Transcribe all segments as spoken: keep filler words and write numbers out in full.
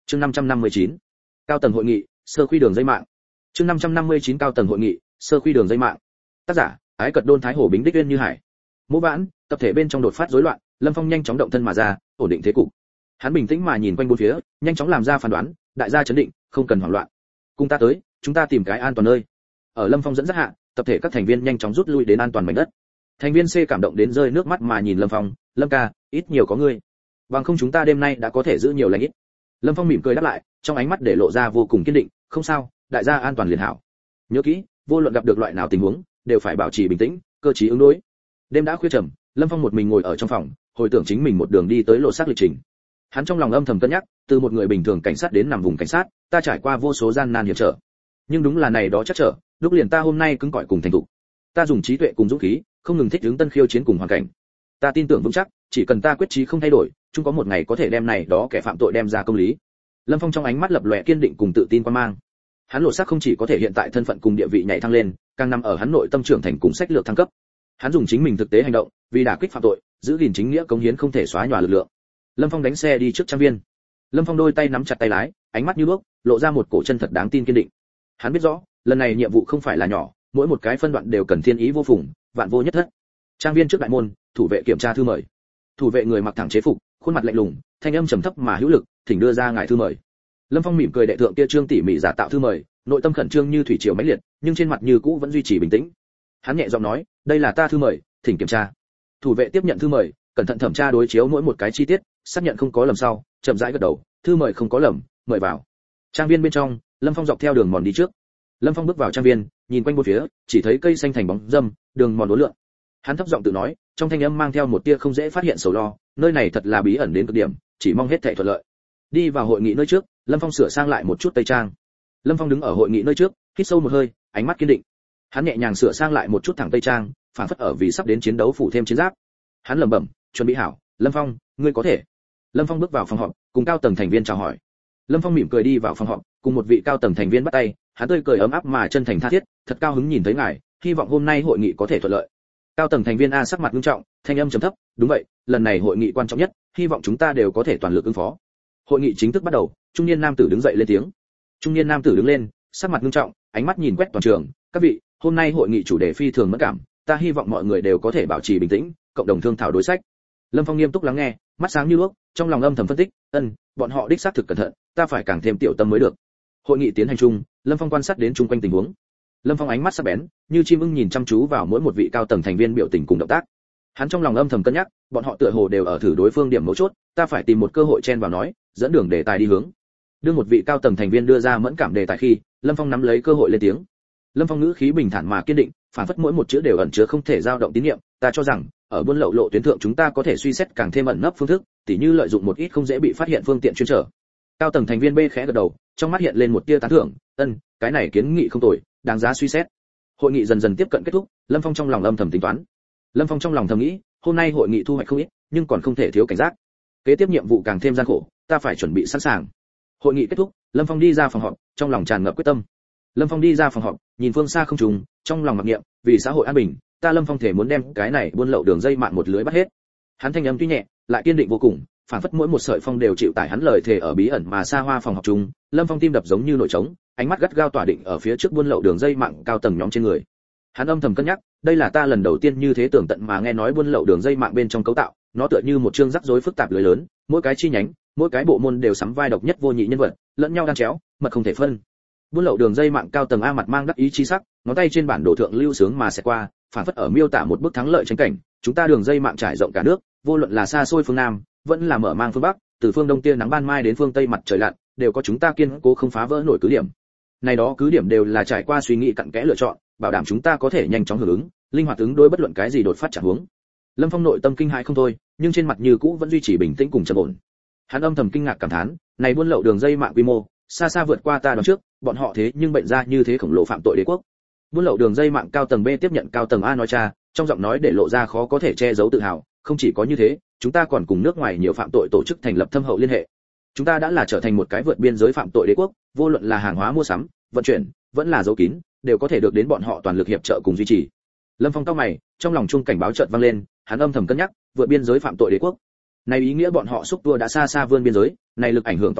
Chương năm trăm năm mươi chín. Cao tầng hội nghị, sơ khuy đường dây mạng. Chương năm trăm năm mươi chín cao tầng hội nghị, sơ khuy đường dây mạng. Tác giả: Ái Cật Đôn Thái Hồ Bính Đích Uyên Như Hải. Mỗ Vãn, tập thể bên trong đột phát rối loạn, Lâm Phong nhanh chóng động thân mà ra, ổn định thế cục. Hắn bình tĩnh mà nhìn quanh bốn phía, nhanh chóng làm ra phán đoán, đại gia chấn định, không cần hoảng loạn. Cùng ta tới, chúng ta tìm cái an toàn nơi. Ở Lâm Phong dẫn dắt hạ, tập thể các thành viên nhanh chóng rút lui đến an toàn mảnh đất. Thành viên C cảm động đến rơi nước mắt mà nhìn Lâm Phong, "Lâm ca, ít nhiều có ngươi. Bằng không chúng ta đêm nay đã có thể giữ nhiều lành ít." Lâm Phong mỉm cười đáp lại, trong ánh mắt để lộ ra vô cùng kiên định, "Không sao, đại gia an toàn liền hảo. Nhớ kỹ, vô luận gặp được loại nào tình huống, đều phải bảo trì bình tĩnh, cơ trí ứng đối." Đêm đã khuya trầm, Lâm Phong một mình ngồi ở trong phòng, hồi tưởng chính mình một đường đi tới lộ xác lịch trình. Hắn trong lòng âm thầm cân nhắc, từ một người bình thường cảnh sát đến nằm vùng cảnh sát, ta trải qua vô số gian nan hiểm trở. Nhưng đúng là này đó chắc trở, lúc liền ta hôm nay cứng cỏi cùng thành thục. Ta dùng trí tuệ cùng dũng khí, không ngừng thích ứng tân khiêu chiến cùng hoàn cảnh. Ta tin tưởng vững chắc, chỉ cần ta quyết chí không thay đổi, chung có một ngày có thể đem này đó kẻ phạm tội đem ra công lý. Lâm Phong trong ánh mắt lập lòe kiên định cùng tự tin quan mang. Hắn lộ xác không chỉ có thể hiện tại thân phận cùng địa vị nhảy thăng lên, càng nằm ở hắn nội tâm trưởng thành cùng sách lược thăng cấp. Hắn dùng chính mình thực tế hành động, vì đả kích phạm tội, giữ gìn chính nghĩa cống hiến không thể xóa nhòa lực lượng. Lâm Phong đánh xe đi trước trang viên. Lâm Phong đôi tay nắm chặt tay lái, ánh mắt như đuốc, lộ ra một cổ chân thật đáng tin kiên định. Hắn biết rõ, lần này nhiệm vụ không phải là nhỏ, mỗi một cái phân đoạn đều cần thiên ý vô phùng, vạn vô nhất thất. Trang viên trước đại môn, thủ vệ kiểm tra thư mời. Thủ vệ người mặc thẳng chế phục, khuôn mặt lạnh lùng, thanh âm trầm thấp mà hữu lực, thỉnh đưa ra ngài thư mời. Lâm Phong mỉm cười đệ thượng kia trương tỉ mỉ giả tạo thư mời, nội tâm khẩn trương như thủy triều mãnh liệt, nhưng trên mặt như cũ vẫn duy trì bình tĩnh. Hắn nhẹ giọng nói, "Đây là ta thư mời, thỉnh kiểm tra." Thủ vệ tiếp nhận thư mời, cẩn thận thẩm tra đối chiếu mỗi một cái chi tiết, xác nhận không có lầm sau, chậm rãi gật đầu, "Thư mời không có lầm, mời vào." Trang viên bên trong, Lâm Phong dọc theo đường mòn đi trước. Lâm Phong bước vào trang viên, nhìn quanh bốn phía, chỉ thấy cây xanh thành bóng râm, đường mòn uốn lượn. Hắn thấp giọng tự nói, trong thanh âm mang theo một tia không dễ phát hiện sầu lo, nơi này thật là bí ẩn đến cực điểm, chỉ mong hết thảy thuận lợi. Đi vào hội nghị nơi trước, Lâm Phong sửa sang lại một chút tây trang. Lâm Phong đứng ở hội nghị nơi trước, hít sâu một hơi, ánh mắt kiên định. Hắn nhẹ nhàng sửa sang lại một chút thẳng tây trang, phản phất ở vì sắp đến chiến đấu phủ thêm chiến giáp. Hắn lẩm bẩm, "Chuẩn bị hảo, Lâm Phong, ngươi có thể." Lâm Phong bước vào phòng họp, cùng cao tầng thành viên chào hỏi. Lâm Phong mỉm cười đi vào phòng họp, cùng một vị cao tầng thành viên bắt tay, hắn tươi cười ấm áp mà chân thành tha thiết, "Thật cao hứng nhìn thấy ngài, hy vọng hôm nay hội nghị có thể thuận lợi." Cao tầng thành viên A sắc mặt nghiêm trọng, thanh âm trầm thấp, "Đúng vậy, lần này hội nghị quan trọng nhất, hy vọng chúng ta đều có thể toàn lực ứng phó." Hội nghị chính thức bắt đầu, trung niên nam tử đứng dậy lên tiếng. Trung niên nam tử đứng lên, sắc mặt nghiêm trọng, ánh mắt nhìn quét toàn trường, "Các vị, hôm nay hội nghị chủ đề phi thường mẫn cảm, ta hy vọng mọi người đều có thể bảo trì bình tĩnh, cộng đồng thương thảo đối sách." Lâm Phong nghiêm túc lắng nghe, mắt sáng như đuốc, trong lòng âm thầm phân tích, "Ân, bọn họ đích xác thực cẩn thận, ta phải càng thêm tiểu tâm mới được." Hội nghị tiến hành chung, Lâm Phong quan sát đến chung quanh tình huống. Lâm Phong ánh mắt sắc bén, như chim ưng nhìn chăm chú vào mỗi một vị cao tầng thành viên biểu tình cùng động tác. Hắn trong lòng âm thầm cân nhắc, bọn họ tựa hồ đều ở thử đối phương điểm mấu chốt, ta phải tìm một cơ hội chen vào nói, dẫn đường đề tài đi hướng. Đưa một vị cao tầng thành viên đưa ra mẫn cảm đề tài khi, Lâm Phong nắm lấy cơ hội lên tiếng. Lâm Phong ngữ khí bình thản mà kiên định, phản phất mỗi một chữ đều ẩn chứa không thể dao động tín nhiệm, "Ta cho rằng, ở buôn lậu lộ tuyến thượng chúng ta có thể suy xét càng thêm ẩn nấp phương thức, tỉ như lợi dụng một ít không dễ bị phát hiện phương tiện chuyên trở." Cao tầng thành viên B khẽ gật đầu, trong mắt hiện lên một tia tán thưởng, "Ân, cái này kiến nghị không tồi, đáng giá suy xét." Hội nghị dần dần tiếp cận kết thúc, Lâm Phong trong lòng âm thầm tính toán. Lâm Phong trong lòng thầm nghĩ, hôm nay hội nghị thu hoạch không ít, nhưng còn không thể thiếu cảnh giác. Kế tiếp nhiệm vụ càng thêm gian khổ, ta phải chuẩn bị sẵn sàng. Hội nghị kết thúc, Lâm Phong đi ra phòng họp, trong lòng tràn ngập quyết tâm. Lâm Phong đi ra phòng họp, nhìn phương xa không trùng, trong lòng mặc niệm, vì xã hội an bình, ta Lâm Phong thể muốn đem cái này buôn lậu đường dây mạng một lưới bắt hết. Hắn thanh âm tuy nhẹ, lại kiên định vô cùng, phản phất mỗi một sợi phong đều chịu tải hắn lời thề ở bí ẩn mà xa hoa phòng họp chung. Lâm Phong tim đập giống như nổi trống, ánh mắt gắt gao tỏa định ở phía trước buôn lậu đường dây mạng cao tầng nhóm trên người. Hắn âm thầm cân nhắc, đây là ta lần đầu tiên như thế tưởng tận mà nghe nói buôn lậu đường dây mạng bên trong cấu tạo, nó tựa như một chương rắc rối phức tạp lưới lớn, mỗi cái chi nhánh, mỗi cái bộ môn đều sắm vai độc nhất vô nhị nhân vật, lẫn nhau đan chéo, mật không thể phân. Buôn lậu đường dây mạng cao tầng A mặt mang đắc ý chi sắc, ngón tay trên bản đồ thượng lưu sướng mà sẽ qua, phản phất ở miêu tả một bức thắng lợi tranh cảnh. Chúng ta đường dây mạng trải rộng cả nước, vô luận là xa xôi phương nam, vẫn là mở mang phương bắc, từ phương đông tia nắng ban mai đến phương tây mặt trời lặn, đều có chúng ta kiên cố không phá vỡ nổi cứ điểm. Này đó cứ điểm đều là trải qua suy nghĩ cặn kẽ lựa chọn, bảo đảm chúng ta có thể nhanh chóng hưởng ứng, linh hoạt ứng đối bất luận cái gì đột phát trạng huống. Lâm Phong nội tâm kinh hãi không thôi, nhưng trên mặt như cũ vẫn duy trì bình tĩnh cùng trầm ổn. Hắn âm thầm kinh ngạc cảm thán, này buôn lậu đường dây mạng quy mô, xa xa vượt qua ta đoán trước, bọn họ thế nhưng bệnh ra như thế khổng lồ phạm tội đế quốc. Buôn lậu đường dây mạng cao tầng B tiếp nhận cao tầng A nói cha, trong giọng nói để lộ ra khó có thể che giấu tự hào, không chỉ có như thế, chúng ta còn cùng nước ngoài nhiều phạm tội tổ chức thành lập thâm hậu liên hệ. Chúng ta đã là trở thành một cái vượt biên giới phạm tội đế quốc, vô luận là hàng hóa mua sắm, vận chuyển, vẫn là giấu kín, đều có thể được đến bọn họ toàn lực hiệp trợ cùng duy trì. Lâm Phong cau mày, trong lòng chuông cảnh báo chợt vang lên, hắn âm thầm cân nhắc, vượt biên giới phạm tội đế quốc. Này ý nghĩa bọn họ xúc tua đã xa xa vươn biên giới, này lực ảnh hưởng to lớn,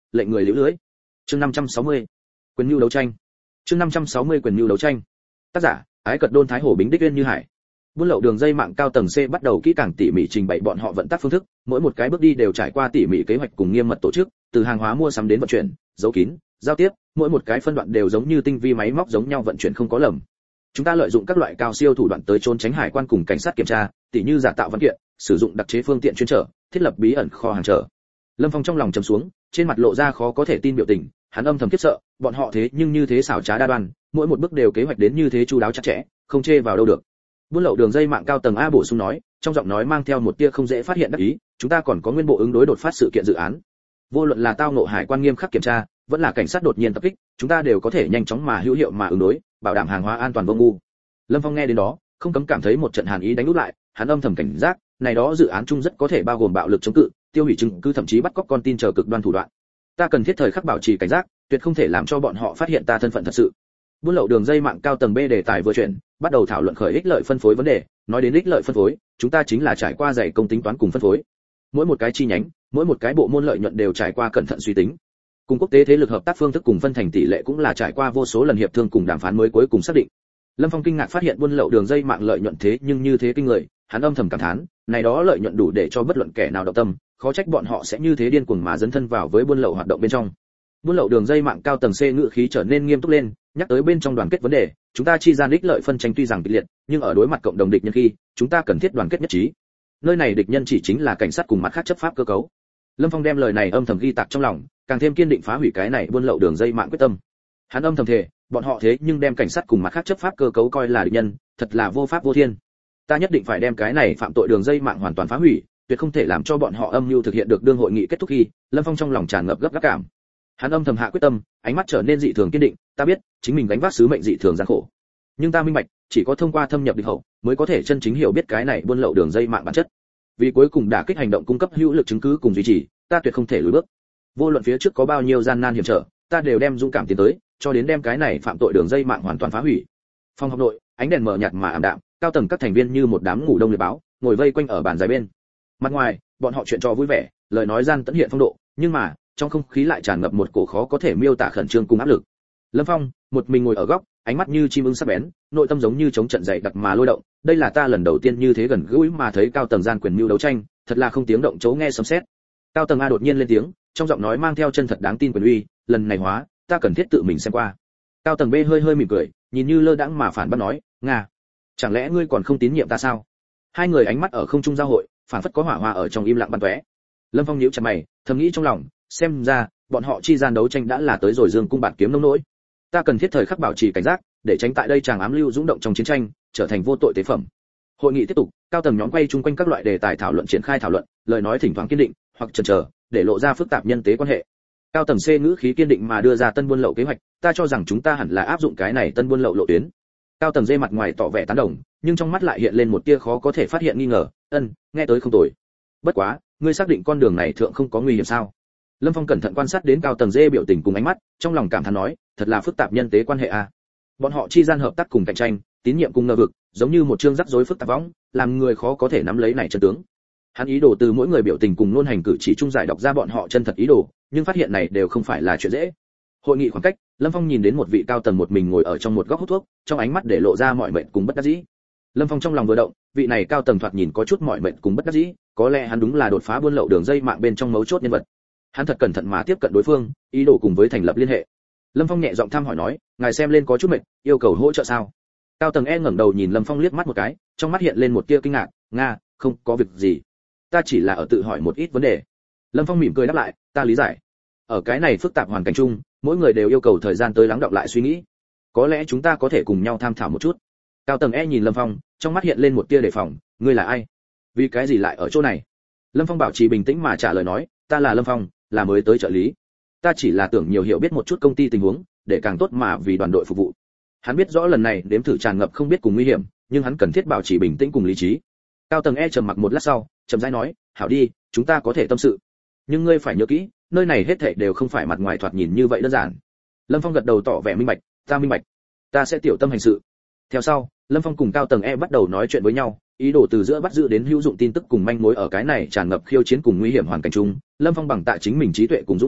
lệnh người liễu lưới. Chương năm trăm sáu mươi, quyền nhu đấu tranh. Chương năm trăm sáu mươi quyền nhu đấu tranh. Tác giả: Ái Cật Đôn Thái Hồ Bính Đích Uyên Như Hải. Buôn lậu đường dây mạng cao tầng C bắt đầu kỹ càng tỉ mỉ trình bày bọn họ vận tác phương thức, mỗi một cái bước đi đều trải qua tỉ mỉ kế hoạch cùng nghiêm mật tổ chức, từ hàng hóa mua sắm đến vận chuyển, giấu kín, giao tiếp, mỗi một cái phân đoạn đều giống như tinh vi máy móc giống nhau vận chuyển không có lầm. Chúng ta lợi dụng các loại cao siêu thủ đoạn tới trốn tránh hải quan cùng cảnh sát kiểm tra, tỉ như giả tạo văn kiện, sử dụng đặc chế phương tiện chuyên trở, thiết lập bí ẩn kho hàng chờ. Lâm Phong trong lòng trầm xuống, trên mặt lộ ra khó có thể tin biểu tình, hắn âm thầm khiếp sợ, bọn họ thế nhưng như thế xảo trá đa đoan, mỗi một bước đều kế hoạch đến như thế chu đáo chặt chẽ, không chê vào đâu được. Buôn lậu đường dây mạng cao tầng A bổ sung nói, trong giọng nói mang theo một tia không dễ phát hiện đắc ý, chúng ta còn có nguyên bộ ứng đối đột phát sự kiện dự án. Vô luận là tao ngộ hải quan nghiêm khắc kiểm tra, vẫn là cảnh sát đột nhiên tập kích, chúng ta đều có thể nhanh chóng mà hữu hiệu mà ứng đối, bảo đảm hàng hóa an toàn vô ngu. Lâm Phong nghe đến đó, không cấm cảm thấy một trận hàn ý đánh úp lại, hắn âm thầm cảnh giác, này đó dự án chung rất có thể bao gồm bạo lực chống cự, tiêu hủy chứng cứ thậm chí bắt cóc con tin chờ cực đoan thủ đoạn. Ta cần thiết thời khắc bảo trì cảnh giác, tuyệt không thể làm cho bọn họ phát hiện ta thân phận thật sự. Buôn lậu đường dây mạng cao tầng B đề tài vừa chuyển, bắt đầu thảo luận khởi ích lợi phân phối vấn đề, nói đến ích lợi phân phối, chúng ta chính là trải qua dày công tính toán cùng phân phối. Mỗi một cái chi nhánh, mỗi một cái bộ môn lợi nhuận đều trải qua cẩn thận suy tính. Cùng quốc tế thế lực hợp tác phương thức cùng phân thành tỷ lệ cũng là trải qua vô số lần hiệp thương cùng đàm phán mới cuối cùng xác định. Lâm Phong kinh ngạc phát hiện buôn lậu đường dây mạng lợi nhuận thế nhưng như thế kinh người, hắn âm thầm cảm thán, này đó lợi nhuận đủ để cho bất luận kẻ nào động tâm, khó trách bọn họ sẽ như thế điên cuồng mà dấn thân vào với buôn lậu hoạt động bên trong. Buôn lậu đường dây mạng cao tầng C ngữ khí trở nên nghiêm túc lên, nhắc tới bên trong đoàn kết vấn đề, chúng ta chi gian ích lợi phân tranh tuy rằng kịch liệt, nhưng ở đối mặt cộng đồng địch nhân khi, chúng ta cần thiết đoàn kết nhất trí. Nơi này địch nhân chỉ chính là cảnh sát cùng mặt khác chấp pháp cơ cấu. Lâm Phong đem lời này âm thầm ghi tạc trong lòng, càng thêm kiên định phá hủy cái này buôn lậu đường dây mạng quyết tâm. Hắn âm thầm thề, bọn họ thế nhưng đem cảnh sát cùng mặt khác chấp pháp cơ cấu coi là địch nhân, thật là vô pháp vô thiên. Ta nhất định phải đem cái này phạm tội đường dây mạng hoàn toàn phá hủy, tuyệt không thể làm cho bọn họ âm mưu thực hiện được đương hội nghị kết thúc khi, Lâm Phong trong lòng tràn ngập gấp gáp cảm. Hắn âm thầm hạ quyết tâm, ánh mắt trở nên dị thường kiên định, ta biết, chính mình gánh vác sứ mệnh dị thường gian khổ. Nhưng ta minh bạch, chỉ có thông qua thâm nhập địch hậu, mới có thể chân chính hiểu biết cái này buôn lậu đường dây mạng bản chất. Vì cuối cùng đả kích hành động cung cấp hữu lực chứng cứ cùng duy trì, ta tuyệt không thể lùi bước. Vô luận phía trước có bao nhiêu gian nan hiểm trở, ta đều đem dũng cảm tiến tới, cho đến đem cái này phạm tội đường dây mạng hoàn toàn phá hủy. Phòng học nội, ánh đèn mờ nhạt mà ảm đạm, cao tầng các thành viên như một đám ngủ đông liệt báo, ngồi vây quanh ở bàn dài bên. Mặt ngoài, bọn họ chuyện trò vui vẻ, lời nói gian tận hiện phong độ, nhưng mà, trong không khí lại tràn ngập một cổ khó có thể miêu tả khẩn trương cùng áp lực. Lâm Phong, một mình ngồi ở góc, ánh mắt như chim ưng sắc bén, nội tâm giống như chống trận dậy đặc mà lôi động, đây là ta lần đầu tiên như thế gần gũi mà thấy cao tầng gian quyền mưu đấu tranh, thật là không tiếng động chấu nghe sấm sét. Cao tầng A đột nhiên lên tiếng, trong giọng nói mang theo chân thật đáng tin quyền uy, lần này hóa, ta cần thiết tự mình xem qua. Cao tầng B hơi hơi mỉm cười, nhìn như lơ đãng mà phản bác nói, nga, chẳng lẽ ngươi còn không tín nhiệm ta sao? Hai người ánh mắt ở không trung giao hội, phản phất có hỏa hoa ở trong im lặng bắn tóe. Lâm Phong nhíu chặt mày, thầm nghĩ trong lòng, xem ra bọn họ chi gian đấu tranh đã là tới rồi dương cung bạt kiếm nông nỗi. Ta cần thiết thời khắc bảo trì cảnh giác, để tránh tại đây chàng ám lưu dũng động trong chiến tranh, trở thành vô tội tế phẩm. Hội nghị tiếp tục, cao tầng nhóm quay chung quanh các loại đề tài thảo luận triển khai thảo luận, lời nói thỉnh thoảng kiên định, hoặc chần chờ, để lộ ra phức tạp nhân tế quan hệ. Cao tầng C ngữ khí kiên định mà đưa ra tân buôn lậu kế hoạch, ta cho rằng chúng ta hẳn là áp dụng cái này tân buôn lậu lộ tuyến. Cao tầng D mặt ngoài tỏ vẻ tán đồng, nhưng trong mắt lại hiện lên một tia khó có thể phát hiện nghi ngờ, ân, nghe tới không tồi. Bất quá, ngươi xác định con đường này thượng không có nguy hiểm sao? Lâm Phong cẩn thận quan sát đến cao tầng D biểu tình cùng ánh mắt, trong lòng cảm thán nói, thật là phức tạp nhân tế quan hệ a. À. Bọn họ chi gian hợp tác cùng cạnh tranh, tín nhiệm cùng ngờ vực, giống như một chương rắc rối phức tạp võng, làm người khó có thể nắm lấy này chân tướng. Hắn ý đồ từ mỗi người biểu tình cùng luôn hành cử chỉ trung giải đọc ra bọn họ chân thật ý đồ, nhưng phát hiện này đều không phải là chuyện dễ. Hội nghị khoảng cách, Lâm Phong nhìn đến một vị cao tầng một mình ngồi ở trong một góc hút thuốc, trong ánh mắt để lộ ra mọi mệnh cùng bất đắc dĩ. Lâm Phong trong lòng vừa động, vị này cao tầng thoạt nhìn có chút mọi mệnh cùng bất đắc dĩ, có lẽ hắn đúng là đột phá buôn lậu đường dây mạng bên trong mấu chốt nhân vật. Hắn thật cẩn thận mà tiếp cận đối phương, ý đồ cùng với thành lập liên hệ. Lâm Phong nhẹ giọng thăm hỏi nói, ngài xem lên có chút mệt, yêu cầu hỗ trợ sao? Cao tầng E ngẩng đầu nhìn Lâm Phong liếc mắt một cái, trong mắt hiện lên một tia kinh ngạc, nga, không có việc gì, ta chỉ là ở tự hỏi một ít vấn đề. Lâm Phong mỉm cười đáp lại, ta lý giải. Ở cái này phức tạp hoàn cảnh chung, mỗi người đều yêu cầu thời gian tới lắng đọng lại suy nghĩ. Có lẽ chúng ta có thể cùng nhau tham thảo một chút. Cao tầng E nhìn Lâm Phong, trong mắt hiện lên một tia đề phòng, ngươi là ai? Vì cái gì lại ở chỗ này? Lâm Phong bảo trì bình tĩnh mà trả lời nói, ta là Lâm Phong, là mới tới trợ lý. Ta chỉ là tưởng nhiều hiểu biết một chút công ty tình huống, để càng tốt mà vì đoàn đội phục vụ. Hắn biết rõ lần này đếm thử tràn ngập không biết cùng nguy hiểm, nhưng hắn cần thiết bảo trì bình tĩnh cùng lý trí. Cao tầng E trầm mặc một lát sau, chậm rãi nói, hảo đi, chúng ta có thể tâm sự. Nhưng ngươi phải nhớ kỹ, nơi này hết thảy đều không phải mặt ngoài thoạt nhìn như vậy đơn giản. Lâm Phong gật đầu tỏ vẻ minh bạch, ta minh bạch, ta sẽ tiểu tâm hành sự. Theo sau, Lâm Phong cùng cao tầng E bắt đầu nói chuyện với nhau, ý đồ từ giữa bắt giữ đến hữu dụng tin tức cùng manh mối ở cái này tràn ngập khiêu chiến cùng nguy hiểm hoàn cảnh chung. Lâm Phong bằng tại chính mình trí tuệ cùng dũng khí,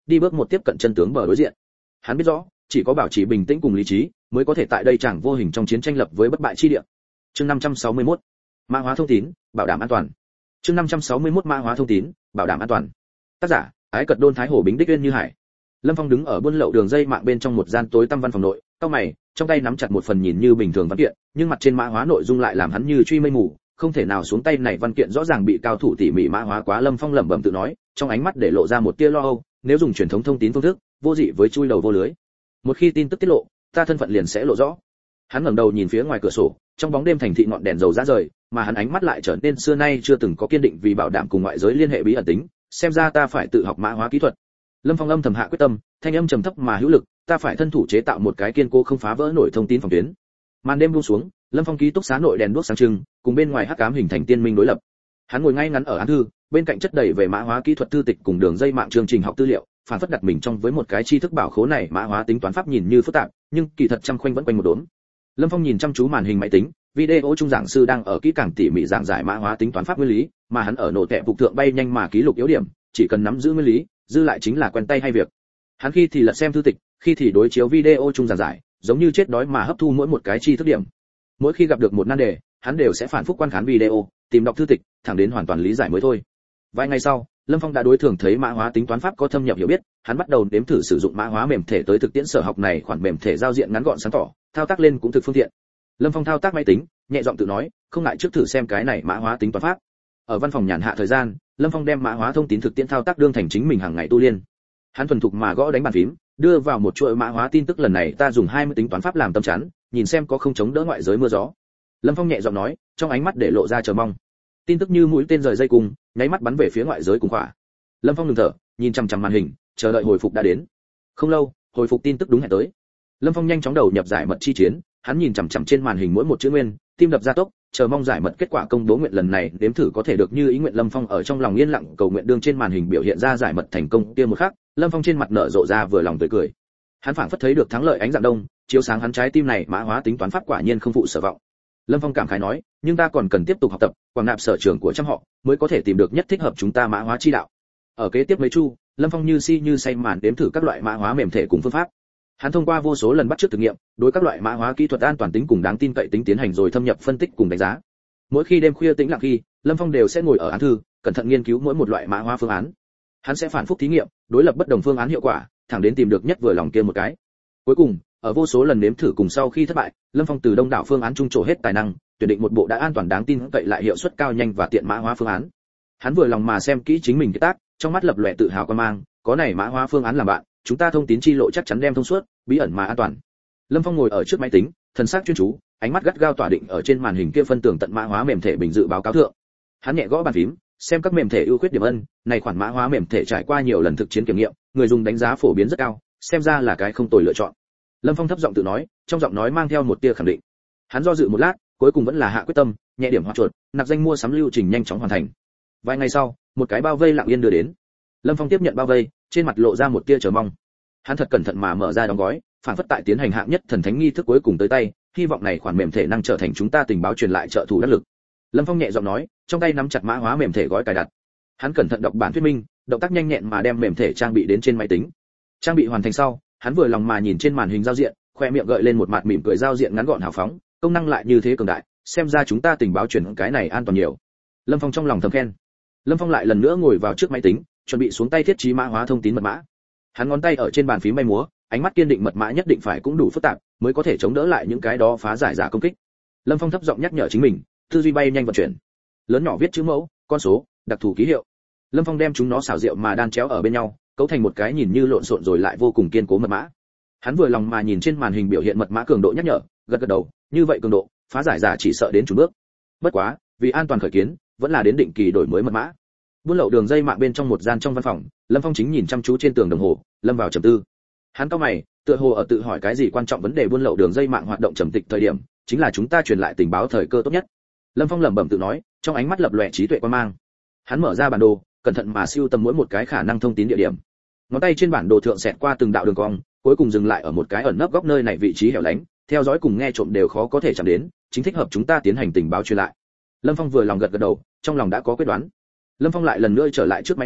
đi bước một tiếp cận chân tướng bờ đối diện. Hắn biết rõ, chỉ có bảo trì bình tĩnh cùng lý trí, mới có thể tại đây chẳng vô hình trong chiến tranh lập với bất bại chi địa. Chương năm trăm sáu mươi mốt, mã hóa thông tín, bảo đảm an toàn. Chương năm trăm sáu mươi mốt, mã hóa thông tín, bảo đảm an toàn. Tác giả: Ái Cật Đôn Thái Hồ Bính Đích Uyên Như Hải. Lâm Phong đứng ở buôn lậu đường dây mạng bên trong một gian tối tăm văn phòng nội, cau mày, trong tay nắm chặt một phần nhìn như bình thường văn kiện, nhưng mặt trên mã hóa nội dung lại làm hắn như truy mây mù, không thể nào xuống tay. Này văn kiện rõ ràng bị cao thủ tỉ mỉ mã hóa quá. Lâm Phong lẩm bẩm tự nói, trong ánh mắt để lộ ra một tia lo âu, nếu dùng truyền thống thông tín phương thức, vô dị với chui đầu vô lưới. Một khi tin tức tiết lộ, ta thân phận liền sẽ lộ rõ. Hắn ngẩng đầu nhìn phía ngoài cửa sổ, trong bóng đêm thành thị ngọn đèn dầu rã rời, mà hắn ánh mắt lại trở nên xưa nay chưa từng có kiên định, vì bảo đảm cùng ngoại giới liên hệ bí ẩn tính, xem ra ta phải tự học mã hóa kỹ thuật. Lâm Phong âm thầm hạ quyết tâm, thanh âm trầm thấp mà hữu lực, ta phải thân thủ chế tạo một cái kiên cố không phá vỡ nổi thông tin phòng tuyến. Màn đêm buông xuống, Lâm Phong ký túc xá nội đèn đuốc sáng trưng, cùng bên ngoài hắc ám hình thành tiên minh đối lập. Hắn ngồi ngay ngắn ở án thư, bên cạnh chất đầy về mã hóa kỹ thuật thư tịch cùng đường dây mạng chương trình học tư liệu, phản phất đặt mình trong với một cái tri thức bảo khố này. Mã hóa tính toán pháp nhìn như phức tạp, nhưng kỳ thật trăm khoanh vẫn quanh một đốm. Lâm Phong nhìn chăm chú màn hình máy tính, video trung giảng sư đang ở kỹ càng tỉ mỉ giảng giải mã hóa tính toán pháp nguyên lý, mà hắn ở nổ tẹp phục thượng bay nhanh mà ký lục yếu điểm, chỉ cần nắm giữ nguyên lý, dư lại chính là quen tay hay việc. Hắn khi thì lật xem thư tịch, khi thì đối chiếu video trung giảng giải, giống như chết đói mà hấp thu mỗi một cái tri thức điểm. Mỗi khi gặp được một nan đề, hắn đều sẽ phản复quan khán video, tìm đọc thư tịch, thẳng đến hoàn toàn lý giải mới thôi. Vài ngày sau, Lâm Phong đã đối thường thấy mã hóa tính toán pháp có thâm nhập hiểu biết, hắn bắt đầu nếm thử sử dụng mã hóa mềm thể tới thực tiễn sở học này. Khoản mềm thể giao diện ngắn gọn sáng tỏ, thao tác lên cũng thực phương tiện. Lâm Phong thao tác máy tính, nhẹ giọng tự nói, không ngại trước thử xem cái này mã hóa tính toán pháp. Ở văn phòng nhàn hạ thời gian, Lâm Phong đem mã hóa thông tín thực tiễn thao tác đương thành chính mình hàng ngày tu liên. Hắn thuần thục mà gõ đánh bàn phím, đưa vào một chuỗi mã hóa tin tức. Lần này ta dùng hai mươi tính toán pháp làm tâm chắn, nhìn xem có không chống đỡ ngoại giới mưa gió. Lâm Phong nhẹ giọng nói, trong ánh mắt để lộ ra chờ mong. Tin tức như mũi tên rời dây cùng, nháy mắt bắn về phía ngoại giới cùng khỏa. Lâm Phong ngừng thở, nhìn chằm chằm màn hình, chờ đợi hồi phục đã đến. Không lâu, hồi phục tin tức đúng hẹn tới. Lâm Phong nhanh chóng đầu nhập giải mật chi chiến, hắn nhìn chằm chằm trên màn hình mỗi một chữ nguyên, tim đập gia tốc, chờ mong giải mật kết quả công bố. Nguyện lần này đếm thử có thể được như ý nguyện. Lâm Phong ở trong lòng yên lặng cầu nguyện. Đương trên màn hình biểu hiện ra giải mật thành công kia một khắc, Lâm Phong trên mặt nở rộ ra vừa lòng tươi cười. Hắn phảng phất thấy được thắng lợi ánh dạng đông, chiếu sáng hắn trái tim này. Mã hóa tính toán pháp quả nhiên không phụ sở vọng. Lâm Phong cảm khái nói, nhưng ta còn cần tiếp tục học tập, quảng nạp sở trường của trăm họ, mới có thể tìm được nhất thích hợp chúng ta mã hóa chi đạo. Ở kế tiếp mấy chu, Lâm Phong như si như say màn đếm thử các loại mã hóa mềm thể cùng phương pháp. Hắn thông qua vô số lần bắt chước thực nghiệm, đối các loại mã hóa kỹ thuật an toàn tính cùng đáng tin cậy tính tiến hành rồi thâm nhập phân tích cùng đánh giá. Mỗi khi đêm khuya tĩnh lặng khi, Lâm Phong đều sẽ ngồi ở án thư, cẩn thận nghiên cứu mỗi một loại mã hóa phương án. Hắn sẽ phản复thí nghiệm, đối lập bất đồng phương án hiệu quả, thẳng đến tìm được nhất vừa lòng kia một cái. Cuối cùng, ở vô số lần nếm thử cùng sau khi thất bại, Lâm Phong từ đông đảo phương án trung trổ hết tài năng, tuyển định một bộ đã an toàn đáng tin cậy lại hiệu suất cao nhanh và tiện mã hóa phương án. Hắn vừa lòng mà xem kỹ chính mình cái tác, trong mắt lập lòe tự hào quan mang, có này mã hóa phương án làm bạn, chúng ta thông tín chi lộ chắc chắn đem thông suốt, bí ẩn mà an toàn. Lâm Phong ngồi ở trước máy tính, thần sắc chuyên chú, ánh mắt gắt gao tỏa định ở trên màn hình kia phân tường tận mã hóa mềm thể bình dự báo cáo thượng. Hắn nhẹ gõ bàn phím, xem các mềm thể ưu khuyết điểm ân, này khoản mã hóa mềm thể trải qua nhiều lần thực chiến kiểm nghiệm, người dùng đánh giá phổ biến rất cao, xem ra là cái không tồi lựa chọn. Lâm Phong thấp giọng tự nói, trong giọng nói mang theo một tia khẳng định. Hắn do dự một lát, cuối cùng vẫn là hạ quyết tâm, nhẹ điểm hoạt chuột, nạp danh mua sắm lưu trình nhanh chóng hoàn thành. Vài ngày sau, một cái bao vây lặng yên đưa đến. Lâm Phong tiếp nhận bao vây, trên mặt lộ ra một tia chờ mong. Hắn thật cẩn thận mà mở ra đóng gói, phản phất tại tiến hành hạng nhất thần thánh nghi thức cuối cùng tới tay, hy vọng này khoản mềm thể năng trở thành chúng ta tình báo truyền lại trợ thủ đắc lực. Lâm Phong nhẹ giọng nói, trong tay nắm chặt mã hóa mềm thể gói cài đặt. Hắn cẩn thận đọc bản thuyết minh, động tác nhanh nhẹn mà đem mềm thể trang bị đến trên máy tính. Trang bị hoàn thành sau, hắn vừa lòng mà nhìn trên màn hình giao diện, khoe miệng gợi lên một mặt mỉm cười. Giao diện ngắn gọn hào phóng, công năng lại như thế cường đại, xem ra chúng ta tình báo truyền cái này an toàn nhiều. Lâm Phong trong lòng thầm khen. Lâm Phong lại lần nữa ngồi vào trước máy tính, chuẩn bị xuống tay thiết trí mã hóa thông tín mật mã. Hắn ngón tay ở trên bàn phím bay múa, ánh mắt kiên định, mật mã nhất định phải cũng đủ phức tạp, mới có thể chống đỡ lại những cái đó phá giải giả công kích. Lâm Phong thấp giọng nhắc nhở chính mình, tư duy bay nhanh vận chuyển. Lớn nhỏ viết chữ mẫu, con số, đặc thù ký hiệu. Lâm Phong đem chúng nó xảo diệu mà đan chéo ở bên nhau, cấu thành một cái nhìn như lộn xộn rồi lại vô cùng kiên cố mật mã. Hắn vừa lòng mà nhìn trên màn hình biểu hiện mật mã cường độ nhắc nhở, gật gật đầu, như vậy cường độ, phá giải giả chỉ sợ đến chục bước. Bất quá, vì an toàn khởi kiến, vẫn là đến định kỳ đổi mới mật mã. Buôn lậu đường dây mạng bên trong một gian trong văn phòng, Lâm Phong chính nhìn chăm chú trên tường đồng hồ, lâm vào trầm tư. Hắn cau mày, tựa hồ ở tự hỏi cái gì quan trọng. Vấn đề buôn lậu đường dây mạng hoạt động trầm tịch thời điểm, chính là chúng ta truyền lại tình báo thời cơ tốt nhất. Lâm Phong lẩm bẩm tự nói, trong ánh mắt lập lòe trí tuệ quan mang. Hắn mở ra bản đồ, cẩn thận mà siêu tầm mỗi một cái khả năng thông tín địa điểm. Ngón tay trên bản đồ thượng xẹt qua từng đạo đường cong, cuối cùng dừng lại ở một cái ẩn nấp góc nơi này vị trí hẻo lánh, theo dõi cùng nghe trộm đều khó có thể chạm đến, chính thích hợp chúng ta tiến hành tình báo truyền lại. Lâm Phong vừa lòng gật gật đầu, trong lòng đã có quyết đoán. Lâm Phong lại lần nữa trở lại trước máy tính,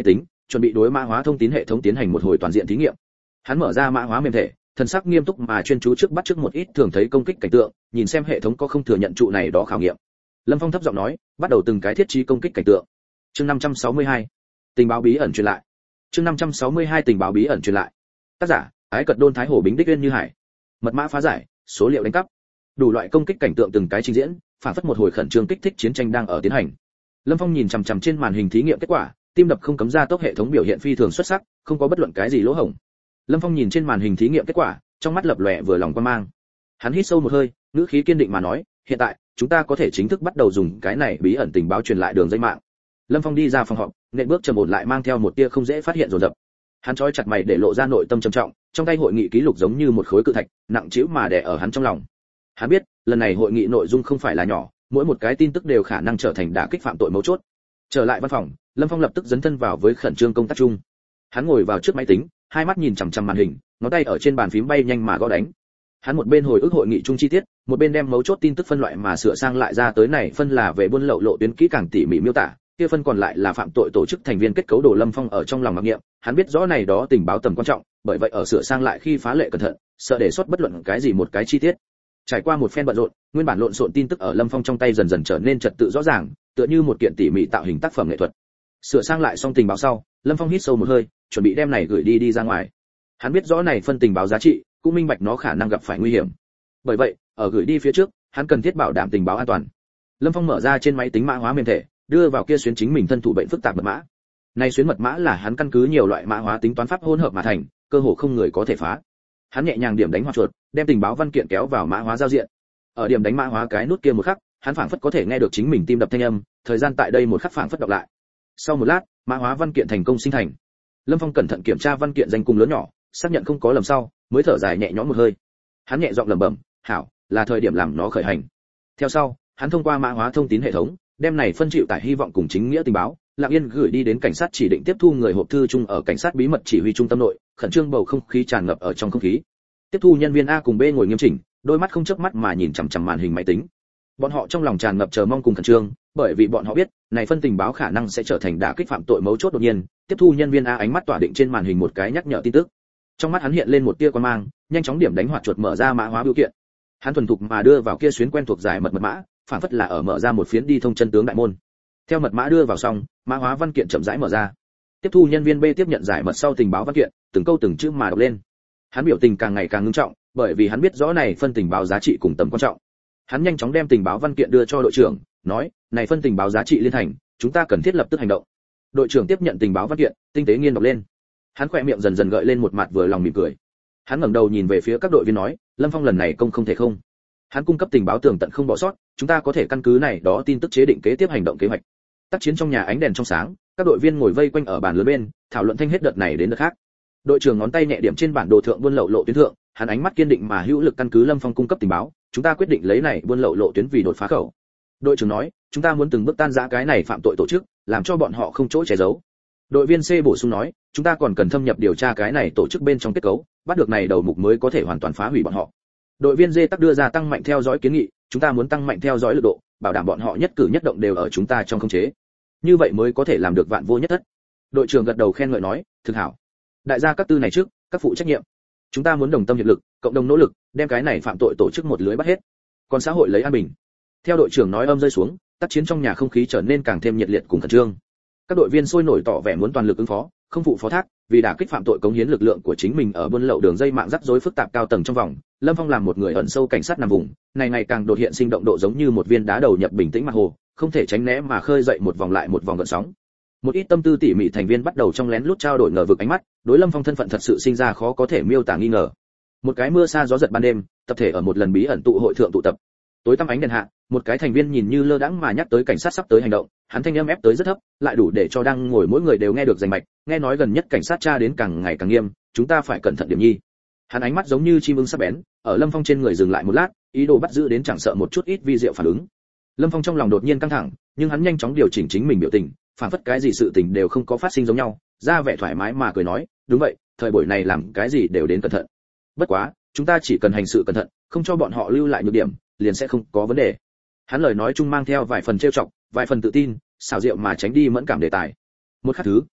chuẩn bị đối mã hóa thông tín hệ thống tiến hành một hồi toàn diện thí nghiệm. Hắn mở ra mã hóa mềm thể, thần sắc nghiêm túc mà chuyên chú trước bắt trước một ít thường thấy công kích cảnh tượng, nhìn xem hệ thống có không thừa nhận trụ này đó khảo nghiệm. Lâm Phong thấp giọng nói, bắt đầu từng cái thiết trí công kích cảnh tượng. Chương năm trăm sáu mươi hai, tình báo bí ẩn truyền lại. Chương năm trăm sáu mươi hai, tình báo bí ẩn truyền lại. Tác giả: Ái Cật Đôn Thái Hổ Bính Đích Uyên Như Hải. Mật mã phá giải, số liệu đánh cắp. Đủ loại công kích cảnh tượng từng cái trình diễn, phản phất một hồi khẩn trương kích thích chiến tranh đang ở tiến hành. Lâm Phong nhìn chằm chằm trên màn hình thí nghiệm kết quả, tim đập không cấm ra tốc, hệ thống biểu hiện phi thường xuất sắc, không có bất luận cái gì lỗ hổng. Lâm Phong nhìn trên màn hình thí nghiệm kết quả, trong mắt lập lòe vừa lòng quan mang. Hắn hít sâu một hơi, ngữ khí kiên định mà nói, hiện tại chúng ta có thể chính thức bắt đầu dùng cái này bí ẩn tình báo truyền lại đường dây mạng. Lâm Phong đi ra phòng họp, nện bước trầm ổn lại mang theo một tia không dễ phát hiện dồn dập. Hắn trói chặt mày để lộ ra nội tâm trầm trọng, trong tay hội nghị ký lục giống như một khối cự thạch, nặng trĩu mà đè ở hắn trong lòng. Hắn biết, lần này hội nghị nội dung không phải là nhỏ, mỗi một cái tin tức đều khả năng trở thành đả kích phạm tội mấu chốt. Trở lại văn phòng, Lâm Phong lập tức dấn thân vào với khẩn trương công tác chung. Hắn ngồi vào trước máy tính, hai mắt nhìn chằm chằm màn hình, ngón tay ở trên bàn phím bay nhanh mà gõ đánh. Hắn một bên hồi ức hội nghị chung chi tiết, một bên đem mấu chốt tin tức phân loại mà sửa sang lại ra tới, này phân là về buôn lậu lộ tuyến kỹ càng tỉ mỉ miêu tả, kia phân còn lại là phạm tội tổ chức thành viên kết cấu đồ. Lâm Phong ở trong lòng mặc niệm, hắn biết rõ này đó tình báo tầm quan trọng, bởi vậy ở sửa sang lại khi phá lệ cẩn thận, sợ để sót bất luận cái gì một cái chi tiết. Trải qua một phen bận rộn, nguyên bản lộn xộn tin tức ở Lâm Phong trong tay dần dần trở nên trật tự rõ ràng, tựa như một kiện tỉ mỉ tạo hình tác phẩm nghệ thuật. Sửa sang lại xong tình báo sau, Lâm Phong hít sâu một hơi, chuẩn bị đem này gửi đi đi ra ngoài. Hắn biết rõ này phân tình báo giá trị, cũng minh bạch nó khả năng gặp phải nguy hiểm. Bởi vậy, ở gửi đi phía trước, hắn cần thiết bảo đảm tình báo an toàn. Lâm Phong mở ra trên máy tính mã hóa mềm thể, đưa vào kia xuyến chính mình thân thủ bệnh phức tạp mật mã. Này xuyến mật mã là hắn căn cứ nhiều loại mã hóa tính toán pháp hỗn hợp mà thành, cơ hồ không người có thể phá. Hắn nhẹ nhàng điểm đánh hoạt chuột, đem tình báo văn kiện kéo vào mã hóa giao diện. Ở điểm đánh mã hóa cái nút kia một khắc, hắn phảng phất có thể nghe được chính mình tim đập thanh âm, thời gian tại đây một khắc phảng phất đọc lại. Sau một lát, mã hóa văn kiện thành công sinh thành. Lâm Phong cẩn thận kiểm tra văn kiện danh cùng lớn nhỏ, xác nhận không có lầm sau, mới thở dài nhẹ nhõm một hơi. Hắn nhẹ giọng lẩm bẩm, "Hảo, là thời điểm làm nó khởi hành." Theo sau, hắn thông qua mã hóa thông tín hệ thống, đem này phân chịu tải hy vọng cùng chính nghĩa tình báo, lặng yên gửi đi đến cảnh sát chỉ định tiếp thu người hộp thư chung ở cảnh sát bí mật chỉ huy trung tâm nội, khẩn trương bầu không khí tràn ngập ở trong không khí. Tiếp thu nhân viên A cùng B ngồi nghiêm chỉnh, đôi mắt không chớp mắt mà nhìn chằm chằm màn hình máy tính. Bọn họ trong lòng tràn ngập chờ mong cùng khẩn trương, bởi vì bọn họ biết, này phân tình báo khả năng sẽ trở thành đả kích phạm tội mấu chốt. Đột nhiên, tiếp thu nhân viên A ánh mắt tỏa định trên màn hình một cái nhắc nhở tin tức. Trong mắt hắn hiện lên một tia quan mang, nhanh chóng điểm đánh hoạt chuột mở ra mã hóa biểu kiện. Hắn thuần thục mà đưa vào kia xuyến quen thuộc giải mật mật mã, phản phất là ở mở ra một phiến đi thông chân tướng đại môn. Theo mật mã đưa vào xong, mã hóa văn kiện chậm rãi mở ra. Tiếp thu nhân viên B tiếp nhận giải mật sau tình báo văn kiện, từng câu từng chữ mà đọc lên. Hắn biểu tình càng ngày càng ngưng trọng, bởi vì hắn biết rõ này phân tình báo giá trị cùng tầm quan trọng. Hắn nhanh chóng đem tình báo văn kiện đưa cho đội trưởng, nói, này phân tình báo giá trị liên thành, chúng ta cần thiết lập tức hành động. Đội trưởng tiếp nhận tình báo văn kiện, tinh tế nghiên đọc lên. Hắn khỏe miệng dần dần gợi lên một mặt vừa lòng mỉm cười. Hắn ngẩng đầu nhìn về phía các đội viên nói, Lâm Phong lần này công không thể không. Hắn cung cấp tình báo tường tận không bỏ sót, chúng ta có thể căn cứ này đó tin tức chế định kế tiếp hành động kế hoạch. Tác chiến trong nhà ánh đèn trong sáng, các đội viên ngồi vây quanh ở bàn lớn bên, thảo luận thanh hết đợt này đến đợt khác. Đội trưởng ngón tay nhẹ điểm trên bản đồ thượng buôn lậu lộ tuyến thượng, hắn ánh mắt kiên định mà hữu lực căn cứ Lâm Phong cung cấp tình báo, chúng ta quyết định lấy này buôn lậu lộ tuyến vì đột phá khẩu. Đội trưởng nói, chúng ta muốn từng bước tan rã cái này phạm tội tổ chức, làm cho bọn họ không chỗ che giấu. Đội viên C bổ sung nói, chúng ta còn cần thâm nhập điều tra cái này tổ chức bên trong kết cấu, bắt được này đầu mục mới có thể hoàn toàn phá hủy bọn họ. Đội viên D tắc đưa ra tăng mạnh theo dõi kiến nghị, chúng ta muốn tăng mạnh theo dõi lực độ, bảo đảm bọn họ nhất cử nhất động đều ở chúng ta trong khống chế. Như vậy mới có thể làm được vạn vô nhất thất. Đội trưởng gật đầu khen ngợi nói, thực hảo. Đại gia các tư này trước, các phụ trách nhiệm. Chúng ta muốn đồng tâm hiệp lực, cộng đồng nỗ lực, đem cái này phạm tội tổ chức một lưới bắt hết. Còn xã hội lấy an bình. Theo đội trưởng nói âm rơi xuống, tác chiến trong nhà không khí trở nên càng thêm nhiệt liệt cùng khẩn trương. Các đội viên sôi nổi tỏ vẻ muốn toàn lực ứng phó, không phụ phó thác, vì đả kích phạm tội cống hiến lực lượng của chính mình ở buôn lậu đường dây mạng rắc rối phức tạp cao tầng trong vòng. Lâm Phong làm một người ẩn sâu cảnh sát nằm vùng, này ngày càng đột hiện sinh động độ giống như một viên đá đầu nhập bình tĩnh mặt hồ, không thể tránh né mà khơi dậy một vòng lại một vòng gợn sóng. Một ít tâm tư tỉ mỉ thành viên bắt đầu trong lén lút trao đổi ngờ vực ánh mắt, đối Lâm Phong thân phận thật sự sinh ra khó có thể miêu tả nghi ngờ. Một cái mưa sa gió giật ban đêm, tập thể ở một lần bí ẩn tụ hội thượng tụ tập. Tối tăm ánh đèn hạ, một cái thành viên nhìn như lơ đãng mà nhắc tới cảnh sát sắp tới hành động, hắn thanh âm ép tới rất thấp, lại đủ để cho đang ngồi mỗi người đều nghe được rành mạch, nghe nói gần nhất cảnh sát tra đến càng ngày càng nghiêm, chúng ta phải cẩn thận điểm nhi. Hắn ánh mắt giống như chim ưng sắc bén, ở Lâm Phong trên người dừng lại một lát, ý đồ bắt giữ đến chẳng sợ một chút ít vi diệu phản ứng. Lâm Phong trong lòng đột nhiên căng thẳng, nhưng hắn nhanh chóng điều chỉnh chính mình biểu tình, phản phất cái gì sự tình đều không có phát sinh giống nhau, ra vẻ thoải mái mà cười nói, đúng vậy, thời buổi này làm cái gì đều đến cẩn thận. Bất quá, chúng ta chỉ cần hành sự cẩn thận, không cho bọn họ lưu lại nhược điểm, liền sẽ không có vấn đề. Hắn lời nói chung mang theo vài phần trêu chọc, vài phần tự tin, xảo diệu mà tránh đi mẫn cảm đề tài. Một khắc thứ,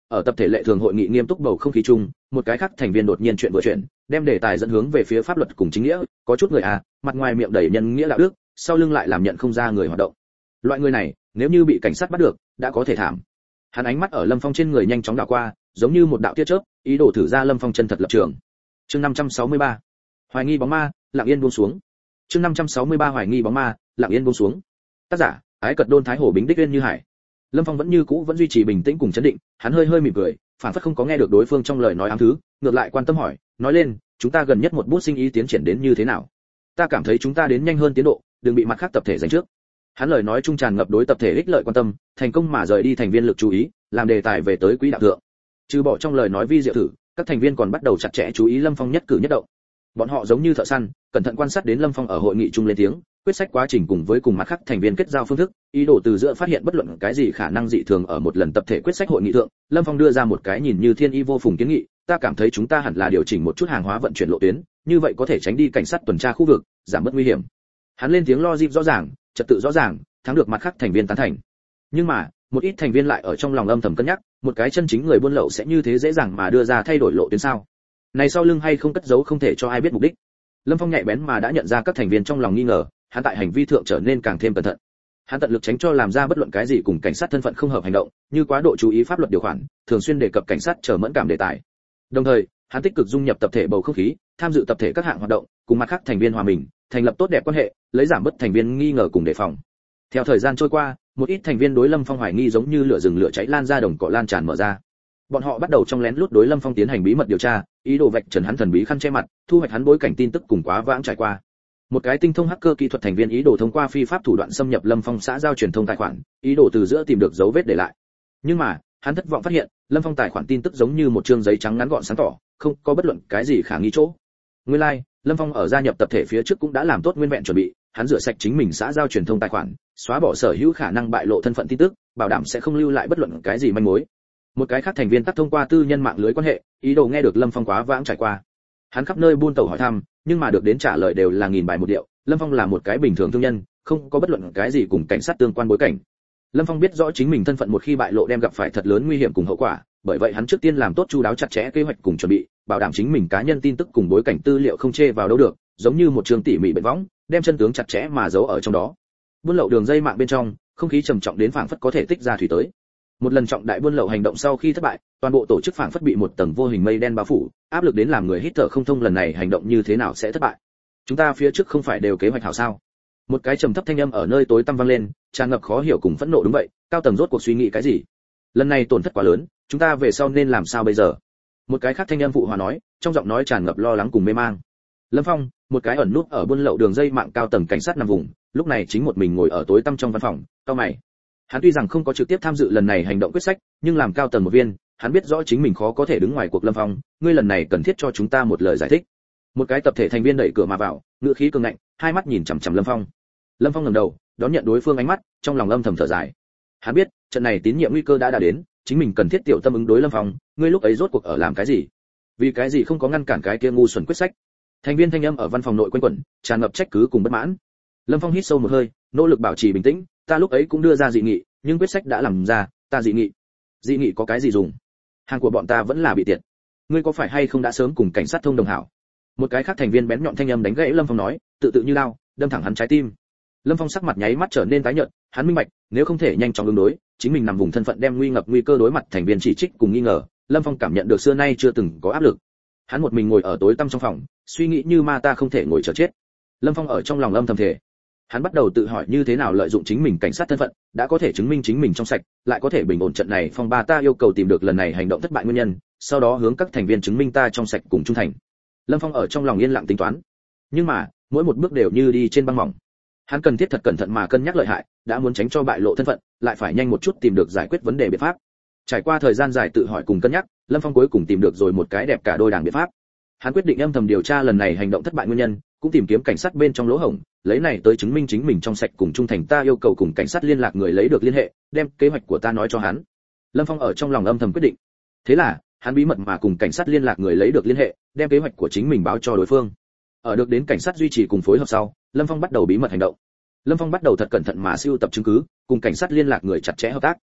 Ở tập thể lệ thường hội nghị nghiêm túc bầu không khí chung, một cái khác thành viên đột nhiên chuyện vừa chuyện, đem đề tài dẫn hướng về phía pháp luật cùng chính nghĩa, có chút người à, mặt ngoài miệng đầy nhân nghĩa đạo đức, sau lưng lại làm nhận không ra người hoạt động. Loại người này, nếu như bị cảnh sát bắt được, đã có thể thảm. Hắn ánh mắt ở Lâm Phong trên người nhanh chóng đảo qua, giống như một đạo tia chớp, ý đồ thử ra Lâm Phong chân thật lập trường. Chương năm trăm sáu mươi ba, hoài nghi bóng ma, lặng yên buông xuống. Chương năm trăm sáu mươi ba hoài nghi bóng ma, lặng yên buông xuống. Tác giả: Ái Cật Đôn Thái Hồ Bính Đích Uyên Như Hải. Lâm Phong vẫn như cũ vẫn duy trì bình tĩnh cùng chấn định, hắn hơi hơi mỉm cười, phản phất không có nghe được đối phương trong lời nói ám thứ, ngược lại quan tâm hỏi, nói lên, chúng ta gần nhất một bút sinh ý tiến triển đến như thế nào? Ta cảm thấy chúng ta đến nhanh hơn tiến độ, đừng bị mặt khác tập thể giành trước. Hắn lời nói trung tràn ngập đối tập thể ích lợi quan tâm, thành công mà rời đi thành viên lực chú ý, làm đề tài về tới quỹ đạo thượng. Trừ bỏ trong lời nói vi diệu thử, các thành viên còn bắt đầu chặt chẽ chú ý Lâm Phong nhất cử nhất động. Bọn họ giống như thợ săn, cẩn thận quan sát đến Lâm Phong ở hội nghị chung lên tiếng, quyết sách quá trình cùng với cùng mặt khác thành viên kết giao phương thức, ý đồ từ giữa phát hiện bất luận cái gì khả năng dị thường ở một lần tập thể quyết sách hội nghị thượng. Lâm Phong đưa ra một cái nhìn như thiên y vô phùng kiến nghị, ta cảm thấy chúng ta hẳn là điều chỉnh một chút hàng hóa vận chuyển lộ tuyến, như vậy có thể tránh đi cảnh sát tuần tra khu vực, giảm bớt nguy hiểm. Hắn lên tiếng logic rõ ràng, trật tự rõ ràng, thắng được mặt khác thành viên tán thành. Nhưng mà, một ít thành viên lại ở trong lòng âm thầm cân nhắc, một cái chân chính người buôn lậu sẽ như thế dễ dàng mà đưa ra thay đổi lộ tuyến sao? Này sau lưng hay không cất giấu không thể cho ai biết mục đích. Lâm Phong nhạy bén mà đã nhận ra các thành viên trong lòng nghi ngờ, hắn tại hành vi thượng trở nên càng thêm cẩn thận. Hắn tận lực tránh cho làm ra bất luận cái gì cùng cảnh sát thân phận không hợp hành động, như quá độ chú ý pháp luật điều khoản, thường xuyên đề cập cảnh sát trở mẫn cảm đề tài. Đồng thời, hắn tích cực dung nhập tập thể bầu không khí, tham dự tập thể các hạng hoạt động, cùng mặt khác thành viên hòa mình, thành lập tốt đẹp quan hệ, lấy giảm bớt thành viên nghi ngờ cùng đề phòng. Theo thời gian trôi qua, một ít thành viên đối Lâm Phong hoài nghi giống như lửa rừng lửa cháy lan ra đồng cỏ lan tràn mở ra. Bọn họ bắt đầu trong lén lút đối Lâm Phong tiến hành bí mật điều tra, ý đồ vạch trần hắn thần bí khăn che mặt, thu hoạch hắn bối cảnh tin tức cùng quá vãng trải qua. Một cái tinh thông hacker kỹ thuật thành viên ý đồ thông qua phi pháp thủ đoạn xâm nhập Lâm Phong xã giao truyền thông tài khoản, ý đồ từ giữa tìm được dấu vết để lại. Nhưng mà, hắn thất vọng phát hiện, Lâm Phong tài khoản tin tức giống như một chương giấy trắng ngắn gọn sáng tỏ, không có bất luận cái gì khả nghi chỗ. Nguyên lai, like, Lâm Phong ở gia nhập tập thể phía trước cũng đã làm tốt nguyên vẹn chuẩn bị, hắn rửa sạch chính mình xã giao truyền thông tài khoản, xóa bỏ sở hữu khả năng bại lộ thân phận tin tức, bảo đảm sẽ không lưu lại bất luận cái gì manh mối. Một cái khác thành viên tắt thông qua tư nhân mạng lưới quan hệ, ý đồ nghe được Lâm Phong quá vãng trải qua. Hắn khắp nơi buôn tẩu hỏi thăm, nhưng mà được đến trả lời đều là nghìn bài một điệu. Lâm Phong là một cái bình thường thương nhân, không có bất luận cái gì cùng cảnh sát tương quan bối cảnh. Lâm Phong biết rõ chính mình thân phận một khi bại lộ đem gặp phải thật lớn nguy hiểm cùng hậu quả, bởi vậy hắn trước tiên làm tốt chu đáo chặt chẽ kế hoạch cùng chuẩn bị, bảo đảm chính mình cá nhân tin tức cùng bối cảnh tư liệu không chê vào đâu được, giống như một trường tỉ mỉ bện võng, đem chân tướng chặt chẽ mà giấu ở trong đó. Buôn lậu đường dây mạng bên trong, không khí trầm trọng đến phảng phất có thể tích ra thủy tới. Một lần trọng đại buôn lậu hành động sau khi thất bại, toàn bộ tổ chức phảng phất bị một tầng vô hình mây đen bao phủ, áp lực đến làm người hít thở không thông, lần này hành động như thế nào sẽ thất bại. Chúng ta phía trước không phải đều kế hoạch hảo sao? Một cái trầm thấp thanh âm ở nơi tối tăm vang lên, tràn ngập khó hiểu cùng phẫn nộ. Đúng vậy, cao tầng rốt cuộc suy nghĩ cái gì? Lần này tổn thất quá lớn, chúng ta về sau nên làm sao bây giờ? Một cái khác thanh âm phụ hòa nói, trong giọng nói tràn ngập lo lắng cùng mê mang. Lâm Phong, một cái ẩn nút ở buôn lậu đường dây mạng cao tầng cảnh sát nằm vùng, lúc này chính một mình ngồi ở tối tăm trong văn phòng, cau mày. Hắn tuy rằng không có trực tiếp tham dự lần này hành động quyết sách, nhưng làm cao tầng một viên, hắn biết rõ chính mình khó có thể đứng ngoài cuộc. Lâm Phong, ngươi lần này cần thiết cho chúng ta một lời giải thích. Một cái tập thể thành viên đẩy cửa mà vào, ngữ khí cường ngạnh, hai mắt nhìn chằm chằm Lâm Phong. Lâm Phong ngẩng đầu, đón nhận đối phương ánh mắt, trong lòng âm thầm thở dài. Hắn biết, trận này tín nhiệm nguy cơ đã đã đến, chính mình cần thiết tiểu tâm ứng đối Lâm Phong. Ngươi lúc ấy rốt cuộc ở làm cái gì? Vì cái gì không có ngăn cản cái kia ngu xuẩn quyết sách? Thành viên thanh âm ở văn phòng nội quanh quẩn, tràn ngập trách cứ cùng bất mãn. Lâm Phong hít sâu một hơi, nỗ lực bảo trì bình tĩnh. Ta lúc ấy cũng đưa ra dị nghị, nhưng quyết sách đã làm ra, ta dị nghị. Dị nghị có cái gì dùng? Hàng của bọn ta vẫn là bị tiệt. Ngươi có phải hay không đã sớm cùng cảnh sát thông đồng hảo? Một cái khác thành viên bén nhọn thanh âm đánh gãy Lâm Phong nói, tự tự như lao, đâm thẳng hắn trái tim. Lâm Phong sắc mặt nháy mắt trở nên tái nhợt, hắn minh bạch, nếu không thể nhanh chóng ứng đối, chính mình nằm vùng thân phận đem nguy ngập nguy cơ đối mặt thành viên chỉ trích cùng nghi ngờ. Lâm Phong cảm nhận được xưa nay chưa từng có áp lực. Hắn một mình ngồi ở tối tăm trong phòng, suy nghĩ như ma ta không thể ngồi chờ chết. Lâm Phong ở trong lòng âm thầm thề. Hắn bắt đầu tự hỏi như thế nào lợi dụng chính mình cảnh sát thân phận, đã có thể chứng minh chính mình trong sạch, lại có thể bình ổn trận này. Phong ba ta yêu cầu tìm được lần này hành động thất bại nguyên nhân, sau đó hướng các thành viên chứng minh ta trong sạch cùng trung thành. Lâm Phong ở trong lòng yên lặng tính toán. Nhưng mà, mỗi một bước đều như đi trên băng mỏng. Hắn cần thiết thật cẩn thận mà cân nhắc lợi hại, đã muốn tránh cho bại lộ thân phận, lại phải nhanh một chút tìm được giải quyết vấn đề biện pháp. Trải qua thời gian dài tự hỏi cùng cân nhắc, Lâm Phong cuối cùng tìm được rồi một cái đẹp cả đôi đảng biện pháp. Hắn quyết định âm thầm điều tra lần này hành động thất bại nguyên nhân, cũng tìm kiếm cảnh sát bên trong lỗ hổng, lấy này tới chứng minh chính mình trong sạch cùng trung thành. Ta yêu cầu cùng cảnh sát liên lạc người lấy được liên hệ, đem kế hoạch của ta nói cho hắn. Lâm Phong ở trong lòng âm thầm quyết định. Thế là, hắn bí mật mà cùng cảnh sát liên lạc người lấy được liên hệ, đem kế hoạch của chính mình báo cho đối phương. Ở được đến cảnh sát duy trì cùng phối hợp sau, Lâm Phong bắt đầu bí mật hành động. Lâm Phong bắt đầu thật cẩn thận mà sưu tập chứng cứ, cùng cảnh sát liên lạc người chặt chẽ hợp tác.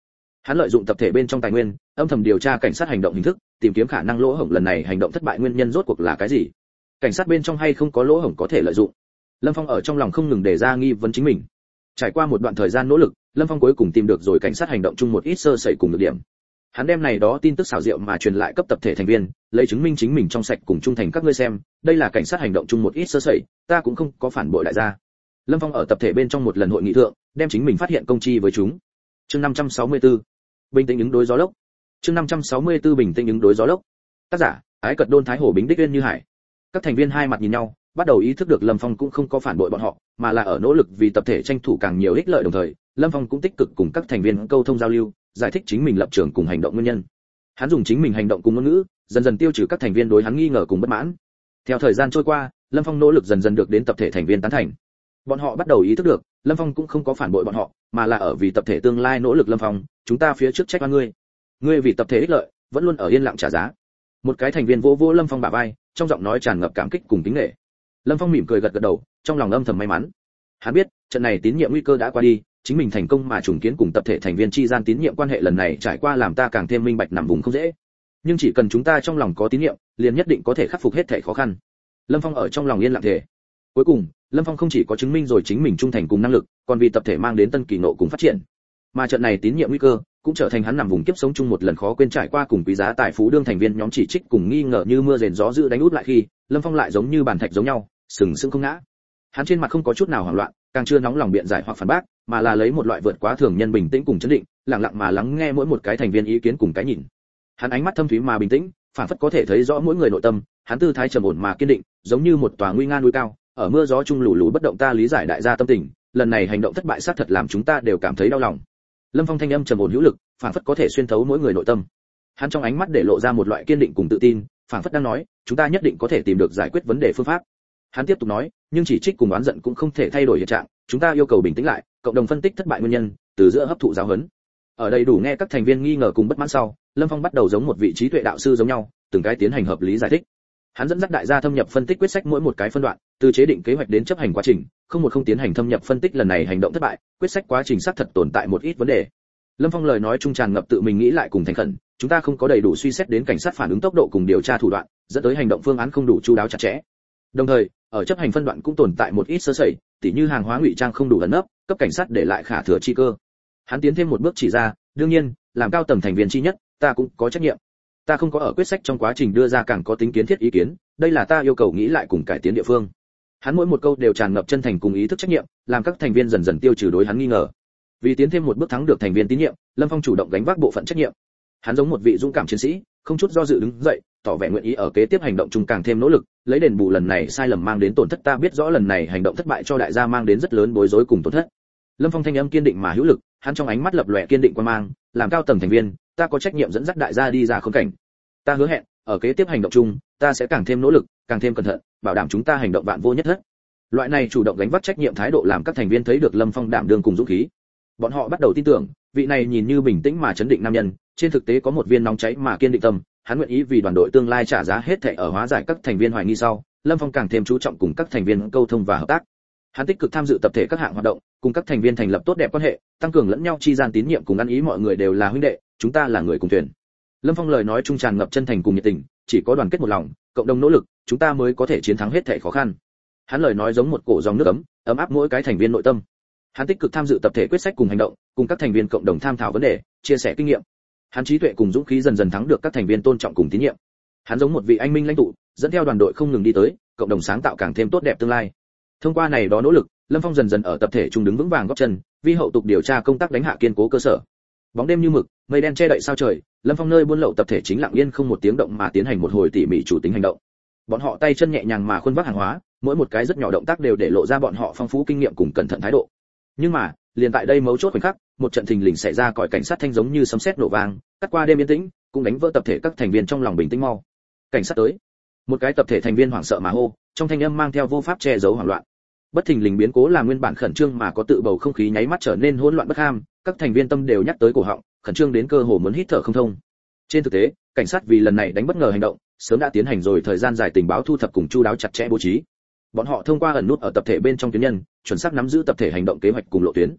Hắn lợi dụng tập thể bên trong tài nguyên, âm thầm điều tra cảnh sát hành động hình thức, tìm kiếm khả năng lỗ hổng lần này hành động thất bại nguyên nhân rốt cuộc là cái gì. Cảnh sát bên trong hay không có lỗ hổng có thể lợi dụng. Lâm Phong ở trong lòng không ngừng đề ra nghi vấn chính mình. Trải qua một đoạn thời gian nỗ lực, Lâm Phong cuối cùng tìm được rồi cảnh sát hành động chung một ít sơ sẩy cùng được điểm. Hắn đem này đó tin tức xảo diệu mà truyền lại cấp tập thể thành viên, lấy chứng minh chính mình trong sạch cùng trung thành các ngươi xem, đây là cảnh sát hành động chung một ít sơ sẩy, ta cũng không có phản bội đại gia. Lâm Phong ở tập thể bên trong một lần hội nghị thượng, đem chính mình phát hiện công chi với chúng. Chương năm trăm sáu mươi tư, bình tĩnh ứng đối gió lốc. Chương năm trăm sáu mươi tư, bình tĩnh ứng đối gió lốc. Tác giả: Ái Cật Đôn Thái Hổ Bính Đích Uyên Như Hải. Các thành viên hai mặt nhìn nhau, bắt đầu ý thức được Lâm Phong cũng không có phản bội bọn họ, mà là ở nỗ lực vì tập thể tranh thủ càng nhiều ích lợi, đồng thời, Lâm Phong cũng tích cực cùng các thành viên câu thông giao lưu, giải thích chính mình lập trường cùng hành động nguyên nhân. Hắn dùng chính mình hành động cùng ngôn ngữ, dần dần tiêu trừ các thành viên đối hắn nghi ngờ cùng bất mãn. Theo thời gian trôi qua, Lâm Phong nỗ lực dần dần được đến tập thể thành viên tán thành. Bọn họ bắt đầu ý thức được, Lâm Phong cũng không có phản bội bọn họ, mà là ở vì tập thể tương lai nỗ lực. Lâm Phong, chúng ta phía trước trách oan ngươi, ngươi vì tập thể ích lợi, vẫn luôn ở yên lặng trả giá. Một cái thành viên vỗ vỗ Lâm Phong bả vai, trong giọng nói tràn ngập cảm kích cùng kính nể. Lâm Phong mỉm cười gật gật đầu, trong lòng âm thầm may mắn. Hắn biết, trận này tín nhiệm nguy cơ đã qua đi, chính mình thành công mà trùng kiến cùng tập thể thành viên chi gian tín nhiệm quan hệ lần này trải qua làm ta càng thêm minh bạch nằm vùng không dễ. Nhưng chỉ cần chúng ta trong lòng có tín nhiệm, liền nhất định có thể khắc phục hết thảy khó khăn. Lâm Phong ở trong lòng yên lặng thề. Cuối cùng, Lâm Phong không chỉ có chứng minh rồi chính mình trung thành cùng năng lực, còn vì tập thể mang đến tân kỳ ngộ cùng phát triển. Mà trận này tín nhiệm nguy cơ cũng trở thành hắn nằm vùng kiếp sống chung một lần khó quên trải qua cùng quý giá tài phú đương thành viên nhóm chỉ trích cùng nghi ngờ như mưa rền gió dữ đánh út lại khi, Lâm Phong lại giống như bàn thạch giống nhau, sừng sững không ngã. Hắn trên mặt không có chút nào hoảng loạn, càng chưa nóng lòng biện giải hoặc phản bác, mà là lấy một loại vượt quá thường nhân bình tĩnh cùng chấn định, lặng lặng mà lắng nghe mỗi một cái thành viên ý kiến cùng cái nhìn. Hắn ánh mắt thâm thúy mà bình tĩnh, phản phất có thể thấy rõ mỗi người nội tâm, hắn tư thái trầm ổn mà kiên định, giống như một tòa nguy nga núi cao, ở mưa gió chung lù lù bất động. Ta lý giải đại gia tâm tình, lần này hành động thất bại xác thật làm chúng ta đều cảm thấy đau lòng. Lâm Phong thanh âm trầm ổn hữu lực, phản phất có thể xuyên thấu mỗi người nội tâm. Hắn trong ánh mắt để lộ ra một loại kiên định cùng tự tin, phản phất đang nói, chúng ta nhất định có thể tìm được giải quyết vấn đề phương pháp. Hắn tiếp tục nói, nhưng chỉ trích cùng oán giận cũng không thể thay đổi hiện trạng, chúng ta yêu cầu bình tĩnh lại, cộng đồng phân tích thất bại nguyên nhân, từ giữa hấp thụ giáo huấn. Ở đây đủ nghe các thành viên nghi ngờ cùng bất mãn sau, Lâm Phong bắt đầu giống một vị trí tuệ đạo sư giống nhau, từng cái tiến hành hợp lý giải thích. Hắn dẫn dắt đại gia thâm nhập phân tích quyết sách mỗi một cái phân đoạn, từ chế định kế hoạch đến chấp hành quá trình, không một không tiến hành thâm nhập phân tích lần này hành động thất bại, quyết sách quá trình xác thật tồn tại một ít vấn đề. Lâm Phong lời nói trung tràn ngập tự mình nghĩ lại cùng thành khẩn, chúng ta không có đầy đủ suy xét đến cảnh sát phản ứng tốc độ cùng điều tra thủ đoạn, dẫn tới hành động phương án không đủ chu đáo chặt chẽ. Đồng thời, ở chấp hành phân đoạn cũng tồn tại một ít sơ sẩy, tỉ như hàng hóa ngụy trang không đủ ẩn nấp, cấp cảnh sát để lại khả thừa chi cơ. Hắn tiến thêm một bước chỉ ra, đương nhiên, làm cao tầng thành viên chi nhất, ta cũng có trách nhiệm. Ta không có ở quyết sách trong quá trình đưa ra càng có tính kiến thiết ý kiến, đây là ta yêu cầu nghĩ lại cùng cải tiến địa phương. Hắn mỗi một câu đều tràn ngập chân thành cùng ý thức trách nhiệm, làm các thành viên dần dần tiêu trừ đối hắn nghi ngờ. Vì tiến thêm một bước thắng được thành viên tín nhiệm, Lâm Phong chủ động gánh vác bộ phận trách nhiệm. Hắn giống một vị dũng cảm chiến sĩ, không chút do dự đứng dậy, tỏ vẻ nguyện ý ở kế tiếp hành động chung càng thêm nỗ lực, lấy đền bù lần này sai lầm mang đến tổn thất. Ta biết rõ lần này hành động thất bại cho đại gia mang đến rất lớn bối rối cùng tổn thất. Lâm Phong thanh âm kiên định mà hữu lực, hắn trong ánh mắt lập lòe kiên định quan mang, làm cao tầng thành viên, ta có trách nhiệm dẫn dắt đại gia đi ra khốn cảnh. Ta hứa hẹn, ở kế tiếp hành động chung, ta sẽ càng thêm nỗ lực, càng thêm cẩn thận, bảo đảm chúng ta hành động vạn vô nhất thất. Loại này chủ động gánh vác trách nhiệm thái độ làm các thành viên thấy được Lâm Phong đảm đương cùng dũng khí. Bọn họ bắt đầu tin tưởng, vị này nhìn như bình tĩnh mà chấn định nam nhân, trên thực tế có một viên nóng cháy mà kiên định tâm, hắn nguyện ý vì đoàn đội tương lai trả giá hết thảy. Ở hóa giải các thành viên hoài nghi sau, Lâm Phong càng thêm chú trọng cùng các thành viên câu thông và hợp tác. Hắn tích cực tham dự tập thể các hạng hoạt động, cùng các thành viên thành lập tốt đẹp quan hệ, tăng cường lẫn nhau chi gian tín nhiệm cùng ăn ý. Mọi người đều là huynh đệ, chúng ta là người cùng thuyền. Lâm Phong lời nói trung tràn ngập chân thành cùng nhiệt tình, chỉ có đoàn kết một lòng, cộng đồng nỗ lực, chúng ta mới có thể chiến thắng hết thảy khó khăn. Hắn lời nói giống một cổ dòng nước ấm, ấm áp mỗi cái thành viên nội tâm. Hắn tích cực tham dự tập thể quyết sách cùng hành động, cùng các thành viên cộng đồng tham thảo vấn đề, chia sẻ kinh nghiệm. Hắn trí tuệ cùng dũng khí dần dần thắng được các thành viên tôn trọng cùng tín nhiệm. Hắn giống một vị anh minh lãnh tụ, dẫn theo đoàn đội không ngừng đi tới, cộng đồng sáng tạo càng thêm tốt đẹp tương lai. Thông qua này đó nỗ lực, Lâm Phong dần dần ở tập thể trung đứng vững vàng gót chân, vì hậu tục điều tra công tác đánh hạ kiên cố cơ sở. Bóng đêm như mực, mây đen che đậy sao trời, Lâm Phong nơi buôn lậu tập thể chính lặng yên không một tiếng động mà tiến hành một hồi tỉ mỉ chủ tính hành động. Bọn họ tay chân nhẹ nhàng mà khuân vác hàng hóa, mỗi một cái rất nhỏ động tác đều để lộ ra bọn họ phong phú kinh nghiệm cùng cẩn thận thái độ. Nhưng mà, liền tại đây mấu chốt khoảnh khắc, một trận thình lình xảy ra, còi cảnh sát thanh giống như sấm sét nổ vang, cắt qua đêm yên tĩnh, cũng đánh vỡ tập thể các thành viên trong lòng bình tĩnh mau. Cảnh sát tới! Một cái tập thể thành viên hoảng sợ mà hô, trong thanh âm mang theo vô pháp che giấu hoảng loạn. Bất thình lình biến cố làm nguyên bản khẩn trương mà có tự bầu không khí nháy mắt trở nên hỗn loạn bất ham, các thành viên tâm đều nhắc tới cổ họng, khẩn trương đến cơ hồ muốn hít thở không thông. Trên thực tế, cảnh sát vì lần này đánh bất ngờ hành động, sớm đã tiến hành rồi thời gian dài tình báo thu thập cùng chu đáo chặt chẽ bố trí. Bọn họ thông qua ẩn nút ở tập thể bên trong tuyến nhân, chuẩn xác nắm giữ tập thể hành động kế hoạch cùng lộ tuyến.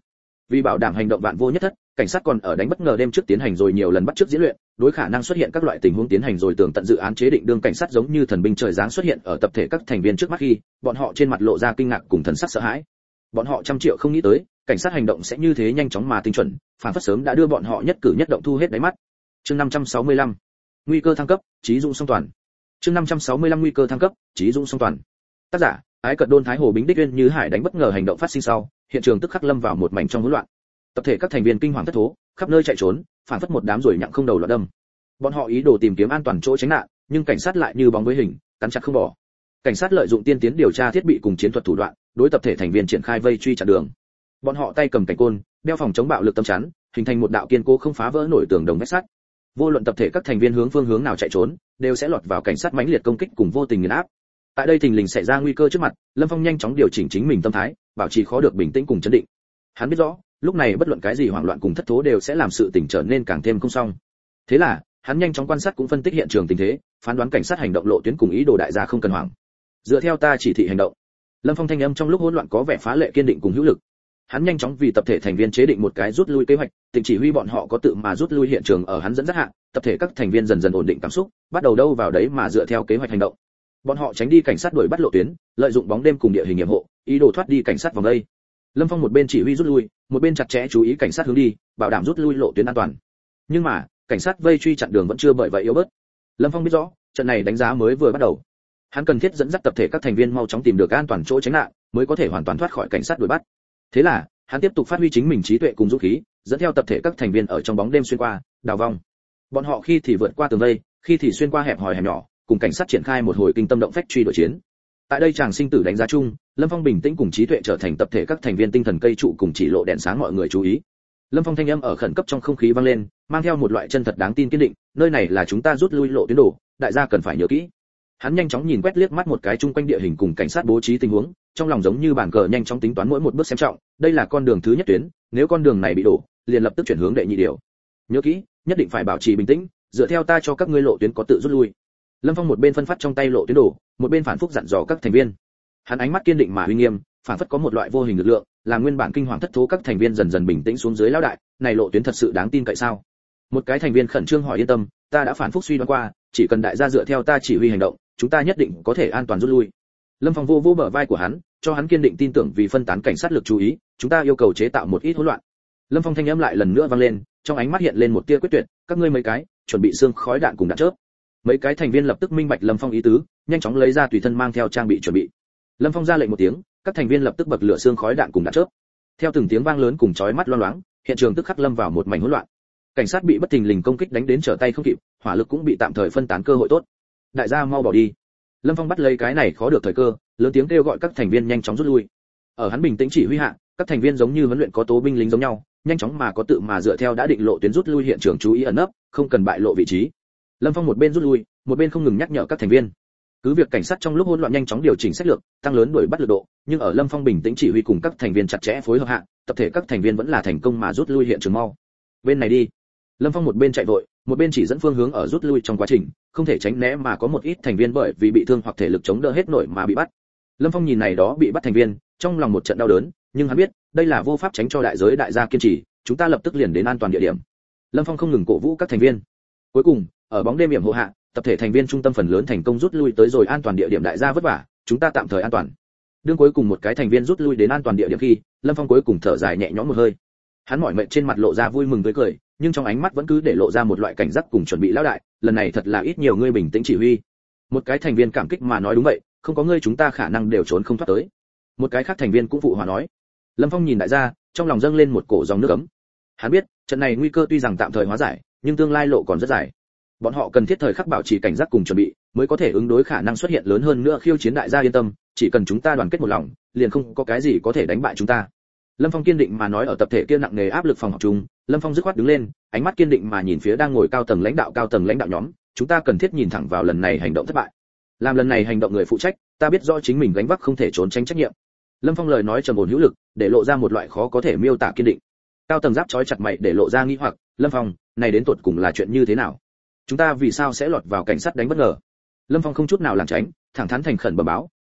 Vì bảo đảm hành động vạn vô nhất thất, cảnh sát còn ở đánh bất ngờ đêm trước tiến hành rồi nhiều lần bắt chước diễn luyện, đối khả năng xuất hiện các loại tình huống tiến hành rồi tường tận dự án chế định. Đương cảnh sát giống như thần binh trời giáng xuất hiện ở tập thể các thành viên trước mắt khi, bọn họ trên mặt lộ ra kinh ngạc cùng thần sắc sợ hãi. Bọn họ trăm triệu không nghĩ tới, cảnh sát hành động sẽ như thế nhanh chóng mà tinh chuẩn, phản phất sớm đã đưa bọn họ nhất cử nhất động thu hết đáy mắt. Chương năm trăm sáu mươi lăm, nguy cơ thăng cấp, trí dũng song toàn. Chương năm trăm sáu mươi lăm nguy cơ thăng cấp, trí dũng song toàn. Tác giả: Ái Cật Đôn Thái Hồ Bính Đích Uyên Như Hải đánh bất ngờ hành động phát sinh sau, hiện trường tức khắc lâm vào một mảnh trong hỗn loạn. Tập thể các thành viên kinh hoàng thất thố, khắp nơi chạy trốn, phản phất một đám ruồi nhặng không đầu loạn đâm. Bọn họ ý đồ tìm kiếm an toàn chỗ tránh nạn, nhưng cảnh sát lại như bóng với hình, cắn chặt không bỏ. Cảnh sát lợi dụng tiên tiến điều tra thiết bị cùng chiến thuật thủ đoạn, đối tập thể thành viên triển khai vây truy chặn đường. Bọn họ tay cầm cảnh côn, đeo phòng chống bạo lực tấm chắn, hình thành một đạo kiên cố không phá vỡ nổi tường đồng vách sắt. Vô luận tập thể các thành viên hướng phương hướng nào chạy trốn, đều sẽ lọt vào cảnh sát mãnh liệt công kích cùng vô tình nghiền áp. Tại đây thình lình xảy ra nguy cơ trước mặt, Lâm Phong nhanh chóng điều chỉnh chính mình tâm thái, bảo trì khó được bình tĩnh cùng chấn định. Hắn biết rõ, lúc này bất luận cái gì hoảng loạn cùng thất thố đều sẽ làm sự tình trở nên càng thêm không xong. Thế là, hắn nhanh chóng quan sát cũng phân tích hiện trường tình thế, phán đoán cảnh sát hành động lộ tuyến cùng ý đồ đại gia không cần hoảng. Dựa theo ta chỉ thị hành động. Lâm Phong thanh âm trong lúc hỗn loạn có vẻ phá lệ kiên định cùng hữu lực. Hắn nhanh chóng vì tập thể thành viên chế định một cái rút lui kế hoạch, tỉnh chỉ huy bọn họ có tự mà rút lui hiện trường ở hắn dẫn dắt hạ, tập thể các thành viên dần dần ổn định cảm xúc, bắt đầu đâu vào đấy mà dựa theo kế hoạch hành động. Bọn họ tránh đi cảnh sát đuổi bắt lộ tuyến, lợi dụng bóng đêm cùng địa hình hiểm hộ, ý đồ thoát đi cảnh sát vòng đây. Lâm Phong một bên chỉ huy rút lui, một bên chặt chẽ chú ý cảnh sát hướng đi, bảo đảm rút lui lộ tuyến an toàn. Nhưng mà, cảnh sát vây truy chặn đường vẫn chưa bởi vậy yếu bớt. Lâm Phong biết rõ, trận này đánh giá mới vừa bắt đầu. Hắn cần thiết dẫn dắt tập thể các thành viên mau chóng tìm được an toàn chỗ tránh nạn, mới có thể hoàn toàn thoát khỏi cảnh sát đuổi bắt. Thế là, hắn tiếp tục phát huy chính mình trí tuệ cùng dũng khí, dẫn theo tập thể các thành viên ở trong bóng đêm xuyên qua, đào vong. Bọn họ khi thì vượt qua tường vây, khi thì xuyên qua hẹp hòi hẻm nhỏ, cùng cảnh sát triển khai một hồi kinh tâm động phách truy đuổi chiến. Tại đây chàng sinh tử đánh giá chung, Lâm Phong bình tĩnh cùng trí tuệ trở thành tập thể các thành viên tinh thần cây trụ cùng chỉ lộ đèn sáng mọi người chú ý. Lâm Phong thanh âm ở khẩn cấp trong không khí vang lên, mang theo một loại chân thật đáng tin kiên định, nơi này là chúng ta rút lui lộ tuyến đồ, đại gia cần phải nhớ kỹ. Hắn nhanh chóng nhìn quét liếc mắt một cái chung quanh địa hình cùng cảnh sát bố trí tình huống, trong lòng giống như bàn cờ nhanh chóng tính toán mỗi một bước xem trọng, đây là con đường thứ nhất tuyến, nếu con đường này bị đổ, liền lập tức chuyển hướng đệ nhị điều. Nhớ kỹ, nhất định phải bảo trì bình tĩnh, dựa theo ta cho các ngươi lộ tuyến có tự rút lui. Lâm Phong một bên phân phát trong tay lộ tuyến đồ, một bên phản phúc dặn dò các thành viên. Hắn ánh mắt kiên định mà uy nghiêm, phản phất có một loại vô hình lực lượng, làm nguyên bản kinh hoàng thất thố các thành viên dần dần bình tĩnh xuống dưới. Lão đại, này lộ tuyến thật sự đáng tin cậy sao? Một cái thành viên khẩn trương hỏi. Yên tâm, ta đã phản phúc suy đoán qua, chỉ cần đại gia dựa theo ta chỉ huy hành động, chúng ta nhất định có thể an toàn rút lui. Lâm Phong vô vô bờ vai của hắn, cho hắn kiên định tin tưởng. Vì phân tán cảnh sát lực chú ý, chúng ta yêu cầu chế tạo một ít hỗn loạn. Lâm Phong thanh âm lại lần nữa vang lên, trong ánh mắt hiện lên một tia quyết tuyệt. Các ngươi mấy cái, chuẩn bị xương khói đạn cùng đạn chớp. Mấy cái thành viên lập tức minh bạch Lâm Phong ý tứ, nhanh chóng lấy ra tùy thân mang theo trang bị chuẩn bị. Lâm Phong ra lệnh một tiếng, các thành viên lập tức bật lửa xương khói đạn cùng đạn chớp. Theo từng tiếng vang lớn cùng chói mắt loang loáng, hiện trường tức khắc lâm vào một mảnh hỗn loạn. Cảnh sát bị bất thình lình công kích đánh đến trở tay không kịp, hỏa lực cũng bị tạm thời phân tán cơ hội tốt. Đại gia mau bỏ đi. Lâm Phong bắt lấy cái này khó được thời cơ, lớn tiếng kêu gọi các thành viên nhanh chóng rút lui. Ở hắn bình tĩnh chỉ huy hạ, các thành viên giống như huấn luyện có tố binh lính giống nhau, nhanh chóng mà có tự mà dựa theo đã định lộ tuyến rút lui hiện trường, chú ý ẩn nấp, không cần bại lộ vị trí. Lâm Phong một bên rút lui, một bên không ngừng nhắc nhở các thành viên. Cứ việc cảnh sát trong lúc hỗn loạn nhanh chóng điều chỉnh sách lược, tăng lớn đuổi bắt lực độ, nhưng ở Lâm Phong bình tĩnh chỉ huy cùng các thành viên chặt chẽ phối hợp hạ, tập thể các thành viên vẫn là thành công mà rút lui hiện trường mau. Bên này đi. Lâm Phong một bên chạy vội, một bên chỉ dẫn phương hướng ở rút lui trong quá trình, không thể tránh né mà có một ít thành viên bởi vì bị thương hoặc thể lực chống đỡ hết nổi mà bị bắt. Lâm Phong nhìn này đó bị bắt thành viên, trong lòng một trận đau đớn, nhưng hắn biết, đây là vô pháp tránh cho đại giới đại gia kiên trì, chúng ta lập tức liền đến an toàn địa điểm. Lâm Phong không ngừng cổ vũ các thành viên. Cuối cùng, ở bóng đêm hiểm hộ hạ, tập thể thành viên trung tâm phần lớn thành công rút lui tới rồi an toàn địa điểm. Đại gia vất vả, chúng ta tạm thời an toàn. Đương cuối cùng một cái thành viên rút lui đến an toàn địa điểm khi, Lâm Phong cuối cùng thở dài nhẹ nhõm một hơi. Hắn mỏi mệt trên mặt lộ ra vui mừng tươi cười, nhưng trong ánh mắt vẫn cứ để lộ ra một loại cảnh giác cùng chuẩn bị. Lão đại, lần này thật là ít nhiều ngươi bình tĩnh chỉ huy. Một cái thành viên cảm kích mà nói. Đúng vậy, không có ngươi chúng ta khả năng đều trốn không thoát tới. Một cái khác thành viên cũng phụ hòa nói. Lâm Phong nhìn đại gia, trong lòng dâng lên một cổ dòng nước ấm. Hắn biết, trận này nguy cơ tuy rằng tạm thời hóa giải, nhưng tương lai lộ còn rất dài. Bọn họ cần thiết thời khắc bảo trì cảnh giác cùng chuẩn bị, mới có thể ứng đối khả năng xuất hiện lớn hơn nữa khiêu chiến. Đại gia yên tâm, chỉ cần chúng ta đoàn kết một lòng, liền không có cái gì có thể đánh bại chúng ta. Lâm Phong kiên định mà nói. Ở tập thể kia nặng nề áp lực phòng học chung, Lâm Phong dứt khoát đứng lên, ánh mắt kiên định mà nhìn phía đang ngồi cao tầng lãnh đạo cao tầng lãnh đạo nhóm, chúng ta cần thiết nhìn thẳng vào lần này hành động thất bại. Làm lần này hành động người phụ trách, ta biết rõ chính mình gánh vác không thể trốn tránh trách nhiệm. Lâm Phong lời nói trầm ổn hữu lực, để lộ ra một loại khó có thể miêu tả kiên định. Cao tầng giáp chói chặt mày để lộ ra nghi hoặc. Lâm Phong, này đến tột cùng là chuyện như thế nào? Chúng ta vì sao sẽ lọt vào cảnh sát đánh bất ngờ? Lâm Phong không chút nào lảng tránh, thẳng thắn thành khẩn bẩm báo,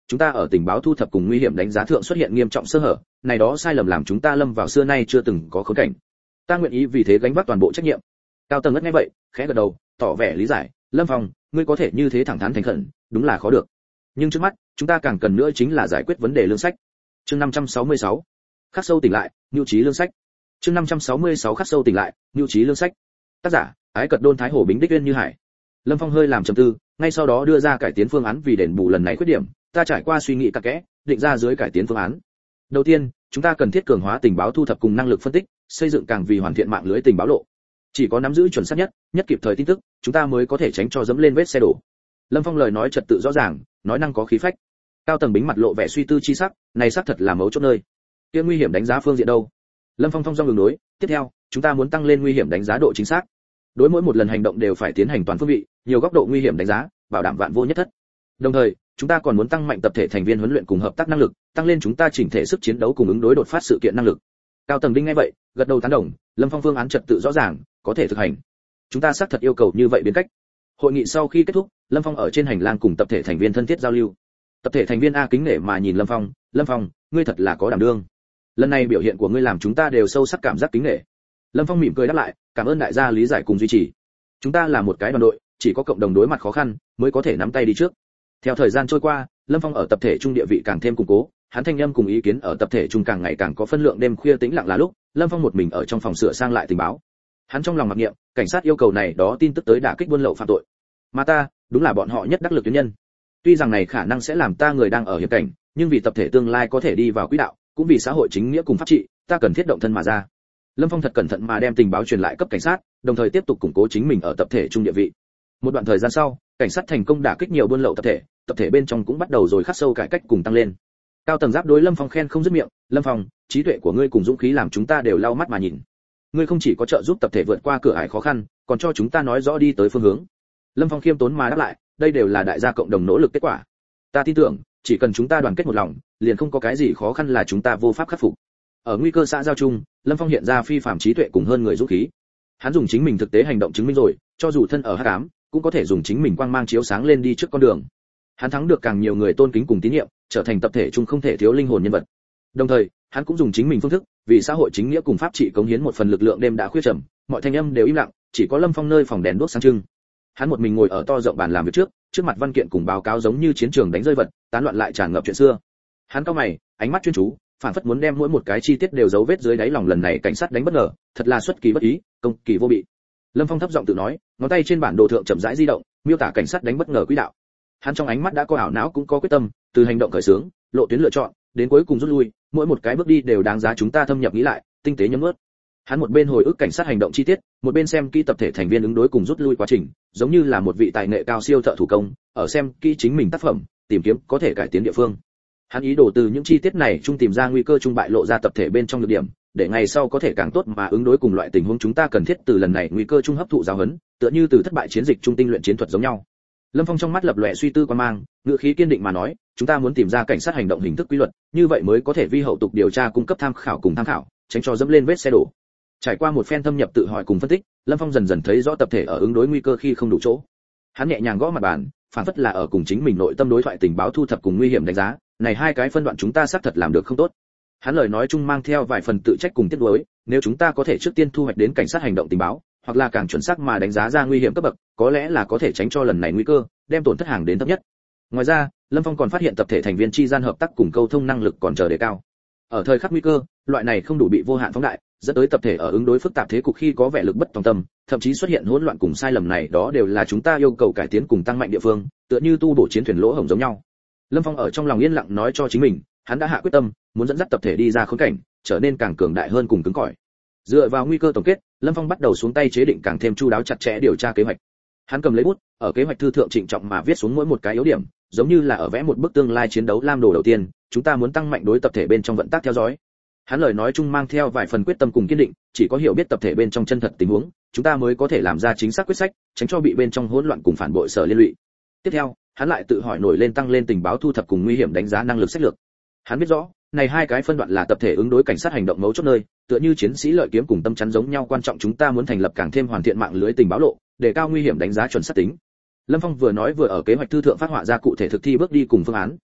chúng ta ở tình báo thu thập cùng nguy hiểm đánh giá thượng xuất hiện nghiêm trọng sơ hở, này đó sai lầm làm chúng ta lâm vào xưa nay chưa từng có khốn cảnh. Ta nguyện ý vì thế gánh vác toàn bộ trách nhiệm. Cao Tầng ngất nghe vậy, khẽ gật đầu, tỏ vẻ lý giải. Lâm Phong, ngươi có thể như thế thẳng thắn thành khẩn, đúng là khó được. Nhưng trước mắt, chúng ta càng cần nữa chính là giải quyết vấn đề lương sách. Chương năm trăm sáu mươi sáu, khắc sâu tỉnh lại, nhu trí lương sách. Chương năm trăm sáu mươi sáu khắc sâu tỉnh lại, nhu trí lương sách. Tác giả, Ái Cật Đôn Thái Hổ Bính Đích Uyên Như Hải. Lâm Phong hơi làm trầm tư, ngay sau đó đưa ra cải tiến phương án vì đền bù lần này khuyết điểm, ta trải qua suy nghĩ cặn kẽ, định ra dưới cải tiến phương án. Đầu tiên, chúng ta cần thiết cường hóa tình báo thu thập cùng năng lực phân tích, xây dựng càng vì hoàn thiện mạng lưới tình báo lộ. Chỉ có nắm giữ chuẩn xác nhất, nhất kịp thời tin tức, chúng ta mới có thể tránh cho dẫm lên vết xe đổ. Lâm Phong lời nói trật tự rõ ràng, nói năng có khí phách. Cao Tầng Bính mặt lộ vẻ suy tư chi sắc, này xác thật là mấu chốt nơi. Kia nguy hiểm đánh giá phương diện đâu? Lâm Phong thông dong đường đối, tiếp theo, chúng ta muốn tăng lên nguy hiểm đánh giá độ chính xác. Đối mỗi một lần hành động đều phải tiến hành toàn phương vị, nhiều góc độ nguy hiểm đánh giá, bảo đảm vạn vô nhất thất. Đồng thời, chúng ta còn muốn tăng mạnh tập thể thành viên huấn luyện cùng hợp tác năng lực, tăng lên chúng ta chỉnh thể sức chiến đấu cùng ứng đối đột phát sự kiện năng lực. Cao Tầng Đinh nghe vậy, gật đầu tán đồng, Lâm Phong phương án trật tự rõ ràng, có thể thực hành. Chúng ta xác thật yêu cầu như vậy biến cách. Hội nghị sau khi kết thúc, Lâm Phong ở trên hành lang cùng tập thể thành viên thân thiết giao lưu. Tập thể thành viên A kính nể mà nhìn Lâm Phong, Lâm Phong, ngươi thật là có đảm đương. Lần này biểu hiện của ngươi làm chúng ta đều sâu sắc cảm giác kính nể. Lâm Phong mỉm cười đáp lại, cảm ơn đại gia lý giải cùng duy trì. Chúng ta là một cái đoàn đội, chỉ có cộng đồng đối mặt khó khăn mới có thể nắm tay đi trước. Theo thời gian trôi qua, Lâm Phong ở tập thể trung địa vị càng thêm củng cố, hắn thanh âm cùng ý kiến ở tập thể trung càng ngày càng có phân lượng. Đêm khuya tĩnh lặng là lúc, Lâm Phong một mình ở trong phòng sửa sang lại tình báo. Hắn trong lòng mặc niệm, cảnh sát yêu cầu này đó tin tức tới đả kích buôn lậu phạm tội, mà ta, đúng là bọn họ nhất đắc lực tuyến nhân. Tuy rằng này khả năng sẽ làm ta người đang ở hiểm cảnh, nhưng vì tập thể tương lai có thể đi vào quỹ đạo, cũng vì xã hội chính nghĩa cùng pháp trị, ta cần thiết động thân mà ra. Lâm Phong thật cẩn thận mà đem tình báo truyền lại cấp cảnh sát, đồng thời tiếp tục củng cố chính mình ở tập thể trung địa vị. Một đoạn thời gian sau, cảnh sát thành công đả kích nhiều buôn lậu tập thể, tập thể bên trong cũng bắt đầu rồi khắc sâu cải cách cùng tăng lên. Cao Tầng Giáp đối Lâm Phong khen không dứt miệng, Lâm Phong, trí tuệ của ngươi cùng dũng khí làm chúng ta đều lau mắt mà nhìn. Ngươi không chỉ có trợ giúp tập thể vượt qua cửa ải khó khăn, còn cho chúng ta nói rõ đi tới phương hướng. Lâm Phong khiêm tốn mà đáp lại, đây đều là đại gia cộng đồng nỗ lực kết quả. Ta tin tưởng, chỉ cần chúng ta đoàn kết một lòng, liền không có cái gì khó khăn là chúng ta vô pháp khắc phục. Ở nguy cơ xã giao chung, Lâm Phong hiện ra phi phàm trí tuệ cùng hơn người dũng khí. Hắn dùng chính mình thực tế hành động chứng minh rồi, cho dù thân ở hắc ám, cũng có thể dùng chính mình quang mang chiếu sáng lên đi trước con đường. Hắn thắng được càng nhiều người tôn kính cùng tín nhiệm, trở thành tập thể chung không thể thiếu linh hồn nhân vật. Đồng thời, hắn cũng dùng chính mình phương thức, vì xã hội chính nghĩa cùng pháp trị cống hiến một phần lực lượng. Đêm đã khuya trầm, mọi thanh âm đều im lặng, chỉ có Lâm Phong nơi phòng đèn đuốc sáng trưng. Hắn một mình ngồi ở to rộng bàn làm việc trước, trước mặt văn kiện cùng báo cáo giống như chiến trường đánh rơi vật, tán loạn lại tràn ngập chuyện xưa. Hắn cau mày, ánh mắt chuyên chú, phản phất muốn đem mỗi một cái chi tiết đều dấu vết dưới đáy lòng. Lần này cảnh sát đánh bất ngờ, thật là xuất kỳ bất ý, công kỳ vô bị. Lâm Phong thấp giọng tự nói, ngón tay trên bản đồ thượng chậm rãi di động, miêu tả cảnh sát đánh bất ngờ quỹ đạo. Hắn trong ánh mắt đã có ảo não cũng có quyết tâm, từ hành động khởi xướng, lộ tuyến lựa chọn, đến cuối cùng rút lui, mỗi một cái bước đi đều đáng giá chúng ta thâm nhập nghĩ lại, tinh tế nhấm nuốt. Hắn một bên hồi ức cảnh sát hành động chi tiết, một bên xem kỹ tập thể thành viên ứng đối cùng rút lui quá trình, giống như là một vị tài nghệ cao siêu thợ thủ công, ở xem kỹ chính mình tác phẩm, tìm kiếm có thể cải tiến địa phương. Hắn ý đồ từ những chi tiết này chung tìm ra nguy cơ chung bại lộ ra tập thể bên trong nhược điểm, để ngày sau có thể càng tốt mà ứng đối cùng loại tình huống. Chúng ta cần thiết từ lần này nguy cơ chung hấp thụ giáo huấn, tựa như từ thất bại chiến dịch trung tinh luyện chiến thuật giống nhau. Lâm Phong trong mắt lập lòe suy tư quan mang, ngữ khí kiên định mà nói, chúng ta muốn tìm ra cảnh sát hành động hình thức quy luật, như vậy mới có thể vi hậu tục điều tra cung cấp tham khảo cùng tham khảo, tránh cho dẫm lên vết xe đổ. Trải qua một phen thâm nhập tự hỏi cùng phân tích, Lâm Phong dần dần thấy rõ tập thể ở ứng đối nguy cơ khi không đủ chỗ. Hắn nhẹ nhàng gõ mặt bàn, phản phất là ở cùng chính mình nội tâm đối thoại tình báo thu thập cùng nguy hiểm đánh giá, này hai cái phân đoạn chúng ta xác thật làm được không tốt. Hắn lời nói chung mang theo vài phần tự trách cùng tiếc nuối, nếu chúng ta có thể trước tiên thu hoạch đến cảnh sát hành động tình báo, hoặc là càng chuẩn xác mà đánh giá ra nguy hiểm cấp bậc, có lẽ là có thể tránh cho lần này nguy cơ, đem tổn thất hàng đến thấp nhất. Ngoài ra, Lâm Phong còn phát hiện tập thể thành viên chi gian hợp tác cùng câu thông năng lực còn chờ đề cao. Ở thời khắc nguy cơ, loại này không đủ bị vô hạn phóng đại, dẫn tới tập thể ở ứng đối phức tạp thế cục khi có vẻ lực bất tòng tâm, thậm chí xuất hiện hỗn loạn cùng sai lầm. Này đó đều là chúng ta yêu cầu cải tiến cùng tăng mạnh địa phương, tựa như tu bổ chiến thuyền lỗ hổng giống nhau. Lâm Phong ở trong lòng yên lặng nói cho chính mình, hắn đã hạ quyết tâm, muốn dẫn dắt tập thể đi ra khốn cảnh, trở nên càng cường đại hơn cùng cứng cỏi. Dựa vào nguy cơ tổng kết, Lâm Phong bắt đầu xuống tay chế định càng thêm chu đáo chặt chẽ điều tra kế hoạch. Hắn cầm lấy bút, ở kế hoạch thư thượng trịnh trọng mà viết xuống mỗi một cái yếu điểm, giống như là ở vẽ một bức tương lai chiến đấu lam đồ đầu tiên. Chúng ta muốn tăng mạnh đối tập thể bên trong vận tác theo dõi. Hắn lời nói chung mang theo vài phần quyết tâm cùng kiên định, chỉ có hiểu biết tập thể bên trong chân thật tình huống, chúng ta mới có thể làm ra chính xác quyết sách, tránh cho bị bên trong hỗn loạn cùng phản bội sở liên lụy. Tiếp theo, hắn lại tự hỏi nổi lên tăng lên tình báo thu thập cùng nguy hiểm đánh giá năng lực sách lược. Hắn biết rõ, này hai cái phân đoạn là tập thể ứng đối cảnh sát hành động mấu chốt nơi, tựa như chiến sĩ lợi kiếm cùng tâm chắn giống nhau quan trọng. Chúng ta muốn thành lập càng thêm hoàn thiện mạng lưới tình báo lộ, để cao nguy hiểm đánh giá chuẩn xác tính. Lâm Phong vừa nói vừa ở kế hoạch thư thượng phát họa ra cụ thể thực thi bước đi cùng phương án,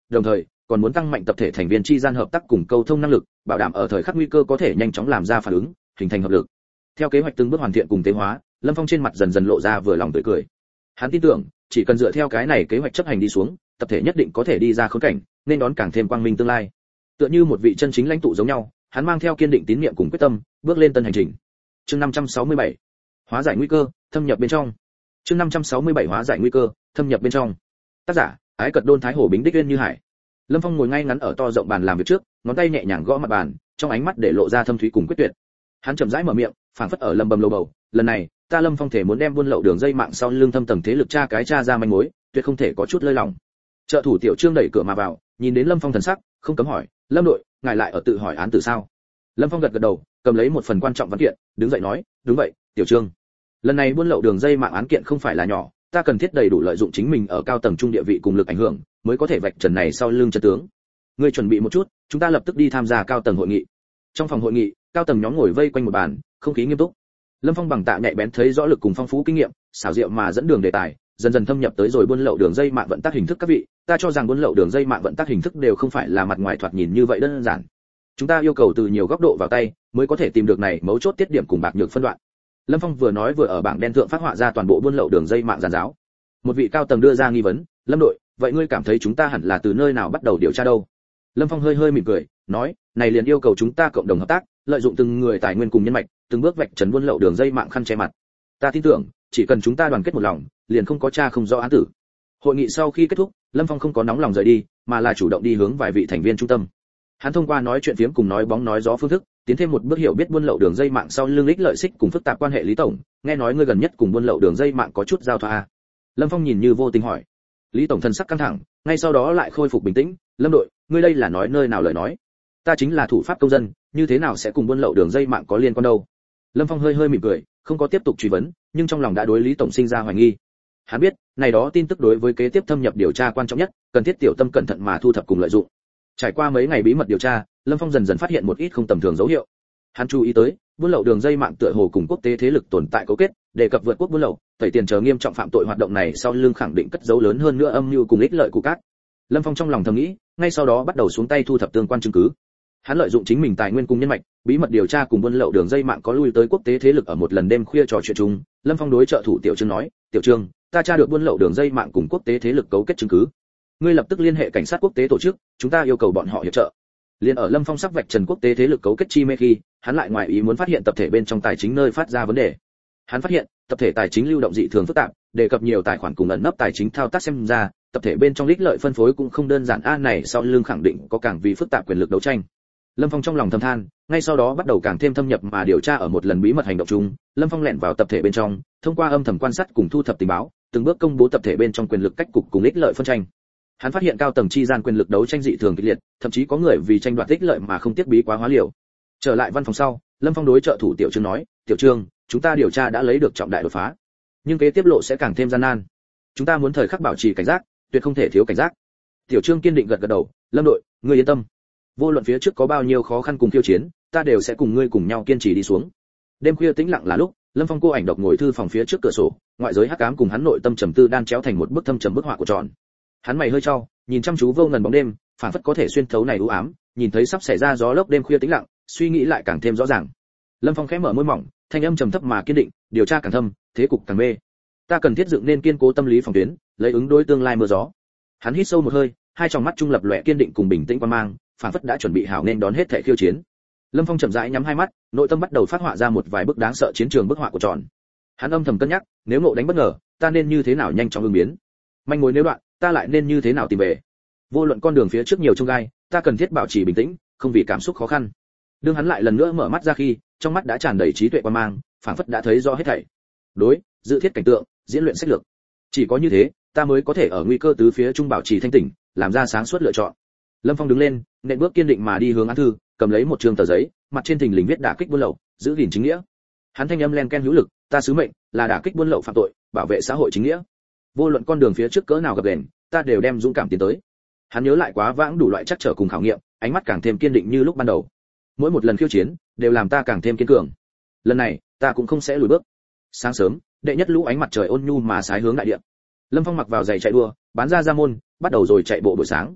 đồng thời còn muốn tăng mạnh tập thể thành viên chi gian hợp tác cùng câu thông năng lực, bảo đảm ở thời khắc nguy cơ có thể nhanh chóng làm ra phản ứng, hình thành hợp lực. Theo kế hoạch từng bước hoàn thiện cùng tế hóa, Lâm Phong trên mặt dần dần lộ ra vừa lòng tươi cười. Hắn tin tưởng, chỉ cần dựa theo cái này kế hoạch chấp hành đi xuống, tập thể nhất định có thể đi ra khốn cảnh, nên đón càng thêm quang minh tương lai. Tựa như một vị chân chính lãnh tụ giống nhau, hắn mang theo kiên định tín niệm cùng quyết tâm, bước lên tân hành trình. Chương năm trăm sáu mươi bảy, hóa giải nguy cơ, thâm nhập bên trong. Chương năm trăm sáu mươi bảy hóa giải nguy cơ, thâm nhập bên trong. Tác giả: Ái Cật Đôn Thái Hồ Bính Đích Uyên Như Hải. Lâm Phong ngồi ngay ngắn ở to rộng bàn làm việc trước, ngón tay nhẹ nhàng gõ mặt bàn, trong ánh mắt để lộ ra thâm thúy cùng quyết tuyệt. Hắn chậm rãi mở miệng, phảng phất ở lầm bầm lầu bầu, lần này, ta Lâm Phong thể muốn đem buôn lậu đường dây mạng sau lưng thâm tầng thế lực tra cái tra ra manh mối, tuyệt không thể có chút lơi lỏng. Trợ thủ Tiểu Trương đẩy cửa mà vào, nhìn đến Lâm Phong thần sắc, không cấm hỏi, "Lâm đội, ngài lại ở tự hỏi án tử sao?" Lâm Phong gật gật đầu, cầm lấy một phần quan trọng văn kiện, đứng dậy nói, "Đúng vậy, Tiểu Trương. Lần này buôn lậu đường dây mạng án kiện không phải là nhỏ, ta cần thiết đầy đủ lợi dụng chính mình ở cao tầng trung địa vị cùng lực ảnh hưởng, mới có thể vạch trần này sau lưng chân tướng. Ngươi chuẩn bị một chút, chúng ta lập tức đi tham gia cao tầng hội nghị." Trong phòng hội nghị, cao tầng nhóm ngồi vây quanh một bàn, không khí nghiêm túc. Lâm Phong bằng tạ nhạy bén thấy rõ lực cùng phong phú kinh nghiệm, xảo diệu mà dẫn đường đề tài, dần dần thâm nhập tới rồi buôn lậu đường dây mạng vận tắc hình thức các vị, ta cho rằng buôn lậu đường dây mạng vận tắc hình thức đều không phải là mặt ngoài thoạt nhìn như vậy đơn giản. Chúng ta yêu cầu từ nhiều góc độ vào tay, mới có thể tìm được này mấu chốt tiết điểm cùng bạc nhược phân đoạn. Lâm Phong vừa nói vừa ở bảng đen thượng phát họa ra toàn bộ buôn lậu đường dây mạng giàn giáo. Một vị cao tầng đưa ra nghi vấn, "Lâm đội, vậy ngươi cảm thấy chúng ta hẳn là từ nơi nào bắt đầu điều tra đâu?" Lâm Phong hơi hơi mỉm cười, nói, "Này liền yêu cầu chúng ta cộng đồng hợp tác, lợi dụng từng người tài nguyên cùng nhân mạch, từng bước vạch trần buôn lậu đường dây mạng khăn che mặt. Ta tin tưởng, chỉ cần chúng ta đoàn kết một lòng, liền không có tra không rõ án tử." Hội nghị sau khi kết thúc, Lâm Phong không có nóng lòng rời đi, mà là chủ động đi hướng vài vị thành viên trung tâm. Hắn thông qua nói chuyện phiếm cùng nói bóng nói gió phương thức, tiến thêm một bước hiểu biết buôn lậu đường dây mạng sau lưng ích lợi xích cùng phức tạp quan hệ Lý tổng, nghe nói ngươi gần nhất cùng buôn lậu đường dây mạng có chút giao thoa à? Lâm Phong nhìn như vô tình hỏi. Lý tổng thần sắc căng thẳng, ngay sau đó lại khôi phục bình tĩnh, "Lâm đội, ngươi đây là nói nơi nào lời nói? Ta chính là thủ pháp công dân, như thế nào sẽ cùng buôn lậu đường dây mạng có liên quan đâu?" Lâm Phong hơi hơi mỉm cười, không có tiếp tục truy vấn, nhưng trong lòng đã đối Lý tổng sinh ra hoài nghi. Hắn biết, này đó tin tức đối với kế tiếp thâm nhập điều tra quan trọng nhất, cần thiết tiểu tâm cẩn thận mà thu thập cùng lợi dụng. Trải qua mấy ngày bí mật điều tra, Lâm Phong dần dần phát hiện một ít không tầm thường dấu hiệu. Hắn chú ý tới, buôn lậu đường dây mạng tựa hồ cùng quốc tế thế lực tồn tại cấu kết, đề cập vượt quốc buôn lậu, tẩy tiền chờ nghiêm trọng phạm tội hoạt động này sau lưng khẳng định cất dấu lớn hơn nữa âm mưu cùng ích lợi của các. Lâm Phong trong lòng thầm nghĩ, ngay sau đó bắt đầu xuống tay thu thập tương quan chứng cứ. Hắn lợi dụng chính mình tài nguyên cùng nhân mạch, bí mật điều tra cùng buôn lậu đường dây mạng có lui tới quốc tế thế lực ở một lần đêm khuya trò chuyện chung. Lâm Phong đối trợ thủ Tiểu Trương nói, "Tiểu Trương, ta tra được buôn lậu đường dây mạng cùng quốc tế thế lực cấu kết chứng cứ. Ngươi lập tức liên hệ cảnh sát quốc tế tổ chức, chúng ta yêu cầu bọn họ hiệp trợ." Liên ở Lâm Phong sắp vạch trần quốc tế thế lực cấu kết chi mê khi, hắn lại ngoài ý muốn phát hiện tập thể bên trong tài chính nơi phát ra vấn đề. Hắn phát hiện, tập thể tài chính lưu động dị thường phức tạp, đề cập nhiều tài khoản cùng ẩn nấp tài chính thao tác xem ra, tập thể bên trong ích lợi phân phối cũng không đơn giản a này sau lưng khẳng định có càng vì phức tạp quyền lực đấu tranh. Lâm Phong trong lòng thầm than, ngay sau đó bắt đầu càng thêm thâm nhập mà điều tra ở một lần bí mật hành động chung, Lâm Phong lẻn vào tập thể bên trong, thông qua âm thầm quan sát cùng thu thập tình báo, từng bước công bố tập thể bên trong quyền lực cách cục cùng ích lợi phân tranh. Hắn phát hiện cao tầng chi gian quyền lực đấu tranh dị thường kịch liệt, thậm chí có người vì tranh đoạt ích lợi mà không tiếc bí quá hóa liều. Trở lại văn phòng sau, Lâm Phong đối trợ thủ Tiểu Trương nói, "Tiểu Trương, chúng ta điều tra đã lấy được trọng đại đột phá, nhưng kế tiếp lộ sẽ càng thêm gian nan. Chúng ta muốn thời khắc bảo trì cảnh giác, tuyệt không thể thiếu cảnh giác." Tiểu Trương kiên định gật gật đầu, "Lâm đội, ngươi yên tâm. Vô luận phía trước có bao nhiêu khó khăn cùng khiêu chiến, ta đều sẽ cùng ngươi cùng nhau kiên trì đi xuống." Đêm khuya tĩnh lặng là lúc, Lâm Phong cô ảnh độc ngồi thư phòng phía trước cửa sổ, ngoại giới hắc ám cùng hắn nội tâm trầm tư đan chéo thành một bức thâm trầm bức họa của tròn. Hắn mày hơi chau, nhìn chăm chú vô ngần bóng đêm, phản phất có thể xuyên thấu này u ám, nhìn thấy sắp xảy ra gió lốc đêm khuya tĩnh lặng, suy nghĩ lại càng thêm rõ ràng. Lâm Phong khẽ mở môi mỏng, thanh âm trầm thấp mà kiên định, "Điều tra càng thâm, thế cục càng mê. Ta cần thiết dựng nên kiên cố tâm lý phòng tuyến, lấy ứng đối tương lai mưa gió." Hắn hít sâu một hơi, hai tròng mắt trung lập lòe kiên định cùng bình tĩnh quan mang, phản phất đã chuẩn bị hảo nên đón hết thảy khiêu chiến. Lâm Phong chậm rãi nhắm hai mắt, nội tâm bắt đầu phát họa ra một vài bức đáng sợ chiến trường bức họa của tròn. Hắn âm thầm cân nhắc, nếu ngộ đánh bất ngờ, ta nên như thế nào nhanh chóng ứng biến? Manh mối nếu đoạn, ta lại nên như thế nào tìm về? Vô luận con đường phía trước nhiều chông gai, ta cần thiết bảo trì bình tĩnh, không vì cảm xúc khó khăn. Đương hắn lại lần nữa mở mắt ra khi, trong mắt đã tràn đầy trí tuệ quan mang, phảng phất đã thấy rõ hết thảy. Đối, dự thiết cảnh tượng, diễn luyện sách lược. Chỉ có như thế, ta mới có thể ở nguy cơ tứ phía trung bảo trì thanh tỉnh, làm ra sáng suốt lựa chọn. Lâm Phong đứng lên, nện bước kiên định mà đi hướng án thư, cầm lấy một trường tờ giấy, mặt trên thình lình viết đả kích buôn lậu, giữ gìn chính nghĩa. Hắn thanh âm len ken hữu lực, ta sứ mệnh là đả kích buôn lậu phạm tội, bảo vệ xã hội chính nghĩa. Vô luận con đường phía trước cỡ nào gập ghềnh, ta đều đem dũng cảm tiến tới. Hắn nhớ lại quá vãng đủ loại trắc trở cùng khảo nghiệm, ánh mắt càng thêm kiên định như lúc ban đầu. Mỗi một lần khiêu chiến, đều làm ta càng thêm kiên cường. Lần này, ta cũng không sẽ lùi bước. Sáng sớm, đệ nhất lũ ánh mặt trời ôn nhu mà sái hướng đại địa. Lâm Phong mặc vào giày chạy đua, bán ra ra môn, bắt đầu rồi chạy bộ buổi sáng.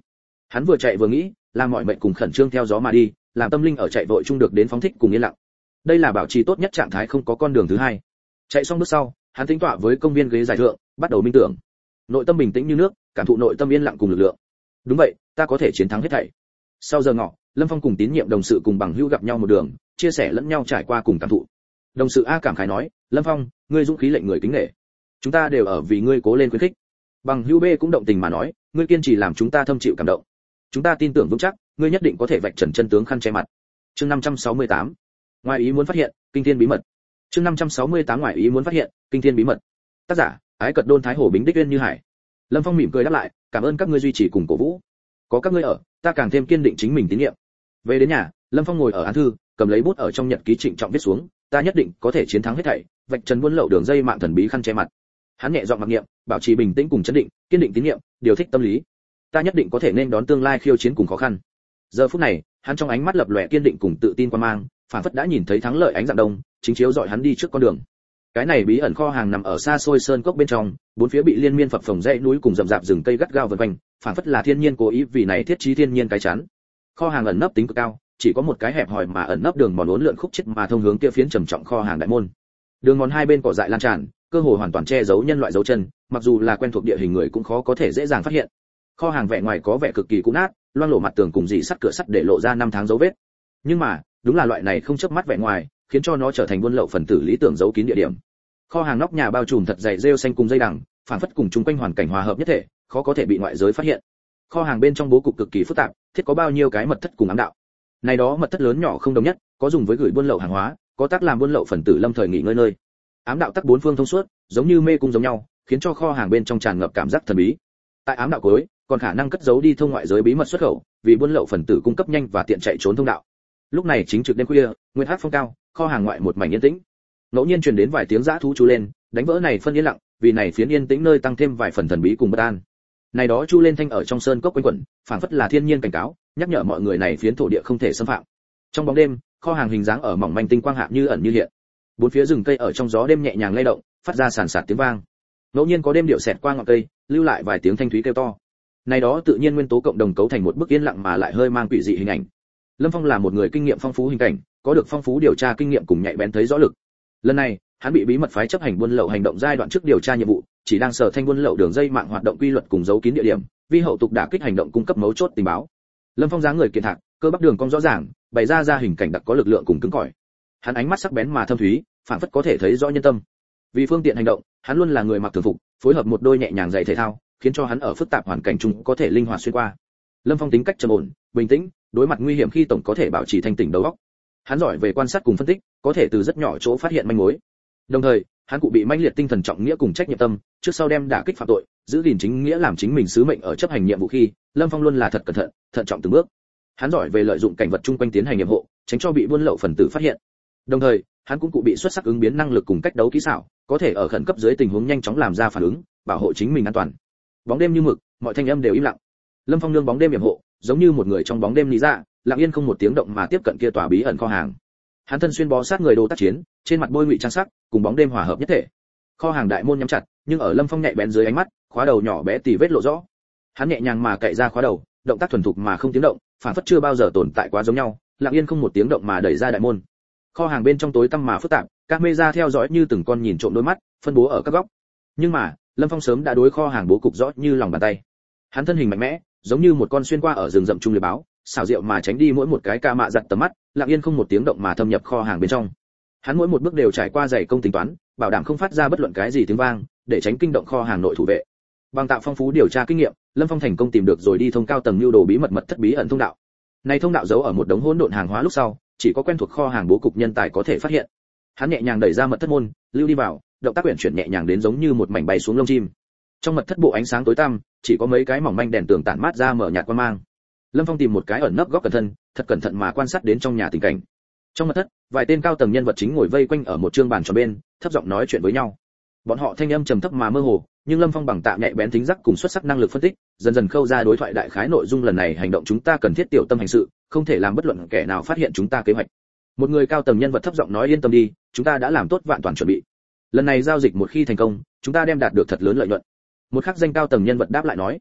Hắn vừa chạy vừa nghĩ, làm mọi mệnh cùng khẩn trương theo gió mà đi, làm tâm linh ở chạy vội chung được đến phóng thích cùng yên lặng. Đây là bảo trì tốt nhất trạng thái, không có con đường thứ hai. Chạy xong bước sau, hắn tính tọa với công viên ghế dài thượng, bắt đầu minh tưởng. Nội tâm bình tĩnh như nước, cảm thụ nội tâm yên lặng cùng lực lượng. Đúng vậy, ta có thể chiến thắng hết thảy. Sau giờ ngọ, Lâm Phong cùng tín nhiệm đồng sự cùng bằng hữu gặp nhau một đường, chia sẻ lẫn nhau trải qua cùng cảm thụ. Đồng sự A cảm khái nói, Lâm Phong, ngươi dũng khí lệnh người kính nể. Chúng ta đều ở vì ngươi cố lên khuyến khích. Bằng hữu B cũng động tình mà nói, ngươi kiên trì làm chúng ta thâm chịu cảm động. Chúng ta tin tưởng vững chắc, ngươi nhất định có thể vạch trần chân tướng khăn che mặt. Chương năm trăm sáu mươi tám. Ngoài ý muốn phát hiện, kinh thiên bí mật. Chương năm trăm sáu mươi tám ngoài ý muốn phát hiện, kinh thiên bí mật. Tác giả, Ái Cật Đôn Thái Hổ Bính Đích Uyên Như Hải. Lâm Phong mỉm cười đáp lại, cảm ơn các ngươi duy trì cùng cổ vũ. Có các ngươi ở, ta càng thêm kiên định chính mình tín nhiệm. Về đến nhà, Lâm Phong ngồi ở án thư, cầm lấy bút ở trong nhật ký trịnh trọng viết xuống, ta nhất định có thể chiến thắng hết thảy, vạch trần buôn lậu đường dây mạng thần bí khăn che mặt. Hắn nhẹ giọng mặc niệm, bảo trì bình tĩnh cùng chấn định, kiên định tín nhiệm, điều thích tâm lý. Ta nhất định có thể nên đón tương lai khiêu chiến cùng khó khăn. Giờ phút này, hắn trong ánh mắt lập lòe kiên định cùng tự tin quan mang, phản phất đã nhìn thấy thắng lợi ánh dạng đông, chính chiếu dọi hắn đi trước con đường. Cái này bí ẩn kho hàng nằm ở xa xôi sơn cốc bên trong, bốn phía bị liên miên phập phồng dãy núi cùng rậm rạp rừng cây gắt gao vần quanh, phản phất là thiên nhiên cố ý vì này thiết trí thiên nhiên cái chắn. Kho hàng ẩn nấp tính cực cao, chỉ có một cái hẹp hòi mà ẩn nấp đường mòn uốn lượn khúc chết mà thông hướng kia phiến trầm trọng kho hàng đại môn. Đường mòn hai bên cỏ dại lan tràn, cơ hồ hoàn toàn che giấu nhân loại dấu chân, mặc dù là quen thuộc địa hình người cũng khó có thể dễ dàng phát hiện. Kho hàng vẻ ngoài có vẻ cực kỳ cũ nát, loang lổ mặt tường cùng dì sắt cửa sắt để lộ ra năm tháng dấu vết. Nhưng mà, đúng là loại này không chớp mắt vẻ ngoài, khiến cho nó trở thành buôn lậu phần tử lý tưởng giấu kín địa điểm. Kho hàng nóc nhà bao trùm thật dày rêu xanh cùng dây đằng, phản phất cùng chung quanh hoàn cảnh hòa hợp nhất thể, khó có thể bị ngoại giới phát hiện. Kho hàng bên trong bố cục cực kỳ phức tạp, thiết có bao nhiêu cái mật thất cùng ám đạo. Này đó mật thất lớn nhỏ không đồng nhất, có dùng với gửi buôn lậu hàng hóa, có tác làm buôn lậu phần tử lâm thời nghỉ ngơi nơi. Ám đạo tắc bốn phương thông suốt, giống như mê cung giống nhau, khiến cho kho hàng bên trong tràn ngập cảm giác thần bí. Tại ám đạo cuối, còn khả năng cất giấu đi thông ngoại giới bí mật xuất khẩu, vì buôn lậu phần tử cung cấp nhanh và tiện chạy trốn thông đạo. Lúc này chính trực đêm khuya, nguyên hát phong cao, kho hàng ngoại một mảnh yên tĩnh. Ngẫu nhiên truyền đến vài tiếng dã thú chú lên, đánh vỡ này phân yên lặng, vì này phiến yên tĩnh nơi tăng thêm vài phần thần bí cùng bất an. Này đó chu lên thanh ở trong sơn cốc quanh quẩn, phảng phất là thiên nhiên cảnh cáo, nhắc nhở mọi người này phiến thổ địa không thể xâm phạm. Trong bóng đêm, kho hàng hình dáng ở mỏng manh tinh quang hạ như ẩn như hiện. Bốn phía rừng cây ở trong gió đêm nhẹ nhàng lay động, phát ra sàn sạt tiếng vang. Ngẫu nhiên có đêm điệu xẹt qua ngọn cây, lưu lại vài tiếng thanh thúy kêu to. Này đó tự nhiên nguyên tố cộng đồng cấu thành một bức yên lặng mà lại hơi mang quỷ dị hình ảnh. Lâm Phong là một người kinh nghiệm phong phú hình cảnh, có được phong phú điều tra kinh nghiệm cùng nhạy bén thấy rõ lực. Lần này, hắn bị bí mật phái chấp hành buôn lậu hành động giai đoạn trước điều tra nhiệm vụ, chỉ đang sở thanh buôn lậu đường dây mạng hoạt động quy luật cùng giấu kín địa điểm, vi hậu tục đả kích hành động cung cấp mấu chốt tình báo. Lâm Phong dáng người kiện thạc, cơ bắp đường cong rõ ràng, bày ra ra hình cảnh đặc có lực lượng cùng cứng cỏi. Hắn ánh mắt sắc bén mà thâm thúy, phản phất có thể thấy rõ nhân tâm. Vì phương tiện hành động, hắn luôn là người mặc thường phục, phối hợp một đôi nhẹ nhàng giày thể thao, khiến cho hắn ở phức tạp hoàn cảnh chung có thể linh hoạt xuyên qua. Lâm Phong tính cách trầm ổn, bình tĩnh, đối mặt nguy hiểm khi tổng có thể bảo trì thanh tỉnh đầu óc. Hắn giỏi về quan sát cùng phân tích, có thể từ rất nhỏ chỗ phát hiện manh mối. Đồng thời, hắn cụ bị mãnh liệt tinh thần trọng nghĩa cùng trách nhiệm tâm, trước sau đem đả kích phạm tội, giữ gìn chính nghĩa làm chính mình sứ mệnh ở chấp hành nhiệm vụ khi, Lâm Phong luôn là thật cẩn thận, thận trọng từng bước. Hắn giỏi về lợi dụng cảnh vật chung quanh tiến hành nhiệm vụ, tránh cho bị buôn lậu phần tử phát hiện. Đồng thời, hắn cũng cụ bị xuất sắc ứng biến năng lực cùng cách đấu kỹ xảo, có thể ở khẩn cấp dưới tình huống nhanh chóng làm ra phản ứng, bảo hộ chính mình an toàn. Bóng đêm như mực, mọi thanh âm đều im lặng. Lâm Phong nương bóng đêm yểm hộ, giống như một người trong bóng đêm lý ra, lặng yên không một tiếng động mà tiếp cận kia tòa bí ẩn kho hàng. Hắn thân xuyên bó sát người đồ tác chiến, trên mặt bôi ngụy trang sắc, cùng bóng đêm hòa hợp nhất thể. Kho hàng đại môn nhắm chặt, nhưng ở Lâm Phong nhạy bén dưới ánh mắt, khóa đầu nhỏ bé tỉ vết lộ rõ. Hắn nhẹ nhàng mà cạy ra khóa đầu, động tác thuần thục mà không tiếng động, phản phất chưa bao giờ tồn tại quá giống nhau, lặng yên không một tiếng động mà đẩy ra đại môn. Kho hàng bên trong tối tăm mà phức tạp, camera theo dõi như từng con nhìn trộm đôi mắt, phân bố ở các góc. Nhưng mà, Lâm Phong sớm đã đối kho hàng bố cục rõ như lòng bàn tay. Hắn thân hình mạnh mẽ, giống như một con xuyên qua ở rừng rậm trung liệp báo, xảo diệu mà tránh đi mỗi một cái ca mạ giật tầm mắt, lặng yên không một tiếng động mà thâm nhập kho hàng bên trong. Hắn mỗi một bước đều trải qua dày công tính toán, bảo đảm không phát ra bất luận cái gì tiếng vang, để tránh kinh động kho hàng nội thủ vệ. Bằng tạo phong phú điều tra kinh nghiệm, Lâm Phong thành công tìm được rồi đi thông cao tầng lưu đồ bí mật mật thất bí ẩn thông đạo. Này thông đạo giấu ở một đống hỗn độn hàng hóa lúc sau, chỉ có quen thuộc kho hàng bố cục nhân tài có thể phát hiện. Hắn nhẹ nhàng đẩy ra mật thất môn, lưu đi vào, động tác quyển chuyển nhẹ nhàng đến giống như một mảnh bay xuống lông chim. Trong mật thất bộ ánh sáng tối tăm, chỉ có mấy cái mỏng manh đèn tường tản mát ra mở nhạt quang mang. Lâm Phong tìm một cái ẩn nấp góc cẩn thận, thật cẩn thận mà quan sát đến trong nhà tình cảnh. Trong mật thất, vài tên cao tầng nhân vật chính ngồi vây quanh ở một trương bàn tròn bên, thấp giọng nói chuyện với nhau. Bọn họ thanh âm trầm thấp mà mơ hồ, nhưng Lâm Phong bằng tạm nhạy bén thính giác cùng xuất sắc năng lực phân tích, dần dần khâu ra đối thoại đại khái nội dung lần này hành động chúng ta cần thiết tiểu tâm hành sự, không thể làm bất luận kẻ nào phát hiện chúng ta kế hoạch. Một người cao tầng nhân vật thấp giọng nói yên tâm đi, chúng ta đã làm tốt vạn toàn chuẩn bị. Lần này giao dịch một khi thành công, chúng ta đem đạt được thật lớn lợi nhuận. Một khắc danh cao tầng nhân vật đáp lại nói.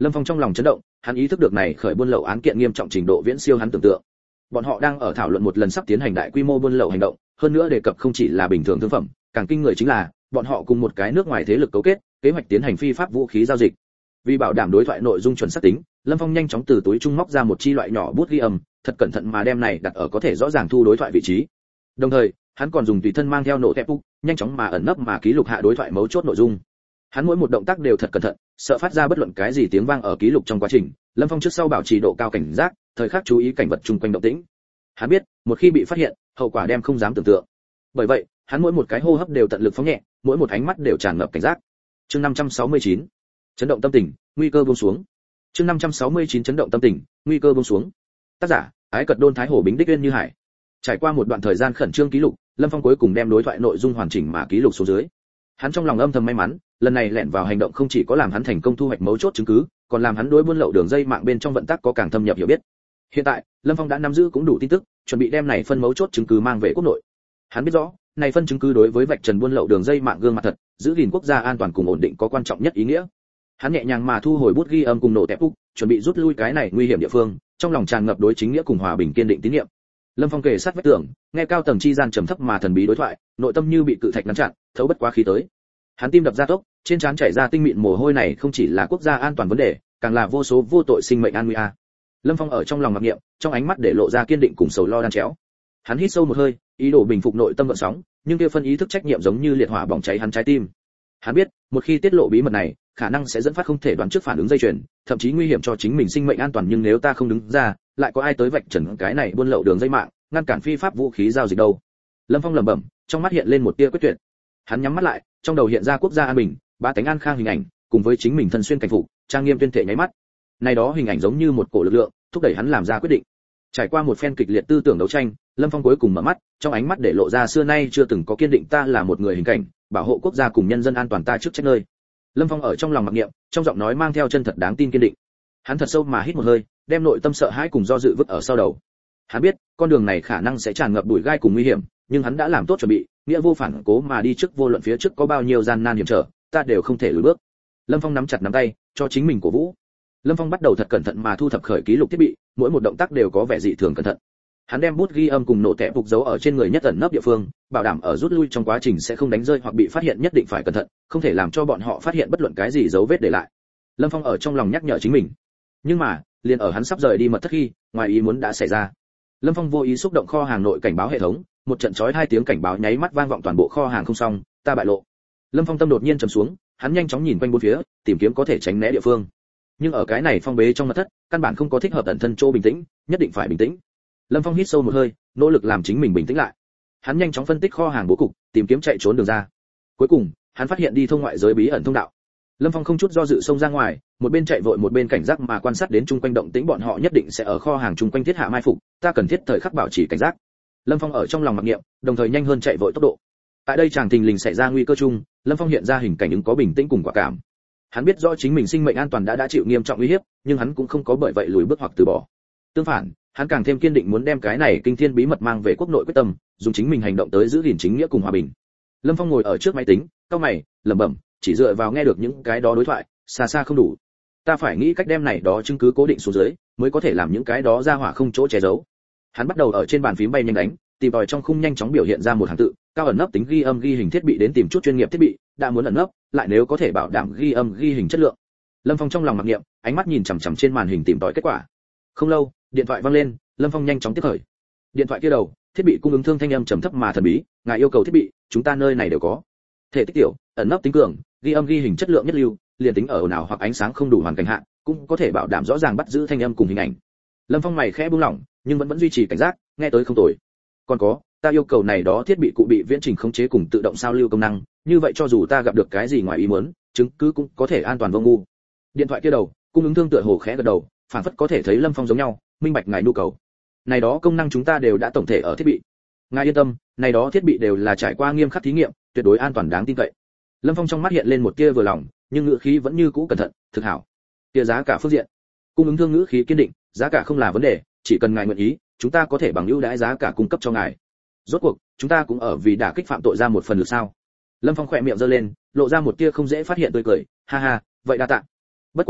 Lâm Phong trong lòng chấn động, hắn ý thức được này khởi buôn lậu án kiện nghiêm trọng trình độ viễn siêu hắn tưởng tượng. Bọn họ đang ở thảo luận một lần sắp tiến hành đại quy mô buôn lậu hành động, hơn nữa đề cập không chỉ là bình thường thương phẩm, càng kinh người chính là bọn họ cùng một cái nước ngoài thế lực cấu kết, kế hoạch tiến hành phi pháp vũ khí giao dịch. Vì bảo đảm đối thoại nội dung chuẩn xác tính, Lâm Phong nhanh chóng từ túi trung móc ra một chi loại nhỏ bút ghi âm, thật cẩn thận mà đem này đặt ở có thể rõ ràng thu đối thoại vị trí. Đồng thời, hắn còn dùng tùy thân mang theo nổ tẹp bút, nhanh chóng mà ẩn nấp mà ký lục hạ đối thoại mấu chốt nội dung. Hắn mỗi một động tác đều thật cẩn thận, sợ phát ra bất luận cái gì tiếng vang ở ký lục trong quá trình. Lâm Phong trước sau bảo trì độ cao cảnh giác, thời khắc chú ý cảnh vật xung quanh động tĩnh. Hắn biết, một khi bị phát hiện, hậu quả đem không dám tưởng tượng. Bởi vậy, hắn mỗi một cái hô hấp đều tận lực phóng nhẹ, mỗi một ánh mắt đều tràn ngập cảnh giác. Chương năm trăm sáu mươi chín, chấn động tâm tình, nguy cơ buông xuống. Chương năm trăm sáu mươi chín chấn động tâm tình, nguy cơ buông xuống. Tác giả: Ái Cật Đôn Thái Hổ Bính Đích Uyên Như Hải. Trải qua một đoạn thời gian khẩn trương ký lục, Lâm Phong cuối cùng đem đối thoại nội dung hoàn chỉnh mà ký lục xuống dưới. Hắn trong lòng âm thầm may mắn, lần này lẻn vào hành động không chỉ có làm hắn thành công thu hoạch mấu chốt chứng cứ, còn làm hắn đối buôn lậu đường dây mạng bên trong vận tắc có càng thâm nhập hiểu biết. Hiện tại, Lâm Phong đã nắm giữ cũng đủ tin tức, chuẩn bị đem này phân mấu chốt chứng cứ mang về quốc nội. Hắn biết rõ, này phân chứng cứ đối với vạch trần buôn lậu đường dây mạng gương mặt thật, giữ gìn quốc gia an toàn cùng ổn định có quan trọng nhất ý nghĩa. Hắn nhẹ nhàng mà thu hồi bút ghi âm cùng nổ tẹp bút, chuẩn bị rút lui cái này nguy hiểm địa phương, trong lòng tràn ngập đối chính nghĩa cùng hòa bình kiên định tín nhiệm. Lâm Phong kề sát vách tường, nghe cao tầng chi gian trầm thấp mà thần bí đối thoại, nội tâm như bị cự thạch ngăn chặn, thấu bất quá khí tới. Hắn tim đập gia tốc, trên trán chảy ra tinh mịn mồ hôi, này không chỉ là quốc gia an toàn vấn đề, càng là vô số vô tội sinh mệnh an nguy a. Lâm Phong ở trong lòng mặc niệm, trong ánh mắt để lộ ra kiên định cùng sầu lo đan chéo. Hắn hít sâu một hơi, ý đồ bình phục nội tâm gợn sóng, nhưng kia phân ý thức trách nhiệm giống như liệt hỏa bỏng cháy hắn trái tim. Hắn biết, một khi tiết lộ bí mật này, khả năng sẽ dẫn phát không thể đoán trước phản ứng dây chuyền, thậm chí nguy hiểm cho chính mình sinh mệnh an toàn, nhưng nếu ta không đứng ra, lại có ai tới vạch trần cái này buôn lậu đường dây mạng, ngăn cản phi pháp vũ khí giao dịch đâu? Lâm Phong lẩm bẩm, trong mắt hiện lên một tia quyết tuyệt. Hắn nhắm mắt lại, trong đầu hiện ra quốc gia an bình, ba tánh an khang hình ảnh, cùng với chính mình thân xuyên cảnh phục, trang nghiêm tuyên thệ nháy mắt. Này đó hình ảnh giống như một cổ lực lượng, thúc đẩy hắn làm ra quyết định. Trải qua một phen kịch liệt tư tưởng đấu tranh, Lâm Phong cuối cùng mở mắt, trong ánh mắt để lộ ra xưa nay chưa từng có kiên định, ta là một người hình cảnh, bảo hộ quốc gia cùng nhân dân an toàn ta trước trách nơi. Lâm Phong ở trong lòng mặc niệm, trong giọng nói mang theo chân thật đáng tin kiên định. Hắn thật sâu mà hít một hơi, đem nội tâm sợ hãi cùng do dự vứt ở sau đầu. Hắn biết, con đường này khả năng sẽ tràn ngập bụi gai cùng nguy hiểm, nhưng hắn đã làm tốt chuẩn bị, nghĩa vô phản cố mà đi trước, vô luận phía trước có bao nhiêu gian nan hiểm trở, ta đều không thể lùi bước. Lâm Phong nắm chặt nắm tay, cho chính mình cổ vũ. Lâm Phong bắt đầu thật cẩn thận mà thu thập khởi ký lục thiết bị, mỗi một động tác đều có vẻ dị thường cẩn thận. Hắn đem bút ghi âm cùng nổ tẹp phục giấu ở trên người nhất ẩn nấp địa phương, bảo đảm ở rút lui trong quá trình sẽ không đánh rơi hoặc bị phát hiện, nhất định phải cẩn thận, không thể làm cho bọn họ phát hiện bất luận cái gì dấu vết để lại. Lâm Phong ở trong lòng nhắc nhở chính mình. Nhưng mà, liền ở hắn sắp rời đi mật thất khi, ngoài ý muốn đã xảy ra. Lâm Phong vô ý xúc động kho hàng nội cảnh báo hệ thống, một trận chói hai tiếng cảnh báo nháy mắt vang vọng toàn bộ kho hàng, không xong, ta bại lộ. Lâm Phong tâm đột nhiên trầm xuống, hắn nhanh chóng nhìn quanh bốn phía, tìm kiếm có thể tránh né địa phương. Nhưng ở cái này phong bế trong mật thất, căn bản không có thích hợp ẩn thân chỗ bình tĩnh, nhất định phải bình tĩnh. Lâm Phong hít sâu một hơi, nỗ lực làm chính mình bình tĩnh lại. Hắn nhanh chóng phân tích kho hàng bố cục, tìm kiếm chạy trốn đường ra. Cuối cùng, hắn phát hiện đi thông ngoại giới bí ẩn thông đạo. Lâm Phong không chút do dự xông ra ngoài, một bên chạy vội một bên cảnh giác mà quan sát đến chung quanh động tĩnh, bọn họ nhất định sẽ ở kho hàng chung quanh thiết hạ mai phục, ta cần thiết thời khắc bảo trì cảnh giác. Lâm Phong ở trong lòng mặc niệm, đồng thời nhanh hơn chạy vội tốc độ. Tại đây chàng thình lình xảy ra nguy cơ chung, Lâm Phong hiện ra hình cảnh ứng có bình tĩnh cùng quả cảm. Hắn biết rõ chính mình sinh mệnh an toàn đã đã chịu nghiêm trọng uy hiếp, nhưng hắn cũng không có bởi vậy lùi bước hoặc từ bỏ. Tương phản, hắn càng thêm kiên định muốn đem cái này kinh thiên bí mật mang về quốc nội, quyết tâm dùng chính mình hành động tới giữ gìn chính nghĩa cùng hòa bình. Lâm Phong ngồi ở trước máy tính, cau mày, lẩm bẩm, chỉ dựa vào nghe được những cái đó đối thoại, xa xa không đủ. Ta phải nghĩ cách đem này đó chứng cứ cố định xuống dưới, mới có thể làm những cái đó ra hỏa không chỗ che giấu. Hắn bắt đầu ở trên bàn phím bay nhanh đánh, tìm tòi trong khung nhanh chóng biểu hiện ra một hàng tự, cao ẩn nấp tính ghi âm ghi hình thiết bị đến tìm chút chuyên nghiệp thiết bị, đã muốn ẩn nấp, lại nếu có thể bảo đảm ghi âm ghi hình chất lượng. Lâm Phong trong lòng mặc niệm, ánh mắt nhìn chằm chằm trên màn hình tìm tòi kết quả. Không lâu, điện thoại vang lên, Lâm Phong nhanh chóng tiếp khởi. Điện thoại kia đầu, thiết bị cung ứng thương thanh âm trầm thấp mà thần bí, ngài yêu cầu thiết bị, chúng ta nơi này đều có. Thể tích tiểu, ẩn nấp tính cường, ghi âm ghi hình chất lượng nhất lưu, liền tính ở ồn ào hoặc ánh sáng không đủ hoàn cảnh hạ, cũng có thể bảo đảm rõ ràng bắt giữ thanh âm cùng hình ảnh. Lâm Phong mày khẽ buông lỏng, nhưng vẫn vẫn duy trì cảnh giác, nghe tới không tồi. Còn có, ta yêu cầu này đó thiết bị cụ bị viễn trình khống chế cùng tự động sao lưu công năng, như vậy cho dù ta gặp được cái gì ngoài ý muốn, chứng cứ cũng có thể an toàn vô ngu. Điện thoại kia đầu, cung ứng thương tựa hồ khẽ gật đầu, phản phất có thể thấy Lâm Phong giống nhau, minh bạch ngài nhu cầu. Này đó công năng chúng ta đều đã tổng thể ở thiết bị. Ngài yên tâm, này đó thiết bị đều là trải qua nghiêm khắc thí nghiệm, tuyệt đối an toàn đáng tin cậy. Lâm Phong trong mắt hiện lên một tia vừa lòng, nhưng ngữ khí vẫn như cũ cẩn thận, thực hảo. Tia giá cả phương diện, cung ứng thương ngữ khí kiên định, giá cả không là vấn đề, chỉ cần ngài nguyện ý, chúng ta có thể bằng ưu đãi giá cả cung cấp cho ngài. Rốt cuộc, chúng ta cũng ở vì đả kích phạm tội ra một phần lực sao? Lâm Phong khỏe miệng giơ lên, lộ ra một tia không dễ phát hiện tươi cười, ha ha, vậy đa tạ. Bất quá,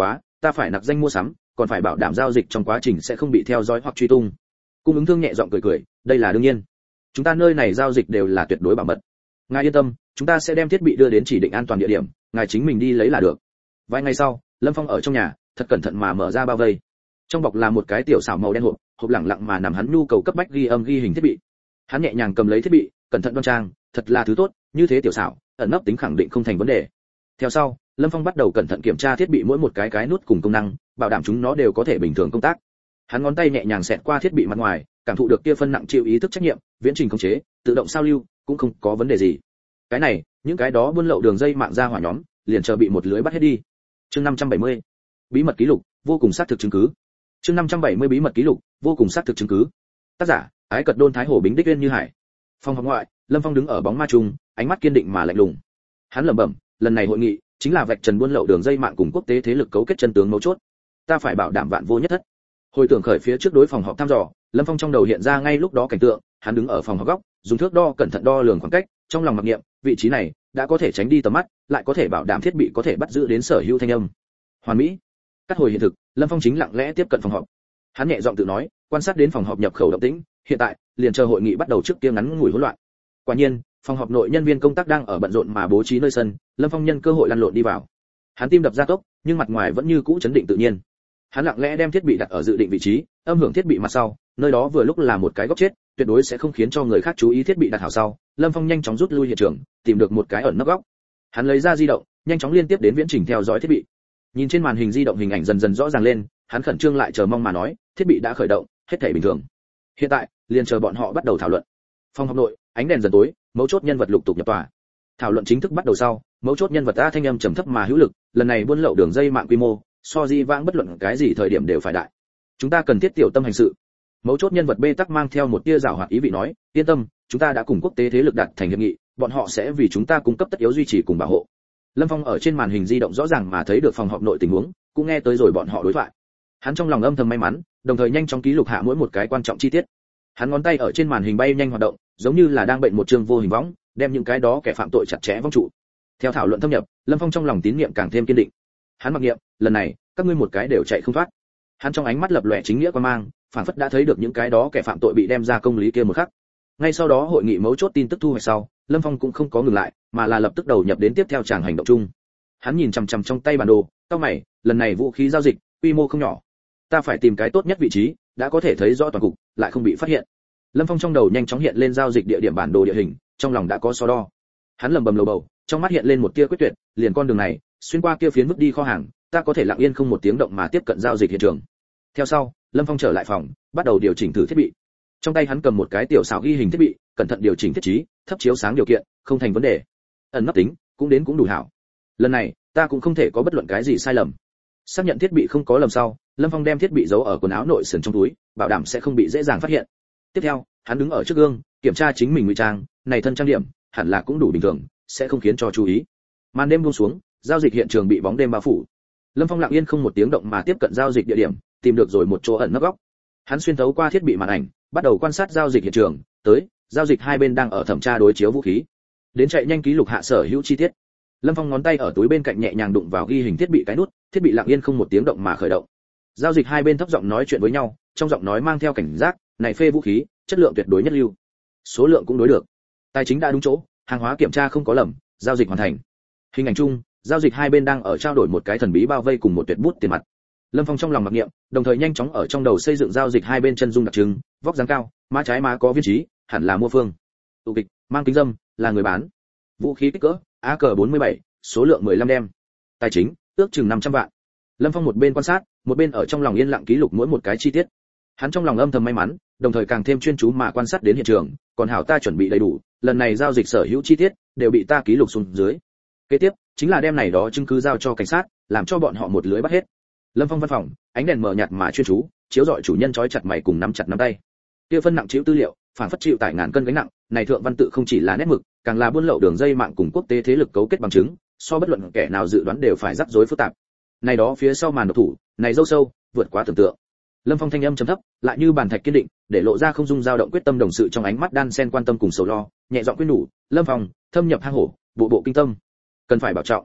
ta phải nặc danh mua sắm, còn phải bảo đảm giao dịch trong quá trình sẽ không bị theo dõi hoặc truy tung. Cung ứng thương nhẹ giọng cười cười, đây là đương nhiên. Chúng ta nơi này giao dịch đều là tuyệt đối bảo mật. Ngài yên tâm, chúng ta sẽ đem thiết bị đưa đến chỉ định an toàn địa điểm, ngài chính mình đi lấy là được. Vài ngày sau, Lâm Phong ở trong nhà, thật cẩn thận mà mở ra bao vây. Trong bọc là một cái tiểu xảo màu đen hộp, hộp lẳng lặng mà nằm hắn nhu cầu cấp bách ghi âm ghi hình thiết bị. Hắn nhẹ nhàng cầm lấy thiết bị, cẩn thận đoan trang, thật là thứ tốt, như thế tiểu xảo, ẩn nấp tính khẳng định không thành vấn đề. Theo sau, Lâm Phong bắt đầu cẩn thận kiểm tra thiết bị mỗi một cái cái nút cùng công năng, bảo đảm chúng nó đều có thể bình thường công tác. Hắn ngón tay nhẹ nhàng xẹt qua thiết bị mặt ngoài, cảm thụ được kia phân nặng chịu ý thức trách nhiệm, viễn trình khống chế, tự động sao lưu, cũng không có vấn đề gì. Cái này, những cái đó buôn lậu đường dây mạng ra hỏa nhóm, liền chờ bị một lưới bắt hết đi. Chương năm trăm bảy mươi. Bí mật ký lục, vô cùng xác thực chứng cứ. Chương năm trăm bảy mươi bí mật ký lục, vô cùng xác thực chứng cứ. Tác giả: Ái Cật Đôn Thái Hồ Bính Đích Uyên Như Hải. Phòng học ngoại, Lâm Phong đứng ở bóng ma trùng, ánh mắt kiên định mà lạnh lùng. Hắn lẩm bẩm, lần này hội nghị chính là vạch trần buôn lậu đường dây mạng cùng quốc tế thế lực cấu kết chân tướng mấu chốt. Ta phải bảo đảm vạn vô nhất thất. Hồi tưởng khởi phía trước đối phòng họp thăm dò, Lâm Phong trong đầu hiện ra ngay lúc đó cảnh tượng, hắn đứng ở phòng họp góc, dùng thước đo cẩn thận đo lường khoảng cách, trong lòng mặc niệm, vị trí này đã có thể tránh đi tầm mắt, lại có thể bảo đảm thiết bị có thể bắt giữ đến sở hữu thanh âm. Hoàn mỹ. Cắt hồi hiện thực, Lâm Phong chính lặng lẽ tiếp cận phòng họp. Hắn nhẹ giọng tự nói, quan sát đến phòng họp nhập khẩu động tĩnh, hiện tại liền chờ hội nghị bắt đầu trước kia ngắn ngủi hỗn loạn. Quả nhiên, phòng họp nội nhân viên công tác đang ở bận rộn mà bố trí nơi sân, Lâm Phong nhân cơ hội lăn lộn đi vào. Hắn tim đập gia tốc, nhưng mặt ngoài vẫn như cũ chấn định tự nhiên. Hắn lặng lẽ đem thiết bị đặt ở dự định vị trí, âm hưởng thiết bị mặt sau, nơi đó vừa lúc là một cái góc chết, tuyệt đối sẽ không khiến cho người khác chú ý thiết bị đặt hảo sau. Lâm Phong nhanh chóng rút lui hiện trường, tìm được một cái ẩn nấp góc. Hắn lấy ra di động, nhanh chóng liên tiếp đến viễn trình theo dõi thiết bị. Nhìn trên màn hình di động hình ảnh dần dần rõ ràng lên, hắn khẩn trương lại chờ mong mà nói, thiết bị đã khởi động, hết thảy bình thường. Hiện tại, liền chờ bọn họ bắt đầu thảo luận. Phòng họp nội, ánh đèn dần tối, mấu chốt nhân vật lục tục nhập tòa. Thảo luận chính thức bắt đầu sau, mấu chốt nhân vật a thanh âm trầm thấp mà hữu lực, lần này buôn lậu đường dây mạng quy mô, so di vãng bất luận cái gì thời điểm đều phải đại. Chúng ta cần thiết tiểu tâm hành sự. Mấu chốt nhân vật B tắc mang theo một tia giảo hoạt ý vị nói, yên tâm, chúng ta đã cùng quốc tế thế lực đạt thành hiệp nghị, bọn họ sẽ vì chúng ta cung cấp tất yếu duy trì cùng bảo hộ. Lâm Phong ở trên màn hình di động rõ ràng mà thấy được phòng họp nội tình huống, cũng nghe tới rồi bọn họ đối thoại. Hắn trong lòng âm thầm may mắn, đồng thời nhanh chóng ký lục hạ mỗi một cái quan trọng chi tiết. Hắn ngón tay ở trên màn hình bay nhanh hoạt động, giống như là đang bệnh một chương vô hình võng, đem những cái đó kẻ phạm tội chặt chẽ vong trụ. Theo thảo luận thâm nhập, Lâm Phong trong lòng tín niệm càng thêm kiên định. Hắn mặc niệm, lần này, các ngươi một cái đều chạy không thoát. Hắn trong ánh mắt lập lòe chính nghĩa quan mang, phản phất đã thấy được những cái đó kẻ phạm tội bị đem ra công lý kia một khắc. Ngay sau đó hội nghị mấu chốt tin tức thu hoạch sau, Lâm Phong cũng không có ngừng lại, mà là lập tức đầu nhập đến tiếp theo tràng hành động chung. Hắn nhìn chằm chằm trong tay bản đồ, cau mày, lần này vũ khí giao dịch, quy mô không nhỏ. Ta phải tìm cái tốt nhất vị trí, đã có thể thấy rõ toàn cục, lại không bị phát hiện. Lâm Phong trong đầu nhanh chóng hiện lên giao dịch địa điểm bản đồ địa hình, trong lòng đã có so đo. Hắn lẩm bẩm lầu bầu, trong mắt hiện lên một tia quyết tuyệt, liền con đường này, xuyên qua kia phiến vứt đi kho hàng, ta có thể lặng yên không một tiếng động mà tiếp cận giao dịch hiện trường. Theo sau, Lâm Phong trở lại phòng, bắt đầu điều chỉnh thử thiết bị. Trong tay hắn cầm một cái tiểu xảo ghi hình thiết bị, cẩn thận điều chỉnh thiết trí, thấp chiếu sáng điều kiện, không thành vấn đề. Ẩn nấp tính, cũng đến cũng đủ hảo. Lần này, ta cũng không thể có bất luận cái gì sai lầm. Xác nhận thiết bị không có lầm sau, Lâm Phong đem thiết bị giấu ở quần áo nội sườn trong túi, bảo đảm sẽ không bị dễ dàng phát hiện. Tiếp theo, hắn đứng ở trước gương, kiểm tra chính mình ngụy trang, này thân trang điểm, hẳn là cũng đủ bình thường, sẽ không khiến cho chú ý. Màn đêm buông xuống, giao dịch hiện trường bị bóng đêm bao phủ. Lâm Phong lặng yên không một tiếng động mà tiếp cận giao dịch địa điểm, tìm được rồi một chỗ ẩn nấp góc. Hắn xuyên thấu qua thiết bị màn ảnh, bắt đầu quan sát giao dịch hiện trường, tới, giao dịch hai bên đang ở thẩm tra đối chiếu vũ khí. Đến chạy nhanh ký lục hạ sở hữu chi tiết. Lâm Phong ngón tay ở túi bên cạnh nhẹ nhàng đụng vào ghi hình thiết bị cái nút, thiết bị lặng yên không một tiếng động mà khởi động. Giao dịch hai bên thấp giọng nói chuyện với nhau, trong giọng nói mang theo cảnh giác, này phê vũ khí, chất lượng tuyệt đối nhất lưu. Số lượng cũng đối được. Tài chính đã đúng chỗ, hàng hóa kiểm tra không có lầm, giao dịch hoàn thành. Hình ảnh chung, giao dịch hai bên đang ở trao đổi một cái thần bí bao vây cùng một tuyệt bút tiền mặt. Lâm Phong trong lòng mặc niệm, đồng thời nhanh chóng ở trong đầu xây dựng giao dịch hai bên chân dung đặc trưng, vóc dáng cao, má trái má có viên trí, hẳn là mua phương. Tụ kịch, mang kính dâm, là người bán. Vũ khí kích cỡ, A K bốn mươi bảy, số lượng mười lăm đem. Tài chính, ước chừng năm trăm vạn. Lâm Phong một bên quan sát, một bên ở trong lòng yên lặng ký lục mỗi một cái chi tiết. Hắn trong lòng âm thầm may mắn, đồng thời càng thêm chuyên chú mà quan sát đến hiện trường, còn hảo ta chuẩn bị đầy đủ, lần này giao dịch sở hữu chi tiết đều bị ta ký lục xuống dưới. Kế tiếp, chính là đem này đó chứng cứ giao cho cảnh sát, làm cho bọn họ một lưới bắt hết. Lâm Phong văn phòng, ánh đèn mờ nhạt mà chuyên chú, chiếu rọi chủ nhân trói chặt mày cùng nắm chặt nắm tay. Kia phân nặng chịu tư liệu, phản phất chịu tải ngàn cân gánh nặng, này thượng văn tự không chỉ là nét mực, càng là buôn lậu đường dây mạng cùng quốc tế thế lực cấu kết bằng chứng, so bất luận kẻ nào dự đoán đều phải rắc rối phức tạp. Này đó phía sau màn độc thủ, này dâu sâu, vượt quá tưởng tượng. Lâm Phong thanh âm trầm thấp, lại như bàn thạch kiên định, để lộ ra không dung dao động quyết tâm đồng sự trong ánh mắt đan xen quan tâm cùng sầu lo, nhẹ giọng khuyên nhủ, "Lâm Phong, thâm nhập hang hổ, bộ bộ kinh tâm, cần phải bảo trọng."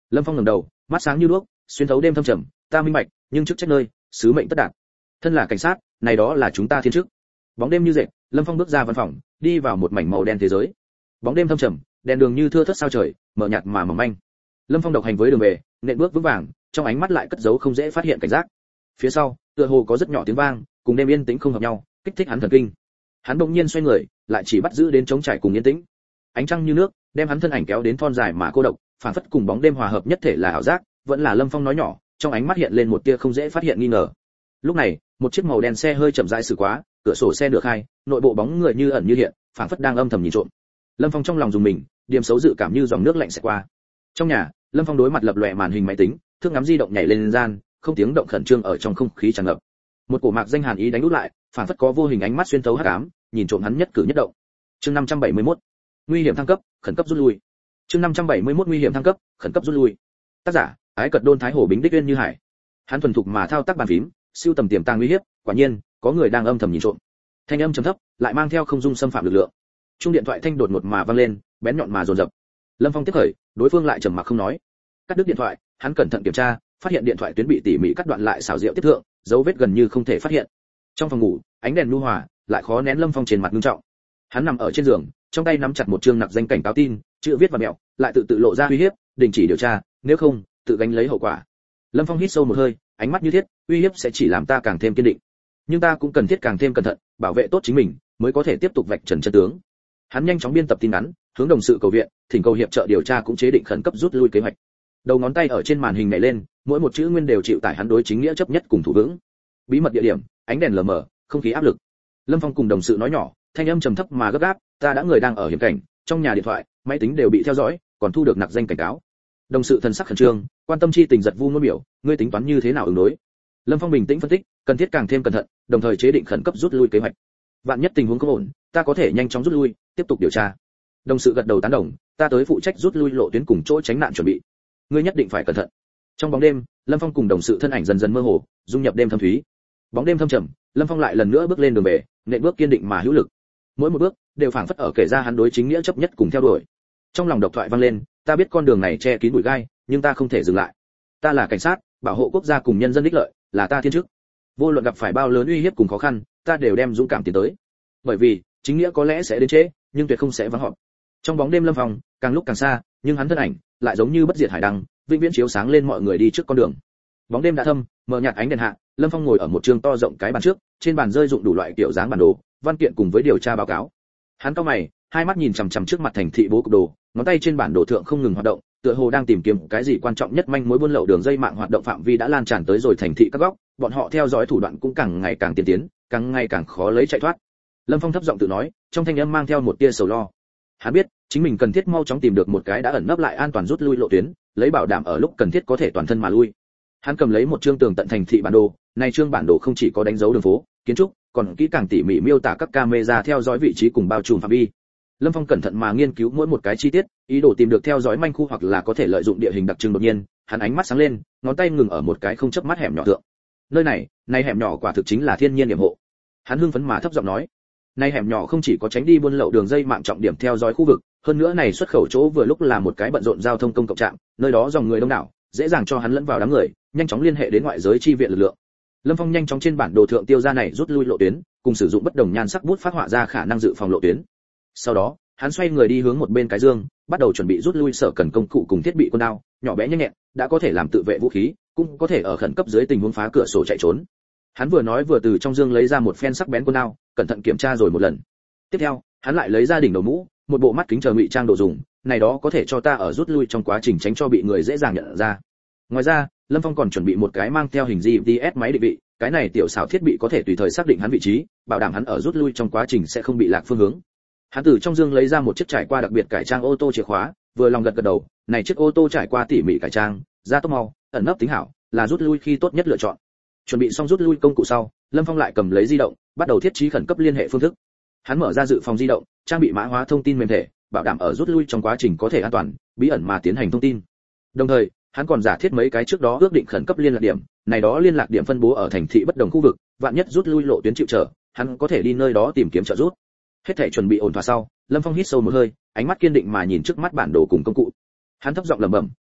Lâm Phong ngẩng đầu, mắt sáng như đuốc, xuyên thấu đêm thâm trầm, ta minh bạch, nhưng chức trách nơi, sứ mệnh tất đạt. Thân là cảnh sát, này đó là chúng ta thiên chức. Bóng đêm như dệt, Lâm Phong bước ra văn phòng, đi vào một mảnh màu đen thế giới. Bóng đêm thâm trầm, đèn đường như thưa thớt sao trời, mờ nhạt mà mỏng manh. Lâm Phong độc hành với đường về, nện bước vững vàng, trong ánh mắt lại cất giấu không dễ phát hiện cảnh giác. Phía sau, tựa hồ có rất nhỏ tiếng vang, cùng đêm yên tĩnh không hợp nhau, kích thích hắn thần kinh. Hắn bỗng nhiên xoay người, lại chỉ bắt giữ đến trống trải cùng yên tĩnh. Ánh trăng như nước, đem hắn thân ảnh kéo đến thon dài mà cô độc, phản phất cùng bóng đêm hòa hợp nhất thể là ảo giác, vẫn là Lâm Phong nói nhỏ, trong ánh mắt hiện lên một tia không dễ phát hiện nghi ngờ. Lúc này, một chiếc màu đen xe hơi chậm rãi xử quá, cửa sổ xe được khai, nội bộ bóng người như ẩn như hiện, phản phất đang âm thầm nhìn trộm. Lâm Phong trong lòng dùng mình, điểm xấu dự cảm như dòng nước lạnh sẽ qua. Trong nhà, Lâm Phong đối mặt lập lòe màn hình máy tính, thước ngắm di động nhảy lên gian, không tiếng động khẩn trương ở trong không khí tràn ngập. Một cổ mạc danh hàn ý đánh úp lại, phản phất có vô hình ánh mắt xuyên thấu hắc ám, nhìn trộm hắn nhất cử nhất động. Chương năm trăm bảy mươi mốt, nguy hiểm thăng cấp, khẩn cấp rút lui. Chương năm trăm bảy mươi mốt nguy hiểm thăng cấp, khẩn cấp rút lui. Tác giả: Ái Cật Đôn Thái Hổ Bính Đích Uyên Như Hải. Hắn thuần thục mà thao tác bàn phím, siêu tầm tiềm tàng nguy hiểm, quả nhiên, có người đang âm thầm nhìn trộm. Thanh âm trầm thấp, lại mang theo không dung xâm phạm lực lượng. Chuông điện thoại thanh đột ngột mà vang lên, bén nhọn mà dồn dập. Lâm Phong tiếp khởi, đối phương lại trầm mặc không nói. Cắt đứt điện thoại, hắn cẩn thận kiểm tra, phát hiện điện thoại tuyến bị tỉ mỉ cắt đoạn lại xảo diệu tiếp thượng, dấu vết gần như không thể phát hiện. Trong phòng ngủ, ánh đèn nhu hòa, lại khó nén Lâm Phong trên mặt nghiêm trọng. Hắn nằm ở trên giường, trong tay nắm chặt một chương nặc danh cảnh cáo tin, chữ viết và mẹo, lại tự tự lộ ra uy hiếp, đình chỉ điều tra, nếu không, tự gánh lấy hậu quả. Lâm Phong hít sâu một hơi, ánh mắt như thiết, uy hiếp sẽ chỉ làm ta càng thêm kiên định, nhưng ta cũng cần thiết càng thêm cẩn thận, bảo vệ tốt chính mình, mới có thể tiếp tục vạch trần chân tướng. Hắn nhanh chóng biên tập tin ngắn, hướng đồng sự cầu viện, thỉnh cầu hiệp trợ điều tra cũng chế định khẩn cấp rút lui kế hoạch. Đầu ngón tay ở trên màn hình nhảy lên, mỗi một chữ nguyên đều chịu tải hắn đối chính nghĩa chấp nhất cùng thủ vững. Bí mật địa điểm, ánh đèn lờ mờ, không khí áp lực. Lâm Phong cùng đồng sự nói nhỏ, thanh âm trầm thấp mà gấp gáp, ta đã người đang ở hiểm cảnh, trong nhà điện thoại, máy tính đều bị theo dõi, còn thu được nặc danh cảnh cáo. Đồng sự thần sắc khẩn trương, quan tâm chi tình giật vu ngôn biểu, ngươi tính toán như thế nào ứng đối? Lâm Phong bình tĩnh phân tích, cần thiết càng thêm cẩn thận, đồng thời chế định khẩn cấp rút lui kế hoạch. Vạn nhất tình huống không ổn, ta có thể nhanh chóng rút lui, tiếp tục điều tra. Đồng sự gật đầu tán đồng, ta tới phụ trách rút lui lộ tuyến cùng chỗ tránh nạn chuẩn bị. Ngươi nhất định phải cẩn thận. Trong bóng đêm, Lâm Phong cùng đồng sự thân ảnh dần dần mơ hồ, dung nhập đêm thâm thúy. Bóng đêm thâm trầm, Lâm Phong lại lần nữa bước lên đường về, nện bước kiên định mà hữu lực. Mỗi một bước đều phảng phất ở kể ra hắn đối chính nghĩa chấp nhất cùng theo đuổi. Trong lòng độc thoại vang lên, ta biết con đường này che kín bụi gai, nhưng ta không thể dừng lại. Ta là cảnh sát, bảo hộ quốc gia cùng nhân dân ích lợi, là ta thiên chức. Vô luận gặp phải bao lớn uy hiếp cùng khó khăn, ta đều đem dũng cảm tiến tới. Bởi vì, chính nghĩa có lẽ sẽ đến trễ, nhưng tuyệt không sẽ vắng họp. Trong bóng đêm Lâm Phong, càng lúc càng xa, nhưng hắn thân ảnh lại giống như bất diệt hải đăng, vĩnh viễn chiếu sáng lên mọi người đi trước con đường. Bóng đêm đã thâm, mờ nhạt ánh đèn hạ, Lâm Phong ngồi ở một trường to rộng cái bàn trước, trên bàn rơi dụng đủ loại kiểu dáng bản đồ, văn kiện cùng với điều tra báo cáo. Hắn cau mày, hai mắt nhìn chằm chằm trước mặt thành thị bố cục đồ, ngón tay trên bản đồ thượng không ngừng hoạt động, tựa hồ đang tìm kiếm cái gì quan trọng nhất. Manh mối buôn lậu đường dây mạng hoạt động phạm vi đã lan tràn tới rồi thành thị các góc, bọn họ theo dõi thủ đoạn cũng càng ngày càng tiên tiến, càng ngày càng khó lấy chạy thoát. Lâm Phong thấp giọng tự nói, trong thanh âm mang theo một tia sầu lo. Hắn biết, chính mình cần thiết mau chóng tìm được một cái đã ẩn nấp lại an toàn rút lui lộ tuyến, lấy bảo đảm ở lúc cần thiết có thể toàn thân mà lui. Hắn cầm lấy một chương tường tận thành thị bản đồ, này chương bản đồ không chỉ có đánh dấu đường phố, kiến trúc, còn kỹ càng tỉ mỉ miêu tả các camera theo dõi vị trí cùng bao trùm phạm vi. Lâm Phong cẩn thận mà nghiên cứu mỗi một cái chi tiết, ý đồ tìm được theo dõi manh khu hoặc là có thể lợi dụng địa hình đặc trưng. Đột nhiên, hắn ánh mắt sáng lên, ngón tay ngừng ở một cái không chớp mắt hẻm nhỏ thượng. Nơi này, này hẻm nhỏ quả thực chính là thiên nhiên điểm hộ. Hắn hưng phấn mà thấp giọng nói, này hẻm nhỏ không chỉ có tránh đi buôn lậu đường dây mạng trọng điểm theo dõi khu vực, hơn nữa này xuất khẩu chỗ vừa lúc là một cái bận rộn giao thông công cộng trạm, nơi đó dòng người đông đảo, dễ dàng cho hắn lẫn vào đám người, nhanh chóng liên hệ đến ngoại giới chi viện lực lượng. Lâm Phong nhanh chóng trên bản đồ thượng tiêu ra này rút lui lộ tuyến, cùng sử dụng bất đồng nhan sắc bút phát họa ra khả năng dự phòng lộ tuyến. Sau đó, hắn xoay người đi hướng một bên cái dương, bắt đầu chuẩn bị rút lui sở cần công cụ cùng thiết bị quân đao, nhỏ bé nhanh nhẹn, đã có thể làm tự vệ vũ khí, cũng có thể ở khẩn cấp dưới tình huống phá cửa sổ chạy trốn. Hắn vừa nói vừa từ trong dương lấy ra một phen sắc bén quân đao, cẩn thận kiểm tra rồi một lần. Tiếp theo, hắn lại lấy ra đỉnh đầu mũ, một bộ mắt kính chờ ngụy trang đồ dùng, này đó có thể cho ta ở rút lui trong quá trình tránh cho bị người dễ dàng nhận ra. Ngoài ra, Lâm Phong còn chuẩn bị một cái mang theo hình giê pê ét máy định vị, cái này tiểu xảo thiết bị có thể tùy thời xác định hắn vị trí, bảo đảm hắn ở rút lui trong quá trình sẽ không bị lạc phương hướng. Hắn từ trong dương lấy ra một chiếc trải qua đặc biệt cải trang ô tô chìa khóa, vừa lòng gật gật đầu, này chiếc ô tô trải qua tỉ mỉ cải trang, gia tốc mau, ẩn nấp tính hảo, là rút lui khi tốt nhất lựa chọn. Chuẩn bị xong rút lui công cụ sau, Lâm Phong lại cầm lấy di động, bắt đầu thiết trí khẩn cấp liên hệ phương thức. Hắn mở ra dự phòng di động, trang bị mã hóa thông tin mềm thể, bảo đảm ở rút lui trong quá trình có thể an toàn, bí ẩn mà tiến hành thông tin. Đồng thời, hắn còn giả thiết mấy cái trước đó ước định khẩn cấp liên lạc điểm, này đó liên lạc điểm phân bố ở thành thị bất đồng khu vực, vạn nhất rút lui lộ tuyến chịu trở, hắn có thể đi nơi đó tìm kiếm trợ giúp. Hết thảy chuẩn bị ổn thỏa sau, Lâm Phong hít sâu một hơi, ánh mắt kiên định mà nhìn trước mắt bản đồ cùng công cụ. Hắn thấp giọng lẩm bẩm,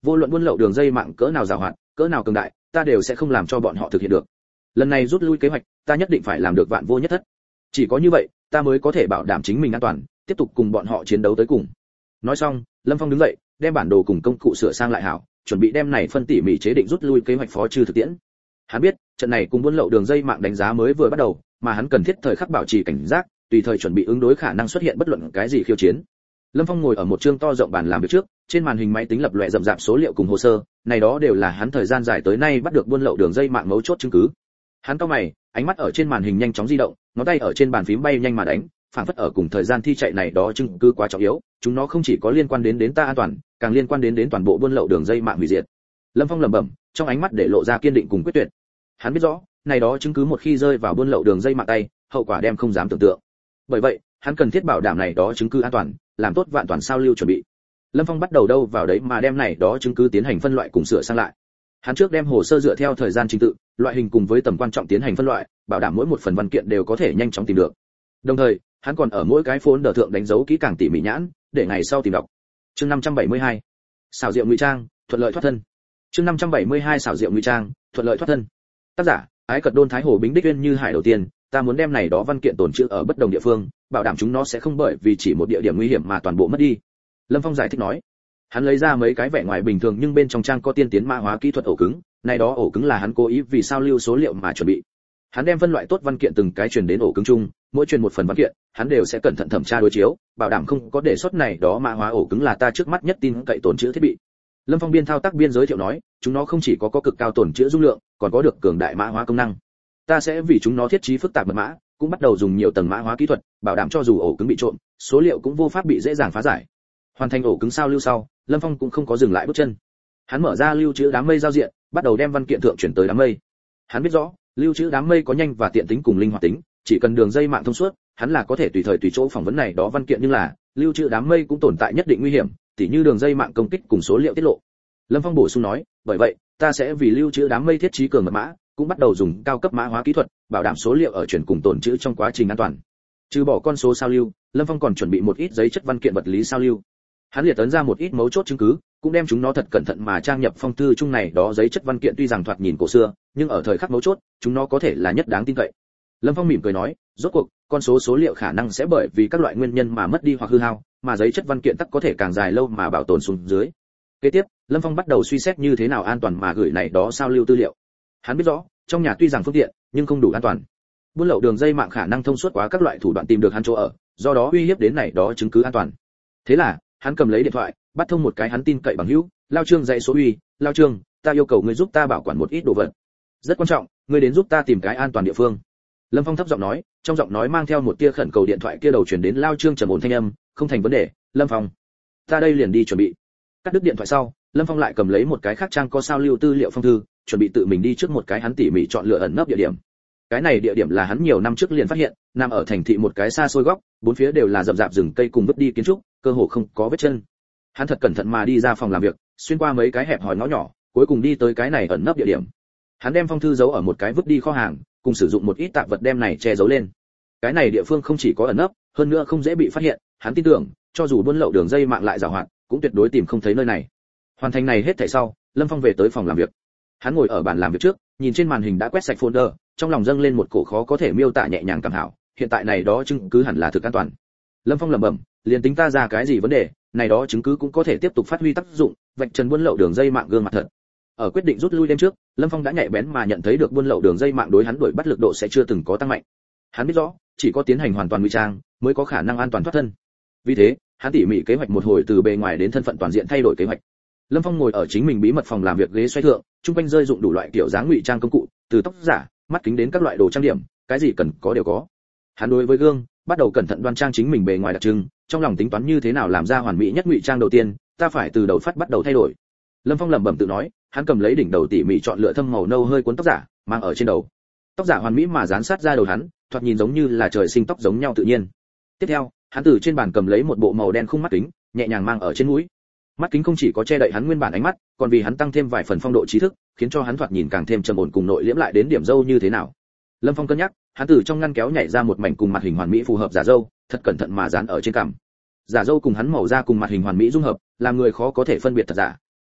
vô luận buôn lậu đường dây mạng cỡ nào giàu hoạt, cỡ nào cường đại, ta đều sẽ không làm cho bọn họ thực hiện được. Lần này rút lui kế hoạch, ta nhất định phải làm được vạn vô nhất thất. Chỉ có như vậy, ta mới có thể bảo đảm chính mình an toàn, tiếp tục cùng bọn họ chiến đấu tới cùng. Nói xong, Lâm Phong đứng dậy, đem bản đồ cùng công cụ sửa sang lại hảo, chuẩn bị đem này phân tỉ mỉ chế định rút lui kế hoạch phó trừ thực tiễn. Hắn biết, trận này cùng buôn lậu đường dây mạng đánh giá mới vừa bắt đầu, mà hắn cần thiết thời khắc bảo trì cảnh giác, tùy thời chuẩn bị ứng đối khả năng xuất hiện bất luận cái gì khiêu chiến. Lâm Phong ngồi ở một chương to rộng bàn làm việc trước, trên màn hình máy tính lập loè rậm rạp số liệu cùng hồ sơ, này đó đều là hắn thời gian dài tới nay bắt được buôn lậu đường dây mạng mấu chốt chứng cứ. Hắn cau mày, ánh mắt ở trên màn hình nhanh chóng di động, ngón tay ở trên bàn phím bay nhanh mà đánh, phảng phất ở cùng thời gian thi chạy này đó chứng cứ quá trọng yếu, chúng nó không chỉ có liên quan đến đến ta an toàn, càng liên quan đến đến toàn bộ buôn lậu đường dây mạng hủy diệt. Lâm Phong lẩm bẩm, trong ánh mắt để lộ ra kiên định cùng quyết tuyệt. Hắn biết rõ, này đó chứng cứ một khi rơi vào buôn lậu đường dây mạng tay, hậu quả đem không dám tưởng tượng. Bởi vậy, hắn cần thiết bảo đảm này đó chứng cứ an toàn, làm tốt vạn toàn sao lưu chuẩn bị. Lâm Phong bắt đầu đâu vào đấy mà đem này đó chứng cứ tiến hành phân loại cùng sửa sang lại. Hắn trước đem hồ sơ dựa theo thời gian trình tự, loại hình cùng với tầm quan trọng tiến hành phân loại, bảo đảm mỗi một phần văn kiện đều có thể nhanh chóng tìm được. Đồng thời, hắn còn ở mỗi cái folder thượng đánh dấu kỹ càng tỉ mỉ nhãn, để ngày sau tìm đọc. Chương năm trăm bảy mươi hai, xảo diệu ngụy trang, thuận lợi thoát thân. Chương năm trăm bảy mươi hai xảo diệu ngụy trang, thuận lợi thoát thân. Tác giả: Ái Cật Đôn Thái Hồ Bính Đích Uyên Như Hải. Đầu tiên, ta muốn đem này đó văn kiện tồn trữ ở bất đồng địa phương, bảo đảm chúng nó sẽ không bởi vì chỉ một địa điểm nguy hiểm mà toàn bộ mất đi. Lâm Phong giải thích nói. Hắn lấy ra mấy cái vẻ ngoài bình thường nhưng bên trong trang có tiên tiến mã hóa kỹ thuật ổ cứng, này đó ổ cứng là hắn cố ý vì sao lưu số liệu mà chuẩn bị. Hắn đem phân loại tốt văn kiện từng cái truyền đến ổ cứng chung, mỗi truyền một phần văn kiện, hắn đều sẽ cẩn thận thẩm tra đối chiếu, bảo đảm không có đề xuất này đó mã hóa ổ cứng là ta trước mắt nhất tin cậy tồn trữ thiết bị. Lâm Phong biên thao tác biên giới thiệu nói, chúng nó không chỉ có có cực cao tồn trữ dung lượng, còn có được cường đại mã hóa công năng. Ta sẽ vì chúng nó thiết trí phức tạp mật mã, cũng bắt đầu dùng nhiều tầng mã hóa kỹ thuật, bảo đảm cho dù ổ cứng bị trộm, số liệu cũng vô pháp bị dễ dàng phá giải. Hoàn thành ổ cứng sao lưu sau, Lâm Phong cũng không có dừng lại bước chân. Hắn mở ra lưu trữ đám mây giao diện, bắt đầu đem văn kiện thượng chuyển tới đám mây. Hắn biết rõ, lưu trữ đám mây có nhanh và tiện tính cùng linh hoạt tính, chỉ cần đường dây mạng thông suốt, hắn là có thể tùy thời tùy chỗ phỏng vấn này đó văn kiện, nhưng là, lưu trữ đám mây cũng tồn tại nhất định nguy hiểm, tỉ như đường dây mạng công kích cùng số liệu tiết lộ. Lâm Phong bổ sung nói, bởi vậy, ta sẽ vì lưu trữ đám mây thiết trí cường mật mã, cũng bắt đầu dùng cao cấp mã hóa kỹ thuật, bảo đảm số liệu ở chuyển cùng tồn trữ trong quá trình an toàn. Trừ bỏ con số sao lưu, Lâm Phong còn chuẩn bị một ít giấy chất văn kiện vật lý sao lưu. Hắn liệt ấn ra một ít mấu chốt chứng cứ, cũng đem chúng nó thật cẩn thận mà trang nhập phong thư chung này đó giấy chất văn kiện tuy rằng thoạt nhìn cổ xưa, nhưng ở thời khắc mấu chốt, chúng nó có thể là nhất đáng tin cậy. Lâm Phong mỉm cười nói, rốt cuộc, con số số liệu khả năng sẽ bởi vì các loại nguyên nhân mà mất đi hoặc hư hao, mà giấy chất văn kiện tắc có thể càng dài lâu mà bảo tồn xuống dưới. Kế tiếp, Lâm Phong bắt đầu suy xét như thế nào an toàn mà gửi này đó sao lưu tư liệu. Hắn biết rõ, trong nhà tuy rằng phương tiện, nhưng không đủ an toàn. Buôn lậu đường dây mạng khả năng thông suốt quá các loại thủ đoạn tìm được hắn chỗ ở, do đó uy hiếp đến này đó chứng cứ an toàn. Thế là, hắn cầm lấy điện thoại, bắt thông một cái hắn tin cậy bằng hữu, Lao Trương dạy số uy, Lao Trương, ta yêu cầu ngươi giúp ta bảo quản một ít đồ vật. Rất quan trọng, ngươi đến giúp ta tìm cái an toàn địa phương. Lâm Phong thấp giọng nói, trong giọng nói mang theo một tia khẩn cầu. Điện thoại kia đầu truyền đến Lao Trương trầm ổn thanh âm, không thành vấn đề, Lâm Phong. Ta đây liền đi chuẩn bị. Cắt đứt điện thoại sau, Lâm Phong lại cầm lấy một cái khác trang có sao lưu tư liệu phong thư, chuẩn bị tự mình đi trước một cái hắn tỉ mỉ chọn lựa ẩn nấp địa điểm. Cái này địa điểm là hắn nhiều năm trước liền phát hiện, nằm ở thành thị một cái xa xôi góc, bốn phía đều là rậm rạp rừng cây cùng vứt đi kiến trúc, cơ hồ không có vết chân. Hắn thật cẩn thận mà đi ra phòng làm việc, xuyên qua mấy cái hẹp hòi ngõ nhỏ, cuối cùng đi tới cái này ẩn nấp địa điểm. Hắn đem phong thư giấu ở một cái vứt đi kho hàng, cùng sử dụng một ít tạp vật đem này che giấu lên. Cái này địa phương không chỉ có ẩn nấp, hơn nữa không dễ bị phát hiện, hắn tin tưởng, cho dù buôn lậu đường dây mạng lại giàu hoạt, cũng tuyệt đối tìm không thấy nơi này. Hoàn thành này hết thảy sau, Lâm Phong về tới phòng làm việc. Hắn ngồi ở bàn làm việc trước, nhìn trên màn hình đã quét sạch folder, trong lòng dâng lên một cổ khó có thể miêu tả nhẹ nhàng cảm hảo, hiện tại này đó chứng cứ hẳn là thực an toàn. Lâm Phong lẩm bẩm, liền tính ta ra cái gì vấn đề, này đó chứng cứ cũng có thể tiếp tục phát huy tác dụng, vạch trần buôn lậu đường dây mạng gương mặt thật. Ở quyết định rút lui đêm trước, Lâm Phong đã nhạy bén mà nhận thấy được buôn lậu đường dây mạng đối hắn đuổi bắt lực độ sẽ chưa từng có tăng mạnh. Hắn biết rõ, chỉ có tiến hành hoàn toàn ngụy trang mới có khả năng an toàn thoát thân. Vì thế, hắn tỉ mỉ kế hoạch một hồi từ bề ngoài đến thân phận toàn diện thay đổi kế hoạch. Lâm Phong ngồi ở chính mình bí mật phòng làm việc ghế xoay thượng, trung quanh rơi dụng đủ loại kiểu dáng ngụy trang công cụ, từ tóc giả, mắt kính đến các loại đồ trang điểm, cái gì cần có đều có. Hắn đối với gương, bắt đầu cẩn thận đoan trang chính mình bề ngoài đặc trưng, trong lòng tính toán như thế nào làm ra hoàn mỹ nhất ngụy trang đầu tiên, ta phải từ đầu phát bắt đầu thay đổi. Lâm Phong lẩm bẩm tự nói, hắn cầm lấy đỉnh đầu tỉ mỉ chọn lựa thâm màu nâu hơi cuốn tóc giả, mang ở trên đầu. Tóc giả hoàn mỹ mà dán sát ra đầu hắn, thoạt nhìn giống như là trời sinh tóc giống nhau tự nhiên. Tiếp theo, hắn từ trên bàn cầm lấy một bộ màu đen khung mắt kính, nhẹ nhàng mang ở trên mũi. Mắt kính không chỉ có che đậy hắn nguyên bản ánh mắt, còn vì hắn tăng thêm vài phần phong độ trí thức, khiến cho hắn thoạt nhìn càng thêm trầm ổn cùng nội liễm lại đến điểm dâu như thế nào. Lâm Phong cân nhắc, hắn từ trong ngăn kéo nhảy ra một mảnh cùng mặt hình hoàn mỹ phù hợp giả dâu, thật cẩn thận mà dán ở trên cằm. Giả dâu cùng hắn màu da cùng mặt hình hoàn mỹ dung hợp, làm người khó có thể phân biệt thật giả.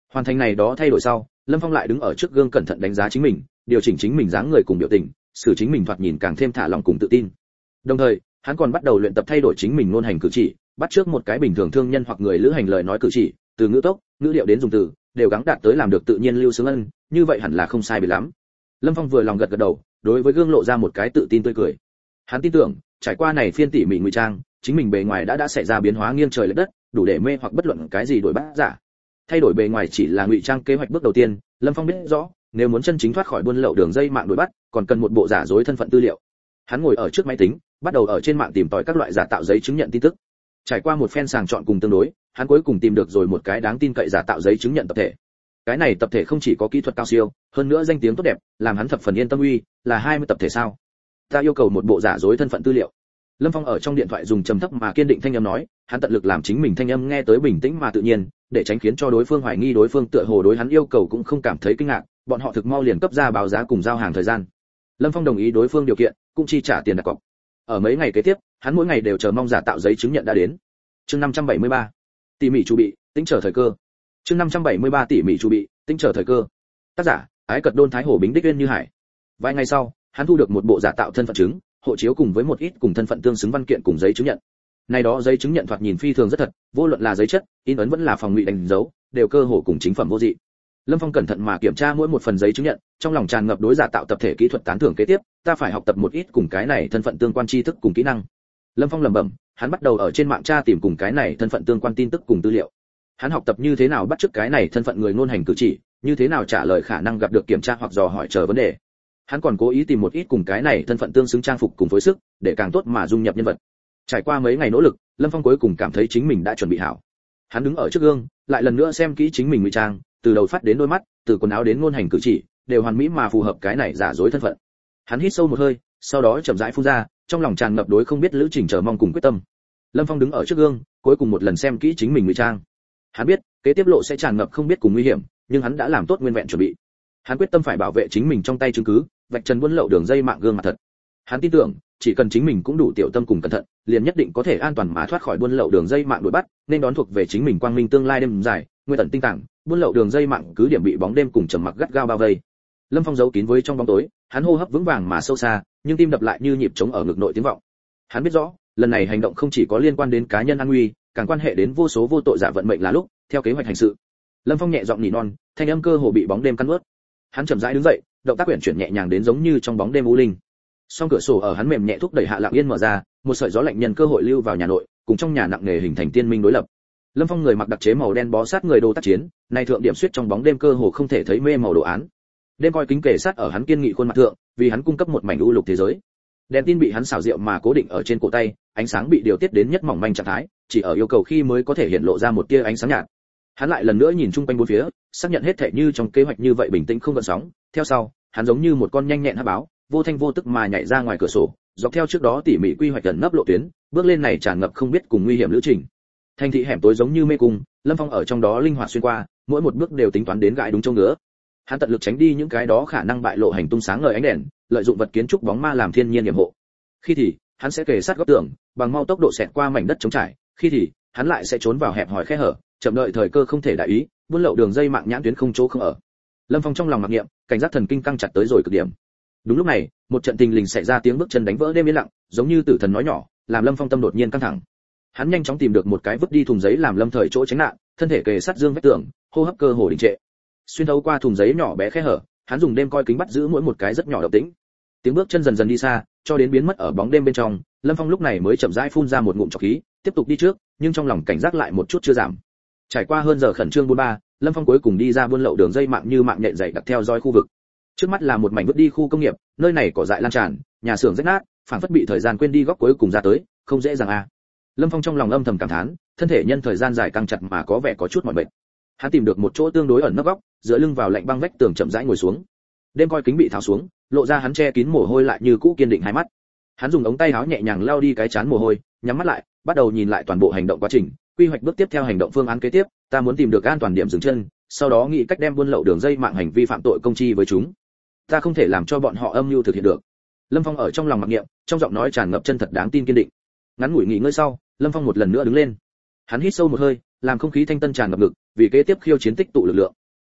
Hoàn thành này đó thay đổi sau, Lâm Phong lại đứng ở trước gương cẩn thận đánh giá chính mình, điều chỉnh chính mình dáng người cùng biểu tình, xử chính mình thoạt nhìn càng thêm thả lỏng cùng tự tin. Đồng thời, hắn còn bắt đầu luyện tập thay đổi chính mình ngôn hành cử chỉ, bắt trước một cái bình thường thương nhân hoặc người lữ hành lời nói cử chỉ, từ ngữ tốc, ngữ điệu đến dùng từ, đều gắng đạt tới làm được tự nhiên lưu sướng ân, như vậy hẳn là không sai biệt lắm. Lâm Phong vừa lòng gật gật đầu, đối với gương lộ ra một cái tự tin tươi cười. Hắn tin tưởng, trải qua này phiên tỉ mỉ ngụy trang, chính mình bề ngoài đã đã xảy ra biến hóa nghiêng trời lệch đất, đủ để mê hoặc bất luận cái gì đổi bắt giả. Thay đổi bề ngoài chỉ là ngụy trang kế hoạch bước đầu tiên, Lâm Phong biết rõ, nếu muốn chân chính thoát khỏi buôn lậu đường dây mạng đuổi bắt, còn cần một bộ giả dối thân phận tư liệu. Hắn ngồi ở trước máy tính, bắt đầu ở trên mạng tìm tòi các loại giả tạo giấy chứng nhận tin tức. Trải qua một phen sàng chọn cùng tương đối, hắn cuối cùng tìm được rồi một cái đáng tin cậy giả tạo giấy chứng nhận tập thể. Cái này tập thể không chỉ có kỹ thuật cao siêu, hơn nữa danh tiếng tốt đẹp, làm hắn thập phần yên tâm uy, là hai mươi tập thể sao? Ta yêu cầu một bộ giả dối thân phận tư liệu. Lâm Phong ở trong điện thoại dùng trầm thấp mà kiên định thanh âm nói, hắn tận lực làm chính mình thanh âm nghe tới bình tĩnh mà tự nhiên, để tránh khiến cho đối phương hoài nghi đối phương tựa hồ đối hắn yêu cầu cũng không cảm thấy kinh ngạc, bọn họ thực mau liền cấp ra báo giá cùng giao hàng thời gian. Lâm Phong đồng ý đối phương điều kiện, cũng chi trả tiền đặt cọc. Ở mấy ngày kế tiếp, hắn mỗi ngày đều chờ mong giả tạo giấy chứng nhận đã đến. Chương năm trăm bảy mươi ba, tỉ mỉ chu bị, tính chờ thời cơ. Chương năm trăm bảy mươi ba tỉ mỉ chu bị, tính chờ thời cơ. Tác giả: Ái Cật Đôn Thái Hổ Bính Đích Uyên Như Hải. Vài ngày sau, hắn thu được một bộ giả tạo thân phận chứng, hộ chiếu cùng với một ít cùng thân phận tương xứng văn kiện cùng giấy chứng nhận. Này đó giấy chứng nhận thoạt nhìn phi thường rất thật, vô luận là giấy chất, in ấn vẫn là phòng ngụy đánh dấu, đều cơ hồ cùng chính phẩm vô dị. Lâm Phong cẩn thận mà kiểm tra mỗi một phần giấy chứng nhận, trong lòng tràn ngập đối giả tạo tập thể kỹ thuật tán thưởng kế tiếp, ta phải học tập một ít cùng cái này thân phận tương quan tri thức cùng kỹ năng. Lâm Phong lẩm bẩm, hắn bắt đầu ở trên mạng tra tìm cùng cái này thân phận tương quan tin tức cùng tư liệu. Hắn học tập như thế nào bắt chước cái này thân phận người ngôn hành cử chỉ, như thế nào trả lời khả năng gặp được kiểm tra hoặc dò hỏi chờ vấn đề. Hắn còn cố ý tìm một ít cùng cái này thân phận tương xứng trang phục cùng phối sức, để càng tốt mà dung nhập nhân vật. Trải qua mấy ngày nỗ lực, Lâm Phong cuối cùng cảm thấy chính mình đã chuẩn bị hảo. Hắn đứng ở trước gương, lại lần nữa xem kỹ chính mình ngụy trang, từ đầu phát đến đôi mắt, từ quần áo đến ngôn hành cử chỉ, đều hoàn mỹ mà phù hợp cái này giả dối thân phận. Hắn hít sâu một hơi, sau đó chậm rãi phun ra, trong lòng tràn ngập đối không biết lữ trình chờ mong cùng quyết tâm. Lâm Phong đứng ở trước gương, cuối cùng một lần xem kỹ chính mình ngụy trang. Hắn biết, kế tiếp lộ sẽ tràn ngập không biết cùng nguy hiểm, nhưng hắn đã làm tốt nguyên vẹn chuẩn bị. Hắn quyết tâm phải bảo vệ chính mình trong tay chứng cứ, vạch trần buôn lậu đường dây mạng gương mặt thật. Hắn tin tưởng, chỉ cần chính mình cũng đủ tiểu tâm cùng cẩn thận, liền nhất định có thể an toàn mà thoát khỏi buôn lậu đường dây mạng đuổi bắt, nên đón thuộc về chính mình quang minh tương lai đêm dài, nguyên tận tinh tàng, buôn lậu đường dây mạng cứ điểm bị bóng đêm cùng trầm mặc gắt gao bao vây. Lâm Phong giấu kín với trong bóng tối, hắn hô hấp vững vàng mà sâu xa, nhưng tim đập lại như nhịp trống ở ngực nội tiếng vọng. Hắn biết rõ, lần này hành động không chỉ có liên quan đến cá nhân an nguy, càng quan hệ đến vô số vô tội giả vận mệnh là lúc, theo kế hoạch hành sự. Lâm Phong nhẹ giọng nỉ non, thanh âm cơ hồ bị bóng đêm cắn nuốt. Hắn chậm rãi đứng dậy, động tác quyển chuyển nhẹ nhàng đến giống như trong bóng đêm u linh. Song cửa sổ ở hắn mềm nhẹ thúc đẩy hạ lặng yên mở ra, một sợi gió lạnh nhân cơ hội lưu vào nhà nội, cùng trong nhà nặng nề hình thành tiên minh đối lập. Lâm Phong người mặc đặc chế màu đen bó sát người đồ tác chiến, nay thượng điểm xuyết trong bóng đêm cơ hồ không thể thấy mê màu đồ án. Đêm coi kính kề sát ở hắn kiên nghị khuôn mặt thượng, vì hắn cung cấp một mảnh u lục thế giới. Đèn tin bị hắn xảo diệu mà cố định ở trên cổ tay, ánh sáng bị điều tiết đến nhất mỏng manh trạng thái, chỉ ở yêu cầu khi mới có thể hiện lộ ra một tia ánh sáng nhạt. Hắn lại lần nữa nhìn chung quanh bốn phía, xác nhận hết thảy như trong kế hoạch như vậy bình tĩnh không gợn sóng. Theo sau, hắn giống như một con nhanh nhẹn hắc báo, vô thanh vô tức mà nhảy ra ngoài cửa sổ, dọc theo trước đó tỉ mỉ quy hoạch gần nấp lộ tuyến, bước lên này tràn ngập không biết cùng nguy hiểm lữ trình. Thành thị hẻm tối giống như mê cung, Lâm Phong ở trong đó linh hoạt xuyên qua, mỗi một bước đều tính toán đến gãi đúng chỗ ngứa. Hắn tận lực tránh đi những cái đó khả năng bại lộ hành tung sáng ngời ánh đèn, lợi dụng vật kiến trúc bóng ma làm thiên nhiên yểm hộ. Khi thì, hắn sẽ kề sát góc tường, bằng mau tốc độ xẹt qua mảnh đất trống trải, khi thì, hắn lại sẽ trốn vào hẹp hòi khe hở, chậm đợi thời cơ không thể đại ý, buôn lậu đường dây mạng nhãn tuyến không chỗ không ở. Lâm Phong trong lòng mặc niệm, cảnh giác thần kinh căng chặt tới rồi cực điểm. Đúng lúc này, một trận tình lình xảy ra tiếng bước chân đánh vỡ đêm yên lặng, giống như tử thần nói nhỏ, làm Lâm Phong tâm đột nhiên căng thẳng. Hắn nhanh chóng tìm được một cái vứt đi thùng giấy làm lâm thời chỗ tránh nạn, thân thể kề sát dương vách tường, hô hấp cơ hồ đình trệ. Xuyên thấu qua thùng giấy nhỏ bé khe hở, hắn dùng đêm coi kính bắt giữ mỗi một cái rất nhỏ động tĩnh. Tiếng bước chân dần dần đi xa, cho đến biến mất ở bóng đêm bên trong, Lâm Phong lúc này mới chậm rãi phun ra một ngụm trọc khí, tiếp tục đi trước, nhưng trong lòng cảnh giác lại một chút chưa giảm. Trải qua hơn giờ khẩn trương buôn ba, Lâm Phong cuối cùng đi ra buôn lậu đường dây mạng như mạng nhện dày đặc theo dõi khu vực. Trước mắt là một mảnh vứt đi khu công nghiệp, nơi này cỏ dại lan tràn, nhà xưởng rách nát, phảng phất bị thời gian quên đi góc cuối cùng ra tới, không dễ dàng a. À. Lâm Phong trong lòng âm thầm cảm thán, thân thể nhân thời gian dài căng chặt mà có vẻ có chút mỏi mệt. Hắn tìm được một chỗ tương đối ẩn nấp góc, dựa lưng vào lạnh băng vách tường chậm rãi ngồi xuống. Đêm coi kính bị tháo xuống, lộ ra hắn che kín mồ hôi lại như cũ kiên định hai mắt. Hắn dùng ống tay áo nhẹ nhàng lau đi cái chán mồ hôi, nhắm mắt lại, bắt đầu nhìn lại toàn bộ hành động quá trình, quy hoạch bước tiếp theo hành động phương án kế tiếp, ta muốn tìm được an toàn điểm dừng chân, sau đó nghĩ cách đem buôn lậu đường dây mạng hành vi phạm tội công chi với chúng. Ta không thể làm cho bọn họ âm mưu thực hiện được. Lâm Phong ở trong lòng mặc niệm, trong giọng nói tràn ngập chân thật đáng tin kiên định. Ngắn ngủi nghỉ ngơi sau, Lâm Phong một lần nữa đứng lên. Hắn hít sâu một hơi, làm không khí thanh tân tràn ngập ngực, vì kế tiếp khiêu chiến tích tụ lực lượng.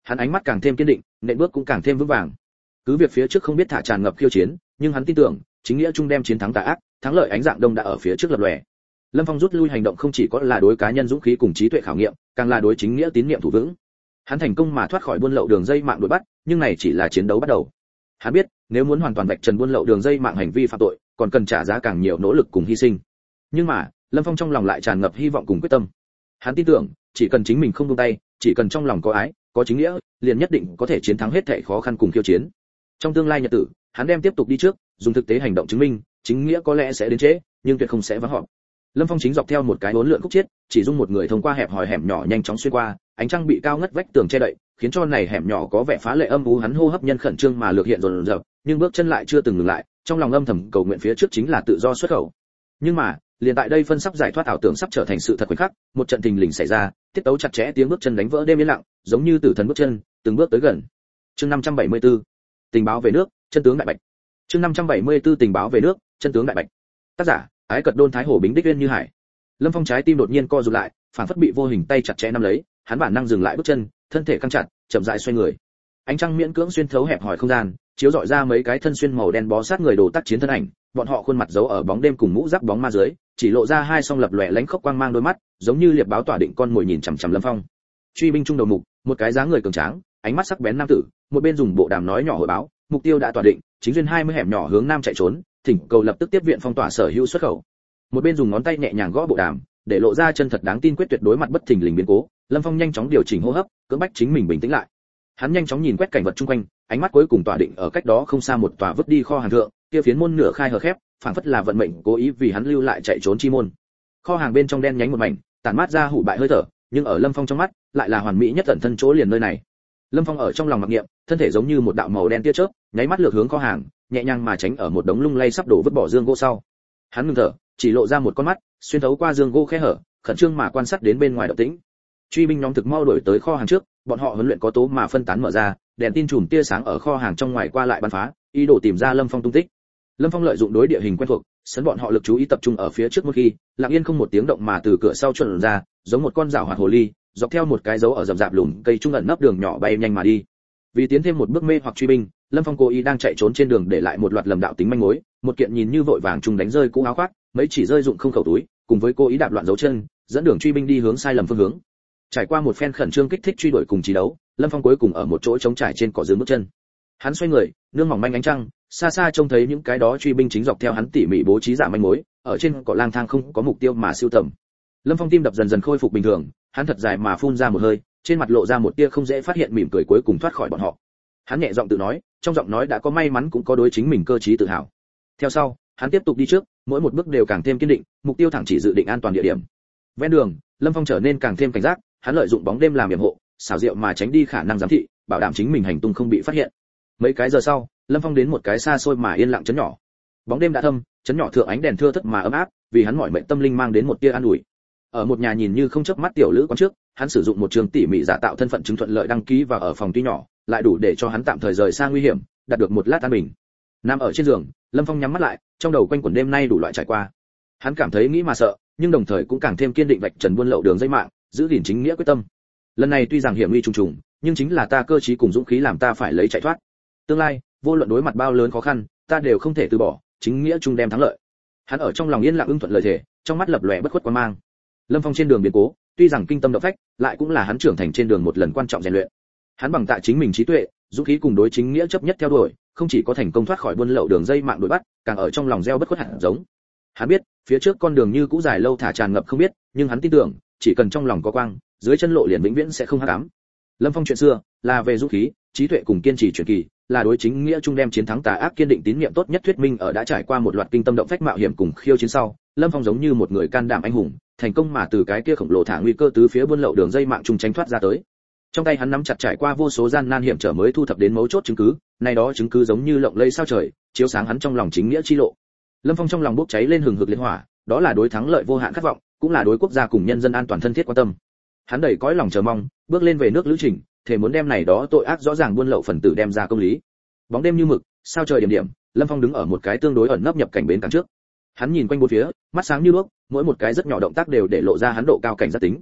Hắn ánh mắt càng thêm kiên định, nện bước cũng càng thêm vững vàng. Cứ việc phía trước không biết thả tràn ngập khiêu chiến, nhưng hắn tin tưởng, chính nghĩa chung đem chiến thắng tà ác, thắng lợi ánh dạng đông đã ở phía trước lập lòe. Lâm Phong rút lui hành động không chỉ có là đối cá nhân dũng khí cùng trí tuệ khảo nghiệm, càng là đối chính nghĩa tín niệm thủ vững. Hắn thành công mà thoát khỏi buôn lậu đường dây mạng đuổi bắt, nhưng này chỉ là chiến đấu bắt đầu. Hắn biết, nếu muốn hoàn toàn vạch trần buôn lậu đường dây mạng hành vi phạm tội, còn cần trả giá càng nhiều nỗ lực cùng hy sinh. Nhưng mà, Lâm Phong trong lòng lại tràn ngập hy vọng cùng quyết tâm. Hắn tin tưởng, chỉ cần chính mình không buông tay, chỉ cần trong lòng có ái, có chính nghĩa, liền nhất định có thể chiến thắng hết thảy khó khăn cùng khiêu chiến. Trong tương lai nhật tử, hắn đem tiếp tục đi trước, dùng thực tế hành động chứng minh, chính nghĩa có lẽ sẽ đến trễ, nhưng tuyệt không sẽ vắng họp. Lâm Phong chính dọc theo một cái uốn lượn khúc chiết, chỉ dung một người thông qua hẹp hòi hẻm nhỏ nhanh chóng xuyên qua, ánh trăng bị cao ngất vách tường che đậy, khiến cho này hẻm nhỏ có vẻ phá lệ âm u, hắn hô hấp nhân khẩn trương mà lược hiện dồn dập, nhưng bước chân lại chưa từng ngừng lại, trong lòng âm thầm cầu nguyện phía trước chính là tự do xuất khẩu. Nhưng mà, liền tại đây phân sắp giải thoát ảo tưởng sắp trở thành sự thật khoảnh khắc, một trận thình lình xảy ra, tiết tấu chặt chẽ tiếng bước chân đánh vỡ đêm yên lặng, giống như tử thần bước chân, từng bước tới gần. Chương năm trăm bảy mươi tư, tình báo về nước, chân tướng đại bạch. Chương năm trăm bảy mươi tư, tình báo về nước, chân tướng đại bạch. Tác giả: Ái Cật Đôn Thái Hổ Bính Đích Uyên Như Hải. Lâm Phong trái tim đột nhiên co rụt lại, phản phất bị vô hình tay chặt chẽ nắm lấy, hắn bản năng dừng lại bước chân, thân thể căng chặt, chậm rãi xoay người. Ánh trăng miễn cưỡng xuyên thấu hẹp hòi không gian, chiếu rọi ra mấy cái thân xuyên màu đen bó sát người đồ tác chiến thân ảnh, bọn họ khuôn mặt giấu ở bóng đêm cùng mũ giáp bóng ma dưới, chỉ lộ ra hai song lập lòe lánh khốc quang mang đôi mắt, giống như liệp báo tỏa định con mồi nhìn chằm chằm Lâm Phong. Truy binh trung đầu mục, một cái dáng người cường tráng, ánh mắt sắc bén nam tử, một bên dùng bộ đàm nói nhỏ hồi báo, mục tiêu đã tỏa định, chính duyên hai mươi hẻm nhỏ hướng nam chạy trốn, thỉnh cầu lập tức tiếp viện phong tỏa sở hữu xuất khẩu. Một bên dùng ngón tay nhẹ nhàng gõ bộ đàm, để lộ ra chân thật đáng tin quyết tuyệt đối mặt bất thình lình biến cố. Lâm Phong nhanh chóng điều chỉnh hô hấp, cưỡng bách chính mình bình tĩnh lại. Hắn nhanh chóng nhìn quét cảnh vật chung quanh, ánh mắt cuối cùng tỏa định ở cách đó không xa một tòa vứt đi kho hàng thượng, kia phiến môn nửa khai hở khép, phảng phất là vận mệnh cố ý vì hắn lưu lại chạy trốn chi môn. Kho hàng bên trong đen nhánh một mảnh, tản mát ra hủ bại hơi thở, nhưng ở Lâm Phong trong mắt, lại là hoàn mỹ nhất tận thân chỗ liền nơi này. Lâm Phong ở trong lòng mặc niệm, thân thể giống như một đạo màu đen tia chớp, nháy mắt lược hướng kho hàng, nhẹ nhàng mà tránh ở một đống lung lay sắp đổ vứt bỏ dương gỗ sau. Hắn ngừng thở, chỉ lộ ra một con mắt, xuyên thấu qua dương gỗ khe hở, khẩn trương mà quan sát đến bên ngoài động tĩnh. Truy binh nhóm thực mau đuổi tới kho hàng trước, bọn họ huấn luyện có tố mà phân tán mở ra, đèn tin chùm tia sáng ở kho hàng trong ngoài qua lại bắn phá, ý đồ tìm ra Lâm Phong tung tích. Lâm Phong lợi dụng đối địa hình quen thuộc, sấn bọn họ lực chú ý tập trung ở phía trước một khi, lặng yên không một tiếng động mà từ cửa sau chuồn ra, giống một con rảo hoạt hồ ly, dọc theo một cái dấu ở rậm rạp lùm cây trung ẩn nấp đường nhỏ bay nhanh mà đi. Vì tiến thêm một bước mê hoặc truy binh, Lâm Phong cố ý đang chạy trốn trên đường để lại một loạt lầm đạo tính manh mối, một kiện nhìn như vội vàng trùng đánh rơi cũ áo khoác, mấy chỉ rơi dụng không khẩu túi, cùng với cố ý đạp loạn dấu chân, dẫn đường truy binh đi hướng sai lầm phương hướng. Trải qua một phen khẩn trương kích thích truy đuổi cùng chiến đấu, Lâm Phong cuối cùng ở một chỗ trống trải trên cỏ dừng bước chân. Hắn xoay người, nương mỏng manh ánh trăng, xa xa trông thấy những cái đó truy binh chính dọc theo hắn tỉ mỉ bố trí giả manh mối, ở trên cỏ lang thang không có mục tiêu mà siêu tầm. Lâm Phong tim đập dần dần khôi phục bình thường, hắn thật dài mà phun ra một hơi, trên mặt lộ ra một tia không dễ phát hiện mỉm cười cuối cùng thoát khỏi bọn họ. Hắn nhẹ giọng tự nói, trong giọng nói đã có may mắn cũng có đối chính mình cơ trí tự hào. Theo sau, hắn tiếp tục đi trước, mỗi một bước đều càng thêm kiên định, mục tiêu thẳng chỉ dự định an toàn địa điểm. Ven đường, Lâm Phong trở nên càng thêm cảnh giác, hắn lợi dụng bóng đêm làm yểm hộ, xảo diệu mà tránh đi khả năng giám thị, bảo đảm chính mình hành tung không bị phát hiện. Mấy cái giờ sau, Lâm Phong đến một cái xa xôi mà yên lặng trấn nhỏ. Bóng đêm đã thâm, trấn nhỏ thượng ánh đèn thưa thớt mà ấm áp, vì hắn mỏi mệt tâm linh mang đến một tia an ủi. Ở một nhà nhìn như không chớp mắt tiểu lữ quán trước, hắn sử dụng một trường tỉ mỉ giả tạo thân phận chứng thuận lợi đăng ký và ở phòng tuy nhỏ, lại đủ để cho hắn tạm thời rời xa nguy hiểm, đạt được một lát an bình. Nằm ở trên giường, Lâm Phong nhắm mắt lại, trong đầu quanh quẩn đêm nay đủ loại trải qua. Hắn cảm thấy nghĩ mà sợ, nhưng đồng thời cũng càng thêm kiên định vạch trần buôn lậu đường dây mạng, giữ gìn chính nghĩa quyết tâm. Lần này tuy rằng hiểm nguy trùng trùng, nhưng chính là ta cơ trí cùng dũng khí làm ta phải lấy chạy thoát. Tương lai, vô luận đối mặt bao lớn khó khăn, ta đều không thể từ bỏ, chính nghĩa chung đem thắng lợi. Hắn ở trong lòng yên lặng ưng thuận lời thề, trong mắt lập lòe bất khuất quan mang. Lâm Phong trên đường biến cố, tuy rằng kinh tâm động phách, lại cũng là hắn trưởng thành trên đường một lần quan trọng rèn luyện. Hắn bằng tại chính mình trí tuệ, dũng khí cùng đối chính nghĩa chấp nhất theo đuổi, không chỉ có thành công thoát khỏi buôn lậu đường dây mạng đuổi bắt, càng ở trong lòng gieo bất khuất hạt giống. Hắn biết, phía trước con đường như cũ dài lâu thả tràn ngập không biết, nhưng hắn tin tưởng, chỉ cần trong lòng có quang, dưới chân lộ liền vĩnh viễn sẽ không hắc ám. Lâm Phong chuyện xưa, là về dũng khí, trí tuệ cùng kiên trì truyền kỳ, là đối chính nghĩa chung đem chiến thắng tà ác kiên định tín niệm tốt nhất thuyết minh ở đã trải qua một loạt kinh tâm động phách mạo hiểm cùng khiêu chiến sau, Lâm Phong giống như một người can đảm anh hùng, thành công mà từ cái kia khổng lồ thả nguy cơ tứ phía buôn lậu đường dây mạng chung tránh thoát ra tới. Trong tay hắn nắm chặt trải qua vô số gian nan hiểm trở mới thu thập đến mấu chốt chứng cứ, này đó chứng cứ giống như lộng lẫy sao trời, chiếu sáng hắn trong lòng chính nghĩa chi lộ. Lâm Phong trong lòng bốc cháy lên hừng hực liệt hỏa, đó là đối thắng lợi vô hạn khát vọng, cũng là đối quốc gia cùng nhân dân an toàn thân thiết quan tâm. Hắn đầy cõi lòng chờ mong, bước lên về nước lữ trình, thể muốn đem này đó tội ác rõ ràng buôn lậu phần tử đem ra công lý. Bóng đêm như mực, sao trời điểm điểm, Lâm Phong đứng ở một cái tương đối ẩn nấp nhập cảnh bến cảng trước. Hắn nhìn quanh bốn phía, mắt sáng như đuốc, mỗi một cái rất nhỏ động tác đều để lộ ra hắn độ cao cảnh giác tính.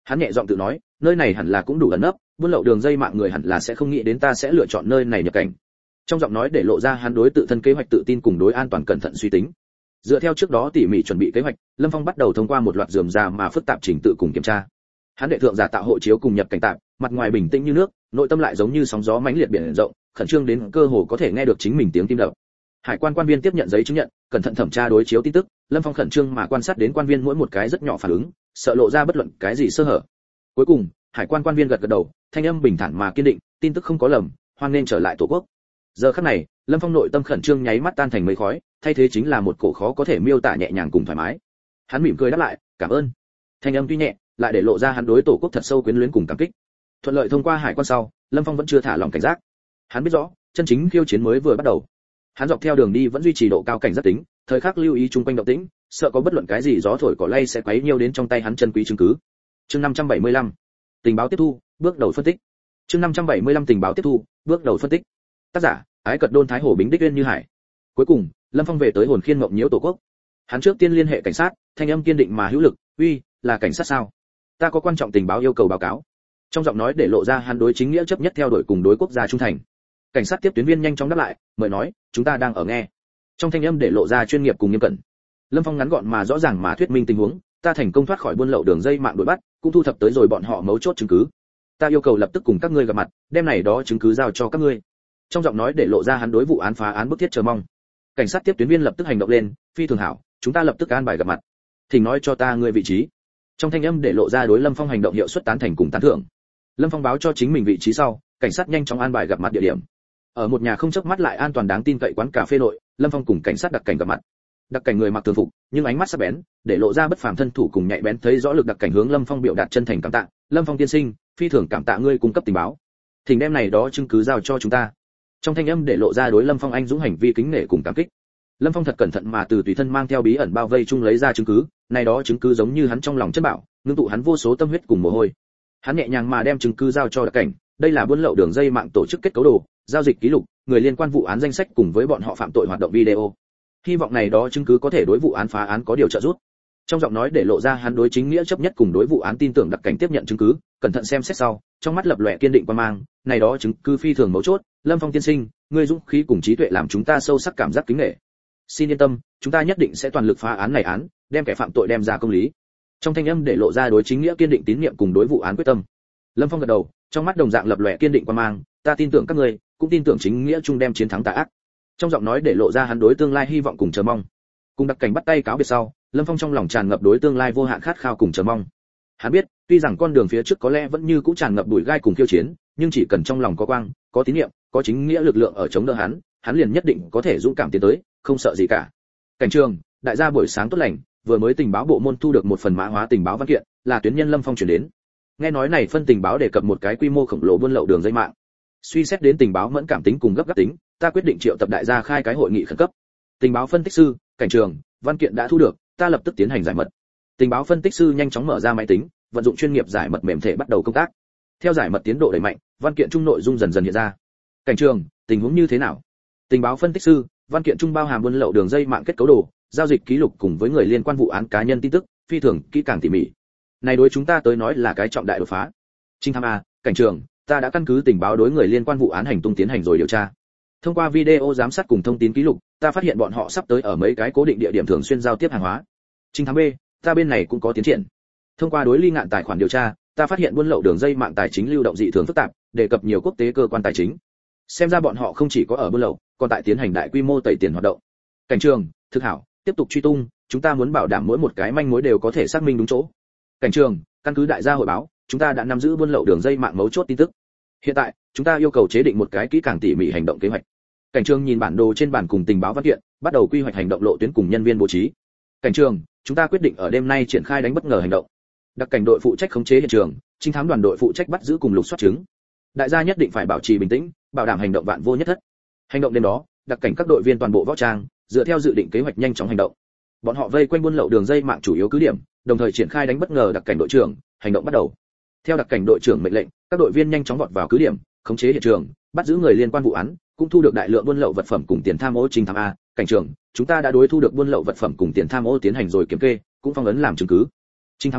Hắn nhẹ giọng tự nói, nơi này hẳn là cũng đủ ẩn nấp, buôn lậu đường dây mạng người hẳn là sẽ không nghĩ đến ta sẽ lựa chọn nơi này nhập cảnh. Trong giọng nói để lộ ra hắn đối tự thân kế hoạch tự tin cùng đối an toàn cẩn thận suy tính. Dựa theo trước đó tỉ mỉ chuẩn bị kế hoạch, Lâm Phong bắt đầu thông qua một loạt rườm rà mà phức tạp trình tự cùng kiểm tra. Hắn đệ thượng giả tạo hộ chiếu cùng nhập cảnh tạm, mặt ngoài bình tĩnh như nước, nội tâm lại giống như sóng gió mãnh liệt biển rộng, khẩn trương đến cơ hồ có thể nghe được chính mình tiếng tim đập. Hải quan quan viên tiếp nhận giấy chứng nhận, cẩn thận thẩm tra đối chiếu tin tức, Lâm Phong khẩn trương mà quan sát đến quan viên mỗi một cái rất nhỏ phản ứng, sợ lộ ra bất luận cái gì sơ hở. Cuối cùng, hải quan quan viên gật gật đầu, thanh âm bình thản mà kiên định, tin tức không có lầm, hoan nên trở lại tổ quốc. Giờ khắc này, Lâm Phong nội tâm khẩn trương nháy mắt tan thành mây khói, thay thế chính là một cổ khó có thể miêu tả nhẹ nhàng cùng thoải mái. Hắn mỉm cười đáp lại, cảm ơn. Thanh âm tuy nhẹ, lại để lộ ra hắn đối tổ quốc thật sâu quyến luyến cùng cảm kích. Thuận lợi thông qua hải quan sau, Lâm Phong vẫn chưa thả lòng cảnh giác. Hắn biết rõ, chân chính khiêu chiến mới vừa bắt đầu. Hắn dọc theo đường đi vẫn duy trì độ cao cảnh giác tính, thời khắc lưu ý chung quanh động tĩnh, sợ có bất luận cái gì gió thổi cỏ lay sẽ quấy nhiều đến trong tay hắn chân quý chứng cứ. Chương năm trăm bảy mươi lăm, tình báo tiếp thu, bước đầu phân tích. Chương năm trăm bảy mươi lăm tình báo tiếp thu, bước đầu phân tích. Tác giả: Ái Cật Đôn Thái Hồ Bính Đích Uyên Như Hải. Cuối cùng, Lâm Phong về tới hồn khiên mộng nhiễu tổ quốc. Hắn trước tiên liên hệ cảnh sát, thanh âm kiên định mà hữu lực, "Uy, là cảnh sát sao? Ta có quan trọng tình báo yêu cầu báo cáo." Trong giọng nói để lộ ra hắn đối chính nghĩa chấp nhất theo đuổi cùng đối quốc gia trung thành. Cảnh sát tiếp tuyến viên nhanh chóng đáp lại, mời nói, "Chúng ta đang ở nghe." Trong thanh âm để lộ ra chuyên nghiệp cùng nghiêm cẩn. Lâm Phong ngắn gọn mà rõ ràng mà thuyết minh tình huống, "Ta thành công thoát khỏi buôn lậu đường dây mạng đuổi bắt, cũng thu thập tới rồi bọn họ mấu chốt chứng cứ. Ta yêu cầu lập tức cùng các ngươi gặp mặt, đem này đó chứng cứ giao cho các ngươi." Trong giọng nói để lộ ra hắn đối vụ án phá án bức thiết chờ mong. Cảnh sát tiếp tuyến viên lập tức hành động lên, "Phi thường hảo, chúng ta lập tức an bài gặp mặt. Thỉnh nói cho ta ngươi vị trí." Trong thanh âm để lộ ra đối Lâm Phong hành động hiệu suất tán thành cùng tán thưởng. Lâm Phong báo cho chính mình vị trí sau, cảnh sát nhanh chóng an bài gặp mặt địa điểm. Ở một nhà không chớp mắt lại an toàn đáng tin cậy quán cà phê nội, Lâm Phong cùng cảnh sát đặc cảnh gặp mặt. Đặc cảnh người mặc thường phục, nhưng ánh mắt sắc bén, để lộ ra bất phàm thân thủ cùng nhạy bén thấy rõ lực đặc cảnh hướng Lâm Phong biểu đạt chân thành cảm tạ, "Lâm Phong tiên sinh, phi thường cảm tạ ngươi cung cấp tình báo. Thỉnh đem này đó chứng cứ giao cho chúng ta." Trong thanh âm để lộ ra đối Lâm Phong anh dũng hành vi kính nể cùng cảm kích. Lâm Phong thật cẩn thận mà từ tùy thân mang theo bí ẩn bao vây chung lấy ra chứng cứ, này đó chứng cứ giống như hắn trong lòng chân bảo, ngưng tụ hắn vô số tâm huyết cùng mồ hôi. Hắn nhẹ nhàng mà đem chứng cứ giao cho đặc cảnh, đây là buôn lậu đường dây mạng tổ chức kết cấu đồ, giao dịch ký lục, người liên quan vụ án danh sách cùng với bọn họ phạm tội hoạt động video. Hy vọng này đó chứng cứ có thể đối vụ án phá án có điều trợ giúp. Trong giọng nói để lộ ra hắn đối chính nghĩa chấp nhất cùng đối vụ án tin tưởng đặc cảnh tiếp nhận chứng cứ, cẩn thận xem xét sau, trong mắt lập lòe kiên định quan mang, này đó chứng cứ phi thường mấu chốt, Lâm Phong tiên sinh, ngươi dũng khí cùng trí tuệ làm chúng ta sâu sắc cảm giác kính nể. Xin yên tâm, chúng ta nhất định sẽ toàn lực phá án này án, đem kẻ phạm tội đem ra công lý. Trong thanh âm để lộ ra đối chính nghĩa kiên định tín nhiệm cùng đối vụ án quyết tâm. Lâm Phong gật đầu, trong mắt đồng dạng lập lòe kiên định quan mang, ta tin tưởng các ngươi, cũng tin tưởng chính nghĩa chung đem chiến thắng tà ác. Trong giọng nói để lộ ra hắn đối tương lai hy vọng cùng chờ mong. Cùng đặc cảnh bắt tay cáo biệt sau, Lâm Phong trong lòng tràn ngập đối tương lai vô hạn khát khao cùng chờ mong. Hắn biết, tuy rằng con đường phía trước có lẽ vẫn như cũ tràn ngập bụi gai cùng khiêu chiến, nhưng chỉ cần trong lòng có quang, có tín niệm, có chính nghĩa lực lượng ở chống đỡ hắn, hắn liền nhất định có thể dũng cảm tiến tới, không sợ gì cả. Cảnh trường, đại gia buổi sáng tốt lành, vừa mới tình báo bộ môn thu được một phần mã hóa tình báo văn kiện, là tuyến nhân Lâm Phong chuyển đến. Nghe nói này phân tình báo đề cập một cái quy mô khổng lồ buôn lậu đường dây mạng. Suy xét đến tình báo mẫn cảm tính cùng gấp gáp tính, ta quyết định triệu tập đại gia khai cái hội nghị khẩn cấp. Tình báo phân tích sư, cảnh trường, văn kiện đã thu được, ta lập tức tiến hành giải mật. Tình báo phân tích sư nhanh chóng mở ra máy tính, vận dụng chuyên nghiệp giải mật mềm thể bắt đầu công tác. Theo giải mật tiến độ đẩy mạnh, văn kiện trung nội dung dần dần hiện ra. Cảnh trường, tình huống như thế nào? Tình báo phân tích sư, văn kiện trung bao hàm buôn lậu đường dây mạng kết cấu đồ, giao dịch ký lục cùng với người liên quan vụ án cá nhân tin tức, phi thường kỹ càng tỉ mỉ. Này đối chúng ta tới nói là cái trọng đại đột phá. Trinh tham a, cảnh trường, ta đã căn cứ tình báo đối người liên quan vụ án hành tung tiến hành rồi điều tra. Thông qua video giám sát cùng thông tin ký lục, ta phát hiện bọn họ sắp tới ở mấy cái cố định địa điểm thường xuyên giao tiếp hàng hóa. Trinh thám B, ta bên này cũng có tiến triển. Thông qua đối ly ngạn tài khoản điều tra, ta phát hiện buôn lậu đường dây mạng tài chính lưu động dị thường phức tạp, đề cập nhiều quốc tế cơ quan tài chính. Xem ra bọn họ không chỉ có ở buôn lậu, còn tại tiến hành đại quy mô tẩy tiền hoạt động. Cảnh trường, thực hảo, tiếp tục truy tung, chúng ta muốn bảo đảm mỗi một cái manh mối đều có thể xác minh đúng chỗ. Cảnh trường, căn cứ đại gia hội báo, chúng ta đã nắm giữ buôn lậu đường dây mạng mấu chốt tin tức. Hiện tại, chúng ta yêu cầu chế định một cái kỹ càng tỉ mỉ hành động kế hoạch. Cảnh trường nhìn bản đồ trên bản cùng tình báo văn kiện, bắt đầu quy hoạch hành động lộ tuyến cùng nhân viên bố trí. Cảnh trường, chúng ta quyết định ở đêm nay triển khai đánh bất ngờ hành động. Đặc cảnh đội phụ trách khống chế hiện trường, trinh thám đoàn đội phụ trách bắt giữ cùng lục soát chứng. Đại gia nhất định phải bảo trì bình tĩnh, bảo đảm hành động vạn vô nhất thất. Hành động đêm đó, đặc cảnh các đội viên toàn bộ võ trang, dựa theo dự định kế hoạch nhanh chóng hành động. Bọn họ vây quanh buôn lậu đường dây mạng chủ yếu cứ điểm, đồng thời triển khai đánh bất ngờ đặc cảnh đội trưởng, hành động bắt đầu. Theo đặc cảnh đội trưởng mệnh lệnh, các đội viên nhanh chóng vọt vào cứ điểm, khống chế hiện trường, bắt giữ người liên quan vụ án, cũng thu được đại lượng buôn lậu vật phẩm cùng tiền tham ô. Trinh thám a, cảnh trưởng, chúng ta đã đối thu được buôn lậu vật phẩm cùng tiền tham ô tiến hành rồi kiểm kê, cũng phong ấn làm chứng cứ. Trinh thám B,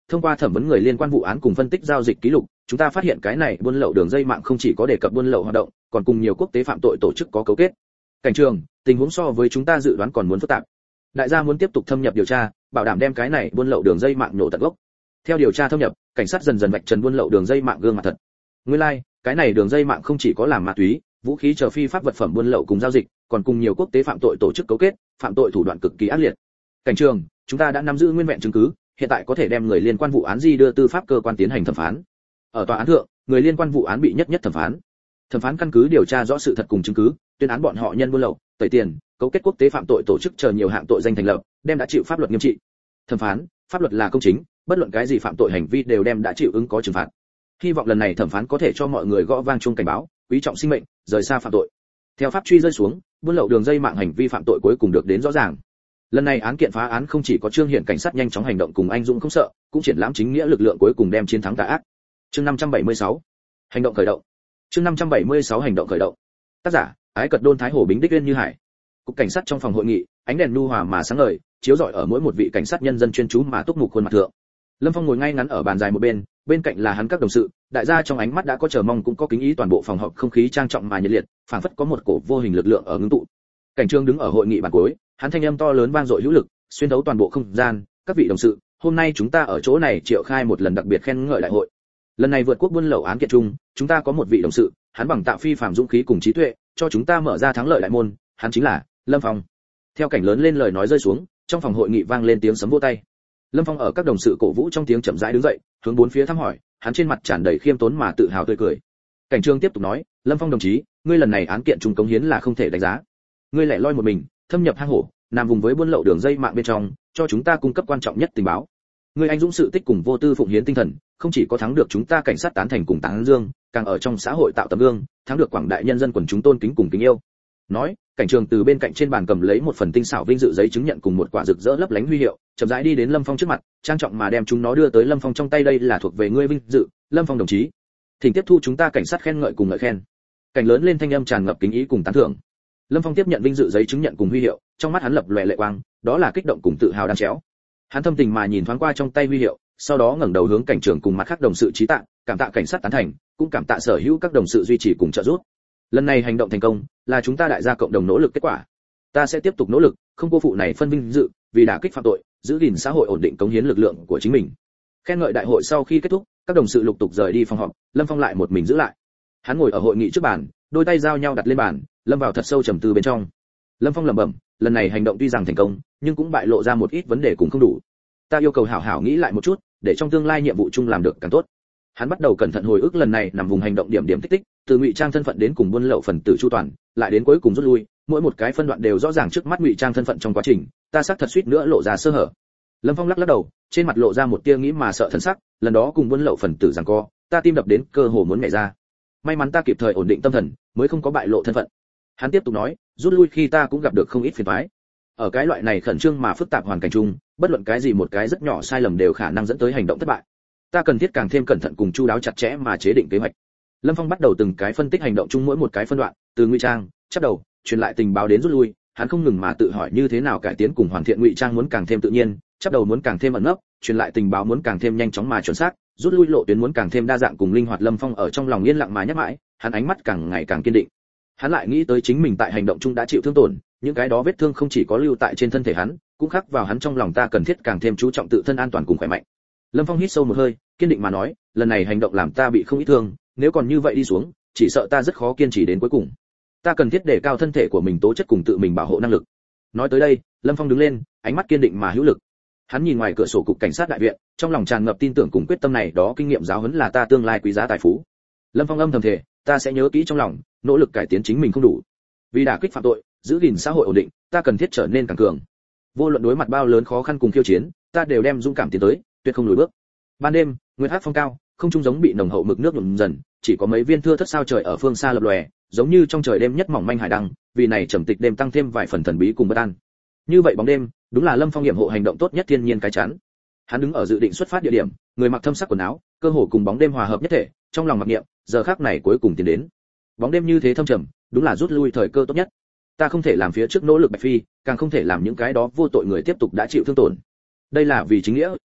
thông qua thẩm vấn người liên quan vụ án cùng phân tích giao dịch ký lục, chúng ta phát hiện cái này buôn lậu đường dây mạng không chỉ có đề cập buôn lậu hoạt động, còn cùng nhiều quốc tế phạm tội tổ chức có cấu kết. Cảnh trường, tình huống so với chúng ta dự đoán còn muốn phức tạp. Đại gia muốn tiếp tục thâm nhập điều tra, bảo đảm đem cái này buôn lậu đường dây mạng nổ tận gốc. Theo điều tra thâm nhập, cảnh sát dần dần vạch trần buôn lậu đường dây mạng gương mặt thật. Nguyên lai, like, cái này đường dây mạng không chỉ có làm ma túy, vũ khí chờ phi pháp vật phẩm buôn lậu cùng giao dịch, còn cùng nhiều quốc tế phạm tội tổ chức cấu kết, phạm tội thủ đoạn cực kỳ ác liệt. Cảnh trường, chúng ta đã nắm giữ nguyên vẹn chứng cứ, hiện tại có thể đem người liên quan vụ án di đưa tư pháp cơ quan tiến hành thẩm phán. Ở tòa án thượng, người liên quan vụ án bị nhất nhất thẩm phán. Thẩm phán căn cứ điều tra rõ sự thật cùng chứng cứ, tuyên án bọn họ nhân buôn lậu, tẩy tiền, cấu kết quốc tế phạm tội tổ chức chờ nhiều hạng tội danh thành lập, đem đã chịu pháp luật nghiêm trị. Thẩm phán, pháp luật là công chính, bất luận cái gì phạm tội hành vi đều đem đã chịu ứng có trừng phạt. Hy vọng lần này thẩm phán có thể cho mọi người gõ vang chuông cảnh báo, quý trọng sinh mệnh, rời xa phạm tội. Theo pháp truy rơi xuống, buôn lậu đường dây mạng hành vi phạm tội cuối cùng được đến rõ ràng. Lần này án kiện phá án không chỉ có trương hiện cảnh sát nhanh chóng hành động cùng anh dũng không sợ, cũng triển lãm chính nghĩa lực lượng cuối cùng đem chiến thắng tà ác. Chương năm trăm bảy mươi sáu, hành động khởi động. Chương năm trăm bảy mươi sáu hành động khởi động. Tác giả: Ái Cật Đôn Thái Hồ Bính Đích Uyên Như Hải. Cục cảnh sát trong phòng hội nghị, ánh đèn nhu hòa mà sáng ngời, chiếu rọi ở mỗi một vị cảnh sát nhân dân chuyên chú mà túc mục khuôn mặt thượng. Lâm Phong ngồi ngay ngắn ở bàn dài một bên, bên cạnh là hắn các đồng sự, đại gia trong ánh mắt đã có chờ mong cũng có kính ý, toàn bộ phòng họp không khí trang trọng mà nhiệt liệt, phảng phất có một cổ vô hình lực lượng ở ngưng tụ. Cảnh Trương đứng ở hội nghị bàn cuối, hắn thanh âm to lớn vang dội hữu lực, xuyên thấu toàn bộ không gian. Các vị đồng sự, hôm nay chúng ta ở chỗ này triệu khai một lần đặc biệt khen ngợi đại hội. Lần này vượt quốc buôn lậu án kiện chung, chúng ta có một vị đồng sự, hắn bằng tạo phi phàm dũng khí cùng trí tuệ, cho chúng ta mở ra thắng lợi đại môn, hắn chính là Lâm Phong. Theo cảnh lớn lên lời nói rơi xuống, trong phòng hội nghị vang lên tiếng sấm vỗ tay. Lâm Phong ở các đồng sự cổ vũ trong tiếng chậm rãi đứng dậy, hướng bốn phía thăm hỏi, hắn trên mặt tràn đầy khiêm tốn mà tự hào tươi cười. Cảnh Trương tiếp tục nói, Lâm Phong đồng chí, ngươi lần này án kiện trùng cống hiến là không thể đánh giá. Ngươi lẻ loi một mình, thâm nhập hang hổ, nằm vùng với buôn lậu đường dây mạng bên trong, cho chúng ta cung cấp quan trọng nhất tình báo. Ngươi anh dũng sự tích cùng vô tư phụng hiến tinh thần, không chỉ có thắng được chúng ta cảnh sát tán thành cùng tán dương, càng ở trong xã hội tạo tấm gương, thắng được quảng đại nhân dân quần chúng tôn kính cùng kính yêu. Nói, Cảnh Trường từ bên cạnh trên bàn cầm lấy một phần tinh xảo vinh dự giấy chứng nhận cùng một quả rực rỡ lấp lánh huy hiệu, chậm rãi đi đến Lâm Phong trước mặt, trang trọng mà đem chúng nó đưa tới Lâm Phong trong tay. Đây là thuộc về ngươi vinh dự, Lâm Phong đồng chí. Thỉnh tiếp thu chúng ta cảnh sát khen ngợi cùng ngợi khen. Cảnh lớn lên thanh âm tràn ngập kính ý cùng tán thưởng. Lâm Phong tiếp nhận vinh dự giấy chứng nhận cùng huy hiệu, trong mắt hắn lập lòe lệ quang, đó là kích động cùng tự hào đan chéo. Hắn thâm tình mà nhìn thoáng qua trong tay huy hiệu, sau đó ngẩng đầu hướng Cảnh Trường cùng mặt khác đồng sự trí tạ, cảm tạ cảnh sát tán thành, cũng cảm tạ sở hữu các đồng sự duy trì cùng trợ giúp. Lần này hành động thành công, là chúng ta đại gia cộng đồng nỗ lực kết quả. Ta sẽ tiếp tục nỗ lực, không cô phụ này phân vinh dự, vì đả kích phạm tội, giữ gìn xã hội ổn định, cống hiến lực lượng của chính mình. Khen ngợi đại hội sau khi kết thúc, các đồng sự lục tục rời đi phòng họp, Lâm Phong lại một mình giữ lại. Hắn ngồi ở hội nghị trước bàn, đôi tay giao nhau đặt lên bàn, lâm vào thật sâu trầm tư bên trong. Lâm Phong lẩm bẩm, lần này hành động tuy rằng thành công, nhưng cũng bại lộ ra một ít vấn đề cũng không đủ. Ta yêu cầu hảo hảo nghĩ lại một chút, để trong tương lai nhiệm vụ chung làm được càng tốt. Hắn bắt đầu cẩn thận hồi ức lần này nằm vùng hành động điểm điểm tích tích, từ ngụy trang thân phận đến cùng buôn lậu phần tử chu toàn, lại đến cuối cùng rút lui, mỗi một cái phân đoạn đều rõ ràng trước mắt ngụy trang thân phận trong quá trình, ta xác thật suýt nữa lộ ra sơ hở. Lâm Phong lắc lắc đầu, trên mặt lộ ra một tia nghĩ mà sợ thần sắc, lần đó cùng buôn lậu phần tử giằng co, ta tim đập đến cơ hồ muốn nhảy ra. May mắn ta kịp thời ổn định tâm thần, mới không có bại lộ thân phận. Hắn tiếp tục nói, rút lui khi ta cũng gặp được không ít phiền toái. Ở cái loại này khẩn trương mà phức tạp hoàn cảnh chung, bất luận cái gì một cái rất nhỏ sai lầm đều khả năng dẫn tới hành động thất bại. Ta cần thiết càng thêm cẩn thận cùng chu đáo chặt chẽ mà chế định kế hoạch. Lâm Phong bắt đầu từng cái phân tích hành động chung mỗi một cái phân đoạn, từ ngụy trang, chắp đầu, truyền lại tình báo đến rút lui, hắn không ngừng mà tự hỏi như thế nào cải tiến cùng hoàn thiện ngụy trang muốn càng thêm tự nhiên, chắp đầu muốn càng thêm ẩn nấp, truyền lại tình báo muốn càng thêm nhanh chóng mà chuẩn xác, rút lui lộ tuyến muốn càng thêm đa dạng cùng linh hoạt. Lâm Phong ở trong lòng yên lặng mà nhắc mãi, hắn ánh mắt càng ngày càng kiên định. Hắn lại nghĩ tới chính mình tại hành động chung đã chịu thương tổn, những cái đó vết thương không chỉ có lưu tại trên thân thể hắn, cũng khắc vào hắn trong lòng. Ta cần thiết càng thêm chú trọng tự thân an toàn cùng khỏe mạnh. Lâm Phong hít sâu một hơi, kiên định mà nói, lần này hành động làm ta bị không ít thương, nếu còn như vậy đi xuống, chỉ sợ ta rất khó kiên trì đến cuối cùng. Ta cần thiết đề cao thân thể của mình tố chất cùng tự mình bảo hộ năng lực. Nói tới đây, Lâm Phong đứng lên, ánh mắt kiên định mà hữu lực. Hắn nhìn ngoài cửa sổ cục cảnh sát đại viện, trong lòng tràn ngập tin tưởng cùng quyết tâm. Này đó kinh nghiệm giáo huấn là ta tương lai quý giá tài phú. Lâm Phong âm thầm thề, ta sẽ nhớ kỹ trong lòng, nỗ lực cải tiến chính mình không đủ. Vì đả kích phạm tội, giữ gìn xã hội ổn định, ta cần thiết trở nên càng cường. Vô luận đối mặt bao lớn khó khăn cùng khiêu chiến, ta đều đem dũng cảm tiến tới, tuyệt không lùi bước. Ban đêm, nguyệt hắc phong cao, không trung giống bị nồng hậu mực nước nhuộm dần, chỉ có mấy viên thưa thất sao trời ở phương xa lập lòe, giống như trong trời đêm nhất mỏng manh hải đăng, vì này trầm tịch đêm tăng thêm vài phần thần bí cùng bất an. Như vậy bóng đêm, đúng là Lâm Phong nghiệm hộ hành động tốt nhất thiên nhiên cái chắn. Hắn đứng ở dự định xuất phát địa điểm, người mặc thâm sắc quần áo, cơ hồ cùng bóng đêm hòa hợp nhất thể, trong lòng mặc niệm, giờ khắc này cuối cùng tiến đến. Bóng đêm như thế thâm trầm, đúng là rút lui thời cơ tốt nhất. Ta không thể làm phía trước nỗ lực bạch phi, càng không thể làm những cái đó vô tội người tiếp tục đã chịu thương tổn. Đây là vì chính nghĩa,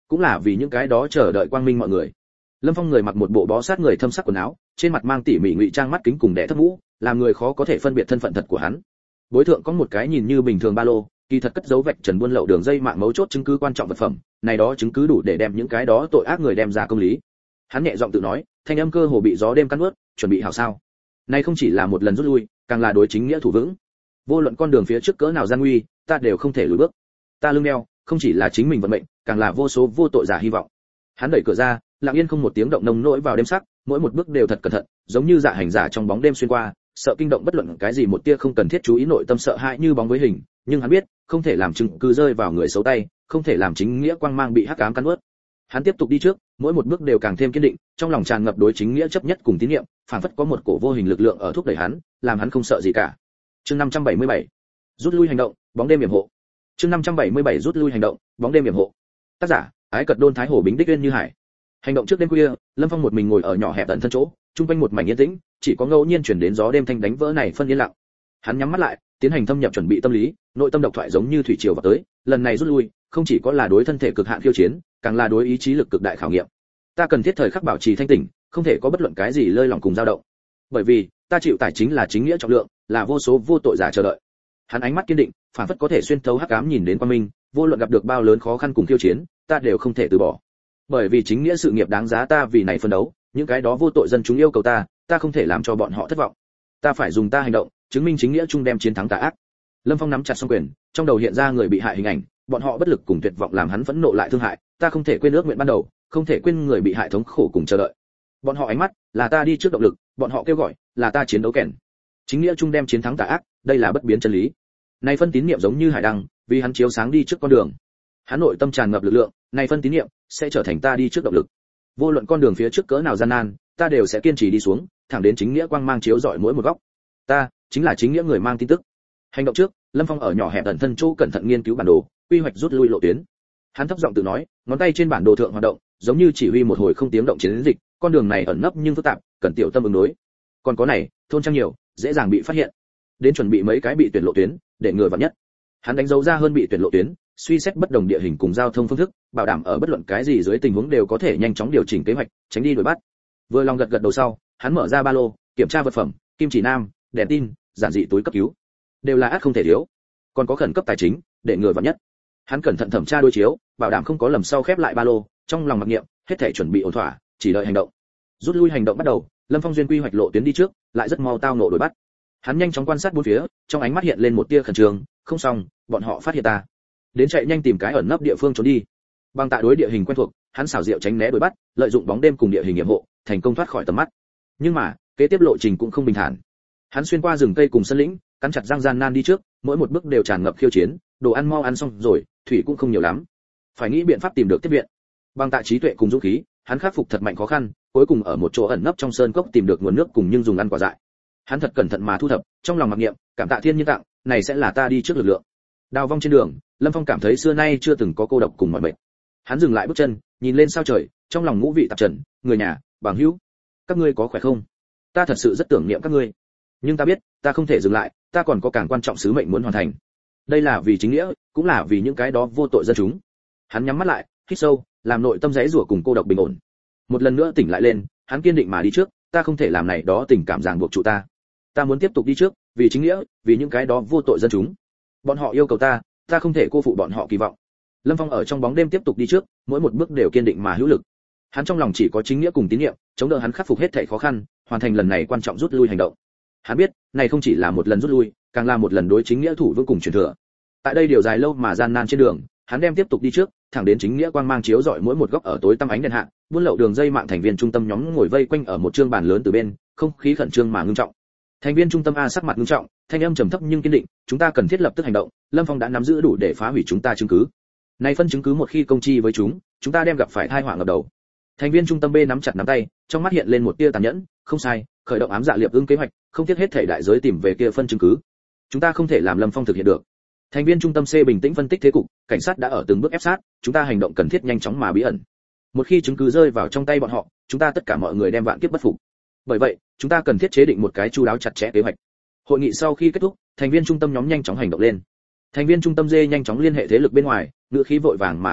cũng là vì những cái đó chờ đợi quang minh mọi người. Lâm Phong người mặc một bộ bó sát người thâm sắc quần áo, trên mặt mang tỉ mỉ ngụy trang mắt kính cùng đẽ thấp mũ, làm người khó có thể phân biệt thân phận thật của hắn. Bối thượng có một cái nhìn như bình thường ba lô, kỳ thật cất giấu vạch trần buôn lậu đường dây mạng mấu chốt chứng cứ quan trọng vật phẩm, này đó chứng cứ đủ để đem những cái đó tội ác người đem ra công lý. Hắn nhẹ giọng tự nói, thanh âm cơ hồ bị gió đêm cắn nuốt, chuẩn bị hảo sao? Này không chỉ là một lần rút lui, càng là đối chính nghĩa thủ vững. Vô luận con đường phía trước cỡ nào gian nguy, ta đều không thể lùi bước. Ta lưng đeo, không chỉ là chính mình vận mệnh, càng là vô số vô tội giả hy vọng. Hắn đẩy cửa ra, lặng yên không một tiếng động nồng nỗi vào đêm sắc, mỗi một bước đều thật cẩn thận, giống như dạ hành giả trong bóng đêm xuyên qua, sợ kinh động bất luận cái gì một tia không cần thiết chú ý nội tâm sợ hãi như bóng với hình, nhưng hắn biết, không thể làm chứng cứ rơi vào người xấu tay, không thể làm chính nghĩa quang mang bị hắc ám cắn nuốt. Hắn tiếp tục đi trước, mỗi một bước đều càng thêm kiên định, trong lòng tràn ngập đối chính nghĩa chấp nhất cùng tín niệm, phảng phất có một cổ vô hình lực lượng ở thúc đẩy hắn, làm hắn không sợ gì cả. Chương năm trăm bảy mươi bảy, rút lui hành động, bóng đêm yểm hộ. Chương năm trăm bảy mươi bảy rút lui hành động, bóng đêm yểm hộ. Tác giả: Ái Cật Đôn Thái Hồ Bính Đích Uyên Như Hải. Hành động trước đêm khuya, Lâm Phong một mình ngồi ở nhỏ hẹp tận thân chỗ, trung quanh một mảnh yên tĩnh, chỉ có ngẫu nhiên truyền đến gió đêm thanh đánh vỡ này phân yên lặng. Hắn nhắm mắt lại, tiến hành thâm nhập chuẩn bị tâm lý, nội tâm độc thoại giống như thủy triều vào tới, lần này rút lui, không chỉ có là đối thân thể cực hạn khiêu chiến, càng là đối ý chí lực cực đại khảo nghiệm. Ta cần thiết thời khắc bảo trì thanh tỉnh, không thể có bất luận cái gì lơi lỏng cùng dao động. Bởi vì, ta chịu tải chính là chính nghĩa trọng lượng, là vô số vô tội giả chờ đợi. Hắn ánh mắt kiên định, phản phất có thể xuyên thấu hắc ám nhìn đến quang minh, vô luận gặp được bao lớn khó khăn cùng khiêu chiến, ta đều không thể từ bỏ. Bởi vì chính nghĩa sự nghiệp đáng giá ta vì này phân đấu, những cái đó vô tội dân chúng yêu cầu ta, ta không thể làm cho bọn họ thất vọng. Ta phải dùng ta hành động, chứng minh chính nghĩa chung đem chiến thắng tà ác. Lâm Phong nắm chặt song quyền, trong đầu hiện ra người bị hại hình ảnh, bọn họ bất lực cùng tuyệt vọng làm hắn phẫn nộ lại thương hại, ta không thể quên ước nguyện ban đầu, không thể quên người bị hại thống khổ cùng chờ đợi. Bọn họ ánh mắt, là ta đi trước động lực, bọn họ kêu gọi, là ta chiến đấu kèn. Chính nghĩa chung đem chiến thắng tà ác, đây là bất biến chân lý. Này phân tín niệm giống như hải đăng, vì hắn chiếu sáng đi trước con đường. Hắn nội tâm tràn ngập lực lượng, này phân tín niệm sẽ trở thành ta đi trước động lực. Vô luận con đường phía trước cỡ nào gian nan, ta đều sẽ kiên trì đi xuống, thẳng đến chính nghĩa quang mang chiếu rọi mỗi một góc. Ta chính là chính nghĩa người mang tin tức. Hành động trước, Lâm Phong ở nhỏ hẹp ẩn thân chỗ cẩn thận nghiên cứu bản đồ, quy hoạch rút lui lộ tuyến. Hắn thấp giọng tự nói, ngón tay trên bản đồ thượng hoạt động, giống như chỉ huy một hồi không tiếng động chiến dịch, con đường này ẩn nấp nhưng phức tạp, cần tiểu tâm ứng đối. Còn có này, thôn trang nhiều, dễ dàng bị phát hiện. Đến chuẩn bị mấy cái bị tuyển lộ tuyến, để người vào nhất. Hắn đánh dấu ra hơn bị tuyển lộ tuyến, suy xét bất đồng địa hình cùng giao thông phương thức, bảo đảm ở bất luận cái gì dưới tình huống đều có thể nhanh chóng điều chỉnh kế hoạch, tránh đi đuổi bắt. Vừa lòng gật gật đầu sau, hắn mở ra ba lô, kiểm tra vật phẩm, kim chỉ nam, đèn tin, giản dị túi cấp cứu, đều là ắt không thể thiếu. Còn có khẩn cấp tài chính, để người vào nhất. Hắn cẩn thận thẩm tra đối chiếu, bảo đảm không có lầm sau khép lại ba lô, trong lòng mặc niệm, hết thảy chuẩn bị ổn thỏa, chỉ đợi hành động. Rút lui hành động bắt đầu, Lâm Phong duyên quy hoạch lộ tuyến đi trước, lại rất mau tao nộ đuổi bắt. Hắn nhanh chóng quan sát bốn phía, trong ánh mắt hiện lên một tia khẩn trương, không xong, bọn họ phát hiện ta. Đến chạy nhanh tìm cái ẩn nấp địa phương trốn đi. Bằng tại đối địa hình quen thuộc, hắn xảo diệu tránh né đuổi bắt, lợi dụng bóng đêm cùng địa hình hiểm hộ, thành công thoát khỏi tầm mắt. Nhưng mà, kế tiếp lộ trình cũng không bình thản. Hắn xuyên qua rừng cây cùng sân lĩnh, cắn chặt răng gian nan đi trước, mỗi một bước đều tràn ngập khiêu chiến, đồ ăn mau ăn xong rồi, thủy cũng không nhiều lắm. Phải nghĩ biện pháp tìm được tiếp viện. Bằng tại trí tuệ cùng dũng khí, hắn khắc phục thật mạnh khó khăn, cuối cùng ở một chỗ ẩn nấp trong sơn cốc tìm được nguồn nước cùng nhưng dùng ăn quả dại. Hắn thật cẩn thận mà thu thập, trong lòng mặc niệm, cảm tạ thiên nhiên tặng, này sẽ là ta đi trước lực lượng. Đào vong trên đường, Lâm Phong cảm thấy xưa nay chưa từng có cô độc cùng mọi mệt. Hắn dừng lại bước chân, nhìn lên sao trời, trong lòng ngũ vị tạp trần, người nhà, bằng hữu, các ngươi có khỏe không? Ta thật sự rất tưởng niệm các ngươi. Nhưng ta biết, ta không thể dừng lại, ta còn có càng quan trọng sứ mệnh muốn hoàn thành. Đây là vì chính nghĩa, cũng là vì những cái đó vô tội dân chúng. Hắn nhắm mắt lại, hít sâu, làm nội tâm giãy giụa cùng cô độc bình ổn. Một lần nữa tỉnh lại lên, hắn kiên định mà đi trước, ta không thể làm này đó tình cảm ràng buộc trụ ta. Ta muốn tiếp tục đi trước, vì chính nghĩa, vì những cái đó vô tội dân chúng. Bọn họ yêu cầu ta, ta không thể cô phụ bọn họ kỳ vọng. Lâm Phong ở trong bóng đêm tiếp tục đi trước, mỗi một bước đều kiên định mà hữu lực. Hắn trong lòng chỉ có chính nghĩa cùng tín niệm, chống đỡ hắn khắc phục hết thảy khó khăn, hoàn thành lần này quan trọng rút lui hành động. Hắn biết, này không chỉ là một lần rút lui, càng là một lần đối chính nghĩa thủ vững cùng truyền thừa. Tại đây điều dài lâu mà gian nan trên đường, hắn đem tiếp tục đi trước, thẳng đến chính nghĩa quang mang chiếu rọi mỗi một góc ở tối tăm ánh đèn hạ, buôn lậu đường dây mạng thành viên trung tâm nhóm ngồi vây quanh ở một trương bàn lớn từ bên, không khí khẩn trương mà ngưng trọng. Thành viên trung tâm A sắc mặt ngưng trọng, thanh âm trầm thấp nhưng kiên định, chúng ta cần thiết lập tức hành động, Lâm Phong đã nắm giữ đủ để phá hủy chúng ta chứng cứ. Này phân chứng cứ một khi công chi với chúng, chúng ta đem gặp phải tai họa ngập đầu. Thành viên trung tâm B nắm chặt nắm tay, trong mắt hiện lên một tia tàn nhẫn, không sai, khởi động ám dạ liệp ưng kế hoạch, không tiếc hết thảy đại giới tìm về kia phân chứng cứ. Chúng ta không thể làm Lâm Phong thực hiện được. Thành viên trung tâm C bình tĩnh phân tích thế cục, cảnh sát đã ở từng bước ép sát, chúng ta hành động cần thiết nhanh chóng mà bí ẩn. Một khi chứng cứ rơi vào trong tay bọn họ, chúng ta tất cả mọi người đem vạn kiếp bất phục. Bởi vậy, chúng ta cần thiết chế định một cái chu đáo chặt chẽ kế hoạch. Hội nghị sau khi kết thúc, thành viên trung tâm nhóm nhanh chóng hành động lên. Thành viên trung tâm D nhanh chóng liên hệ thế lực bên ngoài, ngữ khí vội vàng mà kiên định,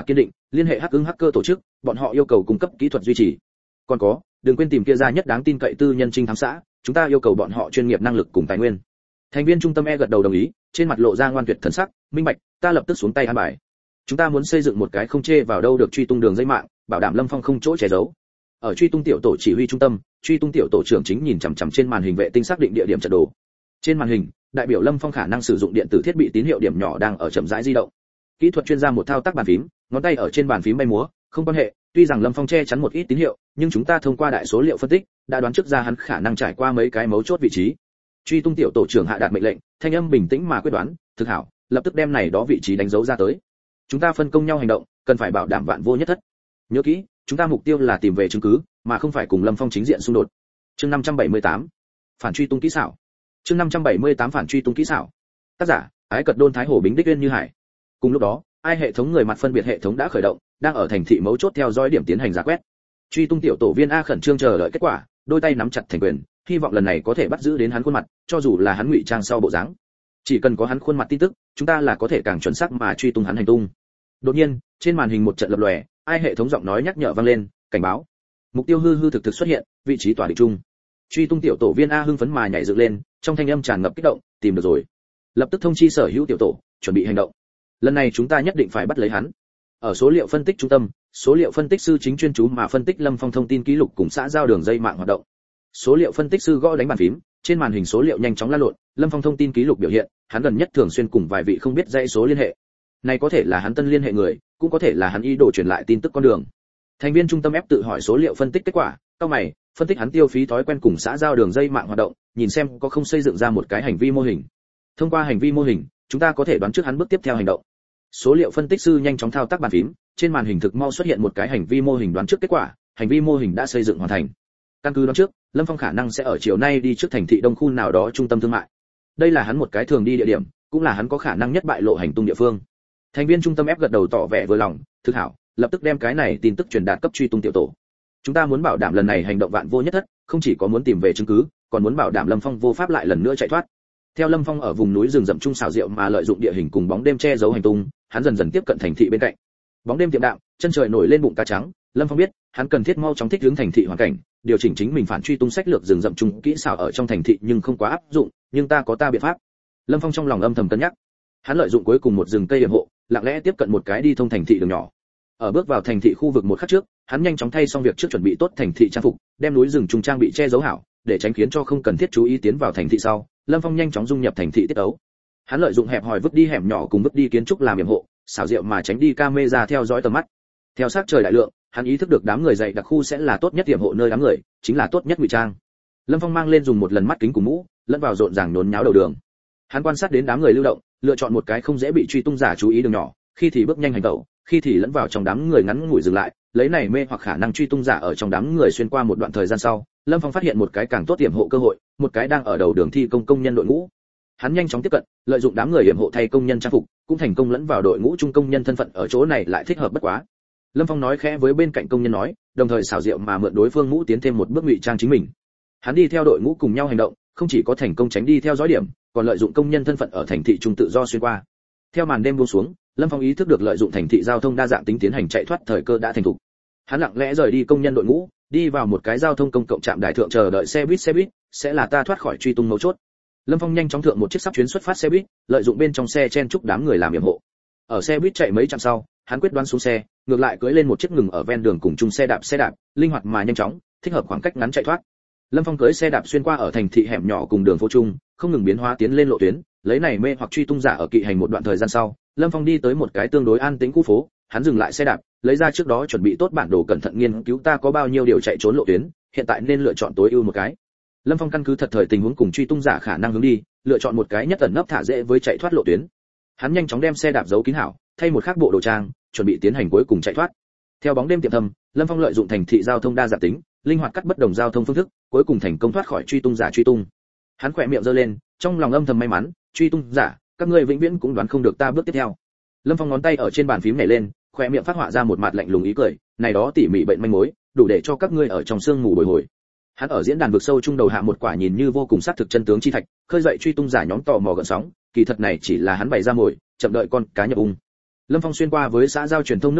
liên hệ hắc ứng hacker tổ chức, bọn họ yêu cầu cung cấp kỹ thuật duy trì. Còn có, đừng quên tìm kia ra nhất đáng tin cậy tư nhân trinh thám xã, chúng ta yêu cầu bọn họ chuyên nghiệp năng lực cùng tài nguyên. Thành viên trung tâm E gật đầu đồng ý, trên mặt lộ ra ngoan tuyệt thần sắc, minh bạch, ta lập tức xuống tay an bài. Chúng ta muốn xây dựng một cái không chê vào đâu được truy tung đường dây mạng, bảo đảm Lâm Phong không chỗ che giấu. Ở truy tung tiểu tổ chỉ huy trung tâm, truy tung tiểu tổ trưởng chính nhìn chằm chằm trên màn hình vệ tinh xác định địa điểm trận đồ. Trên màn hình, đại biểu Lâm Phong khả năng sử dụng điện tử thiết bị tín hiệu điểm nhỏ đang ở chậm rãi di động. Kỹ thuật chuyên gia một thao tác bàn phím, ngón tay ở trên bàn phím bay múa, không quan hệ, tuy rằng Lâm Phong che chắn một ít tín hiệu, nhưng chúng ta thông qua đại số liệu phân tích, đã đoán trước ra hắn khả năng trải qua mấy cái mấu chốt vị trí. Truy tung tiểu tổ trưởng hạ đạt mệnh lệnh, thanh âm bình tĩnh mà quyết đoán, thực hảo, lập tức đem này đó vị trí đánh dấu ra tới. Chúng ta phân công nhau hành động, cần phải bảo đảm vạn vô nhất thất. Nhớ kỹ, chúng ta mục tiêu là tìm về chứng cứ, mà không phải cùng Lâm Phong chính diện xung đột. Chương năm trăm bảy mươi tám, phản truy tung kỹ xảo. Chương năm trăm bảy mươi tám phản truy tung kỹ xảo. Tác giả: Ái Cật Đôn Thái Hồ Bính Đích Uyên Như Hải. Cùng lúc đó, ai hệ thống người mặt phân biệt hệ thống đã khởi động, đang ở thành thị mấu chốt theo dõi điểm tiến hành rà quét. Truy tung tiểu tổ viên A khẩn trương chờ đợi kết quả, đôi tay nắm chặt thành quyền, hy vọng lần này có thể bắt giữ đến hắn khuôn mặt, cho dù là hắn ngụy trang sau bộ dáng. Chỉ cần có hắn khuôn mặt tin tức, chúng ta là có thể càng chuẩn xác mà truy tung hắn hành tung. Đột nhiên, trên màn hình một trận lập lòe, ai hệ thống giọng nói nhắc nhở vang lên, cảnh báo. Mục tiêu hư hư thực thực xuất hiện, vị trí tỏa địch chung. Truy tung tiểu tổ viên A hưng phấn mà nhảy dựng lên, trong thanh âm tràn ngập kích động, tìm được rồi. Lập tức thông chi sở hữu tiểu tổ, chuẩn bị hành động. Lần này chúng ta nhất định phải bắt lấy hắn. Ở số liệu phân tích trung tâm, số liệu phân tích sư chính chuyên chú mà phân tích Lâm Phong thông tin ký lục cùng xã giao đường dây mạng hoạt động. Số liệu phân tích sư gõ đánh bàn phím, trên màn hình số liệu nhanh chóng lan lộn, Lâm Phong thông tin ký lục biểu hiện, hắn gần nhất thường xuyên cùng vài vị không biết dãy số liên hệ. Này có thể là hắn tân liên hệ người, cũng có thể là hắn ý đồ truyền lại tin tức con đường. Thành viên trung tâm ép tự hỏi số liệu phân tích kết quả, cao mày, phân tích hắn tiêu phí thói quen cùng xã giao đường dây mạng hoạt động, nhìn xem có không xây dựng ra một cái hành vi mô hình. Thông qua hành vi mô hình, chúng ta có thể đoán trước hắn bước tiếp theo hành động. Số liệu phân tích sư nhanh chóng thao tác bàn phím, trên màn hình thực mau xuất hiện một cái hành vi mô hình đoán trước kết quả, hành vi mô hình đã xây dựng hoàn thành. Căn cứ đoán trước, Lâm Phong khả năng sẽ ở chiều nay đi trước thành thị đông khu nào đó trung tâm thương mại. Đây là hắn một cái thường đi địa điểm, cũng là hắn có khả năng nhất bại lộ hành tung địa phương. Thành viên trung tâm ép gật đầu tỏ vẻ vừa lòng, thực hảo, lập tức đem cái này tin tức truyền đạt cấp truy tung tiểu tổ. Chúng ta muốn bảo đảm lần này hành động vạn vô nhất thất, không chỉ có muốn tìm về chứng cứ, còn muốn bảo đảm Lâm Phong vô pháp lại lần nữa chạy thoát. Theo Lâm Phong ở vùng núi rừng rậm trung xảo diệu mà lợi dụng địa hình cùng bóng đêm che giấu hành tung, hắn dần dần tiếp cận thành thị bên cạnh. Bóng đêm tiệm đạm, chân trời nổi lên bụng cá trắng, Lâm Phong biết, hắn cần thiết mau chóng thích ứng thành thị hoàn cảnh, điều chỉnh chính mình phản truy tung sách lược rừng rậm trung kỹ xảo ở trong thành thị nhưng không quá áp dụng, nhưng ta có ta biện pháp. Lâm Phong trong lòng âm thầm cân nhắc. Hắn lợi dụng cuối cùng một rừng cây hiểm hộ, lặng lẽ tiếp cận một cái đi thông thành thị đường nhỏ. Ở bước vào thành thị khu vực một khắc trước, hắn nhanh chóng thay xong việc trước chuẩn bị tốt thành thị trang phục, đem núi rừng trùng trang bị che giấu hảo, để tránh khiến cho không cần thiết chú ý tiến vào thành thị sau. Lâm Phong nhanh chóng dung nhập thành thị tiết ấu. Hắn lợi dụng hẹp hòi vứt đi hẻm nhỏ cùng vứt đi kiến trúc làm yểm hộ, xảo diệu mà tránh đi camera theo dõi tầm mắt. Theo sát trời đại lượng, hắn ý thức được đám người dày đặc khu sẽ là tốt nhất yểm hộ nơi đám người, chính là tốt nhất ngụy trang. Lâm Phong mang lên dùng một lần mắt kính cùng mũ, lẫn vào rộn ràng nhốn nháo đầu đường. Hắn quan sát đến đám người lưu động, lựa chọn một cái không dễ bị truy tung giả chú ý đường nhỏ, khi thì bước nhanh hành động, khi thì lẫn vào trong đám người ngắn ngủi dừng lại, lấy này mê hoặc khả năng truy tung giả ở trong đám người xuyên qua một đoạn thời gian sau, Lâm Phong phát hiện một cái càng tốt yểm hộ cơ hội, một cái đang ở đầu đường thi công công nhân đội ngũ. Hắn nhanh chóng tiếp cận, lợi dụng đám người yểm hộ thay công nhân trang phục, cũng thành công lẫn vào đội ngũ trung công nhân thân phận ở chỗ này lại thích hợp bất quá. Lâm Phong nói khẽ với bên cạnh công nhân nói, đồng thời xảo diệu mà mượn đối phương mũ tiến thêm một bước ngụy trang chính mình. Hắn đi theo đội ngũ cùng nhau hành động, không chỉ có thành công tránh đi theo dõi điểm, còn lợi dụng công nhân thân phận ở thành thị trung tự do xuyên qua. Theo màn đêm buông xuống, Lâm Phong ý thức được lợi dụng thành thị giao thông đa dạng tính tiến hành chạy thoát thời cơ đã thành thục. Hắn lặng lẽ rời đi công nhân đội ngũ, đi vào một cái giao thông công cộng trạm đài thượng chờ đợi xe buýt xe buýt, sẽ là ta thoát khỏi truy tung mấu chốt. Lâm Phong nhanh chóng thượng một chiếc sắp chuyến xuất phát xe buýt, lợi dụng bên trong xe chen chúc đám người làm yểm hộ. Ở xe buýt chạy mấy chặng sau, hắn quyết đoán xuống xe, ngược lại cưỡi lên một chiếc ngừng ở ven đường cùng chung xe đạp xe đạp, linh hoạt mà nhanh chóng, thích hợp khoảng cách ngắn chạy thoát. Lâm Phong cưỡi xe đạp xuyên qua ở thành thị hẻm nhỏ cùng đường phố chung, không ngừng biến hóa tiến lên lộ tuyến, lấy này mê hoặc truy tung giả ở kỵ hành một đoạn thời gian sau, Lâm Phong đi tới một cái tương đối an tĩnh khu phố, hắn dừng lại xe đạp, lấy ra trước đó chuẩn bị tốt bản đồ cẩn thận nghiên cứu ta có bao nhiêu điều chạy trốn lộ tuyến, hiện tại nên lựa chọn tối ưu một cái. Lâm Phong căn cứ thật thời tình huống cùng truy tung giả khả năng hướng đi, lựa chọn một cái nhất ẩn nấp thả dễ với chạy thoát lộ tuyến. Hắn nhanh chóng đem xe đạp giấu kín hảo, thay một khác bộ đồ trang, chuẩn bị tiến hành cuối cùng chạy thoát. Theo bóng đêm tiệm thầm, Lâm Phong lợi dụng thành thị giao thông đa dạng tính, linh hoạt cắt bất đồng giao thông phương thức, cuối cùng thành công thoát khỏi truy tung giả truy tung. Hắn khỏe miệng giơ lên, trong lòng âm thầm may mắn, truy tung giả, các ngươi vĩnh viễn cũng đoán không được ta bước tiếp theo. Lâm Phong ngón tay ở trên bàn phím nhảy lên, khỏe miệng phát họa ra một mặt lạnh lùng ý cười, này đó tỉ mỉ bệnh manh mối, đủ để cho các ngươi ở trong sương mù bồi hồi. Hắn ở diễn đàn vực sâu trung đầu hạ một quả nhìn như vô cùng xác thực chân tướng chi thạch, khơi dậy truy tung giả nhóm tò mò gợn sóng, kỳ thật này chỉ là hắn bày ra mồi, chậm đợi con cá nhập ung. Lâm Phong xuyên qua với xã giao truyền thông nước lũ,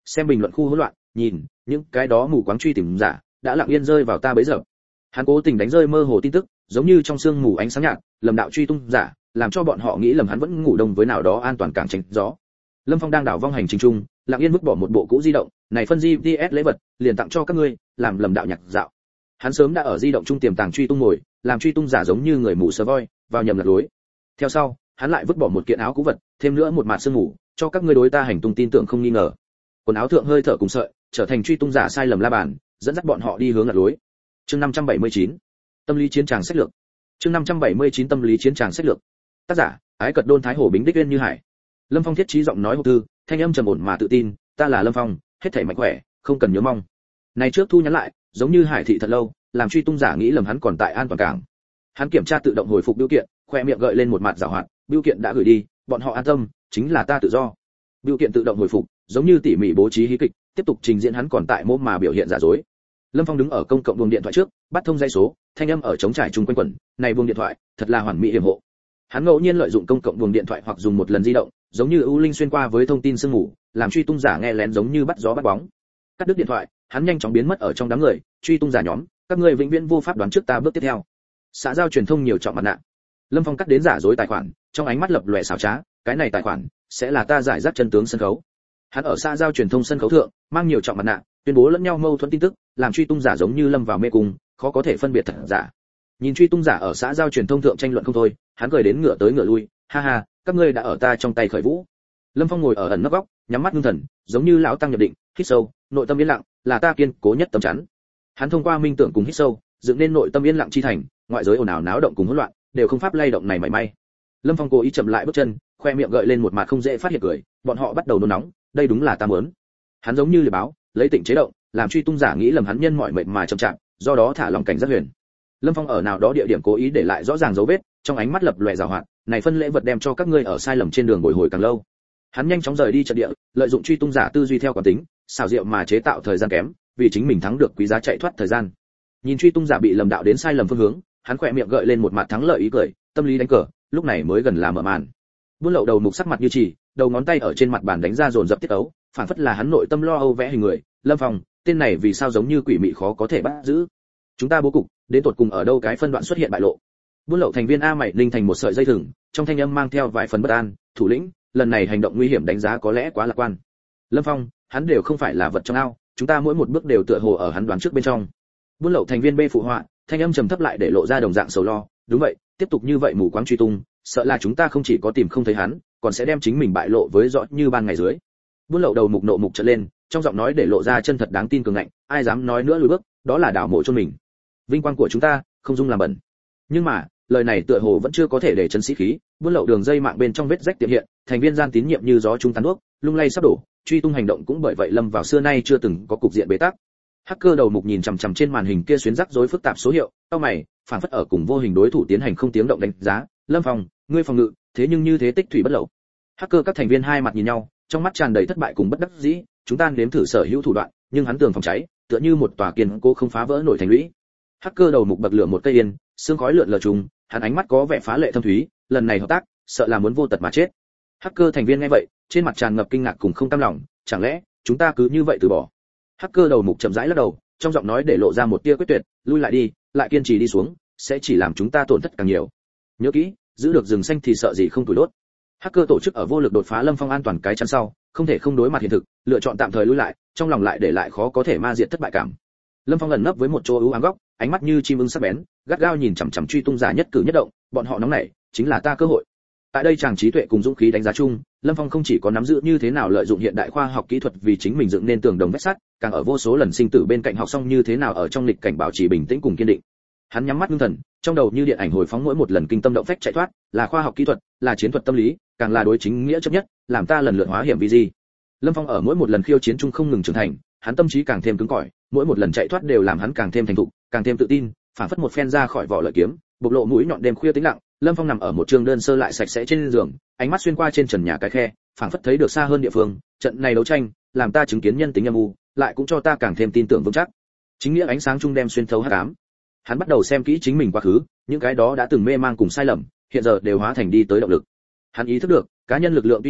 xem bình luận khu hỗn loạn, nhìn những cái đó mù quáng truy tìm giả đã lặng yên rơi vào ta bấy giờ. Hắn cố tình đánh rơi mơ hồ tin tức, giống như trong sương mù ánh sáng nhạt, lầm đạo truy tung giả, làm cho bọn họ nghĩ lầm hắn vẫn ngủ đông với nào đó an toàn cảng tránh gió. Lâm Phong đang đảo vong hành trình trung, lặng yên vứt bỏ một bộ cũ di động, này phân giê pê ét lễ vật, liền tặng cho các ngươi, làm lầm đạo nhạc dạo. Hắn sớm đã ở di động trung tiềm tàng truy tung ngồi, làm truy tung giả giống như người mù sờ voi, vào nhầm lật lối. Theo sau, hắn lại vứt bỏ một kiện áo cũ vật, thêm nữa một mạt sương ngủ, cho các ngươi đối ta hành tung tin tưởng không nghi ngờ. Quần áo thượng hơi thở cùng sợi, trở thành truy tung giả sai lầm la bàn, dẫn dắt bọn họ đi hướng lật lối. Chương năm trăm bảy mươi chín, tâm lý chiến tràng sách lược. Chương năm trăm bảy mươi chín tâm lý chiến tràng sách lược. Tác giả: Ái Cật Đôn Thái Hổ Bính Đích Uyên Như Hải. Lâm Phong thiết trí giọng nói hộp thư, thanh âm trầm ổn mà tự tin, ta là Lâm Phong, hết thảy mạnh khỏe, không cần nhớ mong. Này trước thu nhắn lại, giống như hải thị thật lâu, làm truy tung giả nghĩ lầm hắn còn tại an toàn cảng. Hắn kiểm tra tự động hồi phục bưu kiện, khoe miệng gợi lên một mặt giảo hoạt, bưu kiện đã gửi đi, bọn họ an tâm, chính là ta tự do. Bưu kiện tự động hồi phục, giống như tỉ mỉ bố trí hí kịch, tiếp tục trình diễn hắn còn tại mô mà biểu hiện giả dối. Lâm Phong đứng ở công cộng buồng điện thoại trước, bắt thông dây số, thanh âm ở trống trải chung quanh quẩn, này buồng điện thoại, thật là hoàn mỹ hiểm hộ. Hắn ngẫu nhiên lợi dụng công cộng buồng điện thoại hoặc dùng một lần di động, giống như ưu linh xuyên qua với thông tin sương mù, làm truy tung giả nghe lén giống như bắt gió bắt bóng. Cắt đứt điện thoại, hắn nhanh chóng biến mất ở trong đám người, truy tung giả nhóm, các ngươi vĩnh viễn vô pháp đoán trước ta bước tiếp theo. Xã giao truyền thông nhiều trọng mặt nạ. Lâm Phong cắt đến giả dối tài khoản, trong ánh mắt lập lòe xảo trá, cái này tài khoản sẽ là ta giải rác chân tướng sân khấu. Hắn ở xã giao truyền thông sân khấu thượng, mang nhiều trọng mặt nạ, tuyên bố lẫn nhau mâu thuẫn tin tức, làm truy tung giả giống như lâm vào mê cung, khó có thể phân biệt thật giả. Nhìn truy tung giả ở xã giao truyền thông thượng tranh luận không thôi, hắn cười đến ngựa tới ngựa lui, ha ha, các ngươi đã ở ta trong tay khởi vũ. Lâm Phong ngồi ở ẩn nấp góc, nhắm mắt ngưng thần, giống như lão tăng nhập định, hít sâu, nội tâm yên lặng, là ta kiên cố nhất tấm chắn. Hắn thông qua minh tưởng cùng hít sâu, dựng nên nội tâm yên lặng chi thành, ngoại giới ồn ào náo động cùng hỗn loạn, đều không pháp lay động này mảy may. Lâm Phong cố ý chậm lại bước chân, khoe miệng gợi lên một mặt không dễ phát hiện cười, bọn họ bắt đầu nôn nóng, đây đúng là ta muốn. Hắn giống như liệp báo, lấy tịnh chế động, làm truy tung giả nghĩ lầm hắn nhân mọi mệt mà chậm chạp, do đó thả lòng cảnh giác huyền. Lâm Phong ở nào đó địa điểm cố ý để lại rõ ràng dấu vết, trong ánh mắt lập lòe giảo hoạt, này phân lễ vật đem cho các ngươi ở sai lầm trên đường bồi hồi càng lâu. Hắn nhanh chóng rời đi trận địa, lợi dụng truy tung giả tư duy theo quán tính, xảo diệu mà chế tạo thời gian kém, vì chính mình thắng được quý giá chạy thoát thời gian. Nhìn truy tung giả bị lầm đạo đến sai lầm phương hướng, hắn khỏe miệng gợi lên một mặt thắng lợi ý cười, tâm lý đánh cờ, lúc này mới gần là mở màn. Buôn lậu đầu mục sắc mặt như chỉ, đầu ngón tay ở trên mặt bàn đánh ra dồn dập tiết ấu, phản phất là hắn nội tâm lo âu vẽ hình người. Lâm Phong, tên này vì sao giống như quỷ mị khó có thể bắt giữ? Chúng ta bố cục, đến tột cùng ở đâu cái phân đoạn xuất hiện bại lộ? Buôn lậu thành viên A mày linh thành một sợi dây thừng, trong thanh âm mang theo vài phần bất an, thủ lĩnh, lần này hành động nguy hiểm đánh giá có lẽ quá lạc quan. Lâm Phong, hắn đều không phải là vật trong ao, chúng ta mỗi một bước đều tựa hồ ở hắn đoán trước bên trong. Buôn lậu thành viên B phụ họa, thanh âm trầm thấp lại để lộ ra đồng dạng sầu lo, đúng vậy, tiếp tục như vậy mù quáng truy tung, sợ là chúng ta không chỉ có tìm không thấy hắn, còn sẽ đem chính mình bại lộ với rõ như ban ngày dưới. Buôn lậu đầu mục nộ mục trợn lên, trong giọng nói để lộ ra chân thật đáng tin cường ngạnh, ai dám nói nữa lùi bước, đó là đảo mộ cho mình. Vinh quang của chúng ta, không dung làm bẩn. Nhưng mà, lời này tựa hồ vẫn chưa có thể để chấn sĩ khí, buôn lậu đường dây mạng bên trong vết rách tiệm hiện, thành viên gian tín nhiệm như gió trung tán đuốc, lung lay sắp đổ, truy tung hành động cũng bởi vậy lâm vào xưa nay chưa từng có cục diện bế tắc. Hacker đầu mục nhìn chằm chằm trên màn hình kia xuyến rắc rối phức tạp số hiệu, cau mày, phản phất ở cùng vô hình đối thủ tiến hành không tiếng động đánh giá, Lâm Phong, ngươi phòng ngự, thế nhưng như thế tích thủy bất lậu. Hacker các thành viên hai mặt nhìn nhau, trong mắt tràn đầy thất bại cùng bất đắc dĩ, chúng ta nếm thử sở hữu thủ đoạn, nhưng hắn tường phòng cháy, tựa như một tòa kiên cố không phá vỡ nổi thành lũy. Hacker đầu mục bật lửa một cây yên, sương khói lượn lờ trùng, hắn ánh mắt có vẻ phá lệ thâm thúy, lần này hợp tác, sợ là muốn vô tật mà chết. Hacker thành viên nghe vậy, trên mặt tràn ngập kinh ngạc cùng không cam lòng, chẳng lẽ chúng ta cứ như vậy từ bỏ? Hacker đầu mục chậm rãi lắc đầu, trong giọng nói để lộ ra một tia quyết tuyệt, lui lại đi, lại kiên trì đi xuống, sẽ chỉ làm chúng ta tổn thất càng nhiều. Nhớ kỹ, giữ được rừng xanh thì sợ gì không tuổi đốt. Hacker tổ chức ở vô lực đột phá Lâm Phong an toàn cái chắn sau, không thể không đối mặt hiện thực, lựa chọn tạm thời lui lại, trong lòng lại để lại khó có thể ma diệt thất bại cảm. Lâm Phong ẩn nấp với một chỗ ưu ám góc, ánh mắt như chim ưng sắc bén, gắt gao nhìn chằm chằm truy tung giả nhất cử nhất động, bọn họ nóng nảy, chính là ta cơ hội. Tại đây chàng trí tuệ cùng dũng khí đánh giá chung, Lâm Phong không chỉ có nắm giữ như thế nào lợi dụng hiện đại khoa học kỹ thuật vì chính mình dựng nên tường đồng vách sắt, càng ở vô số lần sinh tử bên cạnh học xong như thế nào ở trong nghịch cảnh bảo trì bình tĩnh cùng kiên định. Hắn nhắm mắt ngưng thần, trong đầu như điện ảnh hồi phóng mỗi một lần kinh tâm động phách chạy thoát, là khoa học kỹ thuật, là chiến thuật tâm lý, càng là đối chính nghĩa chấp nhất, làm ta lần lượt hóa hiểm vì gì. Lâm Phong ở mỗi một lần khiêu chiến chung không ngừng trưởng thành, hắn tâm trí càng thêm cứng cỏi, mỗi một lần chạy thoát đều làm hắn càng thêm thành thục, càng thêm tự tin, phản phất một phen ra khỏi vỏ lợi kiếm, bộc lộ mũi nhọn đêm khuya tĩnh lặng. Lâm Phong nằm ở một trường đơn sơ lại sạch sẽ trên giường, ánh mắt xuyên qua trên trần nhà cái khe, phảng phất thấy được xa hơn địa phương. Trận này đấu tranh, làm ta chứng kiến nhân tính âm u, lại cũng cho ta càng thêm tin tưởng vững chắc. Chính nghĩa ánh sáng trung đem xuyên thấu hắc ám. Hắn bắt đầu xem kỹ chính mình quá khứ, những cái đó đã từng mê mang cùng sai lầm, hiện giờ đều hóa thành đi tới động lực. Hắn ý thức được, cá nhân lực lượng tuy nhỏ,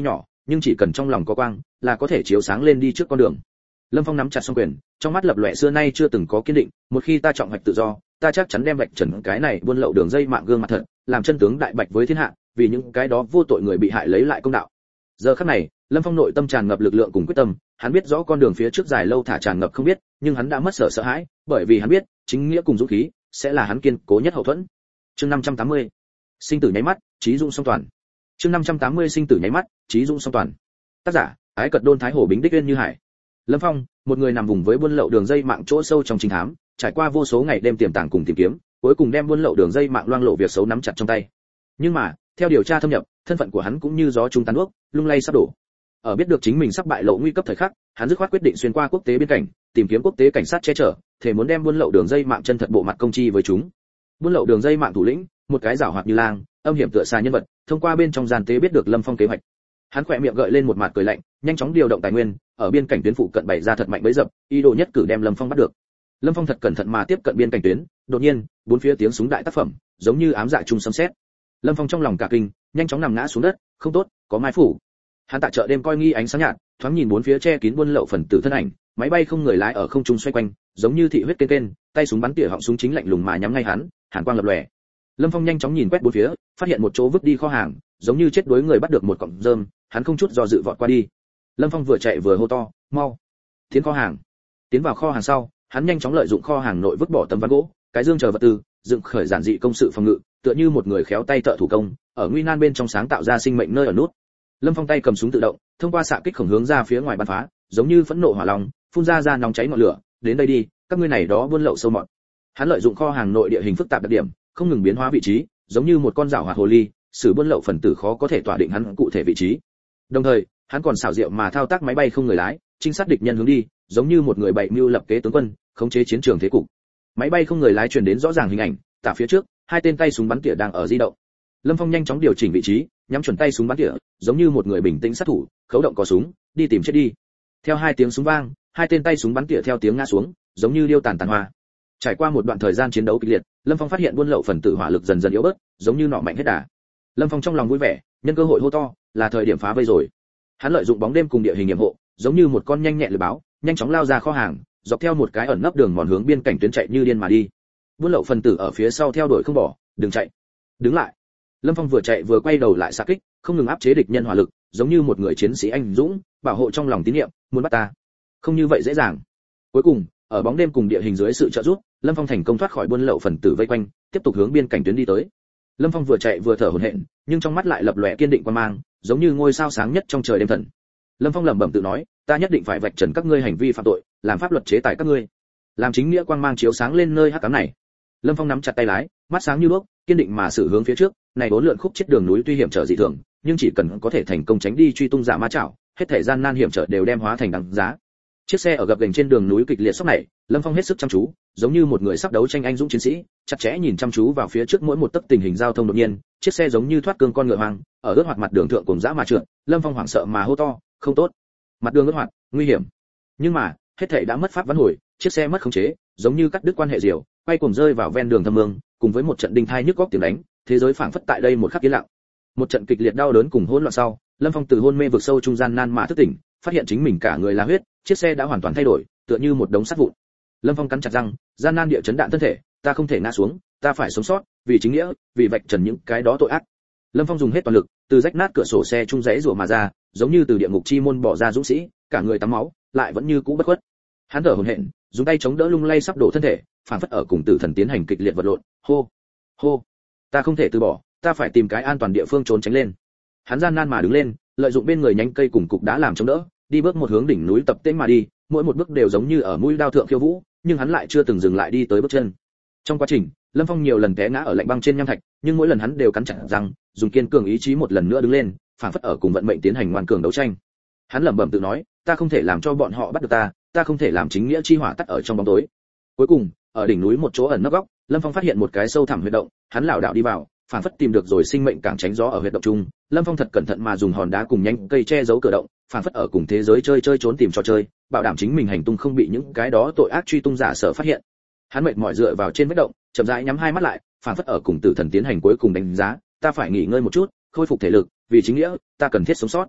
nhưng chỉ cần trong lòng có quang là có thể chiếu sáng lên đi trước con đường. Lâm Phong nắm chặt song quyền, trong mắt lập lòe xưa nay chưa từng có kiên định, một khi ta trọng hoạch tự do, ta chắc chắn đem vạch trần cái này buôn lậu đường dây mạng gương mặt thật, làm chân tướng đại bạch với thiên hạ, vì những cái đó vô tội người bị hại lấy lại công đạo. Giờ khắc này, Lâm Phong nội tâm tràn ngập lực lượng cùng quyết tâm, hắn biết rõ con đường phía trước dài lâu thả tràn ngập không biết, nhưng hắn đã mất sở sợ hãi, bởi vì hắn biết, chính nghĩa cùng dũng khí sẽ là hắn kiên cố nhất hậu thuẫn. Chương năm trăm tám mươi, sinh tử nháy mắt, trí dũng song toàn. Chương năm trăm tám mươi sinh tử nháy mắt, trí dũng song toàn. Tác giả: Ái Cật Đôn Thái Hồ Bính Đích Uyên Như Hải. Lâm Phong, một người nằm vùng với buôn lậu đường dây mạng chỗ sâu trong trinh thám, trải qua vô số ngày đêm tiềm tàng cùng tìm kiếm, cuối cùng đem buôn lậu đường dây mạng loang lộ việc xấu nắm chặt trong tay. Nhưng mà, theo điều tra thâm nhập, thân phận của hắn cũng như gió trung tán ước, lung lay sắp đổ. Ở biết được chính mình sắp bại lộ nguy cấp thời khắc, hắn dứt khoát quyết định xuyên qua quốc tế biên cảnh, tìm kiếm quốc tế cảnh sát che chở, thể muốn đem buôn lậu đường dây mạng chân thật bộ mặt công chi với chúng. Buôn lậu đường dây mạng thủ lĩnh, một cái giảo hoạt như lang, âm hiểm tựa xa nhân vật, thông qua bên trong gian tế biết được Lâm Phong kế hoạch. Hắn khỏe miệng gợi lên một mặt cười lạnh, nhanh chóng điều động tài nguyên, ở biên cảnh tuyến phụ cận bày ra thật mạnh bẫy dập, ý đồ nhất cử đem Lâm Phong bắt được. Lâm Phong thật cẩn thận mà tiếp cận biên cảnh tuyến, đột nhiên, bốn phía tiếng súng đại tác phẩm, giống như ám dạ trung sấm sét. Lâm Phong trong lòng cả kinh, nhanh chóng nằm ngã xuống đất, không tốt, có mai phủ. Hắn tại chợ đêm coi nghi ánh sáng nhạt, thoáng nhìn bốn phía che kín buôn lậu phần tử thân ảnh, máy bay không người lái ở không trung xoay quanh, giống như thị huyết kên kên, tay súng bắn tỉa họng súng chính lạnh lùng mà nhắm ngay hắn, hàn quang lập lòe. Lâm Phong nhanh chóng nhìn quét bốn phía, phát hiện một chỗ vứt đi kho hàng, giống như chết đuối người bắt được một cọng rơm, hắn không chút do dự vọt qua đi. Lâm Phong vừa chạy vừa hô to, mau, tiến kho hàng. Tiến vào kho hàng sau, hắn nhanh chóng lợi dụng kho hàng nội vứt bỏ tấm ván gỗ, cái dương chờ vật tư, dựng khởi giản dị công sự phòng ngự, tựa như một người khéo tay thợ thủ công, ở nguy nan bên trong sáng tạo ra sinh mệnh nơi ở nút. Lâm Phong tay cầm súng tự động, thông qua xạ kích khổng hướng ra phía ngoài bắn phá, giống như phẫn nộ hỏa long, phun ra ra nóng cháy ngọn lửa, đến đây đi, các ngươi này đó buôn lậu sâu mọt. Hắn lợi dụng kho hàng nội địa hình phức tạp đặc điểm, không ngừng biến hóa vị trí, giống như một con giảo hoạt hồ ly, xử buôn lậu phần tử khó có thể tỏa định hắn cụ thể vị trí. Đồng thời, hắn còn xảo diệu mà thao tác máy bay không người lái, trinh sát địch nhân hướng đi, giống như một người bày mưu lập kế tướng quân, khống chế chiến trường thế cục. Máy bay không người lái truyền đến rõ ràng hình ảnh, tả phía trước, hai tên tay súng bắn tỉa đang ở di động. Lâm Phong nhanh chóng điều chỉnh vị trí, nhắm chuẩn tay súng bắn tỉa, giống như một người bình tĩnh sát thủ, khấu động có súng, đi tìm chết đi. Theo hai tiếng súng vang, hai tên tay súng bắn tỉa theo tiếng ngã xuống, giống như điêu tàn tàn hoa. Trải qua một đoạn thời gian chiến đấu kịch liệt, Lâm Phong phát hiện buôn lậu phần tử hỏa lực dần dần yếu bớt, giống như nọ mạnh hết đà. Lâm Phong trong lòng vui vẻ, nhân cơ hội hô to, là thời điểm phá vây rồi. Hắn lợi dụng bóng đêm cùng địa hình nghiệm hộ, giống như một con nhanh nhẹn lưỡi báo, nhanh chóng lao ra kho hàng, dọc theo một cái ẩn nấp đường mòn hướng biên cảnh tuyến chạy như điên mà đi. Buôn lậu phần tử ở phía sau theo đuổi không bỏ, đừng chạy, đứng lại. Lâm Phong vừa chạy vừa quay đầu lại xạ kích, không ngừng áp chế địch nhân hỏa lực, giống như một người chiến sĩ anh dũng, bảo hộ trong lòng tín niệm, muốn bắt ta, không như vậy dễ dàng. Cuối cùng, ở bóng đêm cùng địa hình dưới sự trợ giúp, Lâm Phong thành công thoát khỏi buôn lậu phần tử vây quanh, tiếp tục hướng biên cảnh tuyến đi tới. Lâm Phong vừa chạy vừa thở hổn hển, nhưng trong mắt lại lập lòe kiên định quan mang, giống như ngôi sao sáng nhất trong trời đêm thần. Lâm Phong lẩm bẩm tự nói, ta nhất định phải vạch trần các ngươi hành vi phạm tội, làm pháp luật chế tài các ngươi, làm chính nghĩa quang mang chiếu sáng lên nơi hắc ám này. Lâm Phong nắm chặt tay lái, mắt sáng như đuốc, kiên định mà xử hướng phía trước. Này bốn lượn khúc chết đường núi tuy hiểm trở dị thường, nhưng chỉ cần có thể thành công tránh đi truy tung giả ma chảo, hết thảy gian nan hiểm trở đều đem hóa thành đáng giá. Chiếc xe ở gập ghềnh trên đường núi kịch liệt sóc này, Lâm Phong hết sức chăm chú, giống như một người sắp đấu tranh anh dũng chiến sĩ, chặt chẽ nhìn chăm chú vào phía trước mỗi một tấc tình hình giao thông. Đột nhiên, chiếc xe giống như thoát cương con ngựa hoang, ở ướt hoạt mặt đường thượng cùng dã mà trượt. Lâm Phong hoảng sợ mà hô to, không tốt, mặt đường ướt hoạt, nguy hiểm. Nhưng mà, hết thảy đã mất pháp vãn hồi, chiếc xe mất khống chế, giống như cắt đứt quan hệ diều, quay cuồng rơi vào ven đường thâm mương, cùng với một trận đinh thai nhức góc tiếng đánh, thế giới phảng phất tại đây một khắc yên lặng. Một trận kịch liệt đau đớn cùng hỗn loạn sau, Lâm Phong từ hôn mê vực sâu trung gian nan mà thức tỉnh, phát hiện chính mình cả người là huyết, chiếc xe đã hoàn toàn thay đổi, tựa như một đống sắt vụn. Lâm Phong cắn chặt răng, gian nan địa chấn đạn thân thể, ta không thể ngã xuống, ta phải sống sót, vì chính nghĩa, vì vạch trần những cái đó tội ác. Lâm Phong dùng hết toàn lực, từ rách nát cửa sổ xe trung rẽ rủa mà ra, giống như từ địa ngục chi môn bỏ ra dũng sĩ, cả người tắm máu, lại vẫn như cũ bất khuất. Hắn thở hổn hển, dùng tay chống đỡ lung lay sắp đổ thân thể, phản phất ở cùng tử thần tiến hành kịch liệt vật lộn. Hô, hô, ta không thể từ bỏ, ta phải tìm cái an toàn địa phương trốn tránh lên. Hắn gian nan mà đứng lên, lợi dụng bên người nhánh cây cùng cục đá làm chống đỡ, đi bước một hướng đỉnh núi tập tễnh mà đi, mỗi một bước đều giống như ở mũi đao thượng khiêu vũ, nhưng hắn lại chưa từng dừng lại đi tới bước chân. Trong quá trình, Lâm Phong nhiều lần té ngã ở lạnh băng trên nham thạch, nhưng mỗi lần hắn đều cắn chặt răng, dùng kiên cường ý chí một lần nữa đứng lên, phản phất ở cùng vận mệnh tiến hành ngoan cường đấu tranh. Hắn lẩm bẩm tự nói, ta không thể làm cho bọn họ bắt được ta, ta không thể làm chính nghĩa chi hỏa tắt ở trong bóng tối. Cuối cùng, ở đỉnh núi một chỗ ẩn nấp góc, Lâm Phong phát hiện một cái sâu thẳm huyệt động, hắn lảo đảo đi vào, phản phất tìm được rồi sinh mệnh càng tránh gió ở huyệt động chung. Lâm Phong thật cẩn thận mà dùng hòn đá cùng nhánh cây che giấu cửa động, phản phất ở cùng thế giới chơi chơi trốn tìm trò chơi, bảo đảm chính mình hành tung không bị những cái đó tội ác truy tung giả sở phát hiện. Hắn mệt mỏi dựa vào trên vách động, chậm rãi nhắm hai mắt lại, phản phất ở cùng tử thần tiến hành cuối cùng đánh giá, ta phải nghỉ ngơi một chút, khôi phục thể lực, vì chính nghĩa, ta cần thiết sống sót.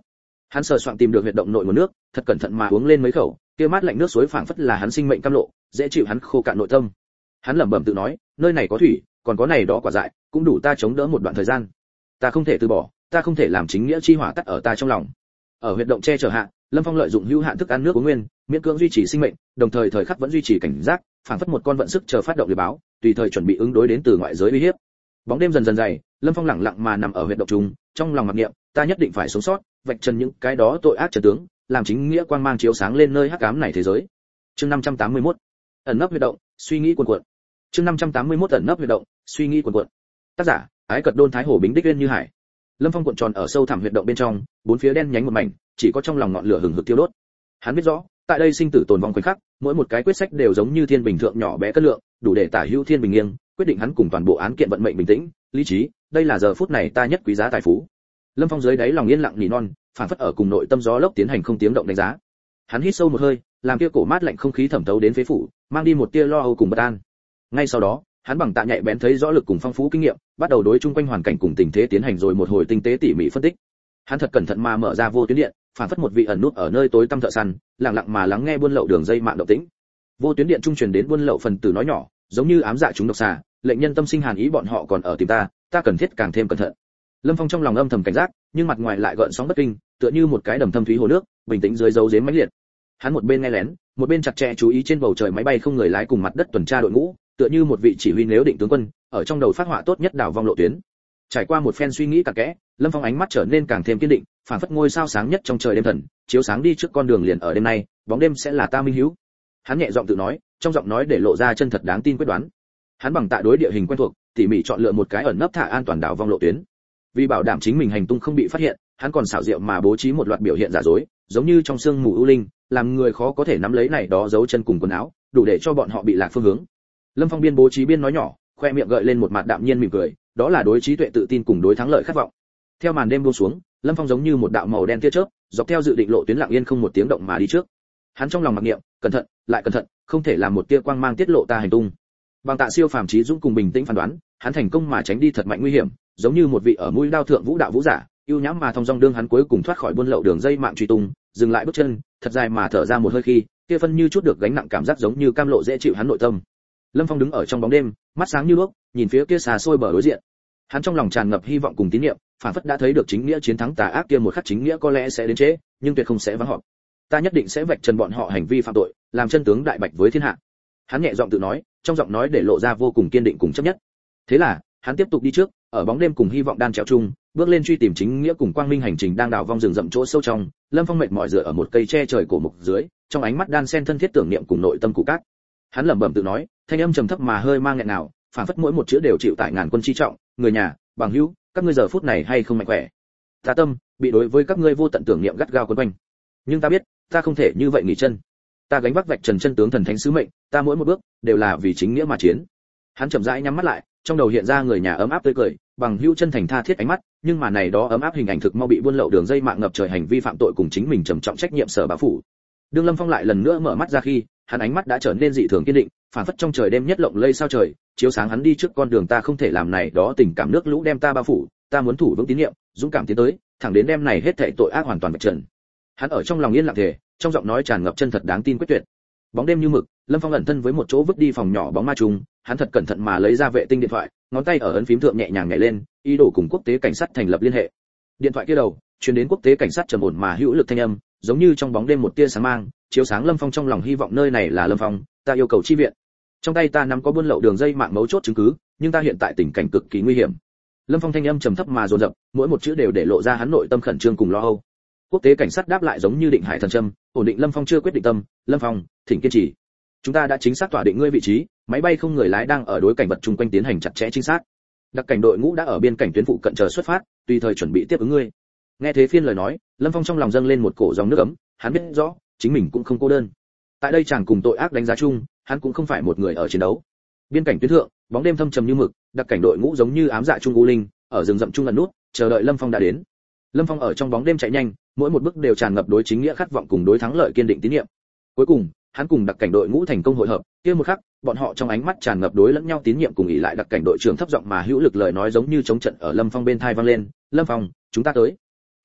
Hắn sờ soạng tìm được huyệt động nội nguồn nước, thật cẩn thận mà uống lên mấy khẩu, kia mát lạnh nước suối phảng phất là hắn sinh mệnh cam lộ, dễ chịu hắn khô cạn nội tâm. Hắn lẩm bẩm tự nói, nơi này có thủy, còn có này đó quả dại, cũng đủ ta chống đỡ một đoạn thời gian. Ta không thể từ bỏ, ta không thể làm chính nghĩa chi hỏa tắt ở ta trong lòng. Ở huyệt động che chở hạ, Lâm Phong lợi dụng hữu hạn thức ăn nước uống nguyên, miễn cưỡng duy trì sinh mệnh, đồng thời thời khắc vẫn duy trì cảnh giác, phảng phất một con vận sức chờ phát động liệp báo, tùy thời chuẩn bị ứng đối đến từ ngoại giới uy hiếp. Bóng đêm dần dần dày, Lâm Phong lặng lặng mà nằm ở huyệt động trùng, trong lòng mặc niệm, ta nhất định phải sống sót, vạch trần những cái đó tội ác trần tướng, làm chính nghĩa quang mang chiếu sáng lên nơi hắc ám này thế giới. Chương năm trăm tám mươi mốt. Ẩn nấp huyệt động, suy nghĩ cuồn cuộn. Chương năm trăm tám mươi mốt ẩn nấp huyệt động, suy nghĩ cuồn cuộn. Tác giả: Ái Cật Đôn Thái Hổ Bính Đích Uyên Như Hải. Lâm Phong cuộn tròn ở sâu thẳm huyệt động bên trong, bốn phía đen nhánh một mảnh, chỉ có trong lòng ngọn lửa hừng hực thiêu đốt. Hắn biết rõ, tại đây sinh tử tồn vong khoảnh khắc, mỗi một cái quyết sách đều giống như thiên bình thượng nhỏ bé cân lượng, đủ để tả hữu thiên bình nghiêng, quyết định hắn cùng toàn bộ án kiện vận mệnh bình tĩnh, lý trí, đây là giờ phút này ta nhất quý giá tài phú. Lâm Phong dưới đáy lòng yên lặng nỉ non, phản phất ở cùng nội tâm gió lốc tiến hành không tiếng động đánh giá. Hắn hít sâu một hơi, làm kia cổ mát lạnh không khí thẩm thấu đến phế phủ, mang đi một tia lo âu cùng bất an. Ngay sau đó, hắn bằng tạ nhạy bén thấy rõ lực cùng phong phú kinh nghiệm, bắt đầu đối chung quanh hoàn cảnh cùng tình thế tiến hành rồi một hồi tinh tế tỉ mỉ phân tích. Hắn thật cẩn thận mà mở ra vô tuyến điện, phản phất một vị ẩn nút ở nơi tối tăm thợ săn, lặng lặng mà lắng nghe buôn lậu đường dây mạng động tĩnh. Vô tuyến điện trung truyền đến buôn lậu phần tử nói nhỏ, giống như ám dạ chúng độc xà, lệnh nhân tâm sinh hàn ý, bọn họ còn ở tìm ta, ta cần thiết càng thêm cẩn thận. Lâm Phong trong lòng âm thầm cảnh giác, nhưng mặt ngoài lại gợn sóng bất kinh, tựa như một cái đầm thâm thúy hồ nước, bình tĩnh dưới dấu giếm mãnh liệt. Hắn một bên nghe lén, một bên chặt chẽ chú ý trên bầu trời máy bay không người lái cùng mặt đất tuần tra đội ngũ, tựa như một vị chỉ huy nếu định tướng quân, ở trong đầu phát họa tốt nhất đảo vong lộ tuyến. Trải qua một phen suy nghĩ cặn kẽ, Lâm Phong ánh mắt trở nên càng thêm kiên định, phản phất ngôi sao sáng nhất trong trời đêm thần, chiếu sáng đi trước con đường liền ở đêm nay, bóng đêm sẽ là ta minh hữu. Hắn nhẹ giọng tự nói, trong giọng nói để lộ ra chân thật đáng tin quyết đoán. Hắn bằng tại đối địa hình quen thuộc, tỉ mỉ chọn lựa một cái ẩn nấp thả an toàn đảo vong lộ tuyến. Vì bảo đảm chính mình hành tung không bị phát hiện, hắn còn xảo diệu mà bố trí một loạt biểu hiện giả dối, giống như trong sương mù u linh, làm người khó có thể nắm lấy này đó dấu chân cùng quần áo, đủ để cho bọn họ bị lạc phương hướng. Lâm Phong biên bố trí biên nói nhỏ, khoe miệng gợi lên một mặt đạm nhiên mỉm cười, đó là đối trí tuệ tự tin cùng đối thắng lợi khát vọng. Theo màn đêm buông xuống, Lâm Phong giống như một đạo màu đen tia chớp, dọc theo dự định lộ tuyến lặng yên không một tiếng động mà đi trước. Hắn trong lòng mặc niệm, cẩn thận, lại cẩn thận, không thể làm một tia quang mang tiết lộ ta hành tung. Bằng tạ siêu phàm trí dũng cùng bình tĩnh phán đoán, hắn thành công mà tránh đi thật mạnh nguy hiểm, giống như một vị ở mũi đao thượng vũ đạo vũ giả, ưu nhãm mà thông dong đương hắn cuối cùng thoát khỏi buôn lậu đường dây mạng truy tung, dừng lại bước chân, thật dài mà thở ra một hơi khi, kia phân như chút được gánh nặng cảm giác giống như cam lộ dễ chịu hắn nội tâm. Lâm Phong đứng ở trong bóng đêm, mắt sáng như đuốc, nhìn phía kia xa xôi bờ đối diện. Hắn trong lòng tràn ngập hy vọng cùng tín niệm, phản phất đã thấy được chính nghĩa chiến thắng tà ác kia một khắc chính nghĩa có lẽ sẽ đến trễ, nhưng tuyệt không sẽ vắng họp. Ta nhất định sẽ vạch trần bọn họ hành vi phạm tội, làm chân tướng đại bạch với thiên hạ. Hắn nhẹ giọng tự nói, trong giọng nói để lộ ra vô cùng kiên định cùng chấp nhất. Thế là, hắn tiếp tục đi trước, ở bóng đêm cùng hy vọng đan chéo chung, bước lên truy tìm chính nghĩa cùng quang minh hành trình đang đào vong rừng rậm chỗ sâu trong. Lâm Phong mệt mỏi dựa ở một cây che trời cổ mục dưới, trong ánh mắt đan xen thân thiết tưởng niệm cùng nội tâm cụ cát. Hắn lẩm bẩm tự nói, thanh âm trầm thấp mà hơi mang nghẹn nào, phản phất mỗi một chữ đều chịu tải ngàn quân chi trọng, người nhà, bằng hữu, các ngươi giờ phút này hay không mạnh khỏe? Ta tâm bị đối với các ngươi vô tận tưởng niệm gắt gao quấn quanh. Nhưng ta biết, ta không thể như vậy nghỉ chân. Ta gánh vác vạch trần chân tướng thần thánh sứ mệnh, ta mỗi một bước đều là vì chính nghĩa mà chiến. Hắn chậm rãi nhắm mắt lại, trong đầu hiện ra người nhà ấm áp tươi cười, bằng hữu chân thành tha thiết ánh mắt, nhưng mà này đó ấm áp hình ảnh thực mau bị buôn lậu đường dây mạng ngập trời hành vi phạm tội cùng chính mình trầm trọng trách nhiệm sở bá phủ. Đương Lâm Phong lại lần nữa mở mắt ra khi, hắn ánh mắt đã trở nên dị thường kiên định, phản phất trong trời đêm nhất lộng lây sao trời, chiếu sáng hắn đi trước con đường ta không thể làm này đó tình cảm nước lũ đem ta bao phủ, ta muốn thủ vững tín niệm, dũng cảm tiến tới, thẳng đến đêm này hết thảy tội ác hoàn toàn vạch trần. Hắn ở trong lòng yên lặng thề, trong giọng nói tràn ngập chân thật đáng tin quyết tuyệt. Bóng đêm như mực, Lâm Phong ẩn thân với một chỗ vứt đi phòng nhỏ bóng ma trùng, hắn thật cẩn thận mà lấy ra vệ tinh điện thoại, ngón tay ở ấn phím thượng nhẹ nhàng nhảy lên, ý đồ cùng quốc tế cảnh sát thành lập liên hệ. Điện thoại kia đầu, truyền đến quốc tế cảnh sát trầm ổn mà hữu lực thanh âm, giống như trong bóng đêm một tia sáng mang, chiếu sáng Lâm Phong trong lòng hy vọng nơi này là Lâm Phong, ta yêu cầu chi viện. Trong tay ta nắm có buôn lậu đường dây mạng mấu chốt chứng cứ, nhưng ta hiện tại tình cảnh cực kỳ nguy hiểm. Lâm Phong thanh âm trầm thấp mà dồn dập, mỗi một chữ đều để lộ ra hắn nội tâm khẩn trương cùng lo âu. Quốc tế cảnh sát đáp lại giống như định hải thần châm, ổn định Lâm Phong chưa quyết định tâm, Lâm Phong, thỉnh kiên trì. Chúng ta đã chính xác tỏa định ngươi vị trí, máy bay không người lái đang ở đối cảnh vật chung quanh tiến hành chặt chẽ trinh sát. Đặc cảnh đội ngũ đã ở biên cảnh tuyến phụ cận chờ xuất phát, tùy thời chuẩn bị tiếp ứng ngươi. Nghe thế phiên lời nói, Lâm Phong trong lòng dâng lên một cổ dòng nước ấm, hắn biết rõ, chính mình cũng không cô đơn. Tại đây chàng cùng tội ác đánh giá chung, hắn cũng không phải một người ở chiến đấu. Biên cảnh tuyến thượng, bóng đêm thâm trầm như mực, đặc cảnh đội ngũ giống như ám dạ trung u linh, ở rừng rậm trung ẩn nút, chờ đợi Lâm Phong đã đến. Lâm Phong ở trong bóng đêm chạy nhanh, mỗi một bước đều tràn ngập đối chính nghĩa khát vọng cùng đối thắng lợi kiên định tín nhiệm. Cuối cùng, hắn cùng đặc cảnh đội ngũ thành công hội hợp, kia một khắc, bọn họ trong ánh mắt tràn ngập đối lẫn nhau tín nhiệm cùng ỷ lại đặc cảnh đội trưởng thấp giọng mà hữu lực lời nói giống như chống trận ở Lâm Phong bên tai vang lên, "Lâm Phong, chúng ta tới." Hiện tại,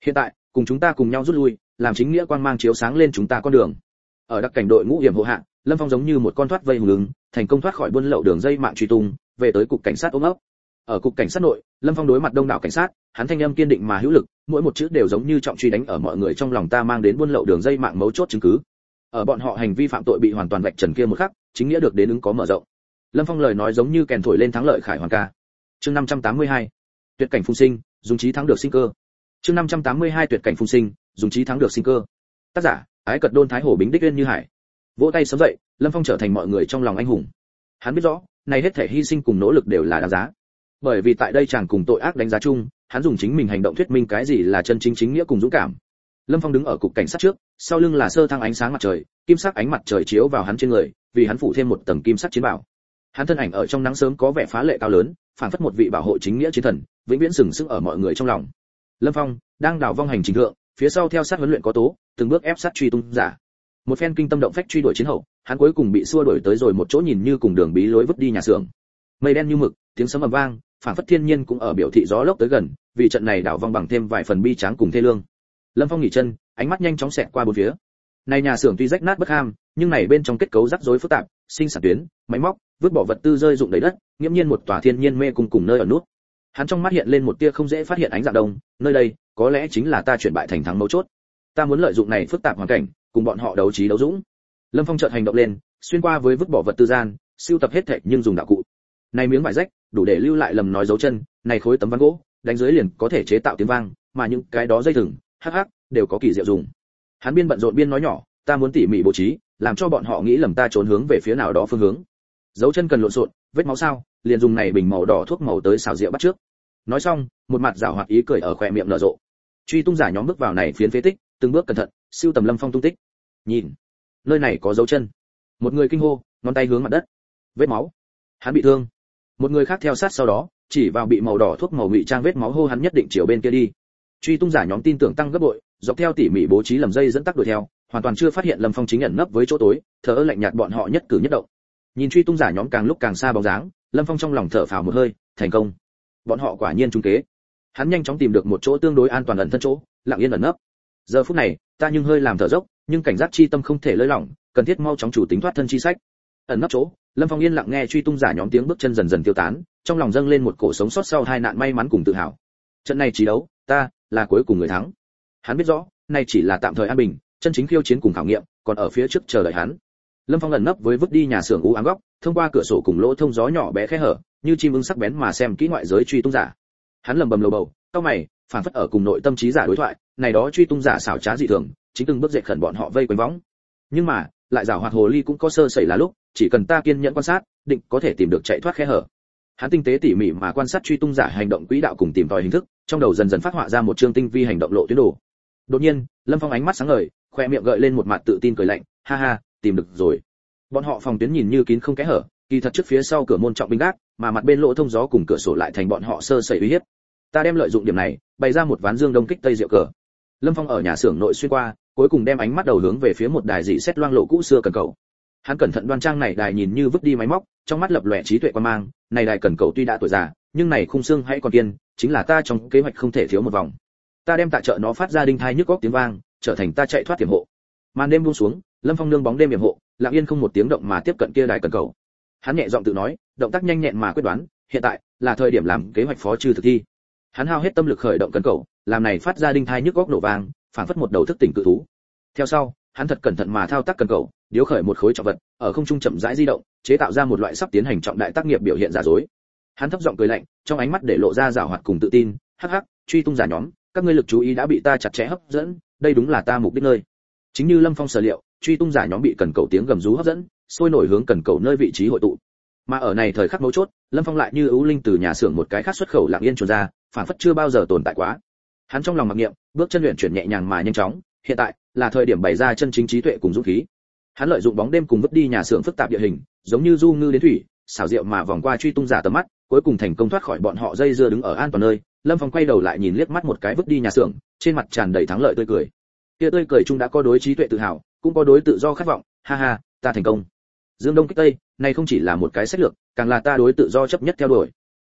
cùng chúng ta cùng nhau rút lui, làm chính nghĩa quang mang chiếu sáng lên chúng ta con đường. Ở đặc cảnh đội ngũ hiểm hộ hạ, Lâm Phong giống như một con thoát vây hùng ứng, thành công thoát khỏi buôn lậu đường dây mạng truy tung, về tới cục cảnh sát ôm ấp. Ở cục cảnh sát nội, Lâm Phong đối mặt đông đảo cảnh sát, hắn thanh âm kiên định mà hữu lực, mỗi một chữ đều giống như trọng truy đánh ở mọi người trong lòng ta mang đến buôn lậu đường dây mạng mấu chốt chứng cứ. Ở bọn họ hành vi phạm tội bị hoàn toàn vạch trần kia một khắc, chính nghĩa được đến ứng có mở rộng. Lâm Phong lời nói giống như kèn thổi lên thắng lợi khải hoàn ca. Chương năm trăm tám mươi hai, tuyệt cảnh phùng sinh, dùng trí thắng được sinh cơ. Chương năm trăm tám mươi hai tuyệt cảnh phùng sinh, dùng trí thắng được sinh cơ. Tác giả: Ái Cật Đôn Thái Hổ Bính Đích Uyên Như Hải. Vỗ tay sớm dậy, Lâm Phong trở thành mọi người trong lòng anh hùng. Hắn biết rõ, này hết thể hy sinh cùng nỗ lực đều là đáng giá. Bởi vì tại đây chàng cùng tội ác đánh giá chung, hắn dùng chính mình hành động thuyết minh cái gì là chân chính chính nghĩa cùng dũng cảm. Lâm Phong đứng ở cục cảnh sát trước, sau lưng là sơ thăng ánh sáng mặt trời, kim sắc ánh mặt trời chiếu vào hắn trên người, vì hắn phủ thêm một tầng kim sắc chiến bào. Hắn thân ảnh ở trong nắng sớm có vẻ phá lệ cao lớn, phảng phất một vị bảo hộ chính nghĩa chiến thần, vĩnh viễn sừng sững ở mọi người trong lòng. Lâm Phong đang đảo vong hành trình thượng, phía sau theo sát huấn luyện có tố, từng bước ép sát truy tung giả. Một phen kinh tâm động phách truy đuổi chiến hậu, hắn cuối cùng bị xua đuổi tới rồi một chỗ nhìn như cùng đường bí lối vứt đi nhà xưởng. Mây đen như mực, tiếng sấm ầm vang, phảng phất thiên nhiên cũng ở biểu thị gió lốc tới gần, vì trận này đảo vong bằng thêm vài phần bi tráng cùng thê lương. Lâm Phong nghỉ chân, ánh mắt nhanh chóng xẹt qua bốn phía. Này nhà xưởng tuy rách nát bất ham, nhưng này bên trong kết cấu rắc rối phức tạp, sinh sản tuyến, máy móc, vứt bỏ vật tư rơi rụng đầy đất, nghiễm nhiên một tòa thiên nhiên mê cung cùng nơi ở nút. Hắn trong mắt hiện lên một tia không dễ phát hiện ánh dạng đông, nơi đây có lẽ chính là ta chuyển bại thành thắng mấu chốt. Ta muốn lợi dụng này phức tạp hoàn cảnh, cùng bọn họ đấu trí đấu dũng. Lâm Phong chợt hành động lên, xuyên qua với vứt bỏ vật tư gian, siêu tập hết thảy nhưng dùng đạo cụ. Này miếng vải rách, đủ để lưu lại lầm nói dấu chân, này khối tấm ván gỗ, đánh dưới liền có thể chế tạo tiếng vang, mà những cái đó dây thừng, hắc hắc, đều có kỳ diệu dùng. Hắn biên bận rộn biên nói nhỏ, ta muốn tỉ mỉ bố trí, làm cho bọn họ nghĩ lầm ta trốn hướng về phía nào đó phương hướng. Dấu chân cần lộn xộn, vết máu sao, liền dùng này bình màu đỏ thuốc màu tới xào rượu bắt trước. Nói xong, một mặt giảo hoạt ý cười ở khóe miệng nở rộ. Truy tung giả nhóm bước vào này phiến phế tích, từng bước cẩn thận, siêu tầm Lâm Phong tung tích. Nhìn, nơi này có dấu chân. Một người kinh hô, ngón tay hướng mặt đất. Vết máu. Hắn bị thương. Một người khác theo sát sau đó, chỉ vào bị màu đỏ thuốc màu ngụy trang vết máu hô hắn nhất định chiều bên kia đi. Truy tung giả nhóm tin tưởng tăng gấp bội, dọc theo tỉ mỉ bố trí lầm dây dẫn tắc đuổi theo, hoàn toàn chưa phát hiện Lâm Phong chính ẩn nấp với chỗ tối, thở ơ lạnh nhạt bọn họ nhất cử nhất động. Nhìn truy tung giả nhóm càng lúc càng xa bóng dáng, Lâm Phong trong lòng thở phào một hơi, thành công. Bọn họ quả nhiên trúng kế. Hắn nhanh chóng tìm được một chỗ tương đối an toàn ẩn thân chỗ, lặng yên ẩn nấp. Giờ phút này, ta nhưng hơi làm thở dốc, nhưng cảnh giác chi tâm không thể lơi lỏng, cần thiết mau chóng chủ tính thoát thân chi sách. Ẩn nấp chỗ, Lâm Phong yên lặng nghe truy tung giả nhóm tiếng bước chân dần dần tiêu tán, trong lòng dâng lên một cổ sống sót sau hai nạn may mắn cùng tự hào. Trận này chiến đấu, ta là cuối cùng người thắng. Hắn biết rõ, này chỉ là tạm thời an bình, chân chính khiêu chiến cùng khảo nghiệm, còn ở phía trước chờ đợi hắn. Lâm Phong ẩn nấp với vứt đi nhà xưởng u ám góc, thông qua cửa sổ cùng lỗ thông gió nhỏ bé khẽ hở, như chim ưng sắc bén mà xem kỹ ngoại giới truy tung giả. Hắn lầm bầm lầu bầu, cau mày, phản phất ở cùng nội tâm trí giả đối thoại, này đó truy tung giả xảo trá dị thường, chính từng bước dậy khẩn bọn họ vây quanh võng. Nhưng mà, lại giảo hoạt hồ ly cũng có sơ sẩy là lúc, chỉ cần ta kiên nhẫn quan sát, định có thể tìm được chạy thoát khe hở. Hắn tinh tế tỉ mỉ mà quan sát truy tung giả hành động quỹ đạo cùng tìm tòi hình thức, trong đầu dần dần phát họa ra một chương tinh vi hành động lộ tuyến đồ. Đột nhiên, Lâm Phong ánh mắt sáng ngời, khoe miệng gợi lên một mặt tự tin cười lạnh, ha ha, tìm được rồi. Bọn họ phòng tuyến nhìn như kín không kẽ hở, kỳ thật trước phía sau cửa môn trọng binh gác, mà mặt bên lỗ thông gió cùng cửa sổ lại thành bọn họ sơ sẩy uy hiếp. Ta đem lợi dụng điểm này, bày ra một ván dương đông kích tây diệu cờ. Lâm Phong ở nhà xưởng nội xuyên qua, cuối cùng đem ánh mắt đầu hướng về phía một đài dị xét loang lộ cũ xưa cần cầu. Hắn cẩn thận đoan trang này đài nhìn như vứt đi máy móc, trong mắt lập lòe trí tuệ quan mang, này đài cần cầu tuy đã tuổi già, nhưng này khung xương hãy còn kiên, chính là ta trong kế hoạch không thể thiếu một vòng. Ta đem tại chợ nó phát ra đinh thai nhức óc tiếng vang, trở thành ta chạy thoát tiềm hộ. Màn đêm buông xuống, Lâm Phong nương bóng đêm yểm hộ, lặng yên không một tiếng động mà tiếp cận kia đài cần cầu. Hắn nhẹ giọng tự nói, động tác nhanh nhẹn mà quyết đoán, hiện tại là thời điểm làm kế hoạch phó trừ thực thi. Hắn hao hết tâm lực khởi động cần cầu, làm này phát ra đinh thai nhức óc nổ vang, phảng phất một đầu thức tỉnh cự thú. Theo sau, hắn thật cẩn thận mà thao tác cần cầu, điếu khởi một khối trọng vật, ở không trung chậm rãi di động, chế tạo ra một loại sắp tiến hành trọng đại tác nghiệp biểu hiện giả dối. Hắn thấp giọng cười lạnh, trong ánh mắt để lộ ra giảo hoạt cùng tự tin, hắc hắc, truy tung giả nhóm, các ngươi lực chú ý đã bị ta chặt chẽ hấp dẫn, đây đúng là ta mục đích nơi. Chính như Lâm Phong sở liệu, truy tung giả nhóm bị cần cầu tiếng gầm rú hấp dẫn, sôi nổi hướng cần cầu nơi vị trí hội tụ. Mà ở này thời khắc mấu chốt, Lâm Phong lại như ưu linh từ nhà xưởng một cái khác xuất khẩu lặng yên trốn ra, phản phất chưa bao giờ tồn tại quá. Hắn trong lòng mặc niệm, bước chân luyện chuyển nhẹ nhàng mà nhanh chóng, hiện tại là thời điểm bày ra chân chính trí tuệ cùng dũng khí. Hắn lợi dụng bóng đêm cùng vứt đi nhà xưởng phức tạp địa hình, giống như du ngư đến thủy, xảo diệu mà vòng qua truy tung giả tầm mắt, cuối cùng thành công thoát khỏi bọn họ dây dưa đứng ở an toàn nơi. Lâm Phong quay đầu lại nhìn liếc mắt một cái vứt đi nhà xưởng, trên mặt tràn đầy thắng lợi tươi cười. Kia tươi cười chung đã có đối trí tuệ tự hào, cũng có đối tự do khát vọng, ha ha, ta thành công. Dương Đông kích Tây, này không chỉ là một cái sách lược, càng là ta đối tự do chấp nhất theo đuổi.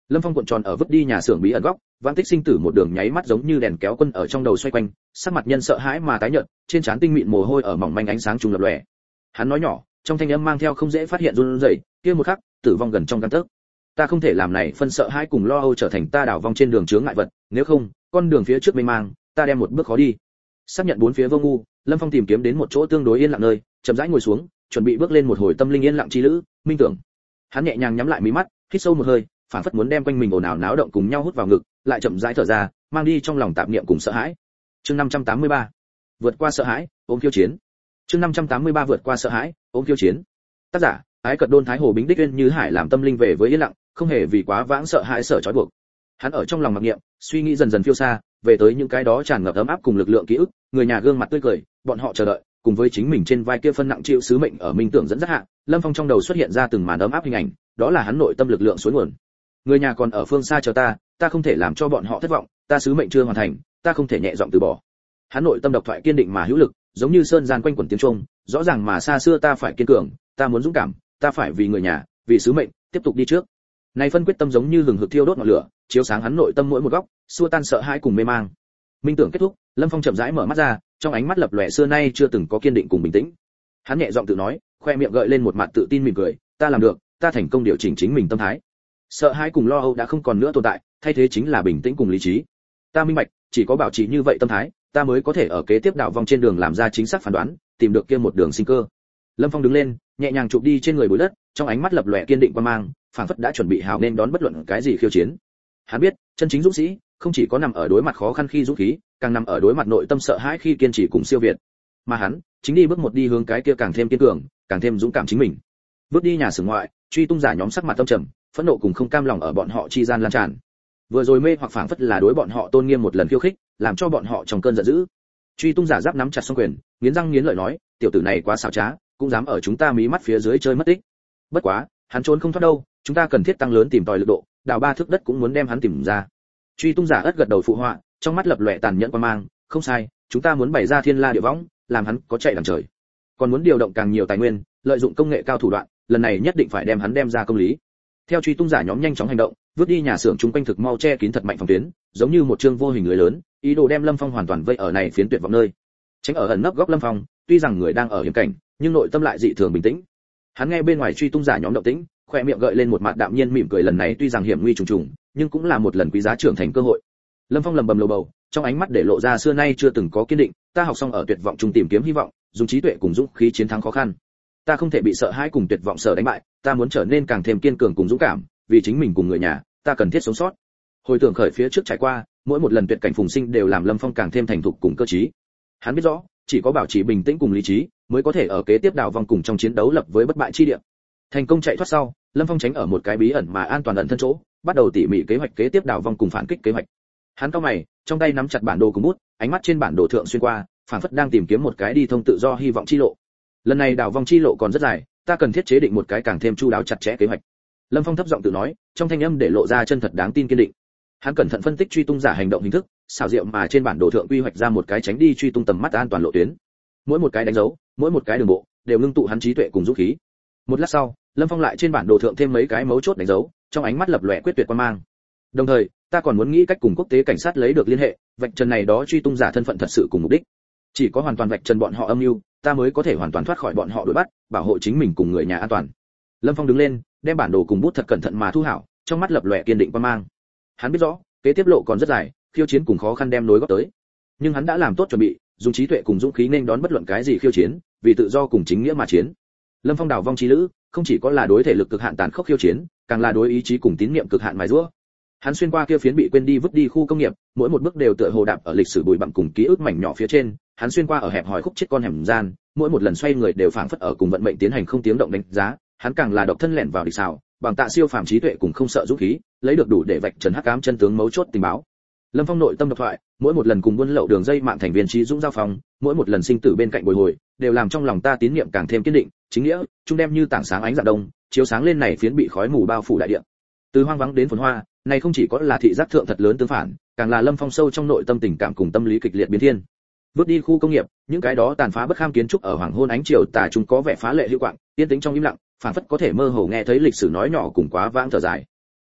Lâm Phong cuộn tròn ở vứt đi nhà xưởng bí ẩn góc, vãng tích sinh tử một đường nháy mắt giống như đèn kéo quân ở trong đầu xoay quanh, sắc mặt nhân sợ hãi mà tái nhợt, trên trán tinh mịn mồ hôi ở mỏng manh ánh sáng trùng lập lòe. Hắn nói nhỏ, trong thanh âm mang theo không dễ phát hiện run rẩy, kia một khắc, tử vong gần trong gang tấc. Ta không thể làm này phân sợ hãi cùng lo âu trở thành ta đảo vong trên đường chướng ngại vật, nếu không, con đường phía trước mênh mang, ta đem một bước khó đi. Xác nhận bốn phía vô ngu, Lâm Phong tìm kiếm đến một chỗ tương đối yên lặng nơi, chậm rãi ngồi xuống, chuẩn bị bước lên một hồi tâm linh yên lặng chi lữ, minh tưởng. Hắn nhẹ nhàng nhắm lại mí mắt, hít sâu một hơi, phảng phất muốn đem quanh mình ồn ào náo động cùng nhau hút vào ngực, lại chậm rãi thở ra, mang đi trong lòng tạp niệm cùng sợ hãi. Chương năm trăm tám mươi ba, vượt qua sợ hãi, ôm khiêu chiến. Chương năm trăm tám mươi ba vượt qua sợ hãi, ôm khiêu chiến. Tác giả: Ái Cật Đôn Thái Hồ Bính Đích Uyên Như Hải làm tâm linh về với yên lặng, không hề vì quá vãng sợ hãi sợ trói buộc. Hắn ở trong lòng mặc niệm, suy nghĩ dần dần phiêu xa, về tới những cái đó tràn ngập ấm áp cùng lực lượng ký ức, người nhà gương mặt tươi cười, bọn họ chờ đợi, cùng với chính mình trên vai kia phân nặng chịu sứ mệnh ở minh tưởng dẫn dắt hạ, Lâm Phong trong đầu xuất hiện ra từng màn ấm áp hình ảnh, đó là hắn nội tâm lực lượng suối nguồn. Người nhà còn ở phương xa chờ ta, ta không thể làm cho bọn họ thất vọng, ta sứ mệnh chưa hoàn thành, ta không thể nhẹ giọng từ bỏ. Hắn nội tâm độc thoại kiên định mà hữu lực, giống như sơn gian quanh quẩn tiếng trung, rõ ràng mà xa xưa ta phải kiên cường, ta muốn dũng cảm, ta phải vì người nhà, vì sứ mệnh, tiếp tục đi trước. Này phân quyết tâm giống như hừng hực thiêu đốt ngọn lửa, chiếu sáng hắn nội tâm mỗi một góc, xua tan sợ hãi cùng mê mang. Minh tưởng kết thúc, Lâm Phong chậm rãi mở mắt ra, trong ánh mắt lập lòe xưa nay chưa từng có kiên định cùng bình tĩnh. Hắn nhẹ giọng tự nói, khoe miệng gợi lên một mặt tự tin mỉm cười, ta làm được, ta thành công điều chỉnh chính mình tâm thái. Sợ hãi cùng lo âu đã không còn nữa tồn tại, thay thế chính là bình tĩnh cùng lý trí. Ta minh bạch, chỉ có bảo trì như vậy tâm thái, ta mới có thể ở kế tiếp đạo vong trên đường làm ra chính xác phán đoán, tìm được kia một đường sinh cơ. Lâm Phong đứng lên, nhẹ nhàng chụp đi trên người bụi đất, trong ánh mắt lập lòe kiên định quan mang, phảng phất đã chuẩn bị hào nên đón bất luận cái gì khiêu chiến. Hắn biết, chân chính dũng sĩ, không chỉ có nằm ở đối mặt khó khăn khi dũng khí, càng nằm ở đối mặt nội tâm sợ hãi khi kiên trì cùng siêu việt. Mà hắn, chính đi bước một đi hướng cái kia càng thêm kiên cường, càng thêm dũng cảm chính mình. Bước đi nhà xưởng ngoại, truy tung giả nhóm sắc mặt tâm trầm, phẫn nộ cùng không cam lòng ở bọn họ chi gian lan tràn. Vừa rồi mê hoặc phảng phất là đối bọn họ tôn nghiêm một lần khiêu khích, làm cho bọn họ trong cơn giận dữ. Truy tung giả giáp nắm chặt song quyền, nghiến răng nghiến lợi nói, tiểu tử này quá xảo trá, cũng dám ở chúng ta mí mắt phía dưới chơi mất tích. Bất quá, hắn trốn không thoát đâu, chúng ta cần thiết tăng lớn tìm tòi lực độ, đào ba thước đất cũng muốn đem hắn tìm ra. Truy tung giả ất gật đầu phụ họa, trong mắt lập lòe tàn nhẫn quan mang, không sai, chúng ta muốn bày ra thiên la địa võng, làm hắn có chạy đằng trời. Còn muốn điều động càng nhiều tài nguyên, lợi dụng công nghệ cao thủ đoạn, lần này nhất định phải đem hắn đem ra công lý. Theo truy tung giả nhóm nhanh chóng hành động, vứt đi nhà xưởng chúng quanh thực mau che kín thật mạnh phòng tuyến, giống như một chương vô hình lưới lớn, ý đồ đem Lâm Phong hoàn toàn vây ở này phiến tuyệt vọng nơi. Tránh ở ẩn nấp góc Lâm Phong, tuy rằng người đang ở hiểm cảnh, nhưng nội tâm lại dị thường bình tĩnh. Hắn nghe bên ngoài truy tung giả nhóm động tĩnh, khoe miệng gợi lên một mặt đạm nhiên mỉm cười, lần này tuy rằng hiểm nguy trùng trùng, nhưng cũng là một lần quý giá trưởng thành cơ hội. Lâm Phong lầm bầm lầu bầu, trong ánh mắt để lộ ra xưa nay chưa từng có kiên định, ta học xong ở tuyệt vọng trung tìm kiếm hy vọng, dùng trí tuệ cùng dũng khí chiến thắng khó khăn. Ta không thể bị sợ hãi cùng tuyệt vọng sở đánh bại, ta muốn trở nên càng thêm kiên cường cùng dũng cảm, vì chính mình cùng người nhà, ta cần thiết sống sót. Hồi tưởng khởi phía trước trải qua, mỗi một lần tuyệt cảnh phùng sinh đều làm Lâm Phong càng thêm thành thục cùng cơ trí. Hắn biết rõ, chỉ có bảo trì bình tĩnh cùng lý trí, mới có thể ở kế tiếp đào vong cùng trong chiến đấu lập với bất bại chi địa. Thành công chạy thoát sau, Lâm Phong tránh ở một cái bí ẩn mà an toàn ẩn thân chỗ, bắt đầu tỉ mỉ kế hoạch kế tiếp đào vong cùng phản kích kế hoạch. Hắn cau mày, trong tay nắm chặt bản đồ cùng bút, ánh mắt trên bản đồ thượng xuyên qua, phảng phất đang tìm kiếm một cái đi thông tự do hy vọng chi lộ. Lần này đào vong chi lộ còn rất dài, ta cần thiết chế định một cái càng thêm chu đáo chặt chẽ kế hoạch. Lâm Phong thấp giọng tự nói, trong thanh âm để lộ ra chân thật đáng tin kiên định. Hắn cẩn thận phân tích truy tung giả hành động hình thức, xảo diệu mà trên bản đồ thượng quy hoạch ra một cái tránh đi truy tung tầm mắt an toàn lộ tuyến. Mỗi một cái đánh dấu, mỗi một cái đường bộ, đều ngưng tụ hắn trí tuệ cùng dũng khí. Một lát sau, Lâm Phong lại trên bản đồ thượng thêm mấy cái mấu chốt đánh dấu, trong ánh mắt lập lòe quyết tuyệt quan mang. Đồng thời, ta còn muốn nghĩ cách cùng quốc tế cảnh sát lấy được liên hệ, vạch trần này đó truy tung giả thân phận thật sự cùng mục đích. Chỉ có hoàn toàn vạch trần bọn họ âm mưu, ta mới có thể hoàn toàn thoát khỏi bọn họ đuổi bắt, bảo hộ chính mình cùng người nhà an toàn. Lâm Phong đứng lên, đem bản đồ cùng bút thật cẩn thận mà thu hảo, trong mắt lập lòe kiên định quan mang. Hắn biết rõ, kế tiếp lộ còn rất dài, khiêu chiến cùng khó khăn đem nối góp tới. Nhưng hắn đã làm tốt chuẩn bị, dùng trí tuệ cùng dũng khí nên đón bất luận cái gì khiêu chiến, vì tự do cùng chính nghĩa mà chiến. Lâm Phong đào vong chí lữ, không chỉ có là đối thể lực cực hạn tàn khốc khiêu chiến, càng là đối ý chí cùng tín niệm cực hạn mài giũa. Hắn xuyên qua kia phiến bị quên đi vứt đi khu công nghiệp, mỗi một bước đều tựa hồ đạp ở lịch sử bụi bặm cùng ký ức mảnh nhỏ phía trên. Hắn xuyên qua ở hẹp hòi khúc chết con hẻm gian, mỗi một lần xoay người đều phảng phất ở cùng vận mệnh tiến hành không tiếng động đánh giá. Hắn càng là độc thân lẻn vào địch xào, bằng tạ siêu phàm trí tuệ cùng không sợ dũng khí, lấy được đủ để vạch trần hắc ám chân tướng mấu chốt tình báo. Lâm Phong nội tâm độc thoại, mỗi một lần cùng buôn lậu đường dây mạng thành viên trí dũng giao phòng, mỗi một lần sinh tử bên cạnh bồi hồi, đều làm trong lòng ta tín niệm càng thêm kiên định, chính nghĩa, trung đem như tảng sáng ánh dạng đông, chiếu sáng lên này phiến bị khói mù bao phủ đại địa. Từ hoang vắng đến phồn hoa, này không chỉ có là thị giác thượng thật lớn tương phản, càng là Lâm Phong sâu trong nội tâm tình cảm cùng tâm lý kịch liệt biến thiên. Vứt đi khu công nghiệp, những cái đó tàn phá bất kham kiến trúc ở hoàng hôn ánh chiều tà chúng có vẻ phá lệ hữu quạng, yên tĩnh trong im lặng, phảng phất có thể mơ hồ nghe thấy lịch sử nói nhỏ cùng quá vãng thở dài.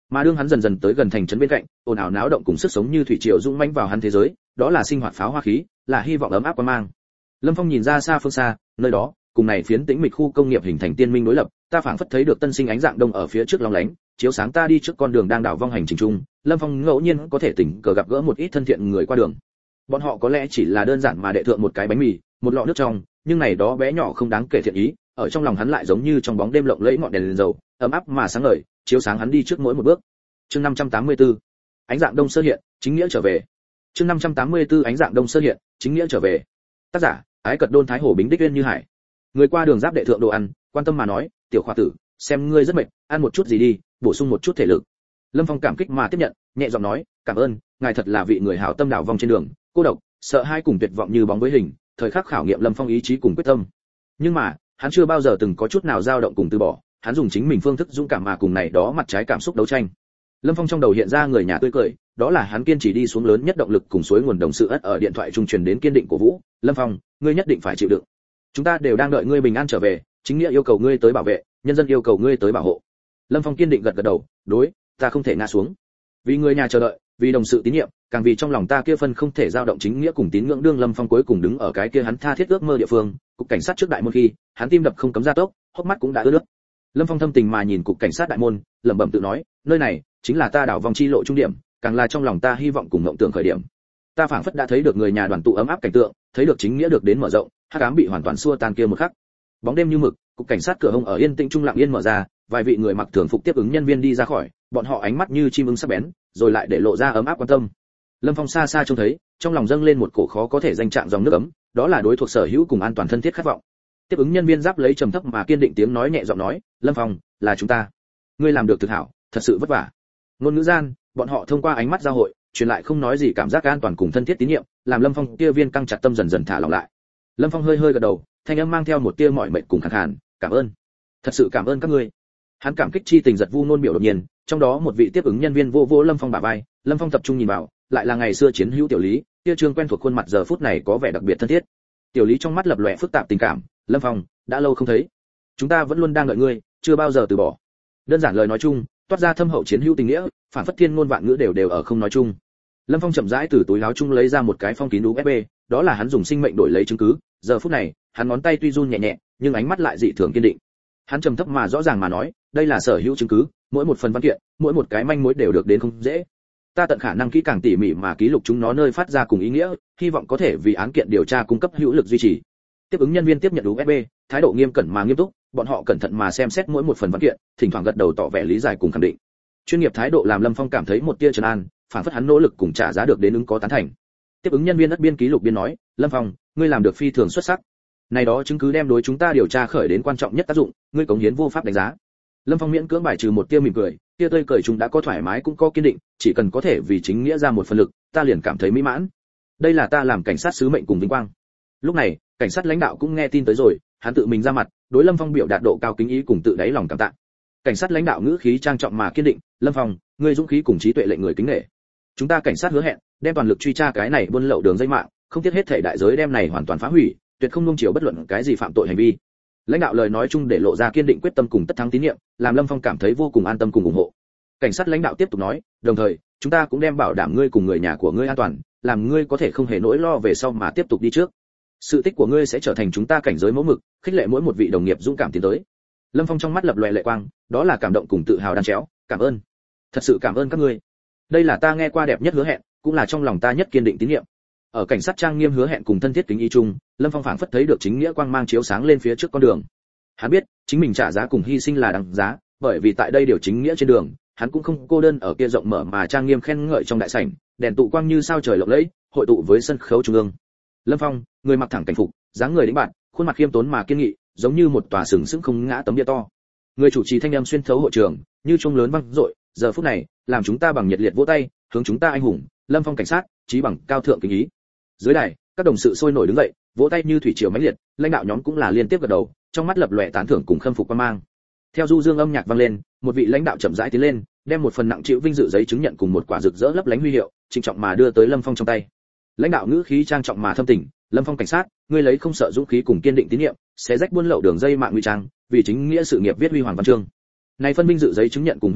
Mà đương hắn dần dần tới gần thành trấn bên cạnh, ồn ào náo động cùng sức sống như thủy triều dũng mãnh vào hắn thế giới, đó là sinh hoạt pháo hoa khí, là hy vọng ấm áp quan mang. Lâm Phong nhìn ra xa phương xa, nơi đó, cùng này phiến tĩnh mịch khu công nghiệp hình thành tiên minh đối lập, ta phảng phất thấy được tân sinh ánh dạng đông ở phía trước long lánh, chiếu sáng ta đi trước con đường đang đảo vong hành trình chung. Lâm Phong ngẫu nhiên có thể tình cờ gặp gỡ một ít thân thiện người qua đường. Bọn họ có lẽ chỉ là đơn giản mà đệ thượng một cái bánh mì, một lọ nước trong, nhưng này đó bé nhỏ không đáng kể thiện ý, ở trong lòng hắn lại giống như trong bóng đêm lộng lẫy ngọn đèn lên dầu, ấm áp mà sáng ngời, chiếu sáng hắn đi trước mỗi một bước. Chương năm trăm tám mươi tư, ánh dạng đông sơ hiện, chính nghĩa trở về. Chương năm trăm tám mươi tư, ánh dạng đông sơ hiện, chính nghĩa trở về. Tác giả: Ái Cật Đôn Thái Hổ Bính Đích Uyên Như Hải. Người qua đường giáp đệ thượng đồ ăn, quan tâm mà nói, tiểu khoa tử, xem ngươi rất mệt, ăn một chút gì đi, bổ sung một chút thể lực. Lâm Phong cảm kích mà tiếp nhận, nhẹ giọng nói, cảm ơn, ngài thật là vị người hảo tâm đảo vong trên đường, cô độc, sợ hai cùng tuyệt vọng như bóng với hình, thời khắc khảo nghiệm Lâm Phong ý chí cùng quyết tâm. Nhưng mà, hắn chưa bao giờ từng có chút nào dao động cùng từ bỏ, hắn dùng chính mình phương thức dũng cảm mà cùng này đó mặt trái cảm xúc đấu tranh. Lâm Phong trong đầu hiện ra người nhà tươi cười, đó là hắn kiên trì đi xuống lớn nhất động lực cùng suối nguồn đồng sự ất ở điện thoại trung truyền đến kiên định của Vũ, Lâm Phong, ngươi nhất định phải chịu đựng. Chúng ta đều đang đợi ngươi bình an trở về, chính nghĩa yêu cầu ngươi tới bảo vệ, nhân dân yêu cầu ngươi tới bảo hộ. Lâm Phong kiên định gật gật đầu, đối, ta không thể ngã xuống. Vì người nhà chờ đợi, vì đồng sự tín nhiệm, càng vì trong lòng ta kia phân không thể dao động chính nghĩa cùng tín ngưỡng đương Lâm Phong cuối cùng đứng ở cái kia hắn tha thiết ước mơ địa phương, cục cảnh sát trước đại môn khi, hắn tim đập không cấm gia tốc, hốc mắt cũng đã ướt nước. Lâm Phong thâm tình mà nhìn cục cảnh sát đại môn, lẩm bẩm tự nói, nơi này chính là ta đảo vòng chi lộ trung điểm, càng là trong lòng ta hy vọng cùng mộng tưởng khởi điểm. Ta phảng phất đã thấy được người nhà đoàn tụ ấm áp cảnh tượng, thấy được chính nghĩa được đến mở rộng, hắc ám bị hoàn toàn xua tan kia một khắc. Bóng đêm như mực, cục cảnh sát cửa hông ở yên tĩnh trung lặng yên mở ra, vài vị người mặc thường phục tiếp ứng nhân viên đi ra khỏi, bọn họ ánh mắt như chim ưng sắc bén, rồi lại để lộ ra ấm áp quan tâm. Lâm Phong xa xa trông thấy, trong lòng dâng lên một cổ khó có thể danh trạng dòng nước ấm, đó là đối thuộc sở hữu cùng an toàn thân thiết khát vọng. Tiếp ứng nhân viên giáp lấy trầm thấp mà kiên định tiếng nói nhẹ giọng nói, Lâm Phong, là chúng ta. Ngươi làm được thực hảo, thật sự vất vả. Ngôn ngữ gian, bọn họ thông qua ánh mắt giao hội, truyền lại không nói gì cảm giác an toàn cùng thân thiết tín nhiệm, làm Lâm Phong kia viên căng chặt tâm dần dần thả lỏng lại. Lâm Phong hơi hơi gật đầu, thanh âm mang theo một tia mỏi mệt cùng khàn khàn, cảm ơn, thật sự cảm ơn các ngươi. Hắn cảm kích chi tình giật vu nôn biểu đột nhiên, trong đó một vị tiếp ứng nhân viên vô vô Lâm Phong bả vai, Lâm Phong tập trung nhìn vào, lại là ngày xưa chiến hữu Tiểu Lý, kia trương quen thuộc khuôn mặt giờ phút này có vẻ đặc biệt thân thiết. Tiểu Lý trong mắt lập lòe phức tạp tình cảm, Lâm Phong, đã lâu không thấy, chúng ta vẫn luôn đang đợi ngươi, chưa bao giờ từ bỏ. Đơn giản lời nói chung, toát ra thâm hậu chiến hữu tình nghĩa, phản phất thiên ngôn vạn ngữ đều đều ở không nói chung. Lâm Phong chậm rãi từ túi áo chung lấy ra một cái phong kín u ét bê, đó là hắn dùng sinh mệnh đổi lấy chứng cứ. Giờ phút này, hắn ngón tay tuy run nhẹ nhẹ, nhưng ánh mắt lại dị thường kiên định. Hắn trầm thấp mà rõ ràng mà nói, đây là sở hữu chứng cứ, mỗi một phần văn kiện, mỗi một cái manh mối đều được đến không dễ. Ta tận khả năng kỹ càng tỉ mỉ mà ký lục chúng nó nơi phát ra cùng ý nghĩa, hy vọng có thể vì án kiện điều tra cung cấp hữu lực duy trì. Tiếp ứng nhân viên tiếp nhận u ét bê, thái độ nghiêm cẩn mà nghiêm túc, bọn họ cẩn thận mà xem xét mỗi một phần văn kiện, thỉnh thoảng gật đầu tỏ vẻ lý giải cùng khẳng định. Chuyên nghiệp thái độ làm Lâm Phong cảm thấy một tia trấn an, phản phất hắn nỗ lực cùng trả giá được đến ứng có tán thành. Tiếp ứng nhân viên ất biên ký lục biên nói, Lâm Phong, ngươi làm được phi thường xuất sắc. Này đó chứng cứ đem đối chúng ta điều tra khởi đến quan trọng nhất tác dụng, ngươi cống hiến vô pháp đánh giá. Lâm Phong miễn cưỡng bài trừ một tia mỉm cười, tia tươi cười chúng đã có thoải mái cũng có kiên định, chỉ cần có thể vì chính nghĩa ra một phần lực, ta liền cảm thấy mỹ mãn. Đây là ta làm cảnh sát sứ mệnh cùng vinh quang. Lúc này, cảnh sát lãnh đạo cũng nghe tin tới rồi, hắn tự mình ra mặt, đối Lâm Phong biểu đạt độ cao kính ý cùng tự đáy lòng cảm tạ. Cảnh sát lãnh đạo ngữ khí trang trọng mà kiên định, Lâm Phong, ngươi dũng khí cùng trí tuệ lệnh người kính nể. Chúng ta cảnh sát hứa hẹn, đem toàn lực truy tra cái này buôn lậu đường dây mạng, không tiếc hết thể đại giới đem này hoàn toàn phá hủy, tuyệt không nuông chiều bất luận cái gì phạm tội hành vi. Lãnh đạo lời nói chung để lộ ra kiên định quyết tâm cùng tất thắng tín nhiệm, làm Lâm Phong cảm thấy vô cùng an tâm cùng ủng hộ. Cảnh sát lãnh đạo tiếp tục nói, đồng thời, chúng ta cũng đem bảo đảm ngươi cùng người nhà của ngươi an toàn, làm ngươi có thể không hề nỗi lo về sau mà tiếp tục đi trước. Sự tích của ngươi sẽ trở thành chúng ta cảnh giới mẫu mực, khích lệ mỗi một vị đồng nghiệp dũng cảm tiến tới. Lâm Phong trong mắt lập lòe lệ quang, đó là cảm động cùng tự hào đan chéo, cảm ơn, thật sự cảm ơn các ngươi. Đây là ta nghe qua đẹp nhất hứa hẹn, cũng là trong lòng ta nhất kiên định tín nhiệm. Ở cảnh sát trang nghiêm hứa hẹn cùng thân thiết kính ý chung, Lâm Phong phảng phất thấy được chính nghĩa quang mang chiếu sáng lên phía trước con đường. Hắn biết, chính mình trả giá cùng hy sinh là đáng giá, bởi vì tại đây điều chính nghĩa trên đường, hắn cũng không cô đơn ở kia rộng mở mà trang nghiêm khen ngợi trong đại sảnh, đèn tụ quang như sao trời lộng lẫy, hội tụ với sân khấu trung ương. Lâm Phong, người mặc thẳng cảnh phục, dáng người đĩnh bạn, khuôn mặt khiêm tốn mà kiên nghị, giống như một tòa sừng sững không ngã tấm bia to. Người chủ trì thanh âm xuyên thấu hội trường, như chuông lớn vang dội, giờ phút này, làm chúng ta bằng nhiệt liệt vỗ tay, hướng chúng ta anh hùng, Lâm Phong cảnh sát, chí bằng cao thượng kính ý. Dưới đài, các đồng sự sôi nổi đứng dậy, vỗ tay như thủy triều mãnh liệt, lãnh đạo nhóm cũng là liên tiếp gật đầu, trong mắt lập lòe tán thưởng cùng khâm phục quan mang. Theo du dương âm nhạc vang lên, một vị lãnh đạo chậm rãi tiến lên, đem một phần nặng chịu vinh dự giấy chứng nhận cùng một quả rực rỡ lấp lánh huy hiệu, trịnh trọng mà đưa tới Lâm Phong trong tay. Lãnh đạo ngữ khí trang trọng mà thâm tình, Lâm Phong cảnh sát, ngươi lấy không sợ dũng khí cùng kiên định tín nhiệm, sẽ rách buôn lậu đường dây mạng nguy trang, vì chính nghĩa sự nghiệp viết huy hoàng văn chương. Này phân vinh dự giấy chứng nhận cùng huy hiệu,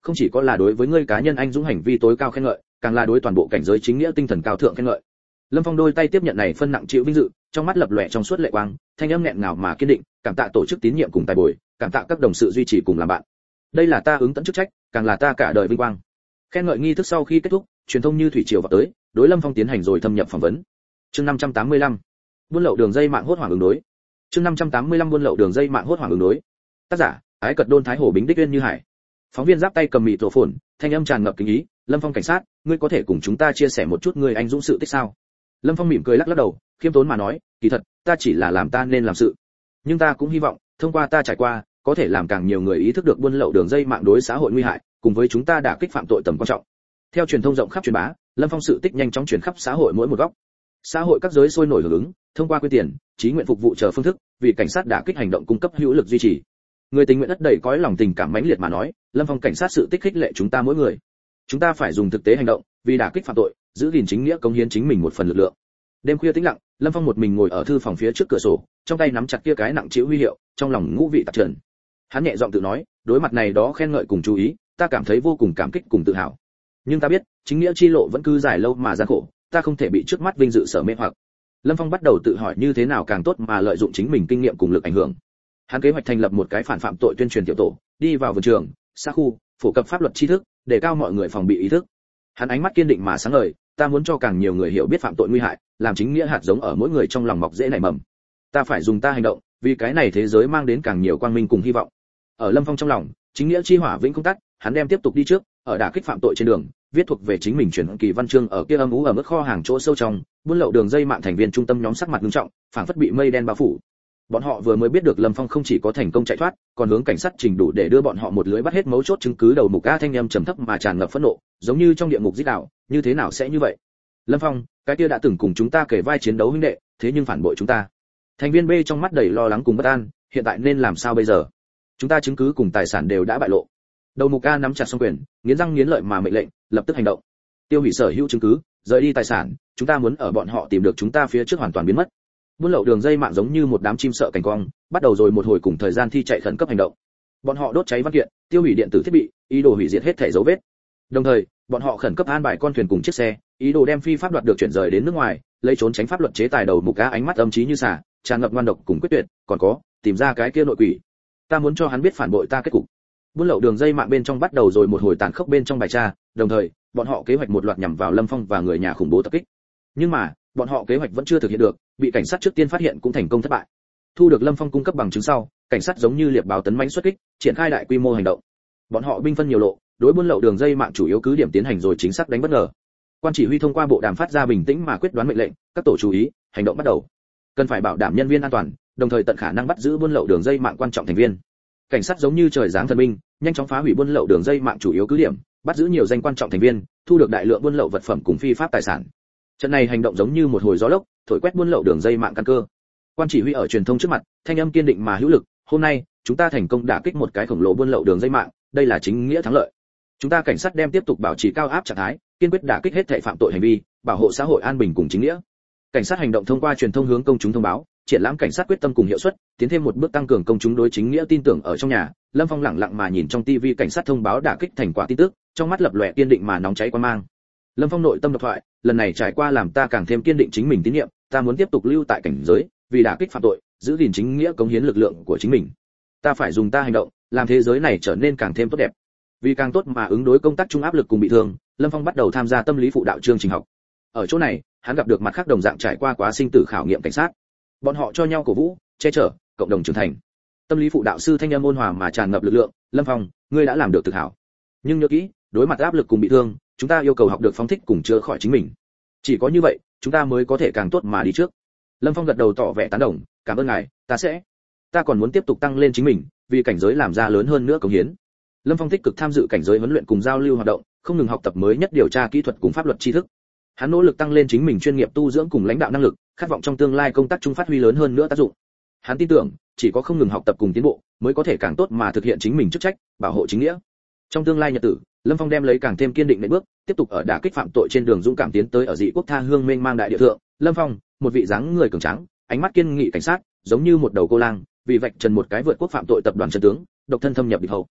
không chỉ có là đối với ngươi cá nhân anh dũng hành vi tối cao khen ngợi, càng là đối toàn bộ cảnh giới chính nghĩa tinh thần cao thượng khen ngợi. Lâm Phong đôi tay tiếp nhận này phân nặng chịu vinh dự, trong mắt lập lòe trong suốt lệ quang, thanh âm nghẹn ngào mà kiên định, cảm tạ tổ chức tín nhiệm cùng tài bồi, cảm tạ các đồng sự duy trì cùng làm bạn. Đây là ta ứng tận chức trách, càng là ta cả đời vinh quang. Khen ngợi nghi thức sau khi kết thúc, truyền thông như thủy triều vào tới, đối Lâm Phong tiến hành rồi thâm nhập phỏng vấn. Chương năm trăm tám mươi lăm, buôn lậu đường dây mạng hốt hoảng ứng đối. Chương năm trăm tám mươi lăm buôn lậu đường dây mạng hốt hoảng ứng đối. Tác giả: Ái Cật Đôn Thái Hồ Bính Đích Uyên Như Hải. Phóng viên giáp tay cầm mịt rổ phồn, thanh âm tràn ngập kính ý, Lâm Phong cảnh sát, ngươi có thể cùng chúng ta chia sẻ một chút ngươi anh dũng sự tích sao? Lâm Phong mỉm cười lắc lắc đầu, khiêm tốn mà nói, kỳ thật, ta chỉ là làm ta nên làm sự. Nhưng ta cũng hy vọng, thông qua ta trải qua, có thể làm càng nhiều người ý thức được buôn lậu đường dây mạng đối xã hội nguy hại, cùng với chúng ta đả kích phạm tội tầm quan trọng. Theo truyền thông rộng khắp truyền bá, Lâm Phong sự tích nhanh chóng truyền khắp xã hội mỗi một góc. Xã hội các giới sôi nổi hưởng ứng, thông qua quyên tiền, chí nguyện phục vụ chờ phương thức, vì cảnh sát đả kích hành động cung cấp hữu lực duy trì. Người tình nguyện đất đầy cõi lòng tình cảm mãnh liệt mà nói, Lâm Phong cảnh sát sự tích khích lệ chúng ta mỗi người. Chúng ta phải dùng thực tế hành động, vì đả kích phạm tội, giữ gìn chính nghĩa cống hiến chính mình một phần lực lượng. Đêm khuya tĩnh lặng, Lâm Phong một mình ngồi ở thư phòng phía trước cửa sổ, trong tay nắm chặt kia cái nặng trĩu huy hiệu, trong lòng ngũ vị tạp trần. Hắn nhẹ giọng tự nói, đối mặt này đó khen ngợi cùng chú ý, ta cảm thấy vô cùng cảm kích cùng tự hào. Nhưng ta biết, chính nghĩa chi lộ vẫn cứ dài lâu mà gian khổ, ta không thể bị trước mắt vinh dự sở mê hoặc. Lâm Phong bắt đầu tự hỏi như thế nào càng tốt mà lợi dụng chính mình kinh nghiệm cùng lực ảnh hưởng. Hắn kế hoạch thành lập một cái phản phạm tội tuyên truyền tiểu tổ, đi vào vườn trường, xã khu, phổ cập pháp luật tri thức, để cao mọi người phòng bị ý thức. Hắn ánh mắt kiên định mà sáng ngời, ta muốn cho càng nhiều người hiểu biết phạm tội nguy hại, làm chính nghĩa hạt giống ở mỗi người trong lòng mọc dễ nảy mầm. Ta phải dùng ta hành động, vì cái này thế giới mang đến càng nhiều quang minh cùng hy vọng. Ở Lâm Phong trong lòng, chính nghĩa chi hỏa vĩnh không tắt, hắn đem tiếp tục đi trước, ở đả kích phạm tội trên đường, viết thuộc về chính mình truyền kỳ văn chương ở kia âm u ở mức kho hàng chỗ sâu trong, buôn lậu đường dây mạng thành viên trung tâm nhóm sắc mặt nghiêm trọng, phảng phất bị mây đen bao phủ. Bọn họ vừa mới biết được Lâm Phong không chỉ có thành công chạy thoát, còn hướng cảnh sát trình đủ để đưa bọn họ một lưới bắt hết mấu chốt chứng cứ đầu mục A thanh âm trầm thấp mà tràn ngập phẫn nộ, giống như trong địa ngục giết đạo, như thế nào sẽ như vậy? Lâm Phong, cái kia đã từng cùng chúng ta kể vai chiến đấu huynh đệ, thế nhưng phản bội chúng ta. Thành viên B trong mắt đầy lo lắng cùng bất an, hiện tại nên làm sao bây giờ? Chúng ta chứng cứ cùng tài sản đều đã bại lộ. Đầu mục A nắm chặt song quyền, nghiến răng nghiến lợi mà mệnh lệnh, lập tức hành động. Tiêu hủy sở hữu chứng cứ, rời đi tài sản, chúng ta muốn ở bọn họ tìm được chúng ta phía trước hoàn toàn biến mất. Buôn lậu đường dây mạng giống như một đám chim sợ cảnh quang, bắt đầu rồi một hồi cùng thời gian thi chạy khẩn cấp hành động. Bọn họ đốt cháy văn kiện, tiêu hủy điện tử thiết bị, ý đồ hủy diệt hết thảy dấu vết. Đồng thời, bọn họ khẩn cấp an bài con thuyền cùng chiếc xe, ý đồ đem phi pháp đoạt được chuyển rời đến nước ngoài, lấy trốn tránh pháp luật chế tài đầu mục A ánh mắt âm trí như xà, tràn ngập ngoan độc cùng quyết tuyệt, còn có, tìm ra cái kia nội quỷ. Ta muốn cho hắn biết phản bội ta kết cục. Buôn lậu đường dây mạng bên trong bắt đầu rồi một hồi tàn khốc bên trong bài tra, đồng thời, bọn họ kế hoạch một loạt nhằm vào Lâm Phong và người nhà khủng bố tập kích. Nhưng mà, bọn họ kế hoạch vẫn chưa thực hiện được, bị cảnh sát trước tiên phát hiện cũng thành công thất bại. Thu được Lâm Phong cung cấp bằng chứng sau, cảnh sát giống như liệp báo tấn mãnh xuất kích, triển khai đại quy mô hành động. Bọn họ binh phân nhiều lộ, đối buôn lậu đường dây mạng chủ yếu cứ điểm tiến hành rồi chính xác đánh bất ngờ. Quan chỉ huy thông qua bộ đàm phát ra bình tĩnh mà quyết đoán mệnh lệnh, các tổ chú ý, hành động bắt đầu. Cần phải bảo đảm nhân viên an toàn, đồng thời tận khả năng bắt giữ buôn lậu đường dây mạng quan trọng thành viên. Cảnh sát giống như trời giáng thần binh, nhanh chóng phá hủy buôn lậu đường dây mạng chủ yếu cứ điểm, bắt giữ nhiều danh quan trọng thành viên, thu được đại lượng buôn lậu vật phẩm cùng phi pháp tài sản. Trận này hành động giống như một hồi gió lốc, thổi quét buôn lậu đường dây mạng căn cơ. Quan chỉ huy ở truyền thông trước mặt, thanh âm kiên định mà hữu lực, hôm nay, chúng ta thành công đả kích một cái khổng lồ buôn lậu đường dây mạng, đây là chính nghĩa thắng lợi. Chúng ta cảnh sát đem tiếp tục bảo trì cao áp trạng thái, kiên quyết đả kích hết thảy phạm tội hành vi, bảo hộ xã hội an bình cùng chính nghĩa. Cảnh sát hành động thông qua truyền thông hướng công chúng thông báo, triển lãm cảnh sát quyết tâm cùng hiệu suất, tiến thêm một bước tăng cường công chúng đối chính nghĩa tin tưởng ở trong nhà. Lâm Phong lặng lặng mà nhìn trong ti vi cảnh sát thông báo đả kích thành quả tin tức, trong mắt lập lòe kiên định mà nóng cháy quan mang. Lâm Phong nội tâm độc thoại, lần này trải qua làm ta càng thêm kiên định chính mình tín nhiệm, ta muốn tiếp tục lưu tại cảnh giới, vì đả kích phạm tội, giữ gìn chính nghĩa cống hiến lực lượng của chính mình. Ta phải dùng ta hành động, làm thế giới này trở nên càng thêm tốt đẹp. Vì càng tốt mà ứng đối công tác chung áp lực cùng bị thương, Lâm Phong bắt đầu tham gia tâm lý phụ đạo chương trình học. Ở chỗ này, hắn gặp được mặt khác đồng dạng trải qua quá sinh tử khảo nghiệm cảnh sát. Bọn họ cho nhau cổ vũ, che chở, cộng đồng trưởng thành. Tâm lý phụ đạo sư thanh âm ôn hòa mà tràn ngập lực lượng, "Lâm Phong, ngươi đã làm được thực hảo. Nhưng nhớ kỹ, đối mặt áp lực cùng bị thương, chúng ta yêu cầu học được phóng thích cùng chữa khỏi chính mình. Chỉ có như vậy, chúng ta mới có thể càng tốt mà đi trước." Lâm Phong gật đầu tỏ vẻ tán đồng, "Cảm ơn ngài, ta sẽ. Ta còn muốn tiếp tục tăng lên chính mình, vì cảnh giới làm ra lớn hơn nữa cống hiến." Lâm Phong tích cực tham dự cảnh giới huấn luyện cùng giao lưu hoạt động, không ngừng học tập mới nhất điều tra kỹ thuật cùng pháp luật tri thức. Hắn nỗ lực tăng lên chính mình chuyên nghiệp tu dưỡng cùng lãnh đạo năng lực, khát vọng trong tương lai công tác chung phát huy lớn hơn nữa tác dụng. Hắn tin tưởng, chỉ có không ngừng học tập cùng tiến bộ, mới có thể càng tốt mà thực hiện chính mình chức trách, bảo hộ chính nghĩa. Trong tương lai nhật tử, Lâm Phong đem lấy càng thêm kiên định nệm bước, tiếp tục ở đả kích phạm tội trên đường dũng cảm tiến tới ở dị quốc tha hương mênh mang đại địa thượng. Lâm Phong, một vị dáng người cường tráng, ánh mắt kiên nghị cảnh sát, giống như một đầu cô lang, vì vạch trần một cái vượt quốc phạm tội tập đoàn chân tướng, độc thân thâm nhập địch hậu.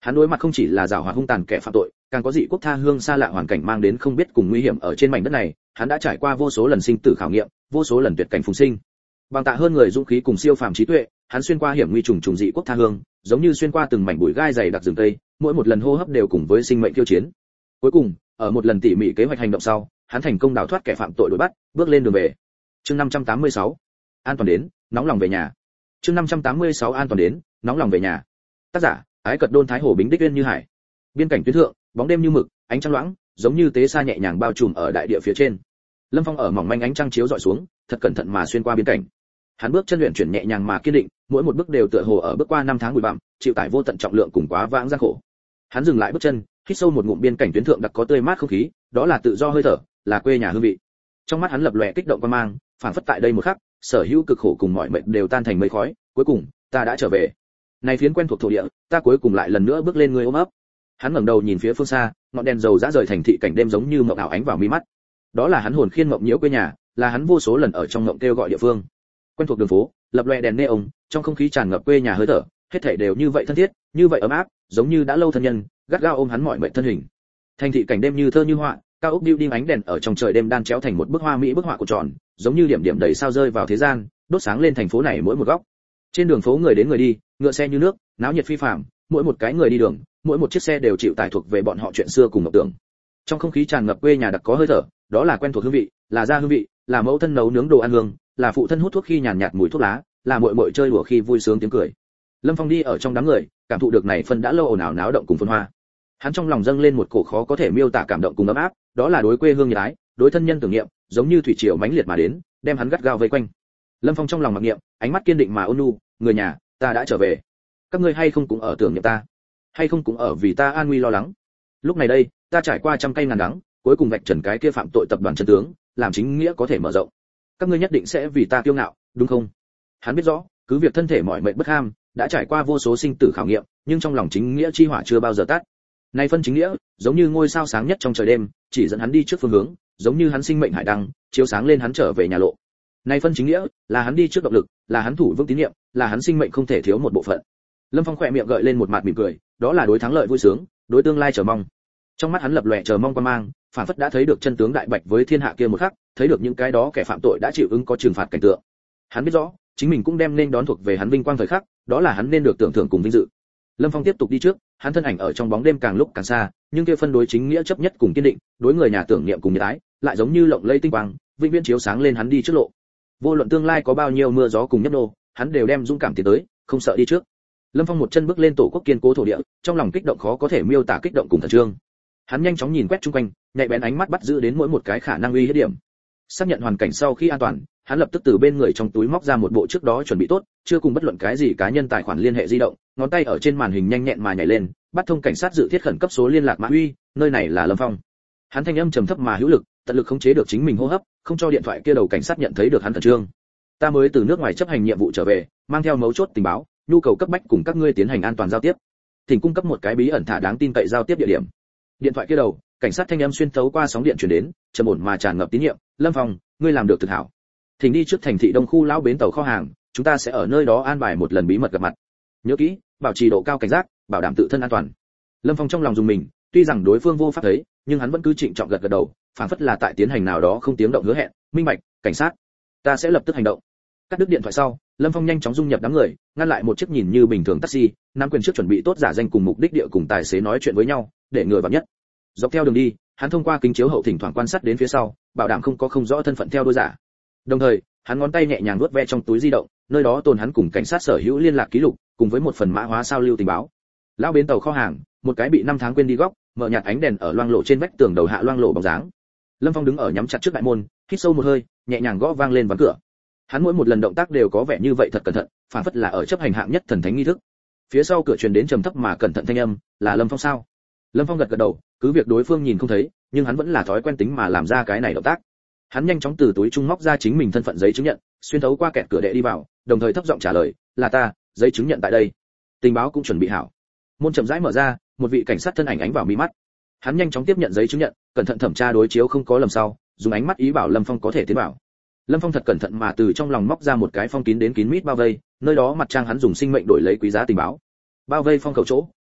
Hắn đối mặt không chỉ là giàu hoạt hung tàn kẻ phạm tội, càng có dị quốc tha hương xa lạ hoàn cảnh mang đến không biết cùng nguy hiểm ở trên mảnh đất này, hắn đã trải qua vô số lần sinh tử khảo nghiệm, vô số lần tuyệt cảnh phùng sinh. Bằng tạ hơn người dũng khí cùng siêu phàm trí tuệ, hắn xuyên qua hiểm nguy trùng trùng dị quốc tha hương, giống như xuyên qua từng mảnh bụi gai dày đặc rừng tây, mỗi một lần hô hấp đều cùng với sinh mệnh khiêu chiến. Cuối cùng, ở một lần tỉ mỉ kế hoạch hành động sau, hắn thành công đào thoát kẻ phạm tội đuổi bắt, bước lên đường về. Chương năm trăm tám mươi sáu, an toàn đến, nóng lòng về nhà. Chương năm trăm tám mươi sáu an toàn đến, nóng lòng về nhà. Tác giả: Ái Cật Đôn Thái Hồ Bính Đích Uyên Như Hải. Biên cảnh tuyến thượng, bóng đêm như mực, ánh trăng loãng, giống như tế sa nhẹ nhàng bao trùm ở đại địa phía trên. Lâm Phong ở mỏng manh ánh trăng chiếu dọi xuống, thật cẩn thận mà xuyên qua biên cảnh. Hắn bước chân luyện chuyển nhẹ nhàng mà kiên định, mỗi một bước đều tựa hồ ở bước qua năm tháng bụi bặm, chịu tải vô tận trọng lượng cùng quá vãng gian khổ. Hắn dừng lại bước chân, hít sâu một ngụm biên cảnh tuyến thượng đặc có tươi mát không khí, đó là tự do hơi thở, là quê nhà hương vị. Trong mắt hắn lập lòe kích động quan mang, phản phất tại đây một khắc, sở hữu cực khổ cùng mọi mệt đều tan thành mây khói, cuối cùng, ta đã trở về. Này phiến quen thuộc thổ địa, ta cuối cùng lại lần nữa bước lên người ôm ấp. Hắn ngẩng đầu nhìn phía phương xa, ngọn đèn dầu rã rời thành thị cảnh đêm giống như mộng ảo ánh vào mi mắt. Đó là hắn hồn khiên mộng nhiễu quê nhà, là hắn vô số lần ở trong mộng kêu gọi địa phương. Quen thuộc đường phố, lập loè đèn neon, trong không khí tràn ngập quê nhà hơi thở, hết thảy đều như vậy thân thiết, như vậy ấm áp, giống như đã lâu thân nhân, gắt gao ôm hắn mọi mệnh thân hình. Thành thị cảnh đêm như thơ như họa, cao ốc building ánh đèn ở trong trời đêm đan chéo thành một bức hoa mỹ bức họa của tròn, giống như điểm điểm đầy sao rơi vào thế gian, đốt sáng lên thành phố này mỗi một góc. Trên đường phố người đến người đi, ngựa xe như nước, náo nhiệt phi phàm, mỗi một cái người đi đường, mỗi một chiếc xe đều chịu tải thuộc về bọn họ chuyện xưa cùng mộng tưởng. Trong không khí tràn ngập quê nhà đặc có hơi thở, đó là quen thuộc hương vị, là gia hương vị, là mẫu thân nấu nướng đồ ăn hương, là phụ thân hút thuốc khi nhàn nhạt mùi thuốc lá, là muội muội chơi đùa khi vui sướng tiếng cười. Lâm Phong đi ở trong đám người, cảm thụ được này phân đã lâu ồn ào náo động cùng phồn hoa. Hắn trong lòng dâng lên một cổ khó có thể miêu tả cảm động cùng ấm áp, đó là đối quê hương nhiệt ái, đối thân nhân tưởng niệm, giống như thủy triều mãnh liệt mà đến, đem hắn gắt gao vây quanh. Lâm Phong trong lòng mặc niệm, ánh mắt kiên định mà ôn nhu, người nhà, ta đã trở về. Các ngươi hay không cũng ở tưởng niệm ta, hay không cũng ở vì ta an nguy lo lắng. Lúc này đây, ta trải qua trăm cây ngàn đắng, cuối cùng vạch trần cái kia phạm tội tập đoàn chân tướng, làm chính nghĩa có thể mở rộng. Các ngươi nhất định sẽ vì ta kiêu ngạo, đúng không? Hắn biết rõ, cứ việc thân thể mỏi mệt bất ham, đã trải qua vô số sinh tử khảo nghiệm, nhưng trong lòng chính nghĩa chi hỏa chưa bao giờ tắt. Nay phân chính nghĩa, giống như ngôi sao sáng nhất trong trời đêm, chỉ dẫn hắn đi trước phương hướng, giống như hắn sinh mệnh hải đăng, chiếu sáng lên hắn trở về nhà lộ. Nay phân chính nghĩa, là hắn đi trước động lực, là hắn thủ vững tín nhiệm, là hắn sinh mệnh không thể thiếu một bộ phận. Lâm Phong khỏe miệng gợi lên một mặt mỉm cười, đó là đối thắng lợi vui sướng, đối tương lai chờ mong. Trong mắt hắn lập lòe chờ mong quan mang, phản phất đã thấy được chân tướng đại bạch với thiên hạ kia một khắc, thấy được những cái đó kẻ phạm tội đã chịu ứng có trừng phạt cảnh tượng. Hắn biết rõ, chính mình cũng đem nên đón thuộc về hắn vinh quang thời khắc, đó là hắn nên được tưởng thưởng cùng vinh dự. Lâm Phong tiếp tục đi trước, hắn thân ảnh ở trong bóng đêm càng lúc càng xa, nhưng kia phân đối chính nghĩa chấp nhất cùng kiên định, đối người nhà tưởng niệm cùng nhiệt ái, lại giống như lộng lẫy tinh quang, vĩnh viễn chiếu sáng lên hắn đi trước lộ. Vô luận tương lai có bao nhiêu mưa gió cùng nhấp nô, hắn đều đem dũng cảm tiến tới, không sợ đi trước. Lâm Phong một chân bước lên tổ quốc kiên cố thổ địa, trong lòng kích động khó có thể miêu tả kích động cùng thần trương. Hắn nhanh chóng nhìn quét chung quanh, nhạy bén ánh mắt bắt giữ đến mỗi một cái khả năng uy hiếp điểm. Xác nhận hoàn cảnh sau khi an toàn, hắn lập tức từ bên người trong túi móc ra một bộ trước đó chuẩn bị tốt, chưa cùng bất luận cái gì cá nhân tài khoản liên hệ di động, ngón tay ở trên màn hình nhanh nhẹn mà nhảy lên, bắt thông cảnh sát dự thiết khẩn cấp số liên lạc mã uy, nơi này là Lâm Phong. Hắn thanh âm trầm thấp mà hữu lực, tận lực khống chế được chính mình hô hấp, không cho điện thoại kia đầu cảnh sát nhận thấy được hắn khẩn trương. Ta mới từ nước ngoài chấp hành nhiệm vụ trở về, mang theo mấu chốt tình báo, nhu cầu cấp bách cùng các ngươi tiến hành an toàn giao tiếp. Thỉnh cung cấp một cái bí ẩn thả đáng tin cậy giao tiếp địa điểm. Điện thoại kia đầu, cảnh sát thanh âm xuyên thấu qua sóng điện truyền đến, trầm ổn mà tràn ngập tín nhiệm, Lâm Phong, ngươi làm được thực hảo. Thỉnh đi trước thành thị Đông khu lão bến tàu kho hàng, chúng ta sẽ ở nơi đó an bài một lần bí mật gặp mặt. Nhớ kỹ, bảo trì độ cao cảnh giác, bảo đảm tự thân an toàn. Lâm Phong trong lòng dùng mình, tuy rằng đối phương vô pháp thấy, nhưng hắn vẫn cứ trịnh trọng gật gật đầu, phảng phất là tại tiến hành nào đó không tiếng động hứa hẹn, minh bạch, cảnh sát, ta sẽ lập tức hành động. Cắt đứt điện thoại sau, Lâm Phong nhanh chóng dung nhập đám người, ngăn lại một chiếc nhìn như bình thường taxi, nắm quyền trước chuẩn bị tốt giả danh cùng mục đích địa cùng tài xế nói chuyện với nhau, để người vào nhất. Dọc theo đường đi, hắn thông qua kính chiếu hậu thỉnh thoảng quan sát đến phía sau, bảo đảm không có không rõ thân phận theo đuôi giả. Đồng thời, hắn ngón tay nhẹ nhàng vuốt ve trong túi di động, nơi đó tồn hắn cùng cảnh sát sở hữu liên lạc ký lục, cùng với một phần mã hóa sao lưu tình báo. Lão bến tàu kho hàng, một cái bị năm tháng quên đi góc, mở nhạt ánh đèn ở loang lộ trên vách tường đầu hạ loang lộ bóng dáng. Lâm Phong đứng ở nhắm chặt trước đại môn, hít sâu một hơi, nhẹ nhàng gõ vang lên ván cửa. Hắn mỗi một lần động tác đều có vẻ như vậy thật cẩn thận, phản phất là ở chấp hành hạng nhất thần thánh nghi thức. Phía sau cửa truyền đến trầm thấp mà cẩn thận thanh âm, là Lâm Phong sao? Lâm Phong gật gật đầu, cứ việc đối phương nhìn không thấy, nhưng hắn vẫn là thói quen tính mà làm ra cái này động tác. Hắn nhanh chóng từ túi trung móc ra chính mình thân phận giấy chứng nhận, xuyên thấu qua kẹt cửa đệ đi vào, đồng thời thấp giọng trả lời, là ta, giấy chứng nhận tại đây. Tình báo cũng chuẩn bị hảo. Môn chậm rãi mở ra, một vị cảnh sát thân ảnh ánh vào mi mắt. Hắn nhanh chóng tiếp nhận giấy chứng nhận, cẩn thận thẩm tra đối chiếu không có lầm sau, dùng ánh mắt ý bảo Lâm Phong có thể tiến vào. Lâm Phong thật cẩn thận mà từ trong lòng móc ra một cái phong kín đến kín mít bao vây, nơi đó mặt trang hắn dùng sinh mệnh đổi lấy quý giá tình báo. Bao vây phong khẩu chỗ,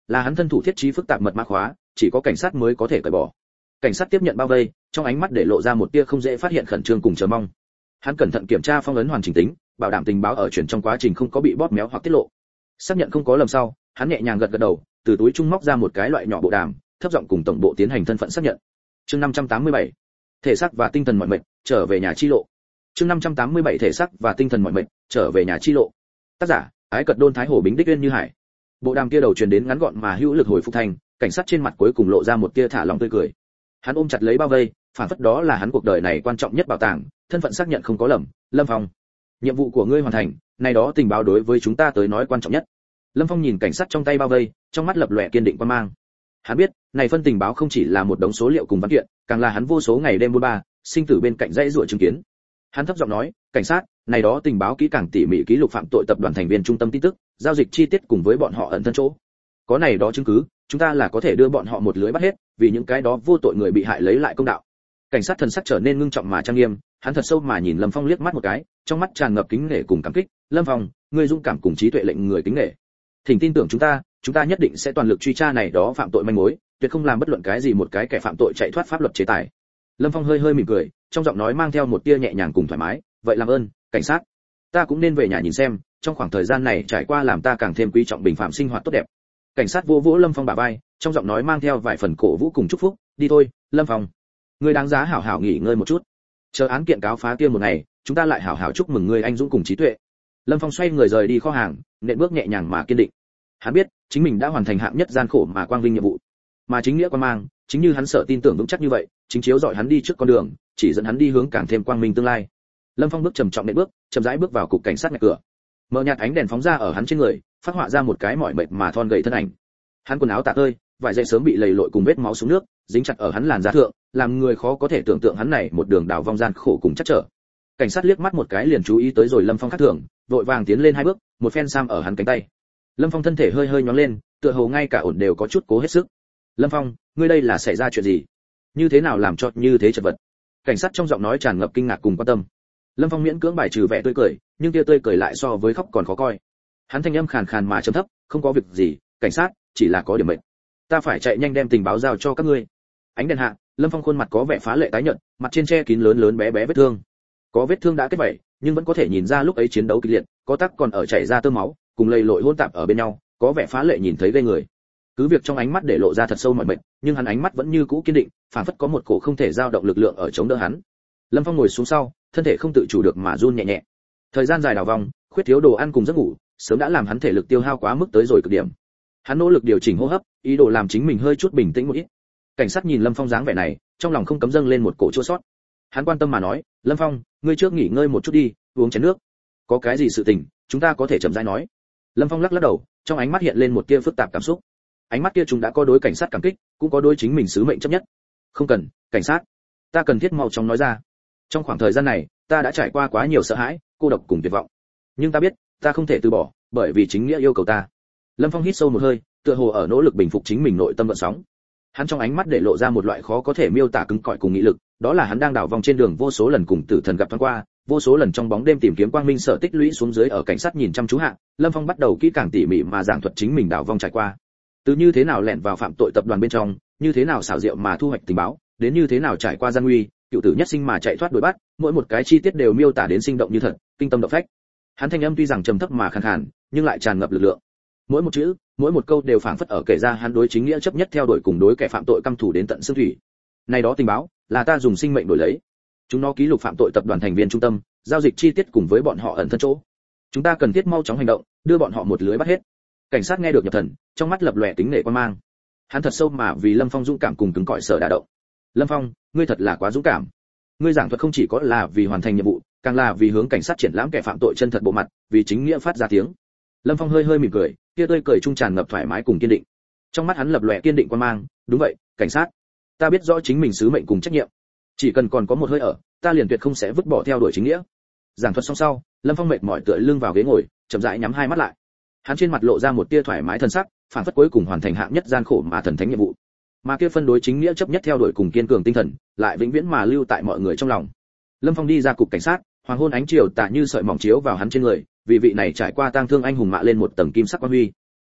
là hắn thân thủ thiết trí phức tạp mật mã khóa, chỉ có cảnh sát mới có thể cởi bỏ. Cảnh sát tiếp nhận bao vây, trong ánh mắt để lộ ra một tia không dễ phát hiện khẩn trương cùng chờ mong. Hắn cẩn thận kiểm tra phong ấn hoàn chỉnh tính, bảo đảm tình báo ở chuyển trong quá trình không có bị bóp méo hoặc tiết lộ. Xác nhận không có lầm sau, hắn nhẹ nhàng gật gật đầu, từ túi trung móc ra một cái loại nhỏ bộ đàm, thấp giọng cùng tổng bộ tiến hành thân phận xác nhận. Chương năm trăm tám mươi bảy, thể xác và tinh thần mọi mệt, trở về nhà chi lộ. Chương năm trăm tám mươi bảy, thể xác và tinh thần mọi mệt, trở về nhà chi lộ. Tác giả: Ái Cật Đôn Thái Hồ Bính Đích Uyên Như Hải. Bộ đàm kia đầu truyền đến ngắn gọn mà hữu lực hồi phục thành, cảnh sát trên mặt cuối cùng lộ ra một tia thả lỏng tươi cười. Hắn ôm chặt lấy bao vây, phản phất đó là hắn cuộc đời này quan trọng nhất bảo tàng, thân phận xác nhận không có lầm, Lâm Phong. Nhiệm vụ của ngươi hoàn thành, này đó tình báo đối với chúng ta tới nói quan trọng nhất. Lâm Phong nhìn cảnh sát trong tay bao vây, trong mắt lập lòe kiên định quan mang. Hắn biết, này phân tình báo không chỉ là một đống số liệu cùng văn kiện, càng là hắn vô số ngày đêm buôn ba, sinh tử bên cạnh dãy rủa chứng kiến. Hắn thấp giọng nói, cảnh sát, này đó tình báo kỹ càng tỉ mỉ ký lục phạm tội tập đoàn thành viên trung tâm tin tức, giao dịch chi tiết cùng với bọn họ ẩn thân chỗ. Có này đó chứng cứ, chúng ta là có thể đưa bọn họ một lưới bắt hết, vì những cái đó vô tội người bị hại lấy lại công đạo. Cảnh sát thần sắc trở nên ngưng trọng mà trang nghiêm, hắn thật sâu mà nhìn Lâm Phong liếc mắt một cái, trong mắt tràn ngập kính nể cùng cảm kích. Lâm Phong, ngươi dũng cảm cùng trí tuệ lệnh người kính nể. Thỉnh tin tưởng chúng ta, chúng ta nhất định sẽ toàn lực truy tra này đó phạm tội manh mối, tuyệt không làm bất luận cái gì một cái kẻ phạm tội chạy thoát pháp luật chế tài. Lâm Phong hơi hơi mỉm cười, trong giọng nói mang theo một tia nhẹ nhàng cùng thoải mái. Vậy làm ơn, cảnh sát, ta cũng nên về nhà nhìn xem, trong khoảng thời gian này trải qua làm ta càng thêm quý trọng bình phạm sinh hoạt tốt đẹp. Cảnh sát vô vỗ Lâm Phong bả vai, trong giọng nói mang theo vài phần cổ vũ cùng chúc phúc. Đi thôi, Lâm Phong, ngươi đáng giá hảo hảo nghỉ ngơi một chút. Chờ án kiện cáo phá kia một ngày, chúng ta lại hảo hảo chúc mừng ngươi anh dũng cùng trí tuệ. Lâm Phong xoay người rời đi kho hàng, nện bước nhẹ nhàng mà kiên định. Hắn biết, chính mình đã hoàn thành hạng nhất gian khổ mà quang vinh nhiệm vụ, mà chính nghĩa quan mang, chính như hắn sợ tin tưởng vững chắc như vậy, chính chiếu dọi hắn đi trước con đường, chỉ dẫn hắn đi hướng càng thêm quang minh tương lai. Lâm Phong bước trầm trọng nện bước, chậm rãi bước vào cục cảnh sát ngạch cửa. Mở nhạt ánh đèn phóng ra ở hắn trên người, phát họa ra một cái mỏi mệt mà thon gầy thân ảnh. Hắn quần áo tả tơi, vải dày sớm bị lầy lội cùng vết máu xuống nước, dính chặt ở hắn làn da thượng, làm người khó có thể tưởng tượng hắn này một đường đào vong gian khổ cùng chắc trở. Cảnh sát liếc mắt một cái liền chú ý tới rồi Lâm Phong khác thường, vội vàng tiến lên hai bước, một phen sam ở hắn cánh tay. Lâm Phong thân thể hơi hơi nhón lên, tựa hồ ngay cả ổn đều có chút cố hết sức. Lâm Phong, ngươi đây là xảy ra chuyện gì? Như thế nào làm cho như thế chật vật? Cảnh sát trong giọng nói tràn ngập kinh ngạc cùng quan tâm. Lâm Phong miễn cưỡng bài trừ vẻ tươi cười, nhưng tia tươi cười lại so với khóc còn khó coi. Hắn thanh âm khàn khàn mà trầm thấp, không có việc gì, cảnh sát, chỉ là có điểm mệt. Ta phải chạy nhanh đem tình báo giao cho các ngươi. Ánh đèn hạ, Lâm Phong khuôn mặt có vẻ phá lệ tái nhợt, mặt trên che kín lớn lớn bé bé vết thương. Có vết thương đã kết vảy, nhưng vẫn có thể nhìn ra lúc ấy chiến đấu kịch liệt, có tắc còn ở chảy ra tơ máu, cùng lầy lội hỗn tạp ở bên nhau, có vẻ phá lệ nhìn thấy ghê người. Cứ việc trong ánh mắt để lộ ra thật sâu mỏi mệt, nhưng hắn ánh mắt vẫn như cũ kiên định, phản phất có một cổ không thể dao động lực lượng ở chống đỡ hắn. Lâm Phong ngồi xuống sau, thân thể không tự chủ được mà run nhẹ nhẹ. Thời gian dài đào vòng, khuyết thiếu đồ ăn cùng giấc ngủ, sớm đã làm hắn thể lực tiêu hao quá mức tới rồi cực điểm. Hắn nỗ lực điều chỉnh hô hấp, ý đồ làm chính mình hơi chút bình tĩnh một ít. Cảnh sát nhìn Lâm Phong dáng vẻ này, trong lòng không cấm dâng lên một cổ chua xót. Hắn quan tâm mà nói, Lâm Phong, ngươi trước nghỉ ngơi một chút đi, uống chén nước. Có cái gì sự tình, chúng ta có thể chậm rãi nói. Lâm Phong lắc lắc đầu, trong ánh mắt hiện lên một tia phức tạp cảm xúc. Ánh mắt kia chúng đã có đối cảnh sát cảm kích, cũng có đối chính mình sứ mệnh chấp nhất. Không cần, cảnh sát, ta cần thiết mau chóng nói ra. Trong khoảng thời gian này, ta đã trải qua quá nhiều sợ hãi, cô độc cùng tuyệt vọng. Nhưng ta biết, ta không thể từ bỏ, bởi vì chính nghĩa yêu cầu ta. Lâm Phong hít sâu một hơi, tựa hồ ở nỗ lực bình phục chính mình nội tâm gợn sóng. Hắn trong ánh mắt để lộ ra một loại khó có thể miêu tả cứng cỏi cùng nghị lực, đó là hắn đang đảo vòng trên đường vô số lần cùng tử thần gặp thoáng qua, vô số lần trong bóng đêm tìm kiếm quang minh sở tích lũy xuống dưới ở cảnh sát nhìn chăm chú hạ, Lâm Phong bắt đầu kỹ càng tỉ mỉ mà giảng thuật chính mình đảo vòng trải qua. Từ như thế nào lẻn vào phạm tội tập đoàn bên trong, như thế nào xảo diệu mà thu hoạch tình báo, đến như thế nào trải qua gian nguy, cựu tử nhất sinh mà chạy thoát đuổi bắt, mỗi một cái chi tiết đều miêu tả đến sinh động như thật, kinh tâm động phách. Hắn thanh âm tuy rằng trầm thấp mà khàn khàn, nhưng lại tràn ngập lực lượng. Mỗi một chữ, mỗi một câu đều phảng phất ở kể ra hắn đối chính nghĩa chấp nhất theo đuổi cùng đối kẻ phạm tội căm thù đến tận xương thủy. Này đó tình báo, là ta dùng sinh mệnh đổi lấy. Chúng nó ký lục phạm tội tập đoàn thành viên trung tâm, giao dịch chi tiết cùng với bọn họ ẩn thân chỗ. Chúng ta cần thiết mau chóng hành động, đưa bọn họ một lưới bắt hết. Cảnh sát nghe được nhập thần, trong mắt lập lòe tính nể quan mang. Hắn thật sâu mà vì Lâm Phong dũng cảm cùng cứng cỏi sở đả động. Lâm Phong, ngươi thật là quá dũng cảm. Ngươi giảng thuật không chỉ có là vì hoàn thành nhiệm vụ, càng là vì hướng cảnh sát triển lãm kẻ phạm tội chân thật bộ mặt, vì chính nghĩa phát ra tiếng. Lâm Phong hơi hơi mỉm cười, kia tươi cười trung tràn ngập thoải mái cùng kiên định. Trong mắt hắn lập lòe kiên định quan mang, đúng vậy, cảnh sát, ta biết rõ chính mình sứ mệnh cùng trách nhiệm. Chỉ cần còn có một hơi ở, ta liền tuyệt không sẽ vứt bỏ theo đuổi chính nghĩa. Giảng thuật xong sau, Lâm Phong mệt mỏi tựa lưng vào ghế ngồi, chậm rãi nhắm hai mắt lại. Hắn trên mặt lộ ra một tia thoải mái thân sắc, phản phất cuối cùng hoàn thành hạng nhất gian khổ mà thần thánh nhiệm vụ. Mà kia phân đối chính nghĩa chấp nhất theo đuổi cùng kiên cường tinh thần, lại vĩnh viễn mà lưu tại mọi người trong lòng. Lâm Phong đi ra cục cảnh sát, hoàng hôn ánh chiều tà như sợi mỏng chiếu vào hắn trên người, vì vị này trải qua tang thương anh hùng mạ lên một tầng kim sắc quan huy.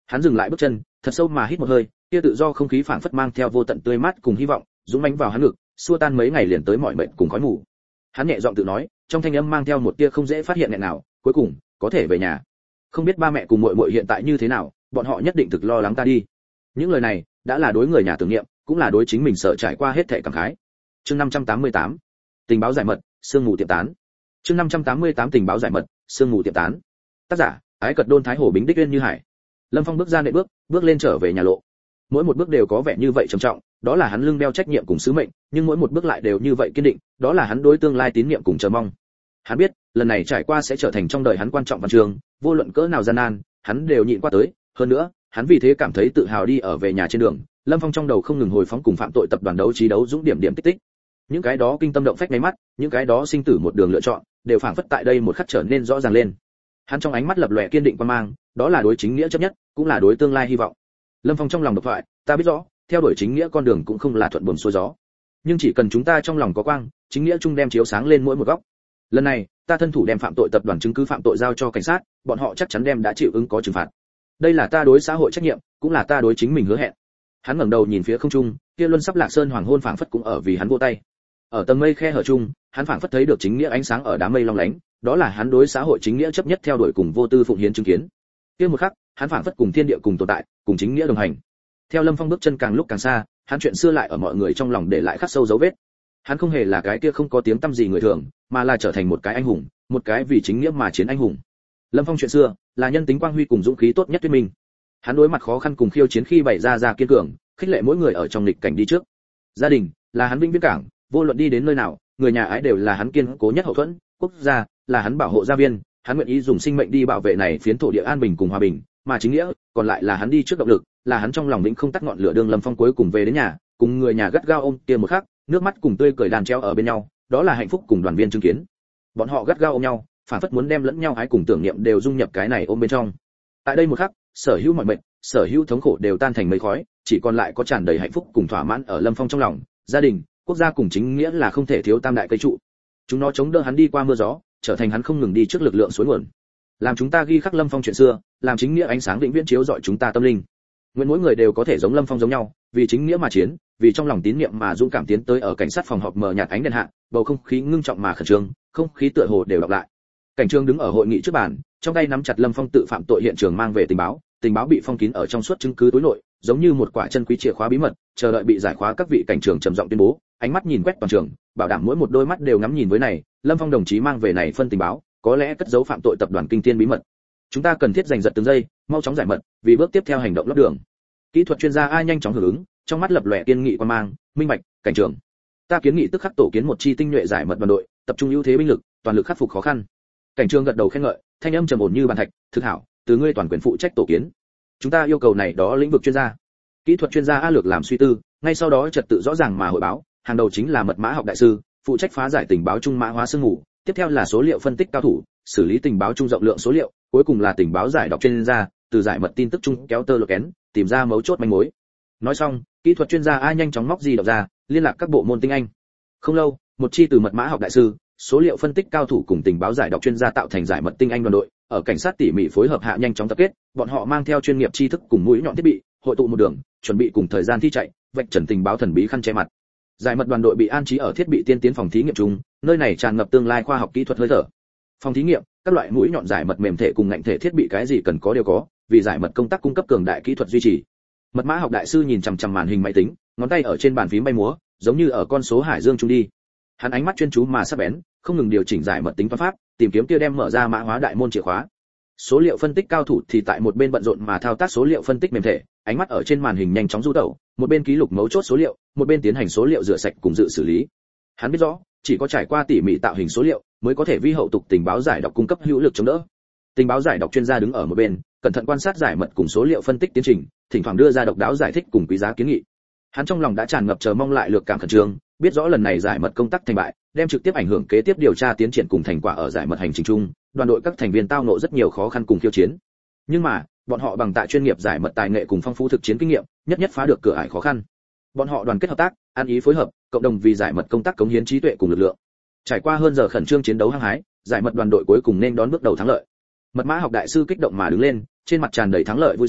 Hắn dừng lại bước chân, thật sâu mà hít một hơi, kia tự do không khí phảng phất mang theo vô tận tươi mát cùng hy vọng, dũng mãnh vào hắn ngực, xua tan mấy ngày liền tới mọi mệt cùng khói mù. Hắn nhẹ giọng tự nói, trong thanh âm mang theo một tia không dễ phát hiện nghẹn nào, cuối cùng có thể về nhà. Không biết ba mẹ cùng muội muội hiện tại như thế nào, bọn họ nhất định thực lo lắng ta đi. Những lời này đã là đối người nhà tưởng niệm, cũng là đối chính mình sợ trải qua hết thảy cảm khái. Chương năm trăm tám mươi tám, tình báo giải mật, sương mù tiệm tán. Chương năm trăm tám mươi tám tình báo giải mật, sương mù tiệm tán. Tác giả: Ái Cật Đôn Thái Hổ Bính Đích Uyên Như Hải. Lâm Phong bước ra nệm bước, bước lên trở về nhà lộ. Mỗi một bước đều có vẻ như vậy trầm trọng, đó là hắn lưng đeo trách nhiệm cùng sứ mệnh, nhưng mỗi một bước lại đều như vậy kiên định, đó là hắn đối tương lai tín nhiệm cùng chờ mong. Hắn biết, lần này trải qua sẽ trở thành trong đời hắn quan trọng văn chương, vô luận cỡ nào gian nan, hắn đều nhịn qua tới, hơn nữa, hắn vì thế cảm thấy tự hào đi ở về nhà trên đường. Lâm Phong trong đầu không ngừng hồi phóng cùng phạm tội tập đoàn đấu trí đấu dũng điểm điểm tích tích. Những cái đó kinh tâm động phách ngay mắt, những cái đó sinh tử một đường lựa chọn, đều phảng phất tại đây một khắc trở nên rõ ràng lên. Hắn trong ánh mắt lập lòe kiên định quan mang, đó là đối chính nghĩa chấp nhất, cũng là đối tương lai hy vọng. Lâm Phong trong lòng độc thoại, ta biết rõ, theo đuổi chính nghĩa con đường cũng không là thuận buồm xuôi gió. Nhưng chỉ cần chúng ta trong lòng có quang, chính nghĩa chung đem chiếu sáng lên mỗi một góc. Lần này, ta thân thủ đem phạm tội tập đoàn chứng cứ phạm tội giao cho cảnh sát, bọn họ chắc chắn đem đã chịu ứng có trừng phạt. Đây là ta đối xã hội trách nhiệm, cũng là ta đối chính mình hứa hẹn. Hắn ngẩng đầu nhìn phía không trung, kia luân sắp lạc sơn hoàng hôn phảng phất cũng ở vì hắn vỗ tay. Ở tầng mây khe hở chung, hắn phảng phất thấy được chính nghĩa ánh sáng ở đám mây long lánh, đó là hắn đối xã hội chính nghĩa chấp nhất theo đuổi cùng vô tư phụng hiến chứng kiến. Kia một khắc, hắn phảng phất cùng thiên địa cùng tồn tại, cùng chính nghĩa đồng hành. Theo Lâm Phong bước chân càng lúc càng xa, hắn chuyện xưa lại ở mọi người trong lòng để lại khắc sâu dấu vết. Hắn không hề là cái kia không có tiếng tăm gì người thường, mà là trở thành một cái anh hùng, một cái vì chính nghĩa mà chiến anh hùng. Lâm Phong chuyện xưa là nhân tính quang huy cùng dũng khí tốt nhất thuyết minh. Hắn đối mặt khó khăn cùng khiêu chiến khi bày ra ra kiên cường, khích lệ mỗi người ở trong nghịch cảnh đi trước. Gia đình là hắn vĩnh viễn cảng, vô luận đi đến nơi nào, người nhà ái đều là hắn kiên cố nhất hậu thuẫn, quốc gia là hắn bảo hộ gia viên, hắn nguyện ý dùng sinh mệnh đi bảo vệ này phiến thổ địa an bình cùng hòa bình, mà chính nghĩa còn lại là hắn đi trước động lực, là hắn trong lòng vĩnh không tắt ngọn lửa. Đường Lâm Phong cuối cùng về đến nhà, cùng người nhà gắt gao ôm kia một khắc, nước mắt cùng tươi cười đàn treo ở bên nhau, đó là hạnh phúc cùng đoàn viên chứng kiến. Bọn họ gắt gao ôm nhau, phản phất muốn đem lẫn nhau ái cùng tưởng niệm đều dung nhập cái này ôm bên trong. Tại đây một khắc, sở hữu mọi mệnh, sở hữu thống khổ đều tan thành mây khói, chỉ còn lại có tràn đầy hạnh phúc cùng thỏa mãn ở Lâm Phong trong lòng. Gia đình, quốc gia cùng chính nghĩa là không thể thiếu tam đại cây trụ. Chúng nó chống đỡ hắn đi qua mưa gió, trở thành hắn không ngừng đi trước lực lượng suối nguồn. Làm chúng ta ghi khắc Lâm Phong chuyện xưa, làm chính nghĩa ánh sáng vĩnh viễn chiếu rọi chúng ta tâm linh. Nguyện mỗi người đều có thể giống Lâm Phong giống nhau, vì chính nghĩa mà chiến, vì trong lòng tín niệm mà dũng cảm tiến tới. Ở cảnh sát phòng họp mờ nhạt ánh đèn hạ, bầu không khí ngưng trọng mà khẩn trương, không khí tựa hồ đều đọc lại. Cảnh Trương đứng ở hội nghị trước bàn, trong tay nắm chặt Lâm Phong tự phạm tội hiện trường mang về tình báo, tình báo bị phong kín ở trong suốt chứng cứ túi nội, giống như một quả chân quý chìa khóa bí mật, chờ đợi bị giải khóa. Các vị cảnh trưởng trầm giọng tuyên bố, ánh mắt nhìn quét toàn trường, bảo đảm mỗi một đôi mắt đều ngắm nhìn với này, Lâm Phong đồng chí mang về này phân tình báo, có lẽ cất giấu phạm tội tập đoàn kinh thiên bí mật. Chúng ta cần thiết giành giật từng giây, mau chóng giải mật, vì bước tiếp theo hành động lót đường. Kỹ thuật chuyên gia A nhanh chóng hưởng ứng, trong mắt lập lòe kiên nghị quan mang, minh bạch, cảnh trưởng. Ta kiến nghị tức khắc tổ kiến một chi tinh nhuệ giải mật đoàn đội, tập trung ưu thế binh lực, toàn lực khắc phục khó khăn. Cảnh Trương gật đầu khen ngợi, thanh âm trầm ổn như bàn thạch, thực hảo, từ ngươi toàn quyền phụ trách tổ kiến. Chúng ta yêu cầu này đó lĩnh vực chuyên gia. Kỹ thuật chuyên gia A lược làm suy tư, ngay sau đó trật tự rõ ràng mà hội báo, hàng đầu chính là mật mã học đại sư, phụ trách phá giải tình báo trung mã hóa sương mù, tiếp theo là số liệu phân tích cao thủ, xử lý tình báo trung rộng lượng số liệu, cuối cùng là tình báo giải đọc chuyên gia, từ giải mật tin tức trung kéo tơ lụa kén, tìm ra mấu chốt manh mối. Nói xong, kỹ thuật chuyên gia A nhanh chóng móc di động ra, liên lạc các bộ môn tinh anh. Không lâu, một chi từ mật mã học đại sư, số liệu phân tích cao thủ cùng tình báo giải đọc chuyên gia tạo thành giải mật tinh anh đoàn đội, ở cảnh sát tỉ mỉ phối hợp hạ nhanh chóng tập kết, bọn họ mang theo chuyên nghiệp tri thức cùng mũi nhọn thiết bị, hội tụ một đường, chuẩn bị cùng thời gian thi chạy, vạch trần tình báo thần bí khăn che mặt. Giải mật đoàn đội bị an trí ở thiết bị tiên tiến phòng thí nghiệm chung, nơi này tràn ngập tương lai khoa học kỹ thuật hơi thở. Phòng thí nghiệm, các loại mũi nhọn giải mật mềm thể cùng ngạnh thể thiết bị cái gì cần có đều có, vì giải mật công tác cung cấp cường đại kỹ thuật duy trì. Mật mã học đại sư nhìn chằm chằm màn hình máy tính, ngón tay ở trên bàn phím bay múa, giống như ở con số hải dương trung đi. Hắn ánh mắt chuyên chú mà sắc bén, không ngừng điều chỉnh giải mật tính toán pháp, tìm kiếm kia đem mở ra mã hóa đại môn chìa khóa. Số liệu phân tích cao thủ thì tại một bên bận rộn mà thao tác số liệu phân tích mềm thể, ánh mắt ở trên màn hình nhanh chóng du tẩu, một bên ký lục mấu chốt số liệu, một bên tiến hành số liệu rửa sạch cùng dự xử lý. Hắn biết rõ, chỉ có trải qua tỉ mỉ tạo hình số liệu, mới có thể vi hậu tục tình báo giải đọc cung cấp hữu lực chống đỡ. Tình báo giải đọc chuyên gia đứng ở một bên, cẩn thận quan sát giải mật cùng số liệu phân tích tiến trình, thỉnh thoảng đưa ra độc đáo giải thích cùng quý giá kiến nghị. Hắn trong lòng đã tràn ngập chờ mong lại lược cảm khẩn trương, biết rõ lần này giải mật công tác thành bại, đem trực tiếp ảnh hưởng kế tiếp điều tra tiến triển cùng thành quả ở giải mật hành trình chung, đoàn đội các thành viên tao ngộ rất nhiều khó khăn cùng khiêu chiến. Nhưng mà, bọn họ bằng tại chuyên nghiệp giải mật tài nghệ cùng phong phú thực chiến kinh nghiệm, nhất nhất phá được cửa ải khó khăn. Bọn họ đoàn kết hợp tác, ăn ý phối hợp, cộng đồng vì giải mật công tác cống hiến trí tuệ cùng lực lượng. Trải qua hơn giờ khẩn trương chiến đấu hăng hái, giải mật đoàn đội cuối cùng nên đón bước đầu thắng lợi. Mật mã học đại sư kích động mà đứng lên, trên mặt tràn đầy thắng lợi vui sướng,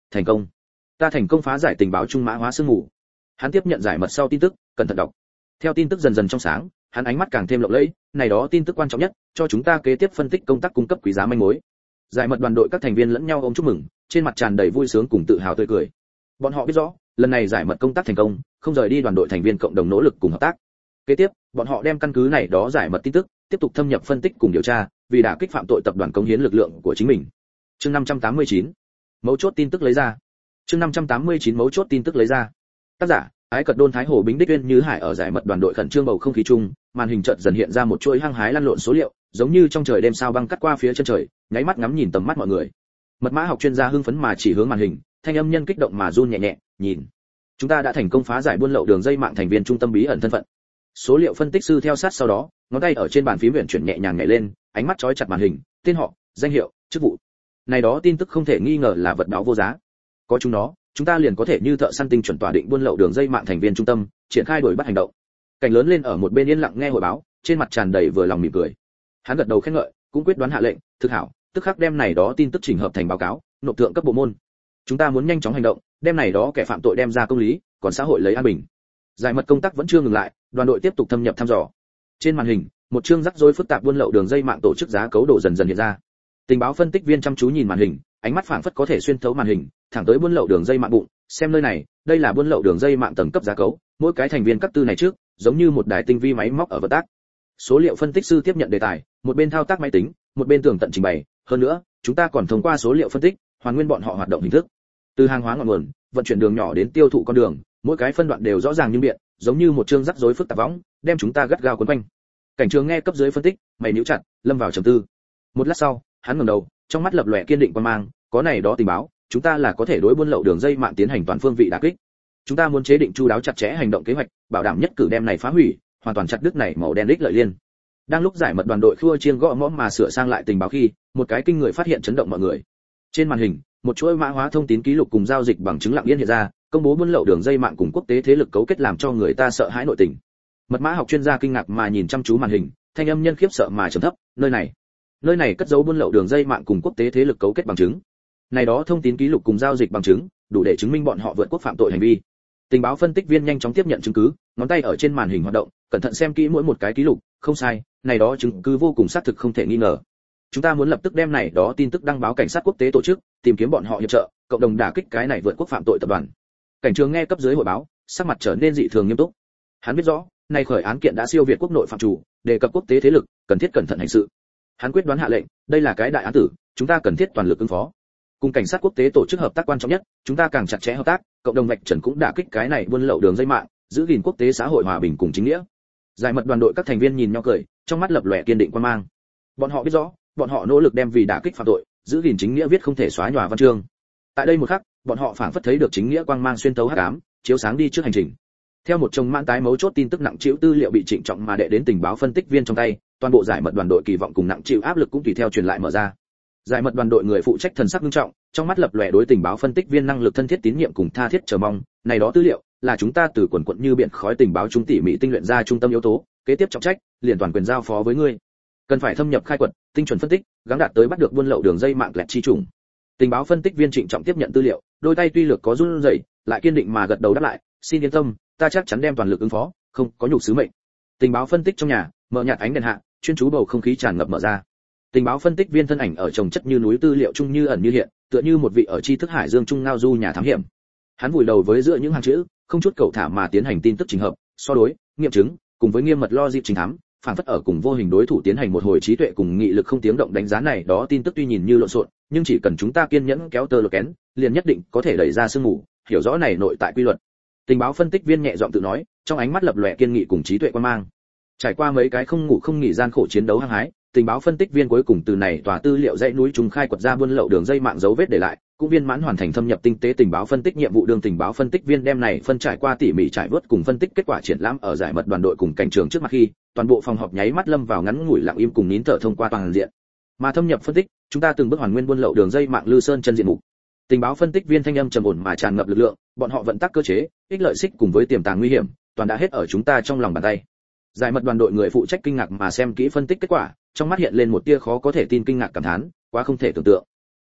thành công. Ta thành công phá giải tình báo trung mã hóa sương mù. Hắn tiếp nhận giải mật sau tin tức, cẩn thận đọc. Theo tin tức dần dần trong sáng, hắn ánh mắt càng thêm lộng lẫy, này đó tin tức quan trọng nhất, cho chúng ta kế tiếp phân tích công tác cung cấp quý giá manh mối. Giải mật đoàn đội các thành viên lẫn nhau ôm chúc mừng, trên mặt tràn đầy vui sướng cùng tự hào tươi cười. Bọn họ biết rõ, lần này giải mật công tác thành công, không rời đi đoàn đội thành viên cộng đồng nỗ lực cùng hợp tác. Kế tiếp, bọn họ đem căn cứ này đó giải mật tin tức, tiếp tục thâm nhập phân tích cùng điều tra, vì đả kích phạm tội tập đoàn cống hiến lực lượng của chính mình. Chương năm trăm tám mươi chín, mấu chốt tin tức lấy ra. Chương năm trăm tám mươi chín mấu chốt tin tức lấy ra. Tác giả: Ái Cật Đôn Thái Hồ Bính Đích Uyên Như Hải. Ở giải mật đoàn đội khẩn trương bầu không khí chung, màn hình chợt dần hiện ra một chuỗi hăng hái lăn lộn số liệu, giống như trong trời đêm sao băng cắt qua phía chân trời, nháy mắt ngắm nhìn tầm mắt mọi người. Mật mã học chuyên gia hưng phấn mà chỉ hướng màn hình, thanh âm nhân kích động mà run nhẹ nhẹ, nhìn, chúng ta đã thành công phá giải buôn lậu đường dây mạng thành viên trung tâm bí ẩn thân phận. Số liệu phân tích sư theo sát sau đó, ngón tay ở trên bàn phím huyền chuyển nhẹ nhàng nhảy lên, ánh mắt chói chặt màn hình, tên họ, danh hiệu, chức vụ. Này đó tin tức không thể nghi ngờ là vật báo vô giá. Có chúng nó, chúng ta liền có thể như thợ săn tinh chuẩn tỏa định buôn lậu đường dây mạng thành viên trung tâm, triển khai đuổi bắt hành động. Cảnh lớn lên ở một bên yên lặng nghe hội báo, trên mặt tràn đầy vừa lòng mỉm cười. Hắn gật đầu khen ngợi, cũng quyết đoán hạ lệnh, thực hảo, tức khắc đem này đó tin tức chỉnh hợp thành báo cáo, nộp thượng cấp bộ môn. Chúng ta muốn nhanh chóng hành động, đem này đó kẻ phạm tội đem ra công lý, còn xã hội lấy an bình. Giải mật công tác vẫn chưa ngừng lại, đoàn đội tiếp tục thâm nhập thăm dò. Trên màn hình, một chương rắc rối phức tạp buôn lậu đường dây mạng tổ chức giá cấu độ dần dần hiện ra. Tình báo phân tích viên chăm chú nhìn màn hình, ánh mắt phảng phất có thể xuyên thấu màn hình, thẳng tới buôn lậu đường dây mạng bụng, xem nơi này, đây là buôn lậu đường dây mạng tầng cấp giá cấu, mỗi cái thành viên các tư này trước, giống như một đài tinh vi máy móc ở vận tác. Số liệu phân tích sư tiếp nhận đề tài, một bên thao tác máy tính, một bên tường tận trình bày, hơn nữa, chúng ta còn thông qua số liệu phân tích, hoàn nguyên bọn họ hoạt động hình thức. Từ hàng hóa ngọn nguồn, vận chuyển đường nhỏ đến tiêu thụ con đường, mỗi cái phân đoạn đều rõ ràng nhưng biện, giống như một chương rắc rối phức tạp võng, đem chúng ta gắt gao quấn quanh. Cảnh trường nghe cấp dưới phân tích, mày nhíu chặt, lâm vào trầm tư. Một lát sau, hắn ngẩng đầu, trong mắt lập lòe kiên định quan mang, có này đó tình báo, chúng ta là có thể đối buôn lậu đường dây mạng tiến hành toàn phương vị đả kích. Chúng ta muốn chế định chu đáo chặt chẽ hành động kế hoạch, bảo đảm nhất cử đem này phá hủy, hoàn toàn chặt đứt này màu đen đích lợi liên. Đang lúc giải mật đoàn đội khua chiên gõ mõ mà sửa sang lại tình báo khi, một cái kinh người phát hiện chấn động mọi người. Trên màn hình, một chuỗi mã hóa thông tín ký lục cùng giao dịch bằng chứng lặng yên hiện ra, công bố buôn lậu đường dây mạng cùng quốc tế thế lực cấu kết làm cho người ta sợ hãi nội tình. Mật mã học chuyên gia kinh ngạc mà nhìn chăm chú màn hình, thanh âm nhân khiếp sợ mà trầm thấp, nơi này, nơi này cất giấu buôn lậu đường dây mạng cùng quốc tế thế lực cấu kết bằng chứng. Này đó thông tín ký lục cùng giao dịch bằng chứng, đủ để chứng minh bọn họ vượt quốc phạm tội hành vi. Tình báo phân tích viên nhanh chóng tiếp nhận chứng cứ, ngón tay ở trên màn hình hoạt động, cẩn thận xem kỹ mỗi một cái ký lục, không sai, này đó chứng cứ vô cùng xác thực không thể nghi ngờ. Chúng ta muốn lập tức đem này đó tin tức đăng báo cảnh sát quốc tế tổ chức, tìm kiếm bọn họ hiệp trợ, cộng đồng đả kích cái này vượt quốc phạm tội tập đoàn. Cảnh trường nghe cấp dưới hội báo, sắc mặt trở nên dị thường nghiêm túc. Hắn biết rõ, này khởi án kiện đã siêu việt quốc nội phạm chủ, đề cập quốc tế thế lực, cần thiết cẩn thận hành sự. Hắn quyết đoán hạ lệnh, đây là cái đại án tử, chúng ta cần thiết toàn lực ứng phó. Cùng cảnh sát quốc tế tổ chức hợp tác quan trọng nhất, chúng ta càng chặt chẽ hợp tác, cộng đồng vạch trần cũng đả kích cái này buôn lậu đường dây mạng, giữ gìn quốc tế xã hội hòa bình cùng chính nghĩa. Giải mật đoàn đội các thành viên nhìn nhau cười, trong mắt lập lòe kiên định quan mang. Bọn họ biết rõ, bọn họ nỗ lực đem vì đả kích phạm tội, giữ gìn chính nghĩa viết không thể xóa nhòa văn chương. Tại đây một khắc, bọn họ phảng phất thấy được chính nghĩa quang mang xuyên tấu hắc ám, chiếu sáng đi trước hành trình. Theo một chồng mãn tái mấu chốt tin tức nặng chịu tư liệu bị trịnh trọng mà đệ đến tình báo phân tích viên trong tay, toàn bộ giải mật đoàn đội kỳ vọng cùng nặng chịu áp lực cũng tùy theo truyền lại mở ra. Giải mật đoàn đội người phụ trách thần sắc nghiêm trọng, trong mắt lập lòe đối tình báo phân tích viên năng lực thân thiết tín nhiệm cùng tha thiết chờ mong, này đó tư liệu là chúng ta từ quần quận như biển khói tình báo chúng tỉ mỉ tinh luyện ra trung tâm yếu tố, kế tiếp trọng trách, liền toàn quyền giao phó với ngươi. Cần phải thâm nhập khai quật, tinh chuẩn phân tích, gắng đạt tới bắt được buôn lậu đường dây mạng lẹt chi trùng. Tình báo phân tích viên trịnh trọng tiếp nhận tư liệu, đôi tay tuy lược có run rẩy, lại kiên định mà gật đầu đáp lại, xin yên tâm, ta chắc chắn đem toàn lực ứng phó, không có nhục sứ mệnh. Tình báo phân tích trong nhà, mở nhạt ánh đèn hạ, chuyên chú bầu không khí tràn ngập mở ra. Tình báo phân tích viên thân ảnh ở chồng chất như núi tư liệu chung như ẩn như hiện, tựa như một vị ở tri thức hải dương trung ngao du nhà thám hiểm. Hắn vùi đầu với giữa những hàng chữ, không chút cầu thả mà tiến hành tin tức trình hợp, so đối, nghiệm chứng, cùng với nghiêm mật logic trình thám, phản phất ở cùng vô hình đối thủ tiến hành một hồi trí tuệ cùng nghị lực không tiếng động đánh giá này đó tin tức tuy nhìn như lộn xộn, nhưng chỉ cần chúng ta kiên nhẫn kéo tơ lột kén, liền nhất định có thể đẩy ra sương mù, hiểu rõ này nội tại quy luật. Tình báo phân tích viên nhẹ giọng tự nói, trong ánh mắt lập lòe kiên nghị cùng trí tuệ quan mang. Trải qua mấy cái không ngủ không nghỉ gian khổ chiến đấu hăng hái, tình báo phân tích viên cuối cùng từ này tòa tư liệu dãy núi trùng khai quật ra buôn lậu đường dây mạng dấu vết để lại, cũng viên mãn hoàn thành thâm nhập tinh tế tình báo phân tích nhiệm vụ. Đường tình báo phân tích viên đem này phân trải qua tỉ mỉ trải vớt cùng phân tích kết quả triển lãm ở giải mật đoàn đội cùng cảnh trường trước mặt khi, toàn bộ phòng họp nháy mắt lâm vào ngắn ngủi lặng im cùng nín thở thông qua toàn diện. Mà thâm nhập phân tích, chúng ta từng bước hoàn nguyên buôn lậu đường dây mạng Lư Sơn chân diện mục. Tình báo phân tích viên thanh âm trầm ổn mà tràn ngập lực lượng, bọn họ vận tác cơ chế, ích lợi xích cùng với tiềm tàng nguy hiểm, toàn đã hết ở chúng ta trong lòng bàn tay. Giải mật đoàn đội người phụ trách kinh ngạc mà xem kỹ phân tích kết quả, trong mắt hiện lên một tia khó có thể tin kinh ngạc cảm thán, quá không thể tưởng tượng.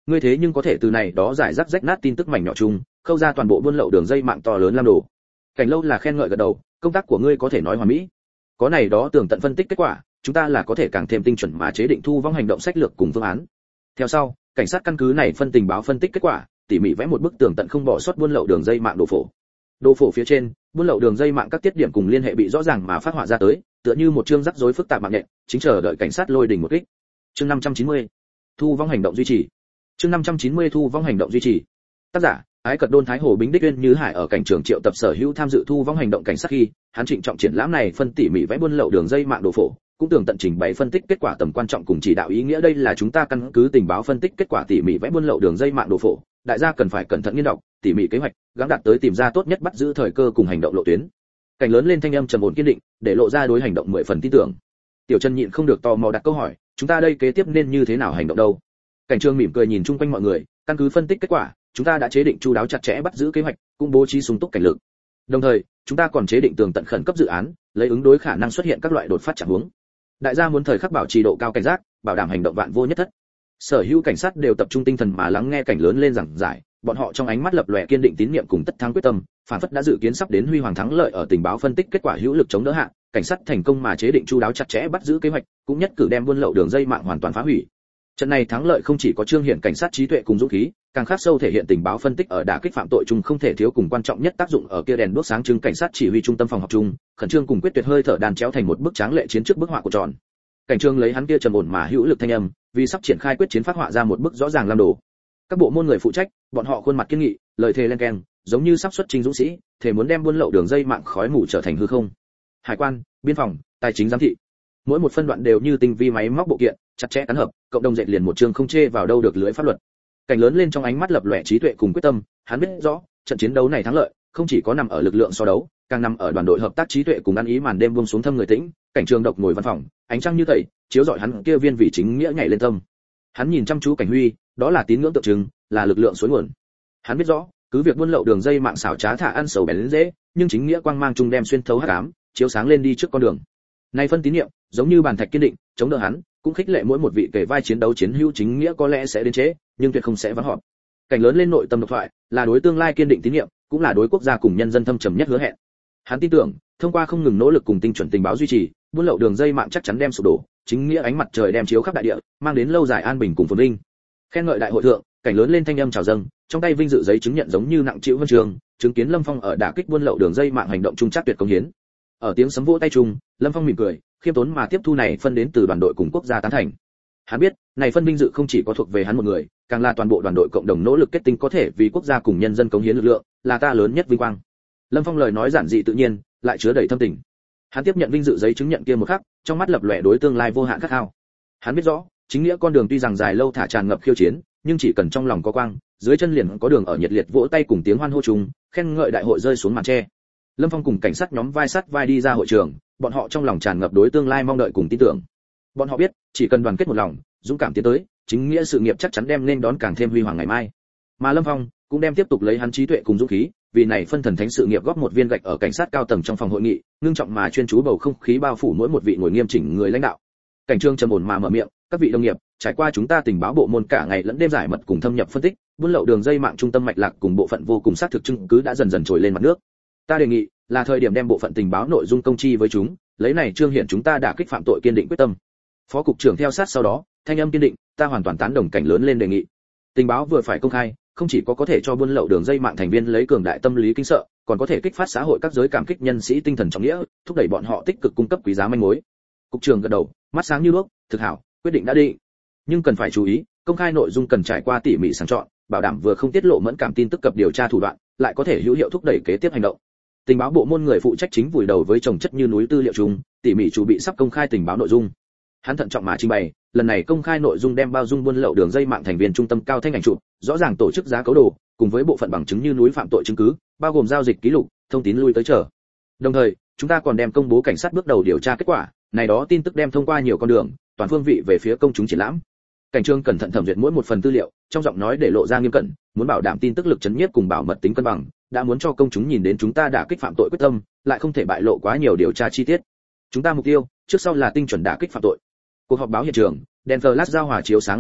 Ngươi thế nhưng có thể từ này đó giải rác rách nát tin tức mảnh nhỏ chung, khâu ra toàn bộ buôn lậu đường dây mạng to lớn lam đồ. Cảnh Lâu là khen ngợi gật đầu, công tác của ngươi có thể nói hoàn mỹ. Có này đó tường tận phân tích kết quả, chúng ta là có thể càng thêm tinh chuẩn mà chế định thu vong hành động sách lược cùng phương án. Theo sau, cảnh sát căn cứ này phân tình báo phân tích kết quả, tỉ mỉ vẽ một bức tường tận không bỏ sót buôn lậu đường dây mạng đồ phổ. Đồ phổ phía trên, buôn lậu đường dây mạng các tiết điểm cùng liên hệ bị rõ ràng mà phát họa ra tới, tựa như một chương rắc rối phức tạp mạng nhện, chính chờ đợi cảnh sát lôi đỉnh một kích. Chương năm trăm chín mươi, thu vong hành động duy trì. Chương năm trăm chín mươi thu vong hành động duy trì. Tác giả: Ái Cật Đôn Thái Hồ Bính Đích Uyên Như Hải ở cảnh trường triệu tập sở hữu tham dự thu vong hành động cảnh sát khi, hắn trịnh trọng triển lãm này phân tỉ mỉ vẽ buôn lậu đường dây mạng đồ phổ, cũng tường tận trình bày phân tích kết quả tầm quan trọng cùng chỉ đạo ý nghĩa. Đây là chúng ta căn cứ tình báo phân tích kết quả tỉ mỉ vẽ buôn lậu đường dây mạng đồ phổ, đại gia cần phải cẩn thận nghiên đọc, tỉ mỉ kế hoạch, gắng đạt tới tìm ra tốt nhất bắt giữ thời cơ cùng hành động lộ tuyến. Cảnh lớn lên thanh âm trầm ổn kiên định, để lộ ra đối hành động mười phần tin tưởng. Tiểu Trần nhịn không được tò mò đặt câu hỏi, chúng ta đây kế tiếp nên như thế nào hành động đâu? Cảnh Trường mỉm cười nhìn chung quanh mọi người, căn cứ phân tích kết quả, chúng ta đã chế định chu đáo chặt chẽ bắt giữ kế hoạch, cũng bố trí súng túc cảnh lực. Đồng thời, chúng ta còn chế định tường tận khẩn cấp dự án, lấy ứng đối khả năng xuất hiện các loại đột phát trạng huống. Đại gia muốn thời khắc bảo trì độ cao cảnh giác, bảo đảm hành động vạn vô nhất thất. Sở hữu cảnh sát đều tập trung tinh thần mà lắng nghe cảnh lớn lên giảng giải, bọn họ trong ánh mắt lập lòe kiên định tín nhiệm cùng tất thắng quyết tâm, phản phất đã dự kiến sắp đến huy hoàng thắng lợi. Ở tình báo phân tích kết quả hữu lực chống đỡ hạ, cảnh sát thành công mà chế định chu đáo chặt chẽ bắt giữ kế hoạch, cũng nhất cử đem buôn lậu đường dây mạng hoàn toàn phá hủy. Trận này thắng lợi không chỉ có trương hiện cảnh sát trí tuệ cùng dũng khí, càng khắc sâu thể hiện tình báo phân tích ở đả kích phạm tội chung không thể thiếu cùng quan trọng nhất tác dụng ở kia đèn đuốc sáng trưng cảnh sát chỉ huy trung tâm phòng học chung, khẩn trương cùng quyết tuyệt hơi thở đàn chéo thành một bức tráng lệ chiến trước bức họa của tròn. Cảnh trương lấy hắn kia trầm ổn mà hữu lực thanh âm, vì sắp triển khai quyết chiến phát họa ra một bức rõ ràng lam đồ. Các bộ môn người phụ trách, bọn họ khuôn mặt kiên nghị, lời thề lên keng, giống như sắp xuất trình dũng sĩ, thể muốn đem buôn lậu đường dây mạng khói mù trở thành hư không. Hải quan, biên phòng, tài chính giám thị, mỗi một phân đoạn đều như tinh vi máy móc bộ kiện, chặt chẽ cắn hợp, cộng đồng dệt liền một chương không chê vào đâu được lưới pháp luật. Cảnh lớn lên trong ánh mắt lập lòe trí tuệ cùng quyết tâm, hắn biết rõ, trận chiến đấu này thắng lợi, không chỉ có nằm ở lực lượng so đấu, càng nằm ở đoàn đội hợp tác trí tuệ cùng ăn ý. Màn đêm buông xuống thâm người tĩnh, cảnh trường độc ngồi văn phòng, ánh trăng như tẩy, chiếu rọi hắn kia viên vị chính nghĩa nhảy lên tâm. Hắn nhìn chăm chú Cảnh Huy, đó là tín ngưỡng tượng trưng, là lực lượng suối nguồn. Hắn biết rõ, cứ việc buôn lậu đường dây mạng xảo trá thả ăn sầu bén dễ, nhưng chính nghĩa quang mang trung đem xuyên thấu hắc ám, chiếu sáng lên đi trước con đường. Nay phân tín niệm, giống như bàn thạch kiên định, chống đỡ hắn, cũng khích lệ mỗi một vị kể vai chiến đấu chiến hữu. Chính nghĩa có lẽ sẽ đến chế, nhưng tuyệt không sẽ vắng họp. Cảnh lớn lên nội tâm độc thoại, là đối tương lai kiên định tín niệm, cũng là đối quốc gia cùng nhân dân thâm trầm nhất hứa hẹn. Hắn tin tưởng, thông qua không ngừng nỗ lực cùng tinh chuẩn tình báo duy trì, buôn lậu đường dây mạng chắc chắn đem sụp đổ, chính nghĩa ánh mặt trời đem chiếu khắp đại địa, mang đến lâu dài an bình cùng phồn vinh. Khen ngợi đại hội thượng, cảnh lớn lên thanh âm chào dâng, trong tay vinh dự giấy chứng nhận giống như nặng chịu huân trường, chứng kiến Lâm Phong ở đả kích buôn lậu đường dây mạng hành động trung chắc tuyệt công hiến. Ở tiếng sấm vỗ tay chung, Lâm Phong mỉm cười, khiêm tốn mà tiếp thu này phân đến từ đoàn đội cùng quốc gia tán thành. Hắn biết, này phân vinh dự không chỉ có thuộc về hắn một người, càng là toàn bộ đoàn đội cộng đồng nỗ lực kết tinh có thể vì quốc gia cùng nhân dân cống hiến lực lượng, là ta lớn nhất vinh quang. Lâm Phong lời nói giản dị tự nhiên, lại chứa đầy thâm tình. Hắn tiếp nhận vinh dự giấy chứng nhận kia một khắc, trong mắt lập lòe đối tương lai vô hạn khát khao. Hắn biết rõ, chính nghĩa con đường tuy rằng dài lâu thả tràn ngập khiêu chiến, nhưng chỉ cần trong lòng có quang, dưới chân liền có đường. Ở nhiệt liệt vỗ tay cùng tiếng hoan hô chung, khen ngợi đại hội rơi xuống màn che. Lâm Phong cùng cảnh sát nhóm vai sắt vai đi ra hội trường, bọn họ trong lòng tràn ngập đối tương lai mong đợi cùng tin tưởng. Bọn họ biết, chỉ cần đoàn kết một lòng, dũng cảm tiến tới, chính nghĩa sự nghiệp chắc chắn đem nên đón càng thêm huy hoàng ngày mai. Mà Lâm Phong cũng đem tiếp tục lấy hắn trí tuệ cùng dũng khí, vì này phân thần thánh sự nghiệp góp một viên gạch ở cảnh sát cao tầng trong phòng hội nghị, ngưng trọng mà chuyên chú bầu không khí bao phủ mỗi một vị ngồi nghiêm chỉnh người lãnh đạo. Cảnh Trương trầm ổn mà mở miệng, các vị đồng nghiệp, trải qua chúng ta tình báo bộ môn cả ngày lẫn đêm giải mật cùng thâm nhập phân tích, buôn lậu đường dây mạng trung tâm mạch lạc cùng bộ phận vô cùng xác thực chứng cứ đã dần dần trồi lên mặt nước. Ta đề nghị là thời điểm đem bộ phận tình báo nội dung công chi với chúng, lấy này trương hiện chúng ta đã kích phạm tội kiên định quyết tâm. Phó cục trưởng theo sát sau đó, thanh âm kiên định, ta hoàn toàn tán đồng Cảnh lớn lên đề nghị. Tình báo vừa phải công khai, không chỉ có có thể cho buôn lậu đường dây mạng thành viên lấy cường đại tâm lý kinh sợ, còn có thể kích phát xã hội các giới cảm kích nhân sĩ tinh thần trọng nghĩa, thúc đẩy bọn họ tích cực cung cấp quý giá manh mối. Cục trưởng gật đầu, mắt sáng như đuốc, thực hảo, quyết định đã định. Nhưng cần phải chú ý, công khai nội dung cần trải qua tỉ mỉ sàng chọn, bảo đảm vừa không tiết lộ mẫn cảm tin tức cập điều tra thủ đoạn, lại có thể hữu hiệu thúc đẩy kế tiếp hành động. Tình báo bộ môn người phụ trách chính vùi đầu với chồng chất như núi tư liệu chung, tỉ mỉ chuẩn bị sắp công khai tình báo nội dung. Hắn thận trọng mà trình bày, lần này công khai nội dung đem bao dung buôn lậu đường dây mạng thành viên trung tâm cao thanh ảnh chụp, rõ ràng tổ chức giá cấu đồ, cùng với bộ phận bằng chứng như núi phạm tội chứng cứ, bao gồm giao dịch ký lục, thông tín lui tới chờ. Đồng thời, chúng ta còn đem công bố cảnh sát bước đầu điều tra kết quả, này đó tin tức đem thông qua nhiều con đường, toàn phương vị về phía công chúng triển lãm. Cảnh Trương cẩn thận thẩm duyệt mỗi một phần tư liệu, trong giọng nói để lộ ra nghiêm cẩn, muốn bảo đảm tin tức lực chấn nhiếp cùng bảo mật tính cân bằng, đã muốn cho công chúng nhìn đến chúng ta đã kích phạm tội quyết tâm, lại không thể bại lộ quá nhiều điều tra chi tiết. Chúng ta mục tiêu, trước sau là tinh chuẩn đả kích phạm tội. Cuộc họp báo hiện trường, đèn flash giao hòa chiếu sáng lẫn nhau,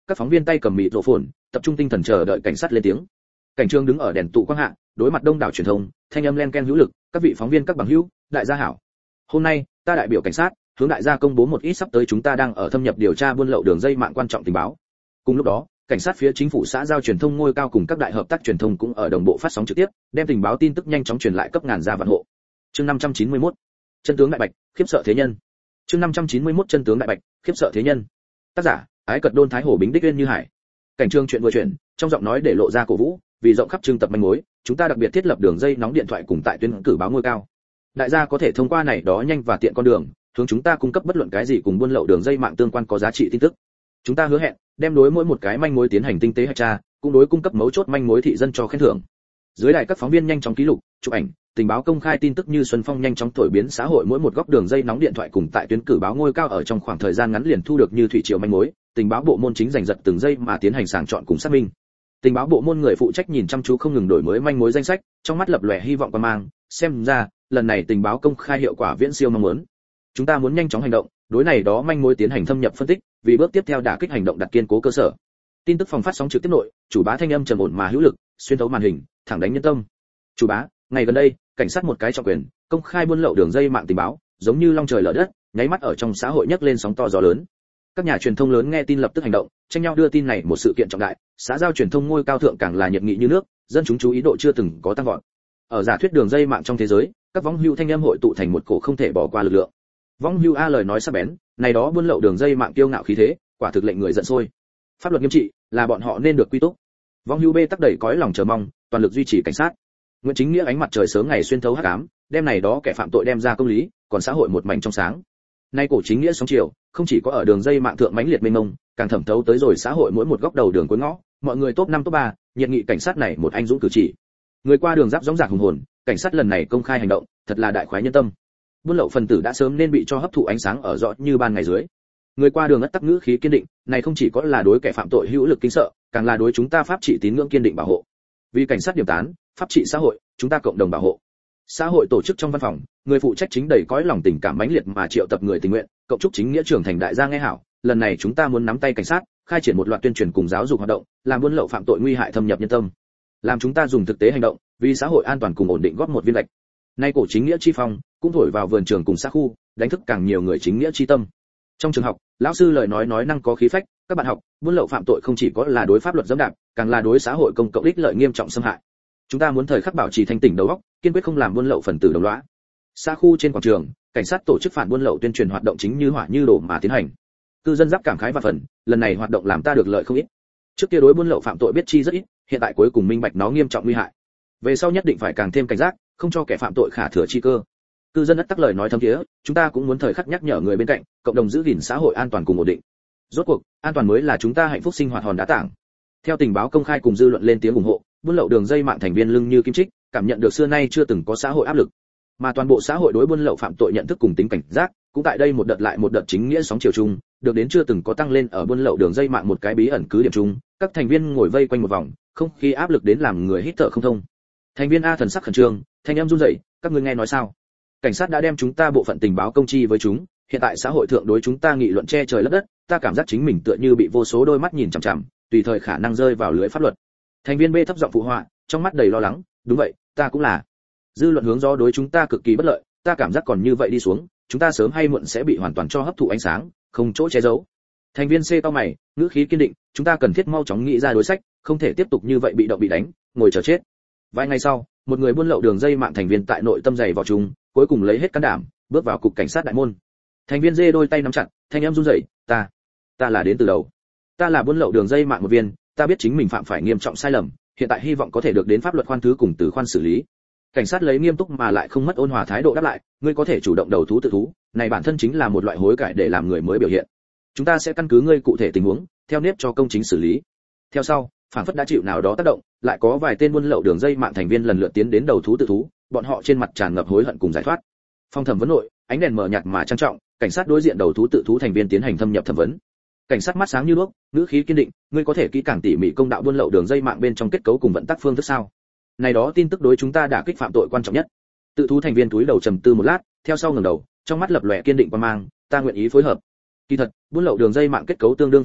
các phóng viên tay cầm mịt rộ phồn, tập trung tinh thần chờ đợi cảnh sát lên tiếng. Cảnh trường đứng ở đèn tụ quang hạ, đối mặt đông đảo truyền thông, thanh âm len ken hữu lực, các vị phóng viên các bằng hữu, đại gia hảo. Hôm nay, ta đại biểu cảnh sát, hướng đại gia công bố một ít sắp tới chúng ta đang ở thâm nhập điều tra buôn lậu đường dây mạng quan trọng tình báo. Cùng lúc đó, cảnh sát phía chính phủ xã giao truyền thông ngôi cao cùng các đại hợp tác truyền thông cũng ở đồng bộ phát sóng trực tiếp, đem tình báo tin tức nhanh chóng truyền lại cấp ngàn gia vạn hộ. Chương năm trăm chín mươi mốt, chân tướng đại bạch, khiếp sợ thế nhân. Chương năm trăm chín mươi mốt, chân tướng đại bạch, khiếp sợ thế nhân. Tác giả: Ái Cật Đôn Thái Hồ Bính Đích Uyên Như Hải. Cảnh trường chuyện vừa chuyển, trong giọng nói để lộ ra cổ vũ, vì rộng khắp trưng tập manh mối, chúng ta đặc biệt thiết lập đường dây nóng điện thoại cùng tại tuyến cử báo ngôi cao. Đại gia có thể thông qua này đó nhanh và tiện con đường, hướng chúng ta cung cấp bất luận cái gì cùng buôn lậu đường dây mạng tương quan có giá trị tin tức. Chúng ta hứa hẹn đem đối mỗi một cái manh mối tiến hành tinh tế hạch tra, cũng đối cung cấp mấu chốt manh mối thị dân cho khen thưởng. Dưới đài các phóng viên nhanh chóng ký lục, chụp ảnh, tình báo công khai tin tức như xuân phong nhanh chóng thổi biến xã hội mỗi một góc đường dây nóng điện thoại cùng tại tuyến cử báo ngôi cao ở trong khoảng thời gian ngắn liền thu được như thủy triều manh mối, tình báo bộ môn chính giành giật từng giây mà tiến hành sàng chọn cùng xác minh. Tình báo bộ môn người phụ trách nhìn chăm chú không ngừng đổi mới manh mối danh sách, trong mắt lập lòe hy vọng và mang, xem ra, lần này tình báo công khai hiệu quả viễn siêu mong muốn. Chúng ta muốn nhanh chóng hành động, đối này đó manh mối tiến hành thâm nhập phân tích, vì bước tiếp theo đả kích hành động đặt kiên cố cơ sở. Tin tức phòng phát sóng trực tiếp nội, chủ bá thanh âm trầm ổn mà hữu lực, xuyên thấu màn hình, thẳng đánh nhân tâm. Chủ bá, ngày gần đây, cảnh sát một cái trọng quyền, công khai buôn lậu đường dây mạng tình báo, giống như long trời lở đất, nháy mắt ở trong xã hội nhấc lên sóng to gió lớn. Các nhà truyền thông lớn nghe tin lập tức hành động, tranh nhau đưa tin này một sự kiện trọng đại, xã giao truyền thông ngôi cao thượng càng là nhiệt nghị như nước, dân chúng chú ý độ chưa từng có tăng vọt. Ở giả thuyết đường dây mạng trong thế giới, các võng hưu thanh âm hội tụ thành một cổ không thể bỏ qua lực lượng. Võng hưu a lời nói sắc bén, này đó buôn lậu đường dây mạng kiêu ngạo khí thế, quả thực lệnh người giận sôi. Pháp luật nghiêm trị, là bọn họ nên được quy túc. Võng hưu b tắc đẩy cõi lòng chờ mong, toàn lực duy trì cảnh sát. Nguyễn Chính Nghĩa ánh mặt trời sớm ngày xuyên thấu hắc ám, đem này đó kẻ phạm tội đem ra công lý, còn xã hội một mảnh trong sáng. Nay cổ chính nghĩa sóng chiều, không chỉ có ở đường dây mạng thượng mãnh liệt mênh mông, càng thẩm thấu tới rồi xã hội mỗi một góc đầu đường cuối ngõ, mọi người top năm top ba, nhiệt nghị cảnh sát này một anh dũng cử chỉ. Người qua đường giáp dõng dạc hùng hồn, cảnh sát lần này công khai hành động, thật là đại khoái nhân tâm. Buôn lậu phần tử đã sớm nên bị cho hấp thụ ánh sáng ở rõ như ban ngày dưới. Người qua đường ất tắc ngữ khí kiên định, này không chỉ có là đối kẻ phạm tội hữu lực kính sợ, càng là đối chúng ta pháp trị tín ngưỡng kiên định bảo hộ. Vì cảnh sát điểm tán, pháp trị xã hội, chúng ta cộng đồng bảo hộ. Xã hội tổ chức trong văn phòng, người phụ trách chính đầy cõi lòng tình cảm mãnh liệt mà triệu tập người tình nguyện, cộng chúc chính nghĩa trưởng thành đại gia nghe hảo, lần này chúng ta muốn nắm tay cảnh sát, khai triển một loạt tuyên truyền cùng giáo dục hoạt động, làm buôn lậu phạm tội nguy hại thâm nhập nhân tâm. Làm chúng ta dùng thực tế hành động, vì xã hội an toàn cùng ổn định góp một viên gạch. Nay cổ chính nghĩa chi phong, cũng thổi vào vườn trường cùng xã khu, đánh thức càng nhiều người chính nghĩa chi tâm. Trong trường học, lão sư lời nói nói năng có khí phách, các bạn học, buôn lậu phạm tội không chỉ có là đối pháp luật dẫm đạp, càng là đối xã hội công cộng ích lợi nghiêm trọng xâm hại. Chúng ta muốn thời khắc bảo trì thanh tỉnh đầu óc, kiên quyết không làm buôn lậu phần tử đồng lõa. Xã khu trên quảng trường, cảnh sát tổ chức phản buôn lậu tuyên truyền hoạt động chính như hỏa như đổ mà tiến hành. Cư dân giáp cảm khái và phần, lần này hoạt động làm ta được lợi không ít. Trước kia đối buôn lậu phạm tội biết chi rất ít, hiện tại cuối cùng minh bạch nó nghiêm trọng nguy hại. Về sau nhất định phải càng thêm cảnh giác, không cho kẻ phạm tội khả thừa chi cơ. Cư dân ất tắc lời nói thâm thiế, chúng ta cũng muốn thời khắc nhắc nhở người bên cạnh, cộng đồng giữ gìn xã hội an toàn cùng ổn định. Rốt cuộc, an toàn mới là chúng ta hạnh phúc sinh hoạt hòn đá tảng. Theo tình báo công khai cùng dư luận lên tiếng ủng hộ, buôn lậu đường dây mạng thành viên lưng như kim chích, cảm nhận được xưa nay chưa từng có xã hội áp lực. Mà toàn bộ xã hội đối buôn lậu phạm tội nhận thức cùng tính cảnh giác, cũng tại đây một đợt lại một đợt chính nghĩa sóng chiều chung, được đến chưa từng có tăng lên ở buôn lậu đường dây mạng một cái bí ẩn cứ điểm chung, các thành viên ngồi vây quanh một vòng, không khí áp lực đến làm người hít thở không thông. Thành viên A thần sắc khẩn trương, thanh âm run rẩy, các ngươi nghe nói sao? Cảnh sát đã đem chúng ta bộ phận tình báo công chi với chúng, hiện tại xã hội thượng đối chúng ta nghị luận che trời lấp đất, ta cảm giác chính mình tựa như bị vô số đôi mắt nhìn chằm chằm, tùy thời khả năng rơi vào lưới pháp luật. Thành viên B thấp giọng phụ họa, trong mắt đầy lo lắng, đúng vậy, ta cũng là. Dư luận hướng gió đối chúng ta cực kỳ bất lợi, ta cảm giác còn như vậy đi xuống, chúng ta sớm hay muộn sẽ bị hoàn toàn cho hấp thụ ánh sáng, không chỗ che giấu. Thành viên C cau mày, ngữ khí kiên định, chúng ta cần thiết mau chóng nghĩ ra đối sách, không thể tiếp tục như vậy bị động bị đánh, ngồi chờ chết. Vài ngày sau, một người buôn lậu đường dây mạng thành viên tại nội tâm dày vào chúng, cuối cùng lấy hết can đảm, bước vào cục cảnh sát đại môn. Thành viên D đôi tay nắm chặt, thanh em run rẩy, ta, ta là đến từ đầu. Ta là buôn lậu đường dây mạng một viên, ta biết chính mình phạm phải nghiêm trọng sai lầm, hiện tại hy vọng có thể được đến pháp luật khoan thứ cùng từ khoan xử lý. Cảnh sát lấy nghiêm túc mà lại không mất ôn hòa thái độ đáp lại, ngươi có thể chủ động đầu thú tự thú, này bản thân chính là một loại hối cải để làm người mới biểu hiện. Chúng ta sẽ căn cứ ngươi cụ thể tình huống, theo nếp cho công chính xử lý. Theo sau, phản phất đã chịu nào đó tác động, lại có vài tên buôn lậu đường dây mạng thành viên lần lượt tiến đến đầu thú tự thú, bọn họ trên mặt tràn ngập hối hận cùng giải thoát. Phòng thẩm vấn nội, ánh đèn mờ nhạt mà trang trọng, cảnh sát đối diện đầu thú tự thú thành viên tiến hành thâm nhập thẩm vấn. Cảnh sát mắt sáng như đuốc, ngữ khí kiên định, ngươi có thể kỹ càng tỉ mỉ công đạo buôn lậu đường dây mạng bên trong kết cấu cùng vận tắc phương thức sao? Này đó tin tức đối chúng ta đã kích phạm tội quan trọng nhất. Tự thú thành viên túi đầu trầm tư một lát, theo sau ngẩng đầu, trong mắt lập lòe kiên định và mang, ta nguyện ý phối hợp. Kỳ thật, buôn lậu đường dây mạng kết cấu tương đương phức tạp,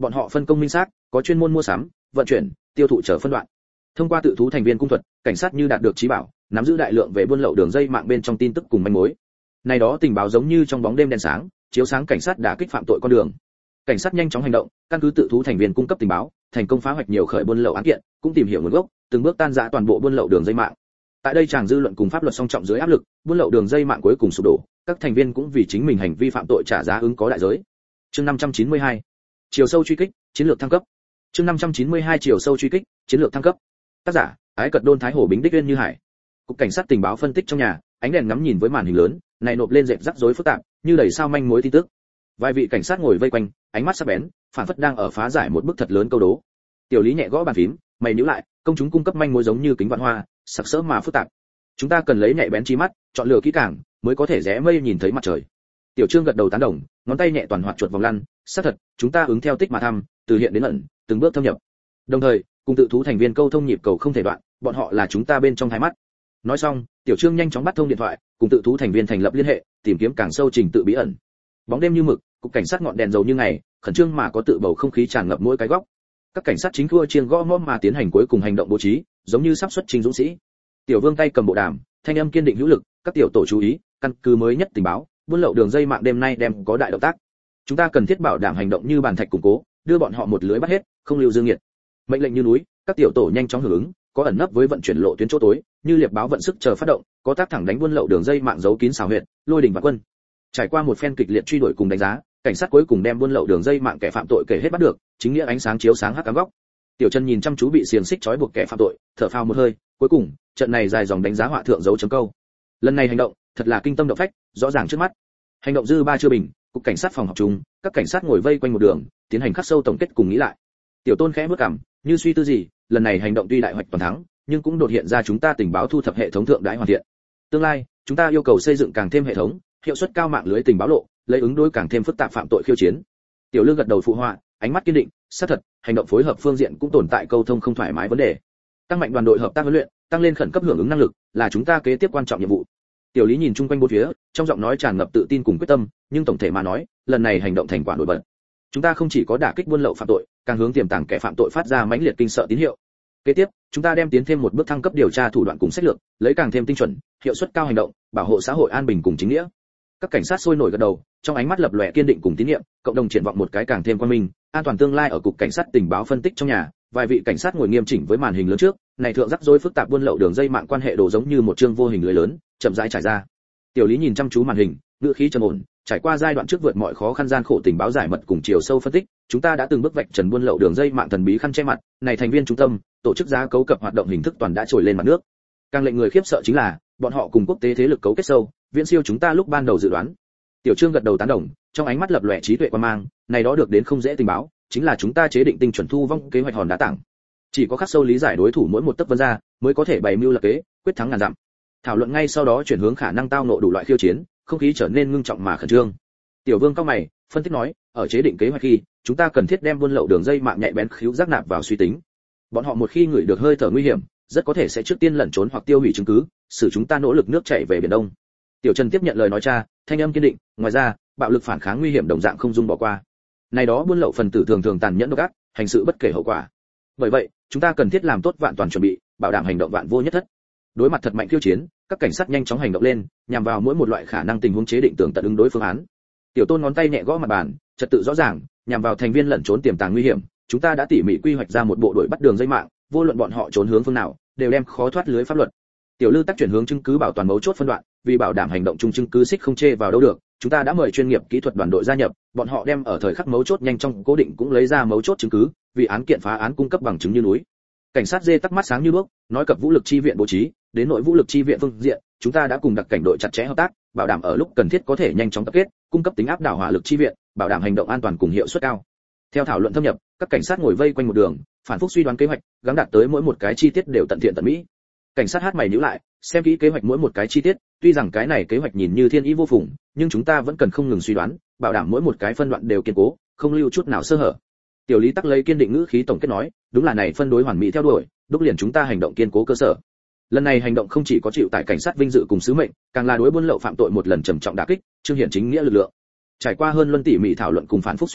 bọn họ phân công minh xác, có chuyên môn mua sắm, vận chuyển, tiêu thụ chờ phân đoạn. Thông qua tự thú thành viên cung thuật, cảnh sát như đạt được trí bảo, nắm giữ đại lượng về buôn lậu đường dây mạng bên trong tin tức cùng manh mối. Này đó tình báo giống như trong bóng đêm đen sáng, chiếu sáng cảnh sát đã kích phạm tội con đường. Cảnh sát nhanh chóng hành động, căn cứ tự thú thành viên cung cấp tình báo, thành công phá hoạch nhiều khởi buôn lậu án kiện, cũng tìm hiểu nguồn gốc, từng bước tan rã toàn bộ buôn lậu đường dây mạng. Tại đây chàng dư luận cùng pháp luật song trọng dưới áp lực, buôn lậu đường dây mạng cuối cùng sụp đổ, các thành viên cũng vì chính mình hành vi phạm tội trả giá ứng có đại giới. Chương năm trăm chín mươi hai, chiều sâu truy kích, chiến lược thăng cấp. Chương năm trăm chín mươi hai chiều sâu truy kích, chiến lược thăng cấp. Tác giả: Ái Cật Đôn Thái Hồ Bính Đích Uyên Như Hải. Cục cảnh sát tình báo phân tích trong nhà, ánh đèn ngắm nhìn với màn hình lớn, này nộp lên dệt rắc rối phức tạp, như đầy sao manh mối tin tức. Vài vị cảnh sát ngồi vây quanh, ánh mắt sắc bén, phản phất đang ở phá giải một bức thật lớn câu đố. Tiểu Lý nhẹ gõ bàn phím, mày nhíu lại, công chúng cung cấp manh mối giống như kính vạn hoa, sặc sỡ mà phức tạp. Chúng ta cần lấy nhạy bén trí mắt, chọn lựa kỹ càng, mới có thể rẽ mây nhìn thấy mặt trời. Tiểu Trương gật đầu tán đồng, ngón tay nhẹ toàn hoạt chuột vòng lăn, xác thật, chúng ta ứng theo tích mà thăm, từ hiện đến ẩn, từng bước thâm nhập. Đồng thời, cùng tự thú thành viên câu thông nhịp cầu không thể đoạn, bọn họ là chúng ta bên trong thái mắt. Nói xong, Tiểu Trương nhanh chóng bắt thông điện thoại, cùng tự thú thành viên thành lập liên hệ, tìm kiếm càng sâu trình tự bí ẩn. Bóng đêm như mực, cục cảnh sát ngọn đèn dầu như ngày, khẩn trương mà có tự bầu không khí tràn ngập mỗi cái góc. Các cảnh sát chính thua chiêng gõ mõ mà tiến hành cuối cùng hành động bố trí, giống như sắp xuất trình dũng sĩ. Tiểu Vương tay cầm bộ đàm, thanh âm kiên định hữu lực, các tiểu tổ chú ý, căn cứ mới nhất tình báo, buôn lậu đường dây mạng đêm nay đem có đại động tác. Chúng ta cần thiết bảo đảm hành động như bàn thạch củng cố, đưa bọn họ một lưới bắt hết, không lưu dương nghiệt. Mệnh lệnh như núi, các tiểu tổ nhanh chóng hưởng ứng, có ẩn nấp với vận chuyển lộ tuyến chỗ tối, như liệp báo vận sức chờ phát động, có tác thẳng đánh buôn lậu đường dây mạng giấu kín xảo huyệt, lôi đình và quân. Trải qua một phen kịch liệt truy đuổi cùng đánh giá, cảnh sát cuối cùng đem buôn lậu đường dây mạng kẻ phạm tội kể hết bắt được, chính nghĩa ánh sáng chiếu sáng hắc ám góc. Tiểu Chân nhìn chăm chú bị xiềng xích trói buộc kẻ phạm tội, thở phào một hơi, cuối cùng, trận này dài dòng đánh giá họa thượng dấu chấm câu. Lần này hành động, thật là kinh tâm động phách, rõ ràng trước mắt. Hành động dư ba chưa bình, cục cảnh sát phòng họp chung, các cảnh sát ngồi vây quanh một đường, tiến hành khắc sâu tổng kết cùng nghĩ lại. Tiểu Tôn khẽ bước cằm, như suy tư gì, lần này hành động tuy đại hoạch toàn thắng, nhưng cũng đột hiện ra chúng ta tình báo thu thập hệ thống thượng đãi hoàn thiện. Tương lai, chúng ta yêu cầu xây dựng càng thêm hệ thống, hiệu suất cao mạng lưới tình báo lộ, lấy ứng đối càng thêm phức tạp phạm tội khiêu chiến. Tiểu Lư gật đầu phụ họa, ánh mắt kiên định, xác thật, hành động phối hợp phương diện cũng tồn tại câu thông không thoải mái vấn đề. Tăng mạnh đoàn đội hợp tác huấn luyện, tăng lên khẩn cấp hưởng ứng năng lực, là chúng ta kế tiếp quan trọng nhiệm vụ. Tiểu Lý nhìn chung quanh bốn phía, trong giọng nói tràn ngập tự tin cùng quyết tâm, nhưng tổng thể mà nói, lần này hành động thành quả nổi bật. Chúng ta không chỉ có đả kích buôn lậu phạm tội, càng hướng tiềm tàng kẻ phạm tội phát ra mãnh liệt kinh sợ tín hiệu. Kế tiếp, chúng ta đem tiến thêm một bước thăng cấp điều tra thủ đoạn cùng sách lược, lấy càng thêm tinh chuẩn, hiệu suất cao hành động, bảo hộ xã hội an bình cùng chính nghĩa. Các cảnh sát sôi nổi gật đầu, trong ánh mắt lập lòe kiên định cùng tín nhiệm, cộng đồng triển vọng một cái càng thêm quan minh, an toàn tương lai ở cục cảnh sát tình báo phân tích trong nhà. Vài vị cảnh sát ngồi nghiêm chỉnh với màn hình lớn trước, này thượng rắc rối phức tạp buôn lậu đường dây mạng quan hệ đồ giống như một chương vô hình lưới lớn, chậm rãi trải ra. Tiểu Lý nhìn chăm chú màn hình, ngữ khí trầm ổn, trải qua giai đoạn trước vượt mọi khó khăn gian khổ tình báo giải mật cùng chiều sâu phân tích, chúng ta đã từng bước vạch trần buôn lậu đường dây mạng thần bí khăn che mặt, này thành viên trung tâm, tổ chức giá cấu cập hoạt động hình thức toàn đã trồi lên mặt nước. Càng lệnh người khiếp sợ chính là, bọn họ cùng quốc tế thế lực cấu kết sâu, viễn siêu chúng ta lúc ban đầu dự đoán. Tiểu Trương gật đầu tán đồng, trong ánh mắt lập lòe trí tuệ quan mang, này đó được đến không dễ tình báo, chính là chúng ta chế định tinh chuẩn thu vong kế hoạch hòn đá tảng. Chỉ có khắc sâu lý giải đối thủ mỗi một tấc vân ra, mới có thể bày mưu lập kế, quyết thắng ngàn dặm. Thảo luận ngay sau đó chuyển hướng khả năng tao ngộ đủ loại khiêu chiến, không khí trở nên ngưng trọng mà khẩn trương. Tiểu Vương cao mày, phân tích nói, ở chế định kế hoạch khi, chúng ta cần thiết đem buôn lậu đường dây mạng nhạy bén khíu giác nạp vào suy tính. Bọn họ một khi ngửi được hơi thở nguy hiểm, rất có thể sẽ trước tiên lẩn trốn hoặc tiêu hủy chứng cứ, xử chúng ta nỗ lực nước chảy về biển Đông. Tiểu Trần tiếp nhận lời nói cha, thanh âm kiên định, ngoài ra, bạo lực phản kháng nguy hiểm đồng dạng không dung bỏ qua. Này đó buôn lậu phần tử thường thường tàn nhẫn độc ác, hành sự bất kể hậu quả. Bởi vậy, chúng ta cần thiết làm tốt vạn toàn chuẩn bị, bảo đảm hành động vạn vô nhất thất. Đối mặt thật mạnh khiêu chiến, các cảnh sát nhanh chóng hành động lên, nhằm vào mỗi một loại khả năng tình huống chế định tường tận ứng đối phương án. Tiểu Tôn ngón tay nhẹ gõ mặt bàn, trật tự rõ ràng, nhằm vào thành viên lẩn trốn tiềm tàng nguy hiểm, chúng ta đã tỉ mỉ quy hoạch ra một bộ đội bắt đường dây mạng, vô luận bọn họ trốn hướng phương nào, đều đem khó thoát lưới pháp luật. Tiểu Lư tác chuyển hướng chứng cứ bảo toàn mấu chốt phân đoạn, vì bảo đảm hành động chung chứng cứ xích không chê vào đâu được, chúng ta đã mời chuyên nghiệp kỹ thuật đoàn đội gia nhập, bọn họ đem ở thời khắc mấu chốt nhanh chóng cố định cũng lấy ra mấu chốt chứng cứ, vì án kiện phá án cung cấp bằng chứng như núi. Cảnh sát dê tắc mắt sáng như đuốc, nói cập vũ lực chi viện bố trí, đến nội vũ lực chi viện phương diện, chúng ta đã cùng đặc cảnh đội chặt chẽ hợp tác, bảo đảm ở lúc cần thiết có thể nhanh chóng tập kết, cung cấp tính áp đảo hỏa lực chi viện, bảo đảm hành động an toàn cùng hiệu suất cao. Theo thảo luận thâm nhập, các cảnh sát ngồi vây quanh một đường, phản复suy đoán kế hoạch, gắng đạt tới mỗi một cái chi tiết đều tận thiện tận mỹ. Cảnh sát hát mày nhíu lại, xem kỹ kế hoạch mỗi một cái chi tiết, tuy rằng cái này kế hoạch nhìn như thiên ý vô phùng, nhưng chúng ta vẫn cần không ngừng suy đoán, bảo đảm mỗi một cái phân đoạn đều kiên cố, không lưu chút nào sơ hở. Tiểu Lý tắc lấy kiên định ngữ khí tổng kết nói, đúng là này phân đối hoàn mỹ theo đuổi, đúc liền chúng ta hành động kiên cố cơ sở. Lần này hành động không chỉ có chịu tại cảnh sát vinh dự cùng sứ mệnh, càng là đối buôn lậu phạm tội một lần trầm trọng đả kích, chương hiện chính nghĩa lực lượng. Trải qua hơn luân tỉ mỉ thảo luận cùng phản phúc suy đoán,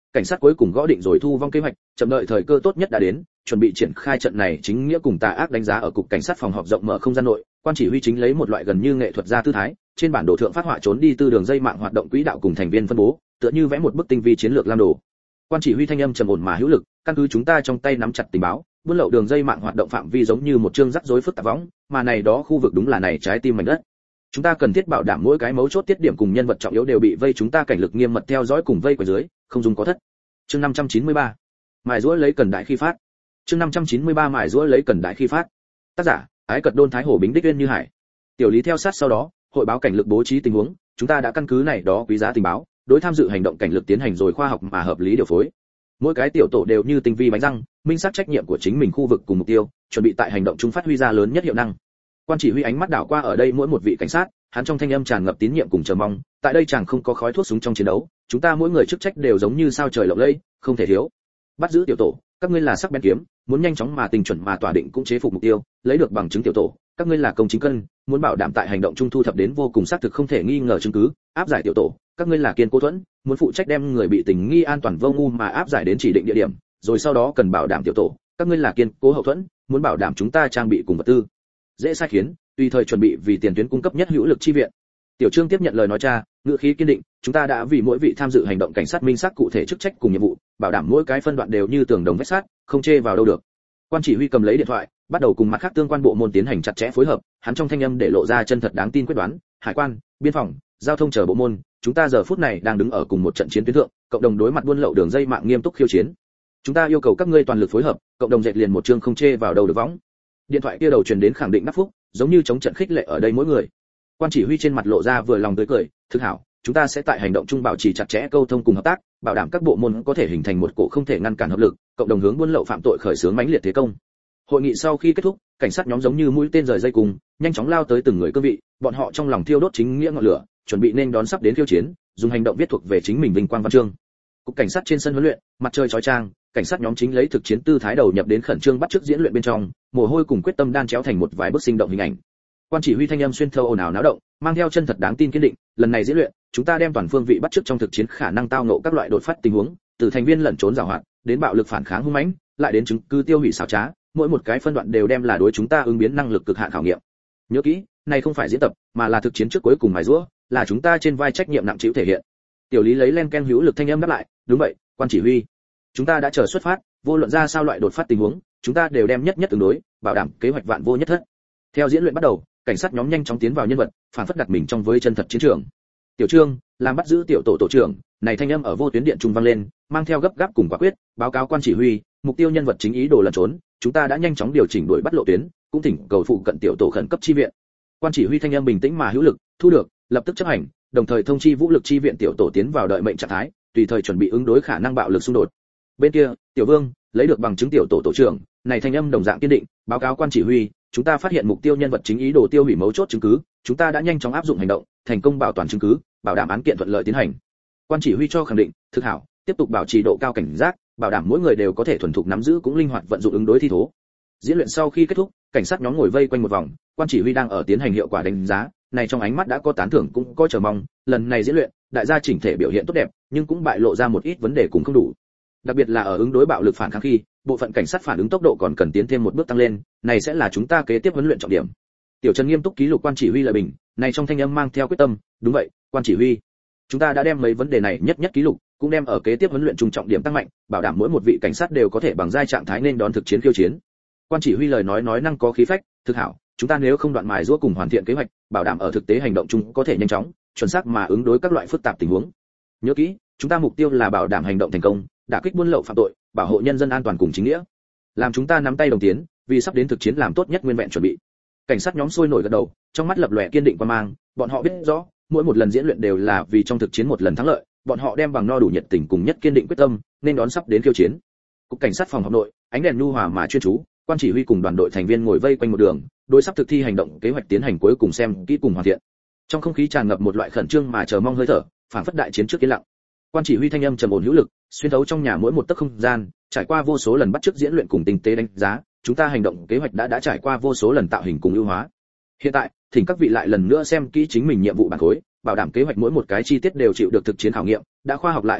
cảnh sát cuối cùng gõ định rồi thu vong kế hoạch, chậm đợi thời cơ tốt nhất đã đến, chuẩn bị triển khai trận này chính nghĩa cùng tà ác đánh giá ở cục cảnh sát phòng họp rộng mở không gian nội, quan chỉ huy chính lấy một loại gần như nghệ thuật gia tư thái, trên bản đồ thượng phát họa trốn đi từ đường dây mạng hoạt động quỹ đạo cùng thành viên phân bố, tựa như vẽ một bức tinh vi chiến lược lam đồ. Quan chỉ huy thanh âm trầm ổn mà hữu lực, căn cứ chúng ta trong tay nắm chặt tình báo, buôn lậu đường dây mạng hoạt động phạm vi giống như một chương rắc rối phức tạp võng, mà này đó khu vực đúng là này trái tim mảnh đất. Chúng ta cần thiết bảo đảm mỗi cái mấu chốt tiết điểm cùng nhân vật trọng yếu đều bị vây chúng ta cảnh lực nghiêm mật theo dõi cùng vây quanh dưới, không dùng có thất. Chương năm trăm chín mươi ba. Mài giũa lấy cần đại khi phát. Chương năm trăm chín mươi ba mài giũa lấy cần đại khi phát. Tác giả: Ái Cật Đôn Thái Hổ Bính Đích Uyên Như Hải. Tiểu Lý theo sát sau đó, hội báo cảnh lực bố trí tình huống, chúng ta đã căn cứ này đó quý giá tình báo, đối tham dự hành động cảnh lực tiến hành rồi khoa học mà hợp lý điều phối. Mỗi cái tiểu tổ đều như tinh vi bánh răng, minh xác trách nhiệm của chính mình khu vực cùng mục tiêu, chuẩn bị tại hành động chung phát huy ra lớn nhất hiệu năng. Quan chỉ huy ánh mắt đảo qua ở đây mỗi một vị cảnh sát, hắn trong thanh âm tràn ngập tín nhiệm cùng chờ mong, tại đây chẳng không có khói thuốc súng trong chiến đấu, chúng ta mỗi người chức trách đều giống như sao trời lộng lẫy, không thể thiếu. Bắt giữ tiểu tổ, các ngươi là sắc bén kiếm, muốn nhanh chóng mà tình chuẩn mà tỏa định cũng chế phục mục tiêu, lấy được bằng chứng tiểu tổ, các ngươi là công chính cân, muốn bảo đảm tại hành động chung thu thập đến vô cùng xác thực không thể nghi ngờ chứng cứ, áp giải tiểu tổ, các ngươi là kiên cố thuẫn, muốn phụ trách đem người bị tình nghi an toàn vô ngu mà áp giải đến chỉ định địa điểm, rồi sau đó cần bảo đảm tiểu tổ, các ngươi là kiên cố hậu thuẫn, muốn bảo đảm chúng ta trang bị cùng vật tư. Dễ sai khiến, tùy thời chuẩn bị vì tiền tuyến cung cấp nhất hữu lực chi viện. Tiểu Trương tiếp nhận lời nói cha, ngữ khí kiên định, chúng ta đã vì mỗi vị tham dự hành động cảnh sát minh xác cụ thể chức trách cùng nhiệm vụ, bảo đảm mỗi cái phân đoạn đều như tường đồng vách sắt, không chê vào đâu được. Quan chỉ huy cầm lấy điện thoại, bắt đầu cùng mặt khác tương quan bộ môn tiến hành chặt chẽ phối hợp, hắn trong thanh âm để lộ ra chân thật đáng tin quyết đoán, hải quan, biên phòng, giao thông chờ bộ môn, chúng ta giờ phút này đang đứng ở cùng một trận chiến tuyến thượng, cộng đồng đối mặt buôn lậu đường dây mạng nghiêm túc khiêu chiến. Chúng ta yêu cầu các ngươi toàn lực phối hợp, cộng đồng dệt liền một chương không chê vào đâu được võng. Điện thoại kia đầu truyền đến khẳng định đáp phúc, giống như chống trận khích lệ ở đây mỗi người. Quan chỉ huy trên mặt lộ ra vừa lòng tươi cười, thực hảo, chúng ta sẽ tại hành động chung bảo trì chặt chẽ câu thông cùng hợp tác, bảo đảm các bộ môn có thể hình thành một cổ không thể ngăn cản hợp lực, cộng đồng hướng buôn lậu phạm tội khởi xướng mãnh liệt thế công. Hội nghị sau khi kết thúc, cảnh sát nhóm giống như mũi tên rời dây cùng, nhanh chóng lao tới từng người cương vị, bọn họ trong lòng thiêu đốt chính nghĩa ngọn lửa, chuẩn bị nên đón sắp đến khiêu chiến, dùng hành động viết thuộc về chính mình vinh quang văn chương. Cục cảnh sát trên sân huấn luyện, mặt trời chói chang, cảnh sát nhóm chính lấy thực chiến tư thái đầu nhập đến khẩn trương bắt chước diễn luyện bên trong, mồ hôi cùng quyết tâm đan chéo thành một vài bức sinh động hình ảnh. Quan chỉ huy thanh âm xuyên thấu ồn ào náo động, mang theo chân thật đáng tin kiên định, lần này diễn luyện, chúng ta đem toàn phương vị bắt chước trong thực chiến khả năng tao ngộ các loại đột phát tình huống, từ thành viên lẩn trốn giàu hoạt, đến bạo lực phản kháng hung mãnh, lại đến chứng cứ tiêu hủy xảo trá, mỗi một cái phân đoạn đều đem là đối chúng ta ứng biến năng lực cực hạn khảo nghiệm. Nhớ kỹ, này không phải diễn tập, mà là thực chiến trước cuối cùng mài giũa, là chúng ta trên vai trách nhiệm nặng trĩu thể hiện. Tiểu Lý lấy len ken hữu lực thanh âm đáp lại, đúng vậy, quan chỉ huy. Chúng ta đã chờ xuất phát, vô luận ra sao loại đột phát tình huống, chúng ta đều đem nhất nhất ứng đối, bảo đảm kế hoạch vạn vô nhất thất. Theo diễn luyện bắt đầu, cảnh sát nhóm nhanh chóng tiến vào nhân vật, phản phất đặt mình trong với chân thật chiến trường. Tiểu Trương, làm bắt giữ tiểu tổ tổ trưởng, này thanh âm ở vô tuyến điện trung vang lên, mang theo gấp gáp cùng quả quyết, báo cáo quan chỉ huy, mục tiêu nhân vật chính ý đồ lẩn trốn, chúng ta đã nhanh chóng điều chỉnh đuổi bắt lộ tuyến, cũng thỉnh cầu phụ cận tiểu tổ khẩn cấp chi viện. Quan chỉ huy thanh âm bình tĩnh mà hữu lực, thu được, lập tức chấp hành, đồng thời thông chi vũ lực chi viện tiểu tổ tiến vào đợi mệnh trạng thái, tùy thời chuẩn bị ứng đối khả năng bạo lực xung đột. Bên kia, Tiểu Vương, lấy được bằng chứng tiểu tổ tổ trưởng, này thanh âm đồng dạng kiên định, báo cáo quan chỉ huy, chúng ta phát hiện mục tiêu nhân vật chính ý đồ tiêu hủy mấu chốt chứng cứ, chúng ta đã nhanh chóng áp dụng hành động, thành công bảo toàn chứng cứ, bảo đảm án kiện thuận lợi tiến hành. Quan chỉ huy cho khẳng định, thực hảo, tiếp tục bảo trì độ cao cảnh giác, bảo đảm mỗi người đều có thể thuần thục nắm giữ cũng linh hoạt vận dụng ứng đối thi thố. Diễn luyện sau khi kết thúc, cảnh sát nhóm ngồi vây quanh một vòng, quan chỉ huy đang ở tiến hành hiệu quả đánh giá, này trong ánh mắt đã có tán thưởng cũng có chờ mong, lần này diễn luyện, đại gia chỉnh thể biểu hiện tốt đẹp, nhưng cũng bại lộ ra một ít vấn đề cũng không đủ. Đặc biệt là ở ứng đối bạo lực phản kháng khi, bộ phận cảnh sát phản ứng tốc độ còn cần tiến thêm một bước tăng lên, này sẽ là chúng ta kế tiếp huấn luyện trọng điểm. Tiểu Trần nghiêm túc ký lục quan chỉ huy lời bình, này trong thanh âm mang theo quyết tâm, đúng vậy, quan chỉ huy. Chúng ta đã đem mấy vấn đề này nhất nhất ký lục, cũng đem ở kế tiếp huấn luyện trung trọng điểm tăng mạnh, bảo đảm mỗi một vị cảnh sát đều có thể bằng giai trạng thái nên đón thực chiến khiêu chiến. Quan chỉ huy lời nói nói năng có khí phách, thực hảo, chúng ta nếu không đoạn mài giũa cùng hoàn thiện kế hoạch, bảo đảm ở thực tế hành động chung có thể nhanh chóng, chuẩn xác mà ứng đối các loại phức tạp tình huống. Nhớ kỹ, chúng ta mục tiêu là bảo đảm hành động thành công, đả kích buôn lậu phạm tội, bảo hộ nhân dân an toàn cùng chính nghĩa. Làm chúng ta nắm tay đồng tiến, vì sắp đến thực chiến làm tốt nhất nguyên vẹn chuẩn bị. Cảnh sát nhóm sôi nổi gật đầu, trong mắt lập lòe kiên định quan mang, bọn họ biết rõ, mỗi một lần diễn luyện đều là vì trong thực chiến một lần thắng lợi, bọn họ đem bằng no đủ nhiệt tình cùng nhất kiên định quyết tâm, nên đón sắp đến khiêu chiến. Cục cảnh sát phòng họp nội, ánh đèn nhu hòa mà chuyên chú, quan chỉ huy cùng đoàn đội thành viên ngồi vây quanh một đường, đối sắp thực thi hành động kế hoạch tiến hành cuối cùng xem kỹ cùng hoàn thiện. Trong không khí tràn ngập một loại khẩn trương mà chờ mong hơi thở, phảng phất đại chiến trước yên lặng. Quan chỉ huy thanh âm trầm ổn hữu lực, xuyên thấu trong nhà mỗi một tấc không gian, trải qua vô số lần bắt chước diễn luyện cùng tinh tế đánh giá, chúng ta hành động kế hoạch đã đã trải qua vô số lần tạo hình cùng ưu hóa. Hiện tại, thỉnh các vị lại lần nữa xem kỹ chính mình nhiệm vụ bản khối, bảo đảm kế hoạch mỗi một cái chi tiết đều chịu được thực chiến khảo nghiệm, đã khoa học lại hợp lý,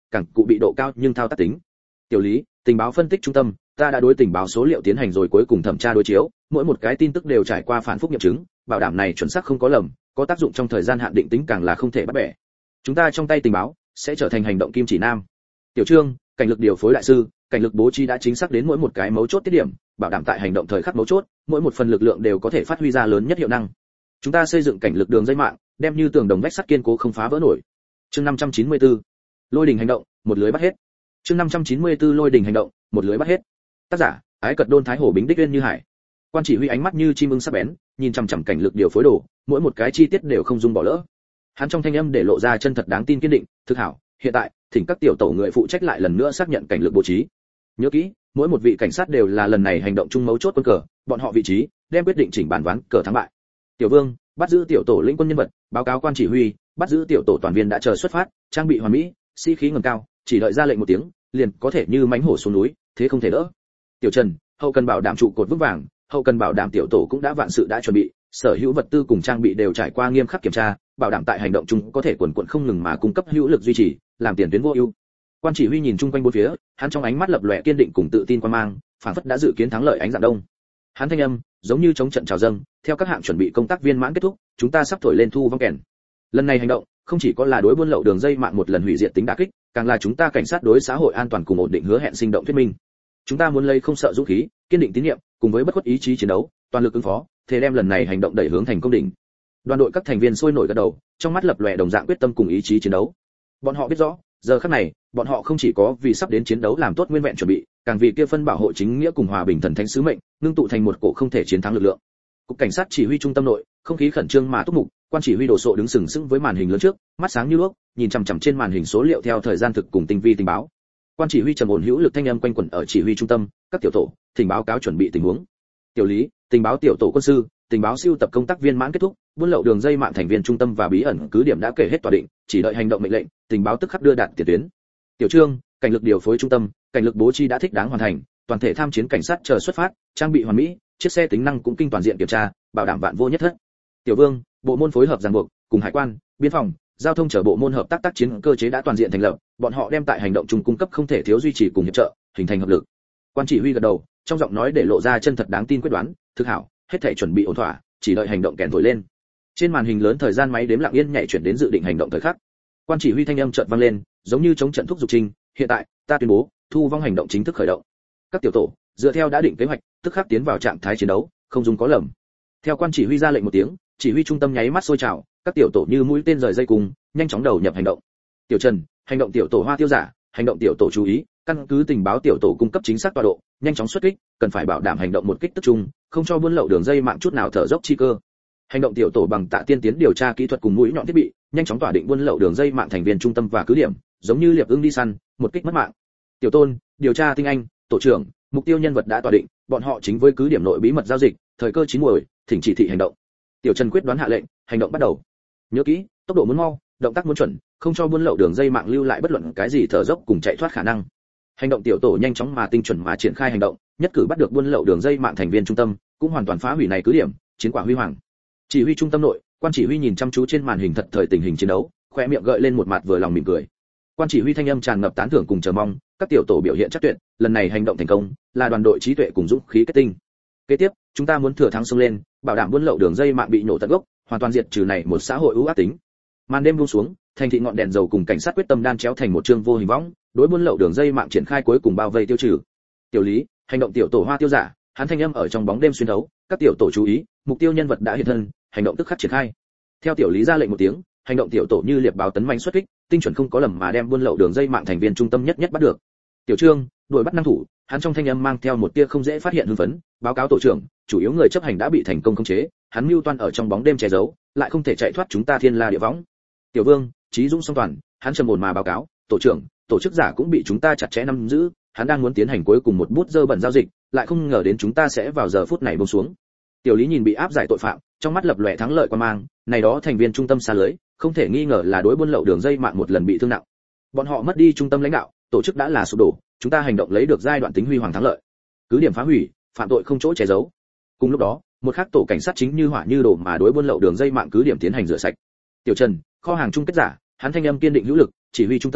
càng cụ bị độ cao nhưng thao tác tính. Tiểu lý, tình báo phân tích trung tâm, ta đã đối tình báo số liệu tiến hành rồi cuối cùng thẩm tra đối chiếu, mỗi một cái tin tức đều trải qua phản phúc nghiệm chứng, bảo đảm này chuẩn xác không có lầm, có tác dụng trong thời gian hạn định tính càng là không thể bắt bẻ. Chúng ta trong tay tình báo sẽ trở thành hành động kim chỉ nam. Tiểu Trương, cảnh lực điều phối đại sư, cảnh lực bố trí đã chính xác đến mỗi một cái mấu chốt tiết điểm, bảo đảm tại hành động thời khắc mấu chốt, mỗi một phần lực lượng đều có thể phát huy ra lớn nhất hiệu năng. Chúng ta xây dựng cảnh lực đường dây mạng, đem như tường đồng vách sắt kiên cố không phá vỡ nổi. Chương năm trăm chín mươi tư, lôi đình hành động, một lưới bắt hết. Chương năm trăm chín mươi tư lôi đình hành động, một lưới bắt hết. Tác giả: Ái Cật Đôn Thái Hổ Bính Đích Uyên Như Hải. Quan chỉ huy ánh mắt như chim ưng sắc bén, nhìn chằm chằm cảnh lực điều phối đồ, mỗi một cái chi tiết đều không dung bỏ lỡ. Hắn trong thanh âm để lộ ra chân thật đáng tin kiên định, thực hảo, hiện tại, thỉnh các tiểu tổ người phụ trách lại lần nữa xác nhận cảnh lực bố trí. Nhớ kỹ, mỗi một vị cảnh sát đều là lần này hành động chung mấu chốt quân cờ, bọn họ vị trí đem quyết định chỉnh bản ván cờ thắng bại. Tiểu Vương, bắt giữ tiểu tổ lĩnh quân nhân vật, báo cáo quan chỉ huy, bắt giữ tiểu tổ toàn viên đã chờ xuất phát, trang bị hoàn mỹ, sĩ khí ngẩng cao, chỉ đợi ra lệnh một tiếng, liền có thể như mãnh hổ xuống núi, thế không thể đỡ. Tiểu Trần, hậu cần bảo đảm trụ cột vững vàng, hậu cần bảo đảm tiểu tổ cũng đã vạn sự đã chuẩn bị, sở hữu vật tư cùng trang bị đều trải qua nghiêm khắc kiểm tra, bảo đảm tại hành động chung có thể quần quật không ngừng mà cung cấp hữu lực duy trì, làm tiền tuyến vô ưu. Quan chỉ huy nhìn chung quanh bốn phía, hắn trong ánh mắt lập lòe kiên định cùng tự tin quan mang, phảng phất đã dự kiến thắng lợi ánh dạng đông. Hắn thanh âm giống như chống trận chào dâng, theo các hạng chuẩn bị công tác viên mãn kết thúc, chúng ta sắp thổi lên thu vong kèn. Lần này hành động không chỉ có là đối buôn lậu đường dây mạng một lần hủy diệt tính đả kích, càng là chúng ta cảnh sát đối xã hội an toàn cùng ổn định hứa hẹn sinh động thuyết minh. Chúng ta muốn lấy không sợ dũng khí, kiên định tín nhiệm, cùng với bất khuất ý chí chiến đấu, toàn lực ứng phó, thế đem lần này hành động đẩy hướng thành công đỉnh. Đoàn đội các thành viên sôi nổi gật đầu, trong mắt lập lòe đồng dạng quyết tâm cùng ý chí chiến đấu. Bọn họ biết rõ, giờ khắc này, bọn họ không chỉ có vì sắp đến chiến đấu làm tốt nguyên vẹn chuẩn bị, càng vì kia phân bảo hộ chính nghĩa cùng hòa bình thần thánh sứ mệnh, ngưng tụ thành một cổ không thể chiến thắng lực lượng. Cục cảnh sát chỉ huy trung tâm nội, không khí khẩn trương mà túc mục, quan chỉ huy đồ sộ đứng sừng sững với màn hình lớn trước, mắt sáng như đuốc, nhìn chằm chằm trên màn hình số liệu theo thời gian thực cùng tinh vi tình báo. Quan chỉ huy trầm ổn hữu lực thanh âm quanh quẩn ở chỉ huy trung tâm, các tiểu tổ, tình báo cáo chuẩn bị tình huống. Tiểu lý, tình báo tiểu tổ quân sư, tình báo siêu tập công tác viên mãn kết thúc, buôn lậu đường dây mạng thành viên trung tâm và bí ẩn cứ điểm đã kể hết tòa định, chỉ đợi hành động mệnh lệnh, tình báo tức khắc đưa đạt tiền tuyến. Tiểu Trương, cảnh lực điều phối trung tâm, cảnh lực bố trí đã thích đáng hoàn thành, toàn thể tham chiến cảnh sát chờ xuất phát, trang bị hoàn mỹ, chiếc xe tính năng cũng kinh toàn diện kiểm tra, bảo đảm vạn vô nhất thất. Tiểu Vương, bộ môn phối hợp ràng buộc, cùng hải quan, biên phòng, giao thông chờ bộ môn hợp tác tác chiến cơ chế đã toàn diện thành lập, bọn họ đem tại hành động chung cung cấp không thể thiếu duy trì cùng hiệp trợ, hình thành hợp lực. Quan chỉ huy gật đầu, trong giọng nói để lộ ra chân thật đáng tin quyết đoán, thực hảo, hết thảy chuẩn bị ổn thỏa, chỉ đợi hành động kèn thổi lên. Trên màn hình lớn thời gian máy đếm lặng yên nhảy chuyển đến dự định hành động thời khắc. Quan chỉ huy thanh âm chợt vang lên, giống như chống trận thúc giục trình, hiện tại, ta tuyên bố, thu vong hành động chính thức khởi động. Các tiểu tổ, dựa theo đã định kế hoạch, tức khắc tiến vào trạng thái chiến đấu, không dùng có lầm. Theo quan chỉ huy ra lệnh một tiếng, chỉ huy trung tâm nháy mắt sôi trào, các tiểu tổ như mũi tên rời dây cùng, nhanh chóng đầu nhập hành động. Tiểu Trần, hành động tiểu tổ Hoa Tiêu Giả, hành động tiểu tổ chú ý, căn cứ tình báo tiểu tổ cung cấp chính xác tọa độ, nhanh chóng xuất kích, cần phải bảo đảm hành động một kích tức chung, không cho buôn lậu đường dây mạng chút nào thở dốc chi cơ. Hành động tiểu tổ bằng tạ tiên tiến điều tra kỹ thuật cùng mũi nhọn thiết bị, nhanh chóng tỏa định buôn lậu đường dây mạng thành viên trung tâm và cứ điểm, giống như liệp ưng đi săn, một kích mất mạng. Tiểu Tôn, điều tra tinh anh, tổ trưởng, mục tiêu nhân vật đã tỏa định, bọn họ chính với cứ điểm nội bí mật giao dịch, thời cơ chín muồi, thỉnh chỉ thị hành động. Tiểu Trần quyết đoán hạ lệnh, hành động bắt đầu. Nhớ kỹ, tốc độ muốn mau, động tác muốn chuẩn, không cho buôn lậu đường dây mạng lưu lại bất luận cái gì thở dốc cùng chạy thoát khả năng. Hành động tiểu tổ nhanh chóng mà tinh chuẩn mà triển khai hành động, nhất cử bắt được buôn lậu đường dây mạng thành viên trung tâm, cũng hoàn toàn phá hủy này cứ điểm, chiến quả huy hoàng. Chỉ huy trung tâm nội, quan chỉ huy nhìn chăm chú trên màn hình thật thời tình hình chiến đấu, khóe miệng gợi lên một mặt vừa lòng mỉm cười. Quan chỉ huy thanh âm tràn ngập tán thưởng cùng chờ mong, các tiểu tổ biểu hiện chắc tuyệt, lần này hành động thành công, là đoàn đội trí tuệ cùng dũng khí kết tinh. Kế tiếp, chúng ta muốn thừa thắng xông lên, bảo đảm buôn lậu đường dây mạng bị nổ tận gốc, hoàn toàn diệt trừ này một xã hội ưu ác tính. Màn đêm buông xuống, thành thị ngọn đèn dầu cùng cảnh sát quyết tâm đan chéo thành một chương vô hình võng, đối buôn lậu đường dây mạng triển khai cuối cùng bao vây tiêu trừ. Tiểu lý, hành động tiểu tổ Hoa Tiêu Giả, hắn thanh âm ở trong bóng đêm xuyên thấu, các tiểu tổ chú ý, mục tiêu nhân vật đã hiện thân, hành động tức khắc triển khai. Theo tiểu lý ra lệnh một tiếng, hành động tiểu tổ như liệp báo tấn mãnh xuất kích, tinh chuẩn không có lầm mà đem buôn lậu đường dây mạng thành viên trung tâm nhất nhất bắt được. Tiểu Trương, đuổi bắt năng thủ, hắn trong thanh âm mang theo một tia không dễ phát hiện hưng phấn, báo cáo tổ trưởng, chủ yếu người chấp hành đã bị thành công khống chế, hắn mưu toan ở trong bóng đêm che giấu, lại không thể chạy thoát chúng ta thiên la địa võng. Tiểu Vương, trí dũng song toàn, hắn trầm ổn mà báo cáo, tổ trưởng, tổ chức giả cũng bị chúng ta chặt chẽ nắm giữ, hắn đang muốn tiến hành cuối cùng một bút dơ bẩn giao dịch, lại không ngờ đến chúng ta sẽ vào giờ phút này buông xuống. Tiểu lý nhìn bị áp giải tội phạm, trong mắt lập lòe thắng lợi quan mang, này đó thành viên trung tâm xa lưới, không thể nghi ngờ là đối buôn lậu đường dây mạng một lần bị thương nặng. Bọn họ mất đi trung tâm lãnh đạo, tổ chức đã là sụp đổ, chúng ta hành động lấy được giai đoạn tính huy hoàng thắng lợi. Cứ điểm phá hủy, phạm tội không chỗ che giấu. Cùng lúc đó, một khắc tổ cảnh sát chính như hỏa như đổ mà đối buôn lậu đường dây mạng cứ điểm tiến hành rửa sạch. Tiểu Trần, kho hàng chung kết giả, hắn thanh âm kiên định hữu lực, chỉ huy trung tâm,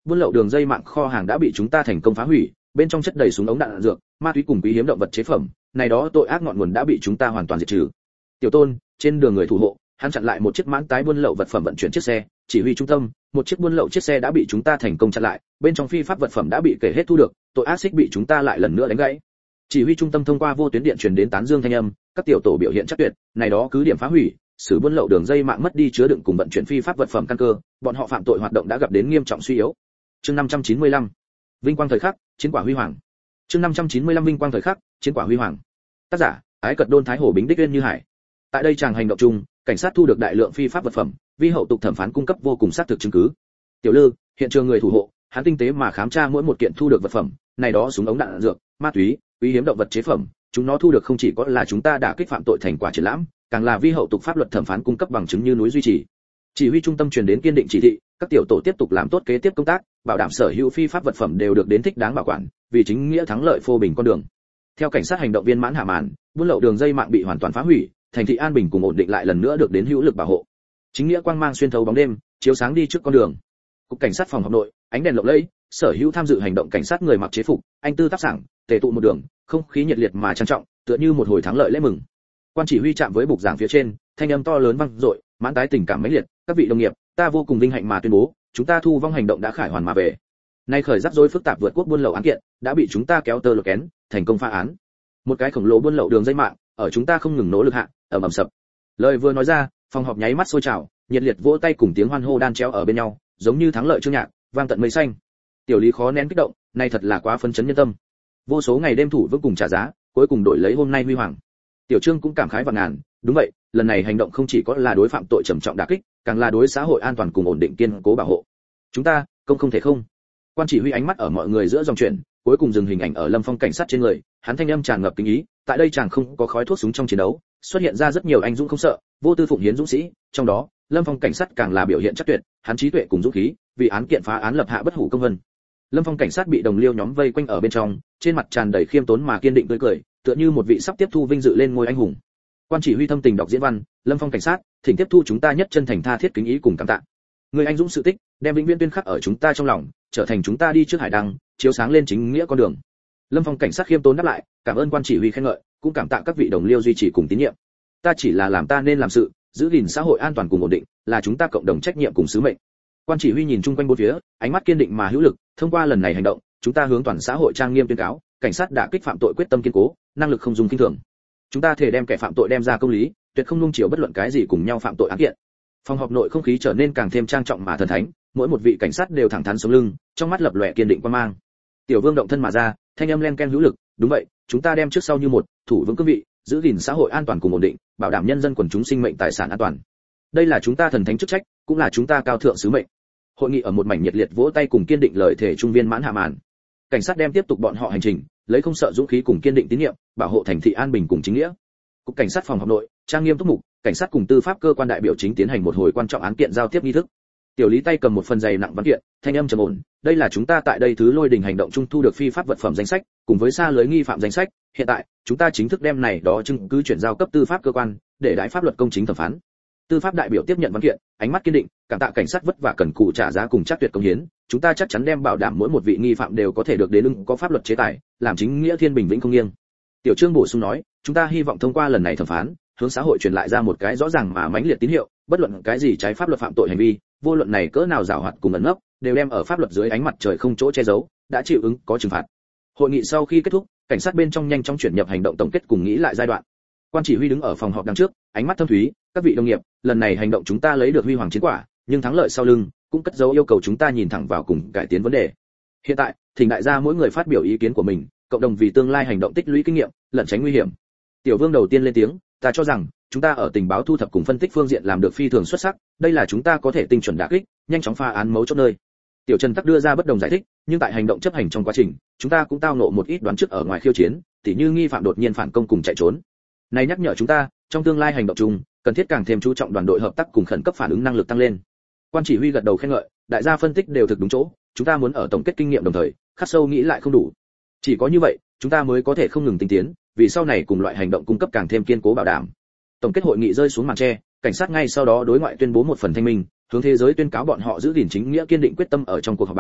buôn lậu đường dây mạng kho hàng đã bị chúng ta thành công phá hủy, bên trong chất đầy súng ống đạn dược, ma túy cùng quý hiếm động vật chế phẩm, này đó tội ác ngọn nguồn đã bị chúng ta hoàn toàn diệt trừ. Tiểu Tôn, trên đường người thủ hộ, hắn chặn lại một chiếc mãn tái buôn lậu vật phẩm vận chuyển chiếc xe, chỉ huy trung tâm, một chiếc buôn lậu chiếc xe đã bị chúng ta thành công chặn lại, bên trong phi pháp vật phẩm đã bị kể hết thu được, tội ác xích bị chúng ta lại lần nữa đánh gãy. Chỉ huy trung tâm thông qua vô tuyến điện truyền đến tán dương thanh âm, các tiểu tổ biểu hiện chắc tuyệt, này đó cứ điểm phá hủy, xử buôn lậu đường dây mạng mất đi chứa đựng cùng vận chuyển phi pháp vật phẩm căn cơ, bọn họ phạm tội hoạt động đã gặp đến nghiêm trọng suy yếu. Chương năm trăm chín mươi lăm, vinh quang thời khắc, chiến quả huy hoàng. Chương năm trăm chín mươi lăm vinh quang thời khắc, chiến quả huy hoàng. Tác giả: Ái Cật Đôn Thái Hồ Bính Đích Uyên Như Hải. Tại đây chàng hành động chung, cảnh sát thu được đại lượng phi pháp vật phẩm, vi hậu tục thẩm phán cung cấp vô cùng xác thực chứng cứ. Tiểu Lư, hiện trường người thủ hộ, hắn tinh tế mà khám tra mỗi một kiện thu được vật phẩm, này đó súng ống đạn dược, ma túy, quý hiếm động vật chế phẩm, chúng nó thu được không chỉ có là chúng ta đã kích phạm tội thành quả triển lãm, càng là vi hậu tục pháp luật thẩm phán cung cấp bằng chứng như núi duy trì. Chỉ huy trung tâm truyền đến kiên định chỉ thị, các tiểu tổ tiếp tục làm tốt kế tiếp công tác, bảo đảm sở hữu phi pháp vật phẩm đều được đến thích đáng bảo quản, vì chính nghĩa thắng lợi phô bình con đường. Theo cảnh sát hành động viên mãn hạ màn, buôn lậu đường dây mạng bị hoàn toàn phá hủy, thành thị an bình cùng ổn định lại lần nữa được đến hữu lực bảo hộ. Chính nghĩa quang mang xuyên thấu bóng đêm, chiếu sáng đi trước con đường. Cục cảnh sát phòng họp nội, ánh đèn lộng lẫy, sở hữu tham dự hành động cảnh sát người mặc chế phục, anh tư tác sảng, tề tụ một đường, không khí nhiệt liệt mà trang trọng, tựa như một hồi thắng lợi lễ mừng. Quan chỉ huy chạm với bục giảng phía trên, thanh âm to lớn vang dội, mãn tái tình cảm mãnh liệt, các vị đồng nghiệp, ta vô cùng vinh hạnh mà tuyên bố, chúng ta thu vong hành động đã khải hoàn mà về. Nay khởi rắc rối phức tạp vượt quốc buôn lậu án kiện, đã bị chúng ta kéo tơ lột kén, thành công phá án. Một cái khổng lồ buôn lậu đường dây mạng, ở chúng ta không ngừng nỗ lực hạ, ầm ầm sập. Lời vừa nói ra, phòng họp nháy mắt sôi trào, nhiệt liệt vỗ tay cùng tiếng hoan hô đan chéo ở bên nhau, giống như thắng lợi chương nhạc, vang tận mây xanh. Tiểu Lý khó nén kích động, nay thật là quá phấn chấn nhân tâm. Vô số ngày đêm thủ vững cùng trả giá, cuối cùng đổi lấy hôm nay huy hoàng. Tiểu Trương cũng cảm khái và ngàn, đúng vậy, lần này hành động không chỉ có là đối phạm tội trầm trọng đả kích, càng là đối xã hội an toàn cùng ổn định kiên cố bảo hộ. Chúng ta, công không thể không. Quan chỉ huy ánh mắt ở mọi người giữa dòng chuyển, cuối cùng dừng hình ảnh ở Lâm Phong cảnh sát trên người, hắn thanh âm tràn ngập kính ý, tại đây chàng không có khói thuốc súng trong chiến đấu, xuất hiện ra rất nhiều anh dũng không sợ, vô tư phụng hiến dũng sĩ, trong đó, Lâm Phong cảnh sát càng là biểu hiện chắc tuyệt, hắn trí tuệ cùng dũng khí, vì án kiện phá án lập hạ bất hủ công vân. Lâm Phong cảnh sát bị đồng liêu nhóm vây quanh ở bên trong, trên mặt tràn đầy khiêm tốn mà kiên định tươi cười, tựa như một vị sắp tiếp thu vinh dự lên ngôi anh hùng. Quan chỉ huy thâm tình đọc diễn văn, Lâm Phong cảnh sát, thỉnh tiếp thu chúng ta nhất chân thành tha thiết kính ý cùng cảm tạ. Người anh dũng sự tích, đem vĩnh viễn tuyên khắc ở chúng ta trong lòng, trở thành chúng ta đi trước hải đăng, chiếu sáng lên chính nghĩa con đường. Lâm Phong cảnh sát khiêm tốn đáp lại, cảm ơn quan chỉ huy khen ngợi, cũng cảm tạ các vị đồng liêu duy trì cùng tín nhiệm. Ta chỉ là làm ta nên làm sự, giữ gìn xã hội an toàn cùng ổn định, là chúng ta cộng đồng trách nhiệm cùng sứ mệnh. Quan chỉ huy nhìn chung quanh bốn phía, ánh mắt kiên định mà hữu lực, thông qua lần này hành động, chúng ta hướng toàn xã hội trang nghiêm tuyên cáo, cảnh sát đã kích phạm tội quyết tâm kiên cố, năng lực không dùng kinh thường. Chúng ta thể đem kẻ phạm tội đem ra công lý, tuyệt không nung chiều bất luận cái gì cùng nhau phạm tội án kiện. Phòng họp nội không khí trở nên càng thêm trang trọng mà thần thánh, mỗi một vị cảnh sát đều thẳng thắn sống lưng, trong mắt lập lòe kiên định quan mang. Tiểu Vương động thân mà ra, thanh âm len ken hữu lực, đúng vậy, chúng ta đem trước sau như một, thủ vững cương vị, giữ gìn xã hội an toàn cùng ổn định, bảo đảm nhân dân quần chúng sinh mệnh tài sản an toàn. Đây là chúng ta thần thánh chức trách, cũng là chúng ta cao thượng sứ mệnh. Hội nghị ở một mảnh nhiệt liệt vỗ tay cùng kiên định lời thề trung viên mãn hạ màn. Cảnh sát đem tiếp tục bọn họ hành trình, lấy không sợ dũng khí cùng kiên định tín nhiệm, bảo hộ thành thị an bình cùng chính nghĩa. Cục cảnh sát phòng họp nội, trang nghiêm túc mục, cảnh sát cùng tư pháp cơ quan đại biểu chính tiến hành một hồi quan trọng án kiện giao tiếp nghi thức. Tiểu Lý tay cầm một phần dày nặng văn kiện, thanh âm trầm ổn, đây là chúng ta tại đây thứ lôi đình hành động trung thu được phi pháp vật phẩm danh sách, cùng với xa lưới nghi phạm danh sách, hiện tại, chúng ta chính thức đem này đó chứng cứ chuyển giao cấp tư pháp cơ quan, để đại pháp luật công chính thẩm phán. Tư pháp đại biểu tiếp nhận văn kiện, ánh mắt kiên định, cảm tạ cảnh sát vất vả cần cù trả giá cùng chắc tuyệt công hiến, chúng ta chắc chắn đem bảo đảm mỗi một vị nghi phạm đều có thể được đến ứng có pháp luật chế tài, làm chính nghĩa thiên bình vĩnh không nghiêng. Tiểu Trương bổ sung nói, chúng ta hy vọng thông qua lần này thẩm phán, hướng xã hội truyền lại ra một cái rõ ràng mà mãnh liệt tín hiệu, bất luận cái gì trái pháp luật phạm tội hành vi, vô luận này cỡ nào giảo hoạt cùng ẩn nấp, đều đem ở pháp luật dưới ánh mặt trời không chỗ che giấu, đã chịu ứng có trừng phạt. Hội nghị sau khi kết thúc, cảnh sát bên trong nhanh chóng chuyển nhập hành động tổng kết cùng nghĩ lại giai đoạn. Quan chỉ huy đứng ở phòng họp đằng trước, ánh mắt thâm thúy, các vị đồng nghiệp, lần này hành động chúng ta lấy được huy hoàng chiến quả, nhưng thắng lợi sau lưng cũng cất dấu yêu cầu chúng ta nhìn thẳng vào cùng cải tiến vấn đề. Hiện tại, thỉnh đại gia mỗi người phát biểu ý kiến của mình, cộng đồng vì tương lai hành động tích lũy kinh nghiệm, lẩn tránh nguy hiểm. Tiểu Vương đầu tiên lên tiếng, ta cho rằng chúng ta ở tình báo thu thập cùng phân tích phương diện làm được phi thường xuất sắc, đây là chúng ta có thể tinh chuẩn đả kích, nhanh chóng phá án mấu chốt nơi. Tiểu Trần tắc đưa ra bất đồng giải thích, nhưng tại hành động chấp hành trong quá trình, chúng ta cũng tao ngộ một ít đoán trước ở ngoài khiêu chiến, tỉ như nghi phạm đột nhiên phản công cùng chạy trốn. Này nhắc nhở chúng ta, trong tương lai hành động chung, cần thiết càng thêm chú trọng đoàn đội hợp tác cùng khẩn cấp phản ứng năng lực tăng lên. Quan chỉ huy gật đầu khen ngợi, đại gia phân tích đều thực đúng chỗ, chúng ta muốn ở tổng kết kinh nghiệm đồng thời, khắc sâu nghĩ lại không đủ. Chỉ có như vậy, chúng ta mới có thể không ngừng tinh tiến, vì sau này cùng loại hành động cung cấp càng thêm kiên cố bảo đảm. Tổng kết hội nghị rơi xuống màn che, cảnh sát ngay sau đó đối ngoại tuyên bố một phần thanh minh, hướng thế giới tuyên cáo bọn họ giữ gìn chính nghĩa kiên định quyết tâm ở trong cuộc họp báo,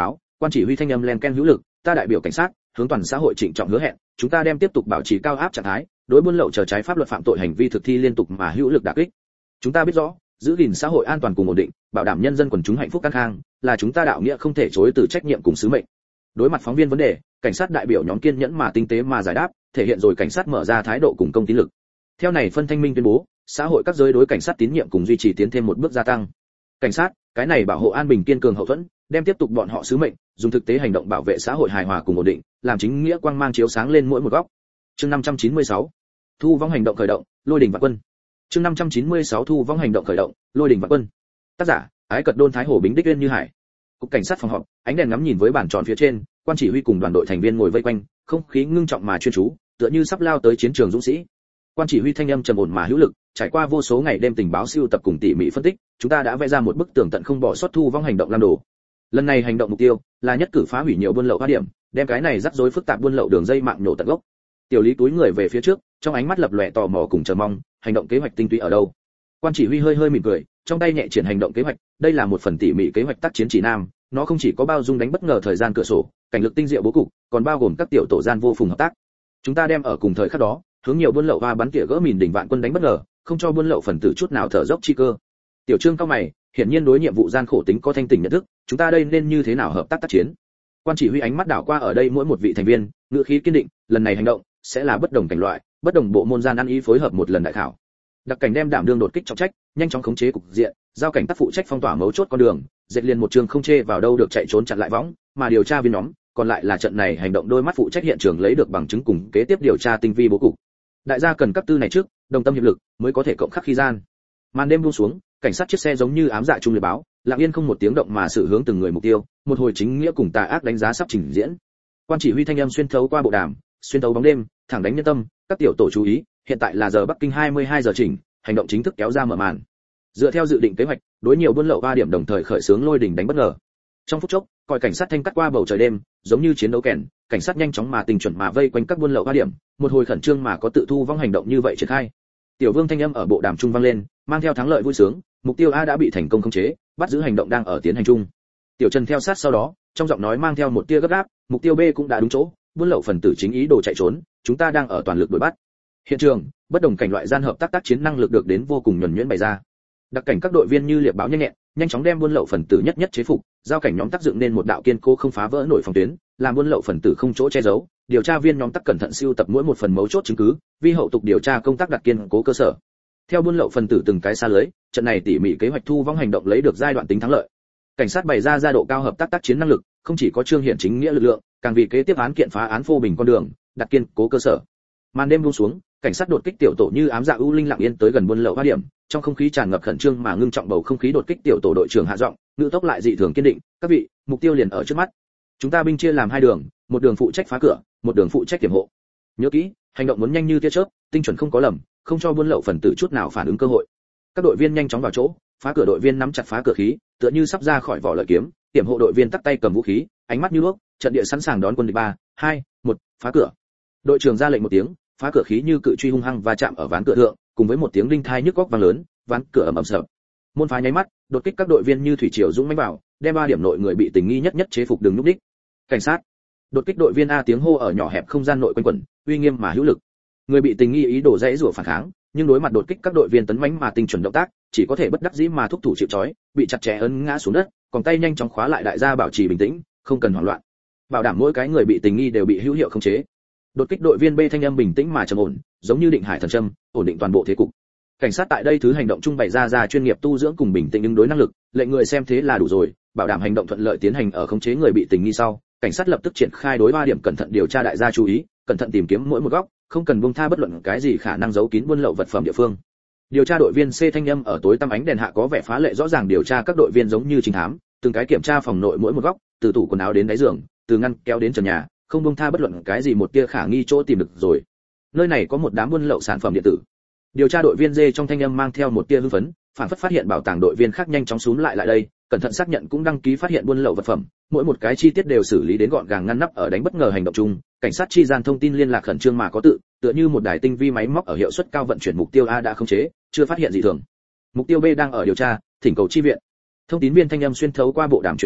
Quan chỉ huy thanh âm len ken hữu lực, ta đại biểu cảnh sát, hướng toàn xã hội trịnh trọng hứa hẹn, chúng ta đem tiếp tục bảo trì cao áp trạng thái, đối buôn lậu chờ trái pháp luật phạm tội hành vi thực thi liên tục mà hữu lực đả kích. Chúng ta biết rõ, giữ gìn xã hội an toàn cùng ổn định, bảo đảm nhân dân quần chúng hạnh phúc an khang, là chúng ta đạo nghĩa không thể chối từ trách nhiệm cùng sứ mệnh. Đối mặt phóng viên vấn đề, cảnh sát đại biểu nhóm kiên nhẫn mà tinh tế mà giải đáp, thể hiện rồi cảnh sát mở ra thái độ cùng công tín lực. Theo này phân thanh minh tuyên bố, xã hội các giới đối cảnh sát tín nhiệm cùng duy trì tiến thêm một bước gia tăng. Cảnh sát, cái này bảo hộ an bình kiên cường hậu thuẫn, đem tiếp tục bọn họ sứ mệnh, dùng thực tế hành động bảo vệ xã hội hài hòa cùng ổn định, làm chính nghĩa quang mang chiếu sáng lên mỗi một góc. Chương năm trăm chín mươi sáu, thu vong hành động khởi động, lôi đỉnh vạn quân. Chương năm trăm chín mươi sáu thu vong hành động khởi động, lôi đỉnh vạn quân. Tác giả: Ái Cật Đôn Thái Hồ Bính Đích Uyên Như Hải. Cục cảnh sát phòng họp, ánh đèn ngắm nhìn với bàn tròn phía trên, quan chỉ huy cùng đoàn đội thành viên ngồi vây quanh, không khí ngưng trọng mà chuyên chú, tựa như sắp lao tới chiến trường dũng sĩ. Quan chỉ huy thanh âm trầm ổn mà hữu lực, trải qua vô số ngày đêm tình báo siêu tập cùng tỉ mỉ phân tích, chúng ta đã vẽ ra một bức tường tận không bỏ sót thu vong hành động lam đồ. Lần này hành động mục tiêu là nhất cử phá hủy nhiều buôn lậu hoa điểm, đem cái này rắc rối phức tạp buôn lậu đường dây mạng nổ tận gốc. Tiểu Lý túi người về phía trước, trong ánh mắt lập lòe tò mò cùng chờ mong, hành động kế hoạch tinh túy ở đâu? Quan chỉ huy hơi hơi mỉm cười, trong tay nhẹ triển hành động kế hoạch, đây là một phần tỉ mỉ kế hoạch tác chiến chỉ nam, nó không chỉ có bao dung đánh bất ngờ thời gian cửa sổ, cảnh lực tinh diệu bố cục, còn bao gồm các tiểu tổ gian vô phùng hợp tác. Chúng ta đem ở cùng thời khắc đó, hướng nhiều buôn lậu hoa bắn tỉa gỡ mìn đỉnh vạn quân đánh bất ngờ, không cho buôn lậu phần tử chút nào thở dốc chi cơ. Tiểu Trương cao mày, hiển nhiên đối nhiệm vụ gian khổ tính có thanh tỉnh nhận thức, chúng ta đây nên như thế nào hợp tác tác chiến? Quan chỉ huy ánh mắt đảo qua ở đây mỗi một vị thành viên, ngữ khí kiên định, lần này hành động sẽ là bất đồng cảnh loại, bất đồng bộ môn gian ăn ý phối hợp một lần đại khảo. Đặc cảnh đem đảm đương đột kích trọng trách, nhanh chóng khống chế cục diện, giao cảnh tác phụ trách phong tỏa mấu chốt con đường, dệt liền một trường không chê vào đâu được chạy trốn chặn lại võng, mà điều tra viên nhóm, còn lại là trận này hành động đôi mắt phụ trách hiện trường lấy được bằng chứng cùng kế tiếp điều tra tinh vi bố cục. Đại gia cần cấp tư này trước, đồng tâm hiệp lực, mới có thể cộng khắc khi gian. Màn đêm buông xuống, cảnh sát chiếc xe giống như ám dạ trung liệt báo, lặng yên không một tiếng động mà xử hướng từng người mục tiêu, một hồi chính nghĩa cùng tà ác đánh giá sắp trình diễn. Quan chỉ huy thanh âm xuyên thấu qua bộ đàm, xuyên thấu bóng đêm, thẳng đánh nhân tâm, các tiểu tổ chú ý, hiện tại là giờ Bắc Kinh hai mươi hai giờ chỉnh, hành động chính thức kéo ra mở màn. Dựa theo dự định kế hoạch, đối nhiều buôn lậu ba điểm đồng thời khởi xướng lôi đỉnh đánh bất ngờ. Trong phút chốc, còi cảnh sát thanh cắt qua bầu trời đêm, giống như chiến đấu kèn, cảnh sát nhanh chóng mà tình chuẩn mà vây quanh các buôn lậu ba điểm, một hồi khẩn trương mà có tự thu vong hành động như vậy triển khai. Tiểu Vương thanh âm ở bộ đàm trung vang lên, mang theo thắng lợi vui sướng, mục tiêu A đã bị thành công khống chế, bắt giữ hành động đang ở tiến hành chung. Tiểu Trần theo sát sau đó, trong giọng nói mang theo một tia gấp gáp, mục tiêu B cũng đã đúng chỗ, buôn lậu phần tử chính ý đồ chạy trốn, chúng ta đang ở toàn lực đuổi bắt. Hiện trường, bất đồng cảnh loại gian hợp tác tác chiến năng lực được đến vô cùng nhuần nhuyễn bày ra. Đặc cảnh các đội viên như liệp báo nhanh nhẹn, nhanh chóng đem buôn lậu phần tử nhất nhất chế phục, giao cảnh nhóm tác dựng nên một đạo kiên cố không phá vỡ nổi phòng tuyến, làm buôn lậu phần tử không chỗ che giấu, điều tra viên nhóm tác cẩn thận siêu tập mỗi một phần mấu chốt chứng cứ, vi hậu tục điều tra công tác đặt kiên cố cơ sở. Theo buôn lậu phần tử từng cái xa lưới, trận này tỉ mỉ kế hoạch thu vong hành động lấy được giai đoạn tính thắng lợi. Cảnh sát bày ra gia độ cao hợp tác tác chiến năng lực, không chỉ có trương hiển chính nghĩa lực lượng, càng vì kế tiếp án kiện phá án phô bình con đường, đặt kiên cố cơ sở. Màn đêm buông xuống, cảnh sát đột kích tiểu tổ như ám dạ ưu linh lặng yên tới gần buôn lậu hoa điểm, trong không khí tràn ngập khẩn trương mà ngưng trọng bầu không khí đột kích tiểu tổ đội trưởng hạ giọng, ngữ tốc lại dị thường kiên định, các vị, mục tiêu liền ở trước mắt. Chúng ta binh chia làm hai đường, một đường phụ trách phá cửa, một đường phụ trách kiểm hộ. Nhớ kỹ, hành động muốn nhanh như tia chớp, tinh chuẩn không có lầm, không cho buôn lậu phần tử chút nào phản ứng cơ hội. Các đội viên nhanh chóng vào chỗ, phá cửa đội viên nắm chặt phá cửa khí, tựa như sắp ra khỏi vỏ lợi kiếm, kiểm hộ đội viên tắt tay cầm vũ khí, ánh mắt như đuốc, trận địa sẵn sàng đón quân địch. Ba, hai, một, phá cửa. Đội trưởng ra lệnh một tiếng, phá cửa khí như cự truy hung hăng va chạm ở ván cửa thượng, cùng với một tiếng đinh thai nhức óc vang lớn, ván cửa ầm ầm sập. Môn phá nháy mắt, đột kích các đội viên như thủy triều dũng mãnh vào, đem ba điểm nội người bị tình nghi nhất nhất chế phục đường núp đích. Cảnh sát. Đột kích đội viên A tiếng hô ở nhỏ hẹp không gian nội quanh quẩn, uy nghiêm mà hữu lực. Người bị tình nghi ý đồ dãy rủa phản kháng, nhưng đối mặt đột kích các đội viên tấn mãnh mà tinh chuẩn động tác, chỉ có thể bất đắc dĩ mà thúc thủ chịu trói, bị chặt chẽ ấn ngã xuống đất, còn tay nhanh chóng khóa lại đại gia bảo trì bình tĩnh, không cần hoảng loạn. Bảo đảm mỗi cái người bị tình nghi đều bị hữu hiệu khống chế. Đột kích đội viên B thanh âm bình tĩnh mà trầm ổn, giống như định hải thần châm, ổn định toàn bộ thế cục. Cảnh sát tại đây thứ hành động trung bày ra ra chuyên nghiệp tu dưỡng cùng bình tĩnh ứng đối năng lực, lệnh người xem thế là đủ rồi, bảo đảm hành động thuận lợi tiến hành ở khống chế người bị tình nghi sau, cảnh sát lập tức triển khai đối ba điểm cẩn thận điều tra đại gia chú ý, cẩn thận tìm kiếm mỗi một góc, không cần buông tha bất luận cái gì khả năng giấu kín buôn lậu vật phẩm địa phương. Điều tra đội viên C thanh âm ở tối tăm ánh đèn hạ có vẻ phá lệ rõ ràng điều tra các đội viên giống như trinh thám, từng cái kiểm tra phòng nội mỗi một góc, từ tủ quần áo đến đáy giường, từ ngăn kéo đến trần nhà, không buông tha bất luận cái gì một tia khả nghi chỗ tìm được rồi. Nơi này có một đám buôn lậu sản phẩm điện tử. Điều tra đội viên D trong thanh âm mang theo một tia hưng phấn, phản phất phát hiện bảo tàng đội viên khác nhanh chóng xuống lại lại đây, cẩn thận xác nhận cũng đăng ký phát hiện buôn lậu vật phẩm, mỗi một cái chi tiết đều xử lý đến gọn gàng ngăn nắp ở đánh bất ngờ hành động chung, cảnh sát chi gian thông tin liên lạc khẩn trương mà có tự, tựa như một đài tinh vi máy móc ở hiệu suất cao vận chuyển mục tiêu A đã khống chế, chưa phát hiện gì thường. Mục tiêu B đang ở điều tra, thỉnh cầu chi viện. Thông tín viên thanh âm xuyên thấu qua bộ đàm truyền đến,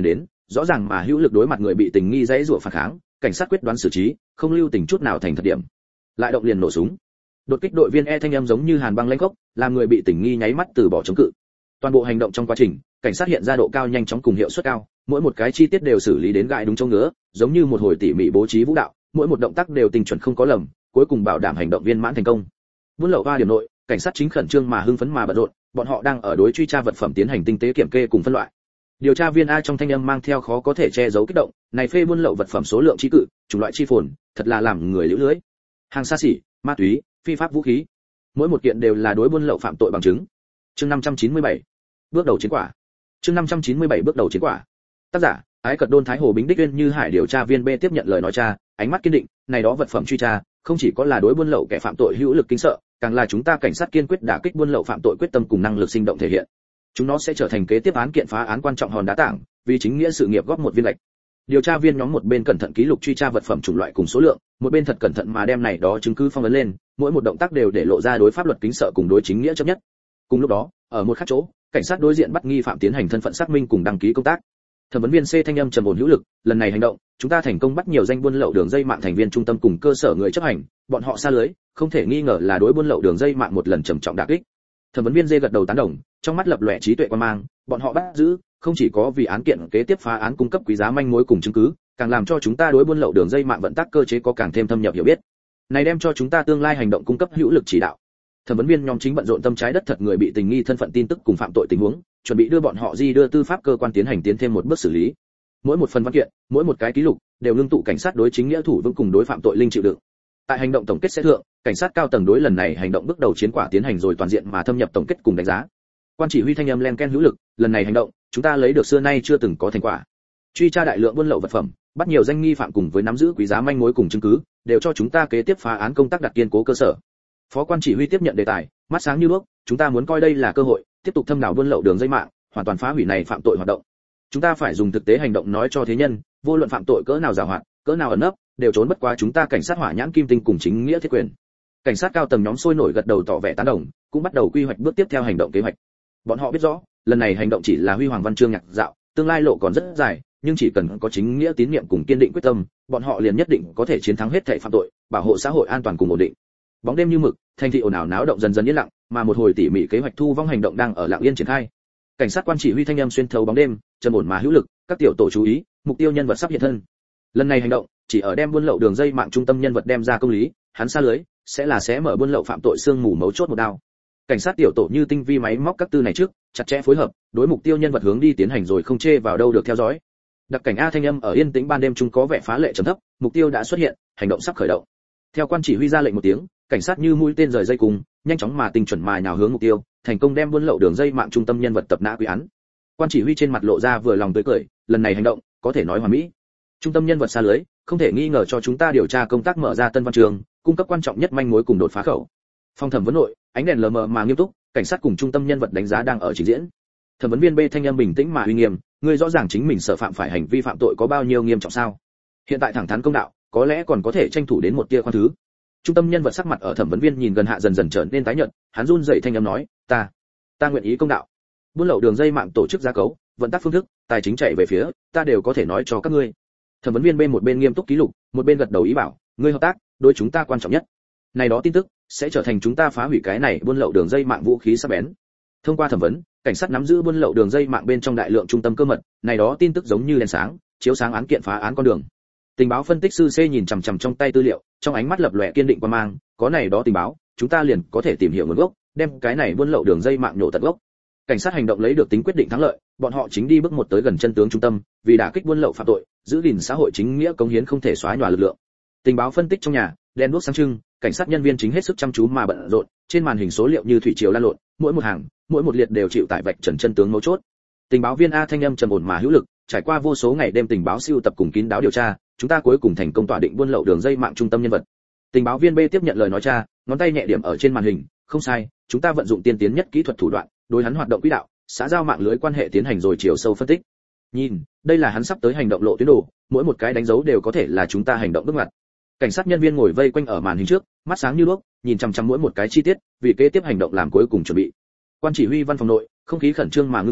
rõ ràng mà hữu lực đối mặt người bị tình nghi dãy rủa phản kháng, cảnh sát quyết đoán xử trí, không lưu tình chút nào thành thật điểm. Lại động liền nổ súng. Đột kích đội viên E thanh âm giống như hàn băng lãnh gốc, làm người bị tình nghi nháy mắt từ bỏ chống cự. Toàn bộ hành động trong quá trình, cảnh sát hiện ra độ cao nhanh chóng cùng hiệu suất cao, mỗi một cái chi tiết đều xử lý đến gãi đúng chỗ ngứa, giống như một hồi tỉ mỉ bố trí vũ đạo, mỗi một động tác đều tinh chuẩn không có lầm, cuối cùng bảo đảm hành động viên mãn thành công. Buôn lậu hoa điểm nội, cảnh sát chính khẩn trương mà hưng phấn mà bận rộn, bọn họ đang ở đối truy tra vật phẩm tiến hành tinh tế kiểm kê cùng phân loại. Điều tra viên A trong thanh âm mang theo khó có thể che giấu kích động, này phê buôn lậu vật phẩm số lượng chi cự, chủng loại chi phồn, thật là làm người liễu lưới. Hàng xa xỉ, ma túy, phi pháp vũ khí, mỗi một kiện đều là đối buôn lậu phạm tội bằng chứng. Chương năm trăm chín mươi bảy, bước đầu chiến quả. Chương năm trăm chín mươi bảy bước đầu chiến quả. Tác giả: Ái Cật Đôn Thái Hồ Bính Đích Uyên Như Hải. Điều tra viên B tiếp nhận lời nói cha, ánh mắt kiên định, này đó vật phẩm truy tra, không chỉ có là đối buôn lậu kẻ phạm tội hữu lực kính sợ, càng là chúng ta cảnh sát kiên quyết đả kích buôn lậu phạm tội quyết tâm cùng năng lực sinh động thể hiện. Chúng nó sẽ trở thành kế tiếp án kiện phá án quan trọng hòn đá tảng, vì chính nghĩa sự nghiệp góp một viên gạch. Điều tra viên nhóm một bên cẩn thận ký lục truy tra vật phẩm chủng loại cùng số lượng, một bên thật cẩn thận mà đem này đó chứng cứ phong ấn lên, mỗi một động tác đều để lộ ra đối pháp luật kính sợ cùng đối chính nghĩa chấp nhất. Cùng lúc đó, ở một khác chỗ, cảnh sát đối diện bắt nghi phạm tiến hành thân phận xác minh cùng đăng ký công tác. Thẩm vấn viên C thanh âm trầm ổn hữu lực, lần này hành động, chúng ta thành công bắt nhiều danh buôn lậu đường dây mạng thành viên trung tâm cùng cơ sở người chấp hành, bọn họ xa lưới, không thể nghi ngờ là đối buôn lậu đường dây mạng một lần trầm trọng đả kích. Thẩm vấn viên D gật đầu tán đồng, trong mắt lập lòe trí tuệ quan mang, bọn họ bắt giữ, không chỉ có vì án kiện kế tiếp phá án cung cấp quý giá manh mối cùng chứng cứ, càng làm cho chúng ta đối buôn lậu đường dây mạng vận tác cơ chế có càng thêm thâm nhập hiểu biết. Này đem cho chúng ta tương lai hành động cung cấp hữu lực chỉ đạo. Thẩm vấn viên nhóm chính bận rộn tâm trái đất thật người bị tình nghi thân phận tin tức cùng phạm tội tình huống, chuẩn bị đưa bọn họ di đưa tư pháp cơ quan tiến hành tiến thêm một bước xử lý. Mỗi một phần văn kiện, mỗi một cái ký lục, đều ngưng tụ cảnh sát đối chính nghĩa thủ vững cùng đối phạm tội linh chịu đựng. Tại hành động tổng kết sẽ thượng, cảnh sát cao tầng đối lần này hành động bước đầu chiến quả tiến hành rồi toàn diện mà thâm nhập tổng kết cùng đánh giá. Quan chỉ huy thanh âm len ken hữu lực, lần này hành động, chúng ta lấy được xưa nay chưa từng có thành quả. Truy tra đại lượng buôn lậu vật phẩm, bắt nhiều danh nghi phạm cùng với nắm giữ quý giá manh mối cùng chứng cứ, đều cho chúng ta kế tiếp phá án công tác đặt kiên cố cơ sở. Phó quan chỉ huy tiếp nhận đề tài, mắt sáng như đuốc, chúng ta muốn coi đây là cơ hội, tiếp tục thâm đào buôn lậu đường dây mạng, hoàn toàn phá hủy này phạm tội hoạt động. Chúng ta phải dùng thực tế hành động nói cho thế nhân, vô luận phạm tội cỡ nào giàu hoạt, cỡ nào ẩn nấp, đều trốn bất quá chúng ta cảnh sát hỏa nhãn kim tinh cùng chính nghĩa thiết quyền. Cảnh sát cao tầng nhóm sôi nổi gật đầu tỏ vẻ tán đồng, cũng bắt đầu quy hoạch bước tiếp theo hành động kế hoạch. Bọn họ biết rõ, lần này hành động chỉ là huy hoàng văn chương nhạc dạo, tương lai lộ còn rất dài, nhưng chỉ cần có chính nghĩa tín niệm cùng kiên định quyết tâm, bọn họ liền nhất định có thể chiến thắng hết thảy phạm tội, bảo hộ xã hội an toàn cùng ổn định. Bóng đêm như mực, thành thị ồn ào náo động dần dần yên lặng, mà một hồi tỉ mỉ kế hoạch thu vong hành động đang ở lặng yên triển khai. Cảnh sát quan chỉ huy thanh âm xuyên thấu bóng đêm, trầm ổn mà hữu lực, các tiểu tổ chú ý, mục tiêu nhân vật sắp hiện thân. Lần này hành động, chỉ ở đem buôn lậu đường dây mạng trung tâm nhân vật đem ra công lý, hắn xa lưới, sẽ là xé mở buôn lậu phạm tội xương mù mấu chốt một đao. Cảnh sát tiểu tổ như tinh vi máy móc các tư này trước, chặt chẽ phối hợp, đối mục tiêu nhân vật hướng đi tiến hành rồi không chê vào đâu được theo dõi. Đặc cảnh A thanh âm ở yên tĩnh ban đêm trung có vẻ phá lệ trầm thấp, mục tiêu đã xuất hiện, hành động sắp khởi động. Theo quan chỉ huy ra lệnh một tiếng, cảnh sát như mũi tên rời dây cùng, nhanh chóng mà tinh chuẩn mà nhào hướng mục tiêu, thành công đem buôn lậu đường dây mạng trung tâm nhân vật tập nã quy án. Quan chỉ huy trên mặt lộ ra vừa lòng tươi cười, lần này hành động có thể nói hoàn mỹ. Trung tâm nhân vật xa lưới, không thể nghi ngờ cho chúng ta điều tra công tác mở ra tân văn trường, cung cấp quan trọng nhất manh mối cùng đột phá khẩu. Phòng thẩm vấn nội, ánh đèn lờ mờ mà nghiêm túc, cảnh sát cùng trung tâm nhân vật đánh giá đang ở trình diễn. Thẩm vấn viên B thanh âm bình tĩnh mà uy nghiêm, ngươi rõ ràng chính mình sợ phạm phải hành vi phạm tội có bao nhiêu nghiêm trọng sao? Hiện tại thẳng thắn công đạo, có lẽ còn có thể tranh thủ đến một tia khoan thứ. Trung tâm nhân vật sắc mặt ở thẩm vấn viên nhìn gần hạ dần dần trở nên tái nhợt, hắn run rẩy thanh âm nói, ta, ta nguyện ý công đạo. Buôn lậu đường dây mạng tổ chức gia cấu, vận tác phương thức, tài chính chạy về phía, ta đều có thể nói cho các ngươi. Thẩm vấn viên B một bên nghiêm túc ký lục, một bên gật đầu ý bảo, ngươi hợp tác, đối chúng ta quan trọng nhất. Này đó tin tức sẽ trở thành chúng ta phá hủy cái này buôn lậu đường dây mạng vũ khí sắc bén. Thông qua thẩm vấn, cảnh sát nắm giữ buôn lậu đường dây mạng bên trong đại lượng trung tâm cơ mật, này đó tin tức giống như đèn sáng, chiếu sáng án kiện phá án con đường. Tình báo phân tích sư C nhìn chằm chằm trong tay tư liệu, trong ánh mắt lập lòe kiên định quan mang, có này đó tình báo, chúng ta liền có thể tìm hiểu nguồn gốc, đem cái này buôn lậu đường dây mạng nhổ tận gốc. Cảnh sát hành động lấy được tính quyết định thắng lợi, bọn họ chính đi bước một tới gần chân tướng trung tâm, vì đả kích buôn lậu phạm tội, giữ gìn xã hội chính nghĩa cống hiến không thể xóa nhòa lực lượng. Tình báo phân tích trong nhà, đèn đuốc sáng trưng, cảnh sát nhân viên chính hết sức chăm chú mà bận rộn, trên màn hình số liệu như thủy triều lan lộn, mỗi một hàng, mỗi một liệt đều chịu tải vạch trần chân tướng mấu chốt. Tình báo viên A thanh âm trầm ổn mà hữu lực, trải qua vô số ngày đêm tình báo siêu tập cùng kín đáo điều tra, chúng ta cuối cùng thành công tỏa định buôn lậu đường dây mạng trung tâm nhân vật. Tình báo viên B tiếp nhận lời nói cha, ngón tay nhẹ điểm ở trên màn hình, không sai, chúng ta vận dụng tiên tiến nhất kỹ thuật thủ đoạn, đối hắn hoạt động quỹ đạo, xã giao mạng lưới quan hệ tiến hành rồi chiều sâu phân tích. Nhìn, đây là hắn sắp tới hành động lộ tuyến đồ, mỗi một cái đánh dấu đều có thể là chúng ta hành động bước ngoặt. Cảnh sát nhân viên ngồi vây quanh ở màn hình trước, mắt sáng như đuốc, nhìn chằm chằm mỗi một cái chi tiết, vì kế tiếp hành động làm cuối cùng chuẩn bị. Quan chỉ huy văn phòng nội, không khí khẩn trương mà ngưng trọng,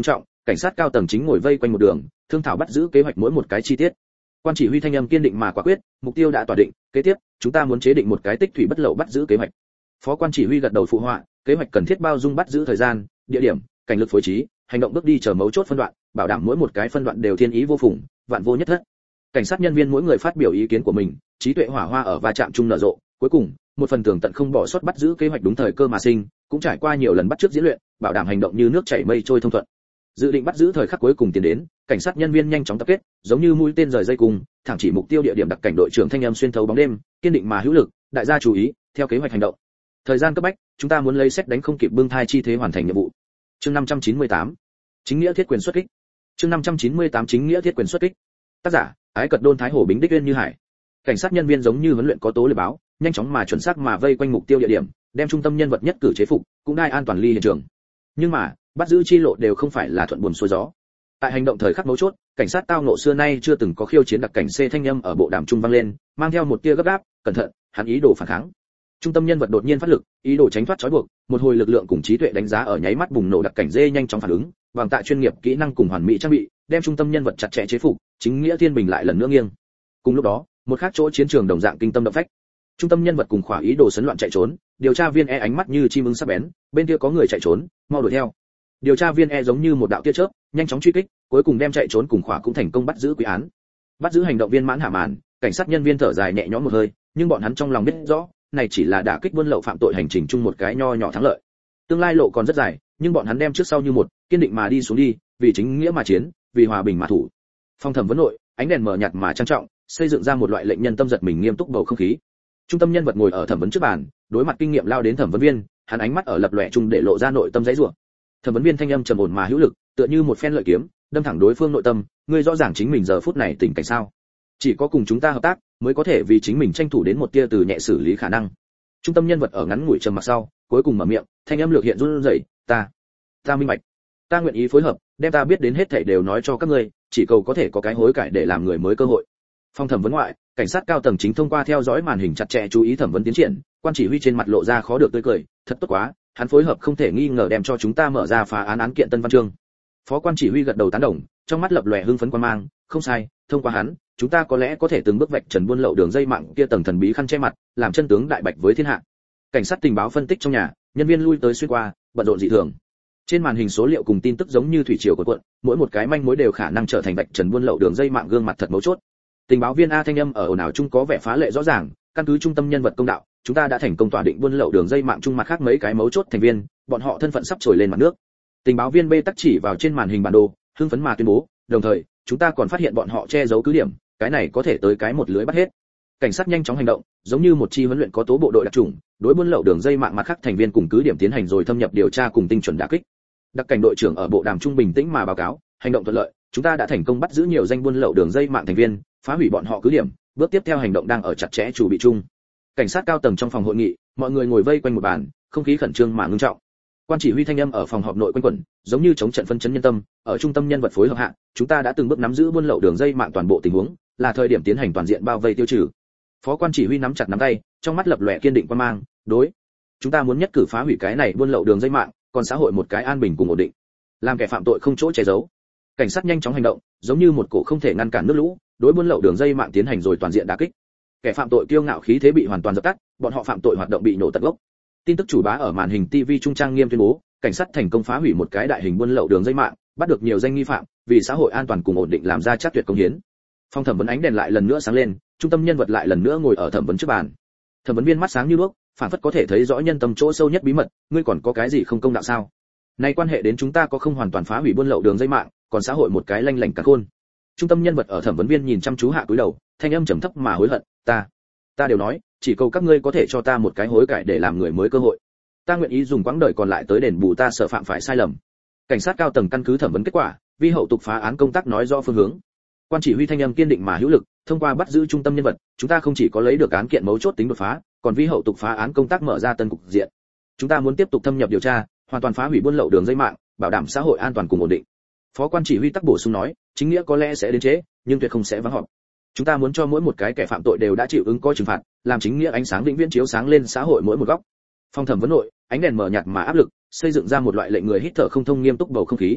cảnh sát cao tầng chính ngồi vây quanh một đường, thương thảo bắt giữ kế hoạch mỗi một cái chi tiết. Quan chỉ huy thanh âm kiên định mà quả quyết, mục tiêu đã tỏa định, kế tiếp, chúng ta muốn chế định một cái tích thủy bất lậu bắt giữ kế hoạch. Phó quan chỉ huy gật đầu phụ họa, kế hoạch cần thiết bao dung bắt giữ thời gian, địa điểm, cảnh lực phối trí, hành động bước đi chờ mấu chốt phân đoạn, bảo đảm mỗi một cái phân đoạn đều thiên ý vô phùng, vạn vô nhất thất. Cảnh sát nhân viên mỗi người phát biểu ý kiến của mình, trí tuệ hỏa hoa ở va chạm chung nở rộ, cuối cùng, một phần tường tận không bỏ sót bắt giữ kế hoạch đúng thời cơ mà sinh, cũng trải qua nhiều lần bắt chước diễn luyện, bảo đảm hành động như nước chảy mây trôi thông thuận. Dự định bắt giữ thời khắc cuối cùng tiến đến, cảnh sát nhân viên nhanh chóng tập kết, giống như mũi tên rời dây cung, thẳng chỉ mục tiêu địa điểm. Đặc cảnh đội trưởng thanh âm xuyên thấu bóng đêm, kiên định mà hữu lực, đại gia chú ý, theo kế hoạch hành động. Thời gian cấp bách, chúng ta muốn lấy xét đánh không kịp bưng thai chi thế hoàn thành nhiệm vụ. Chương năm trăm chín mươi tám, chính nghĩa thiết quyền xuất kích. Chương năm trăm chín mươi tám chính nghĩa thiết quyền xuất kích. Tác giả: Ái Cật Đôn Thái Hổ Bính Đích Uyên Như Hải. Cảnh sát nhân viên giống như huấn luyện có tố liệt báo, nhanh chóng mà chuẩn xác mà vây quanh mục tiêu địa điểm, đem trung tâm nhân vật nhất cử chế phục, cũng đai an toàn ly hiện trường. Nhưng mà, bắt giữ chi lộ đều không phải là thuận buồm xuôi gió. Tại hành động thời khắc mấu chốt, cảnh sát tao ngộ xưa nay chưa từng có khiêu chiến. Đặc cảnh C thanh âm ở bộ đàm trung vang lên, mang theo một tia gấp gáp, cẩn thận, hắn ý đồ phản kháng. Trung tâm nhân vật đột nhiên phát lực, ý đồ tránh thoát trói buộc, một hồi lực lượng cùng trí tuệ đánh giá ở nháy mắt bùng nổ. Đặc cảnh D nhanh chóng phản ứng, bằng tại chuyên nghiệp kỹ năng cùng hoàn mỹ trang bị, đem trung tâm nhân vật chặt chẽ chế phục, chính nghĩa thiên bình lại lần nữa nghiêng. Cùng lúc đó, một khác chỗ chiến trường đồng dạng kinh tâm động phách. Trung tâm nhân vật cùng khỏa ý đồ sấn loạn chạy trốn, điều tra viên E ánh mắt như chim ưng sắc bén, bên kia có người chạy trốn, mau đuổi theo. Điều tra viên E giống như một đạo tia chớp, nhanh chóng truy kích, cuối cùng đem chạy trốn cùng khỏa cũng thành công bắt giữ quý án. Bắt giữ hành động viên mãn hạ màn, cảnh sát nhân viên thở dài nhẹ nhõm một hơi, nhưng bọn hắn trong lòng biết rõ, này chỉ là đả kích buôn lậu phạm tội hành trình chung một cái nho nhỏ thắng lợi. Tương lai lộ còn rất dài, nhưng bọn hắn đem trước sau như một, kiên định mà đi xuống đi, vì chính nghĩa mà chiến, vì hòa bình mà thủ. Phong thẩm vấn nội, ánh đèn mờ nhạt mà trang trọng, xây dựng ra một loại lệnh nhân tâm giật mình nghiêm túc bầu không khí. Trung tâm nhân vật ngồi ở thẩm vấn trước bàn, đối mặt kinh nghiệm lao đến thẩm vấn viên, hắn ánh mắt ở lập lòe chung để lộ ra nội tâm dãy rủa. Thẩm vấn viên thanh âm trầm ổn mà hữu lực, tựa như một phen lợi kiếm, đâm thẳng đối phương nội tâm, ngươi rõ ràng chính mình giờ phút này tình cảnh sao? Chỉ có cùng chúng ta hợp tác, mới có thể vì chính mình tranh thủ đến một tia từ nhẹ xử lý khả năng. Trung tâm nhân vật ở ngắn ngủi trầm mặc sau, cuối cùng mở miệng, thanh âm lược hiện run rẩy, ta, ta minh bạch, ta nguyện ý phối hợp, đem ta biết đến hết thảy đều nói cho các ngươi, chỉ cầu có thể có cái hối cải để làm người mới cơ hội. Phòng thẩm vấn ngoại, cảnh sát cao tầng chính thông qua theo dõi màn hình chặt chẽ chú ý thẩm vấn tiến triển, quan chỉ huy trên mặt lộ ra khó được tươi cười, thật tốt quá, hắn phối hợp không thể nghi ngờ đem cho chúng ta mở ra phá án án kiện tân văn chương. Phó quan chỉ huy gật đầu tán đồng, trong mắt lập lòe hưng phấn quan mang, không sai, thông qua hắn, chúng ta có lẽ có thể từng bước vạch trần buôn lậu đường dây mạng kia tầng thần bí khăn che mặt, làm chân tướng đại bạch với thiên hạ. Cảnh sát tình báo phân tích trong nhà, nhân viên lui tới xuyên qua, bận rộn dị thường. Trên màn hình số liệu cùng tin tức giống như thủy triều của cuộn, mỗi một cái manh mối đều khả năng trở thành vạch trần buôn lậu đường dây mạng gương mặt thật mấu chốt. Tình báo viên A thanh âm ở ồn ào chung có vẻ phá lệ rõ ràng, căn cứ trung tâm nhân vật công đạo, chúng ta đã thành công tỏa định buôn lậu đường dây mạng chung mặt khác mấy cái mấu chốt thành viên, bọn họ thân phận sắp trồi lên mặt nước. Tình báo viên B tắc chỉ vào trên màn hình bản đồ, hưng phấn mà tuyên bố, đồng thời, chúng ta còn phát hiện bọn họ che giấu cứ điểm, cái này có thể tới cái một lưới bắt hết. Cảnh sát nhanh chóng hành động, giống như một chi huấn luyện có tố bộ đội đặc chủng, đối buôn lậu đường dây mạng mặt khác thành viên cùng cứ điểm tiến hành rồi thâm nhập điều tra cùng tinh chuẩn đả kích. Đặc cảnh đội trưởng ở bộ đàm trung bình tĩnh mà báo cáo, hành động thuận lợi, chúng ta đã thành công bắt giữ nhiều danh buôn lậu đường dây mạng thành viên, phá hủy bọn họ cứ điểm, bước tiếp theo hành động đang ở chặt chẽ chuẩn bị chung. Cảnh sát cao tầng trong phòng hội nghị, mọi người ngồi vây quanh một bàn, không khí khẩn trương mà ngưng trọng. Quan chỉ huy thanh âm ở phòng họp nội quanh quẩn, giống như chống trận phân chấn nhân tâm, ở trung tâm nhân vật phối hợp hạ, chúng ta đã từng bước nắm giữ buôn lậu đường dây mạng toàn bộ tình huống, là thời điểm tiến hành toàn diện bao vây tiêu trừ. Phó quan chỉ huy nắm chặt nắm tay, trong mắt lập lòe kiên định quan mang, đối, chúng ta muốn nhất cử phá hủy cái này buôn lậu đường dây mạng, còn xã hội một cái an bình cùng ổn định. Làm kẻ phạm tội không chỗ che giấu. Cảnh sát nhanh chóng hành động, giống như một cổ không thể ngăn cản nước lũ, đối buôn lậu đường dây mạng tiến hành rồi toàn diện đả kích. Kẻ phạm tội kiêu ngạo khí thế bị hoàn toàn dập tắt, bọn họ phạm tội hoạt động bị nổ tận gốc. Tin tức chủ bá ở màn hình ti vi trung trang nghiêm tuyên bố, cảnh sát thành công phá hủy một cái đại hình buôn lậu đường dây mạng, bắt được nhiều danh nghi phạm, vì xã hội an toàn cùng ổn định làm ra chắc tuyệt công hiến. Phòng thẩm vấn ánh đèn lại lần nữa sáng lên, trung tâm nhân vật lại lần nữa ngồi ở thẩm vấn trước bàn. Thẩm vấn viên mắt sáng như đuốc, phản phất có thể thấy rõ nhân tâm chỗ sâu nhất bí mật, ngươi còn có cái gì không công đạo sao? Này quan hệ đến chúng ta có không hoàn toàn phá hủy buôn lậu đường dây mạng, còn xã hội một cái lanh lảnh cả khôn. Trung tâm nhân vật ở thẩm vấn viên nhìn chăm chú hạ cúi đầu, thanh âm trầm thấp mà hối hận, ta, ta đều nói, chỉ cầu các ngươi có thể cho ta một cái hối cải để làm người mới cơ hội. Ta nguyện ý dùng quãng đời còn lại tới đền bù ta sợ phạm phải sai lầm. Cảnh sát cao tầng căn cứ thẩm vấn kết quả, vi hậu tục phá án công tác nói rõ phương hướng. Quan chỉ huy thanh âm kiên định mà hữu lực, thông qua bắt giữ trung tâm nhân vật, chúng ta không chỉ có lấy được án kiện mấu chốt tính đột phá, còn vi hậu tục phá án công tác mở ra tân cục diện. Chúng ta muốn tiếp tục thâm nhập điều tra, hoàn toàn phá hủy buôn lậu đường dây mạng, bảo đảm xã hội an toàn cùng ổn định. Phó quan chỉ huy tắc bổ sung nói, chính nghĩa có lẽ sẽ đến chế, nhưng tuyệt không sẽ vắng họp. Chúng ta muốn cho mỗi một cái kẻ phạm tội đều đã chịu ứng có trừng phạt, làm chính nghĩa ánh sáng vĩnh viễn chiếu sáng lên xã hội mỗi một góc. Phòng thẩm vấn nội, ánh đèn mờ nhạt mà áp lực, xây dựng ra một loại lệnh người hít thở không thông nghiêm túc bầu không khí.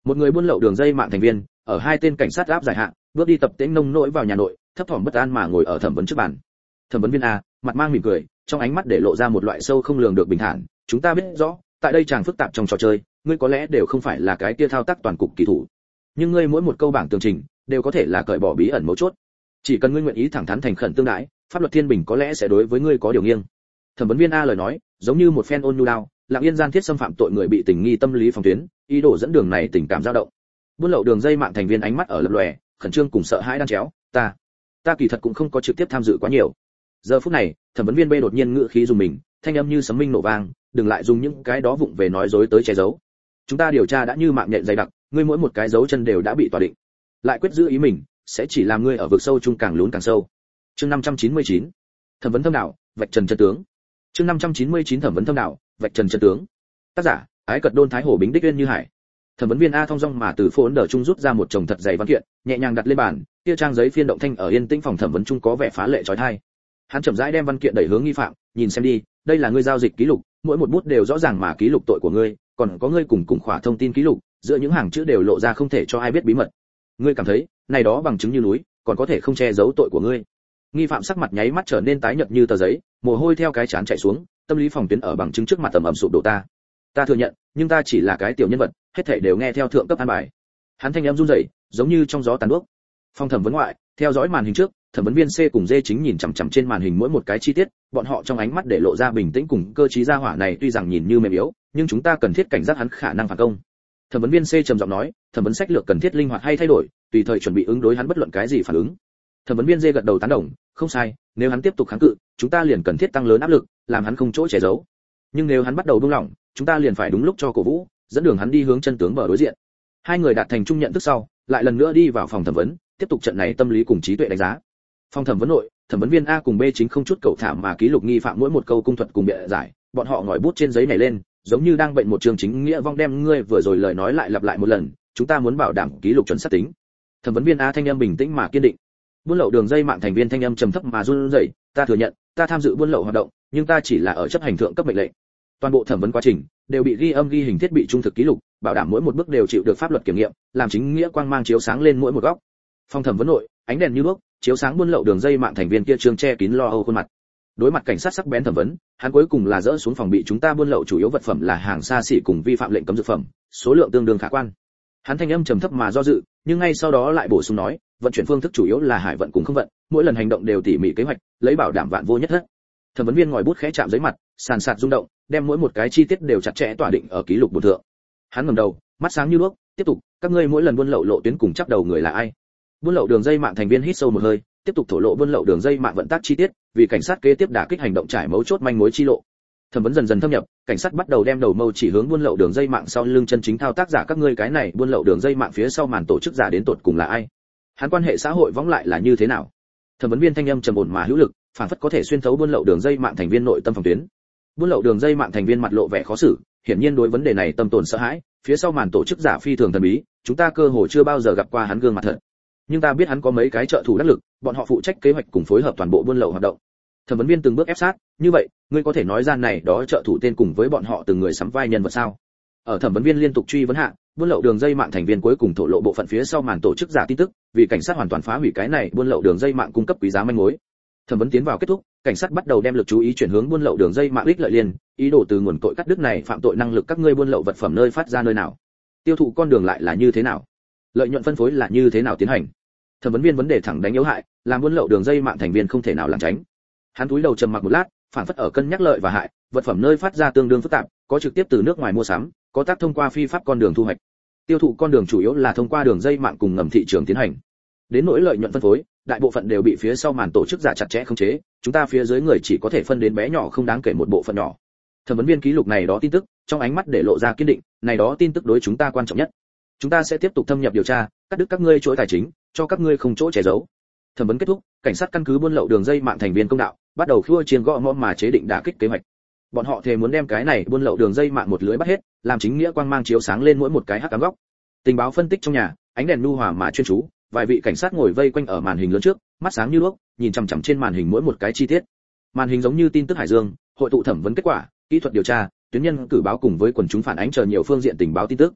Một người buôn lậu đường dây mạng thành viên, ở hai tên cảnh sát áp giải hạ, bước đi tập tễnh nông nỗi vào nhà nội, thấp thỏm bất an mà ngồi ở thẩm vấn trước bàn. Thẩm vấn viên A, mặt mang mỉm cười, trong ánh mắt để lộ ra một loại sâu không lường được bình thản, chúng ta biết rõ, tại đây chàng phức tạp trong trò chơi, ngươi có lẽ đều không phải là cái kia thao tác toàn cục kỳ thủ, nhưng ngươi mỗi một câu bảng tường trình đều có thể là cởi bỏ bí ẩn mấu chốt. Chỉ cần ngươi nguyện ý thẳng thắn thành khẩn tương đãi, pháp luật thiên bình có lẽ sẽ đối với ngươi có điều nghiêng. Thẩm vấn viên A lời nói, giống như một phen ôn nhu đao, lặng yên gian thiết xâm phạm tội người bị tình nghi tâm lý phòng tuyến, ý đồ dẫn đường này tình cảm dao động. Buôn lậu đường dây mạng thành viên ánh mắt ở lập lòe, khẩn trương cùng sợ hãi đang chéo, ta, ta kỳ thật cũng không có trực tiếp tham dự quá nhiều. Giờ phút này, thẩm vấn viên B đột nhiên ngữ khí dùng mình, thanh âm như sấm minh nổ vang, đừng lại dùng những cái đó vụng về nói dối tới che giấu. Chúng ta điều tra đã như mạng nhện dày đặc, ngươi mỗi một cái dấu chân đều đã bị tòa định. Lại quyết giữ ý mình, sẽ chỉ làm ngươi ở vực sâu chung càng lún càng sâu. Chương năm trăm chín mươi chín, thẩm vấn thâm đạo, vạch trần chân tướng. Chương năm trăm chín mươi chín thẩm vấn thâm đạo, vạch trần chân tướng. Tác giả: Ái Cật Đôn Thái Hổ Bính Đích Uyên Như Hải. Thẩm vấn viên A thong dong mà từ phốn đờ trung rút ra một chồng thật dày văn kiện, nhẹ nhàng đặt lên bàn, kia trang giấy phiên động thanh ở yên tĩnh phòng thẩm vấn trung có vẻ phá lệ chói tai. Hắn chậm rãi đem văn kiện đẩy hướng nghi phạm, nhìn xem đi, đây là ngươi giao dịch ký lục, mỗi một bút đều rõ ràng mà ký lục tội của ngươi, còn có ngươi cùng cùng khóa thông tin ký lục, giữa những hàng chữ đều lộ ra không thể cho ai biết bí mật. Ngươi cảm thấy, này đó bằng chứng như núi, còn có thể không che giấu tội của ngươi. Nghi phạm sắc mặt nháy mắt trở nên tái nhợt như tờ giấy, mồ hôi theo cái trán chảy xuống, tâm lý phòng tuyến ở bằng chứng trước mặt tầm ầm sụp đổ ta. Ta thừa nhận, nhưng ta chỉ là cái tiểu nhân vật, hết thảy đều nghe theo thượng cấp an bài. Hắn thanh âm run rẩy, giống như trong gió tàn đuốc. Phòng thẩm vấn ngoại, theo dõi màn hình trước, thẩm vấn viên C cùng D chính nhìn chằm chằm trên màn hình mỗi một cái chi tiết, bọn họ trong ánh mắt để lộ ra bình tĩnh cùng cơ trí gia hỏa này tuy rằng nhìn như mềm yếu, nhưng chúng ta cần thiết cảnh giác hắn khả năng phản công. Thẩm vấn viên C trầm giọng nói, thẩm vấn sách lược cần thiết linh hoạt hay thay đổi, tùy thời chuẩn bị ứng đối hắn bất luận cái gì phản ứng. Thẩm vấn viên D gật đầu tán đồng, không sai, nếu hắn tiếp tục kháng cự, chúng ta liền cần thiết tăng lớn áp lực, làm hắn không chỗ che giấu. Nhưng nếu hắn bắt đầu buông lỏng, chúng ta liền phải đúng lúc cho cổ vũ, dẫn đường hắn đi hướng chân tướng bờ đối diện. Hai người đạt thành chung nhận thức sau, lại lần nữa đi vào phòng thẩm vấn, tiếp tục trận này tâm lý cùng trí tuệ đánh giá. Phòng thẩm vấn nội, thẩm vấn viên A cùng B chính không chút cầu thả mà ký lục nghi phạm mỗi một câu cung thuật cùng bịa giải, bọn họ ngòi bút trên giấy này lên, giống như đang bệnh một trường chính nghĩa vong đem ngươi vừa rồi lời nói lại lặp lại một lần, chúng ta muốn bảo đảm ký lục chuẩn xác tính. Thẩm vấn viên A thanh âm bình tĩnh mà kiên định. Buôn lậu đường dây mạng thành viên thanh âm trầm thấp mà run rẩy, ta thừa nhận, ta tham dự buôn lậu hoạt động, nhưng ta chỉ là ở chấp hành thượng cấp mệnh lệnh. Toàn bộ thẩm vấn quá trình đều bị ghi âm ghi hình thiết bị trung thực ký lục, bảo đảm mỗi một bước đều chịu được pháp luật kiểm nghiệm, làm chính nghĩa quang mang chiếu sáng lên mỗi một góc. Phòng thẩm vấn nội, ánh đèn như đuốc, chiếu sáng buôn lậu đường dây mạng thành viên kia trương che kín lo âu khuôn mặt. Đối mặt cảnh sát sắc bén thẩm vấn, hắn cuối cùng là dỡ xuống phòng bị chúng ta buôn lậu chủ yếu vật phẩm là hàng xa xỉ cùng vi phạm lệnh cấm dược phẩm, số lượng tương đương khả quan. Hắn thanh âm trầm thấp mà do dự, nhưng ngay sau đó lại bổ sung nói, vận chuyển phương thức chủ yếu là hải vận cùng không vận, mỗi lần hành động đều tỉ mỉ kế hoạch, lấy bảo đảm vạn vô nhất thất. Thẩm vấn viên ngòi bút khẽ chạm giấy mặt, sàn sạt rung động, đem mỗi một cái chi tiết đều chặt chẽ tỏa định ở ký lục bổ thượng. Hắn ngẩng đầu, mắt sáng như đuốc, tiếp tục, các ngươi mỗi lần buôn lậu lộ tuyến cùng chắp đầu người là ai? Buôn lậu đường dây mạng thành viên hít sâu một hơi, tiếp tục thổ lộ buôn lậu đường dây mạng vận tác chi tiết, vì cảnh sát kế tiếp đả kích hành động trải mấu chốt manh mối chi lộ. Thẩm vấn dần dần thâm nhập, cảnh sát bắt đầu đem đầu mâu chỉ hướng buôn lậu đường dây mạng sau lưng chân chính thao tác giả các ngươi cái này buôn lậu đường dây mạng phía sau màn tổ chức giả đến tột cùng là ai? Hắn quan hệ xã hội võng lại là như thế nào? Thẩm vấn viên thanh âm trầm ổn mà hữu lực, phản phất có thể xuyên thấu buôn lậu đường dây mạng thành viên nội tâm phòng tuyến. Buôn lậu đường dây mạng thành viên mặt lộ vẻ khó xử, hiển nhiên đối vấn đề này tâm tồn sợ hãi, phía sau màn tổ chức giả phi thường thần bí, chúng ta cơ hồ chưa bao giờ gặp qua hắn gương mặt thật. Nhưng ta biết hắn có mấy cái trợ thủ đắc lực, bọn họ phụ trách kế hoạch cùng phối hợp toàn bộ buôn lậu hoạt động. Thẩm vấn viên từng bước ép sát, như vậy, ngươi có thể nói ra này đó trợ thủ tên cùng với bọn họ từng người sắm vai nhân vật sao? Ở thẩm vấn viên liên tục truy vấn hạ, buôn lậu đường dây mạng thành viên cuối cùng thổ lộ bộ phận phía sau màn tổ chức giả tin tức, vì cảnh sát hoàn toàn phá hủy cái này buôn lậu đường dây mạng cung cấp quý giá manh mối. Thẩm vấn tiến vào kết thúc, cảnh sát bắt đầu đem lực chú ý chuyển hướng buôn lậu đường dây mạng ích lợi liên, ý đồ từ nguồn cội cắt đứt này phạm tội năng lực các ngươi buôn lậu vật phẩm nơi phát ra nơi nào, tiêu thụ con đường lại là như thế nào, lợi nhuận phân phối là như thế nào tiến hành. Thẩm vấn viên vấn đề thẳng đánh yếu hại, làm buôn lậu đường dây mạng thành viên không thể nào lảng tránh. Hắn cúi đầu trầm mặc một lát, phản phất ở cân nhắc lợi và hại, vật phẩm nơi phát ra tương đương phức tạp, có trực tiếp từ nước ngoài mua sắm, có tác thông qua phi pháp con đường thu hoạch. Tiêu thụ con đường chủ yếu là thông qua đường dây mạng cùng ngầm thị trường tiến hành. Đến nỗi lợi nhuận phân phối, đại bộ phận đều bị phía sau màn tổ chức giả chặt chẽ khống chế, chúng ta phía dưới người chỉ có thể phân đến bé nhỏ không đáng kể một bộ phận nhỏ. Thẩm vấn viên ký lục này đó tin tức, trong ánh mắt để lộ ra kiên định, này đó tin tức đối chúng ta quan trọng nhất. Chúng ta sẽ tiếp tục thâm nhập điều tra, cắt đứt các ngươi chuỗi tài chính, cho các ngươi không chỗ che giấu. Thẩm vấn kết thúc, cảnh sát căn cứ buôn lậu đường dây mạng thành viên công đạo, bắt đầu khua chiên gõ mõ mà chế định đả kích kế hoạch. Bọn họ thề muốn đem cái này buôn lậu đường dây mạng một lưới bắt hết, làm chính nghĩa quang mang chiếu sáng lên mỗi một cái hắc ám góc. Tình báo phân tích trong nhà, ánh đèn nhu hòa mà chuyên chú, vài vị cảnh sát ngồi vây quanh ở màn hình lớn trước, mắt sáng như đuốc, nhìn chằm chằm trên màn hình mỗi một cái chi tiết. Màn hình giống như tin tức hải dương, hội tụ thẩm vấn kết quả, kỹ thuật điều tra, tuyến nhân cử báo cùng với quần chúng phản ánh chờ nhiều phương diện tình báo tin tức.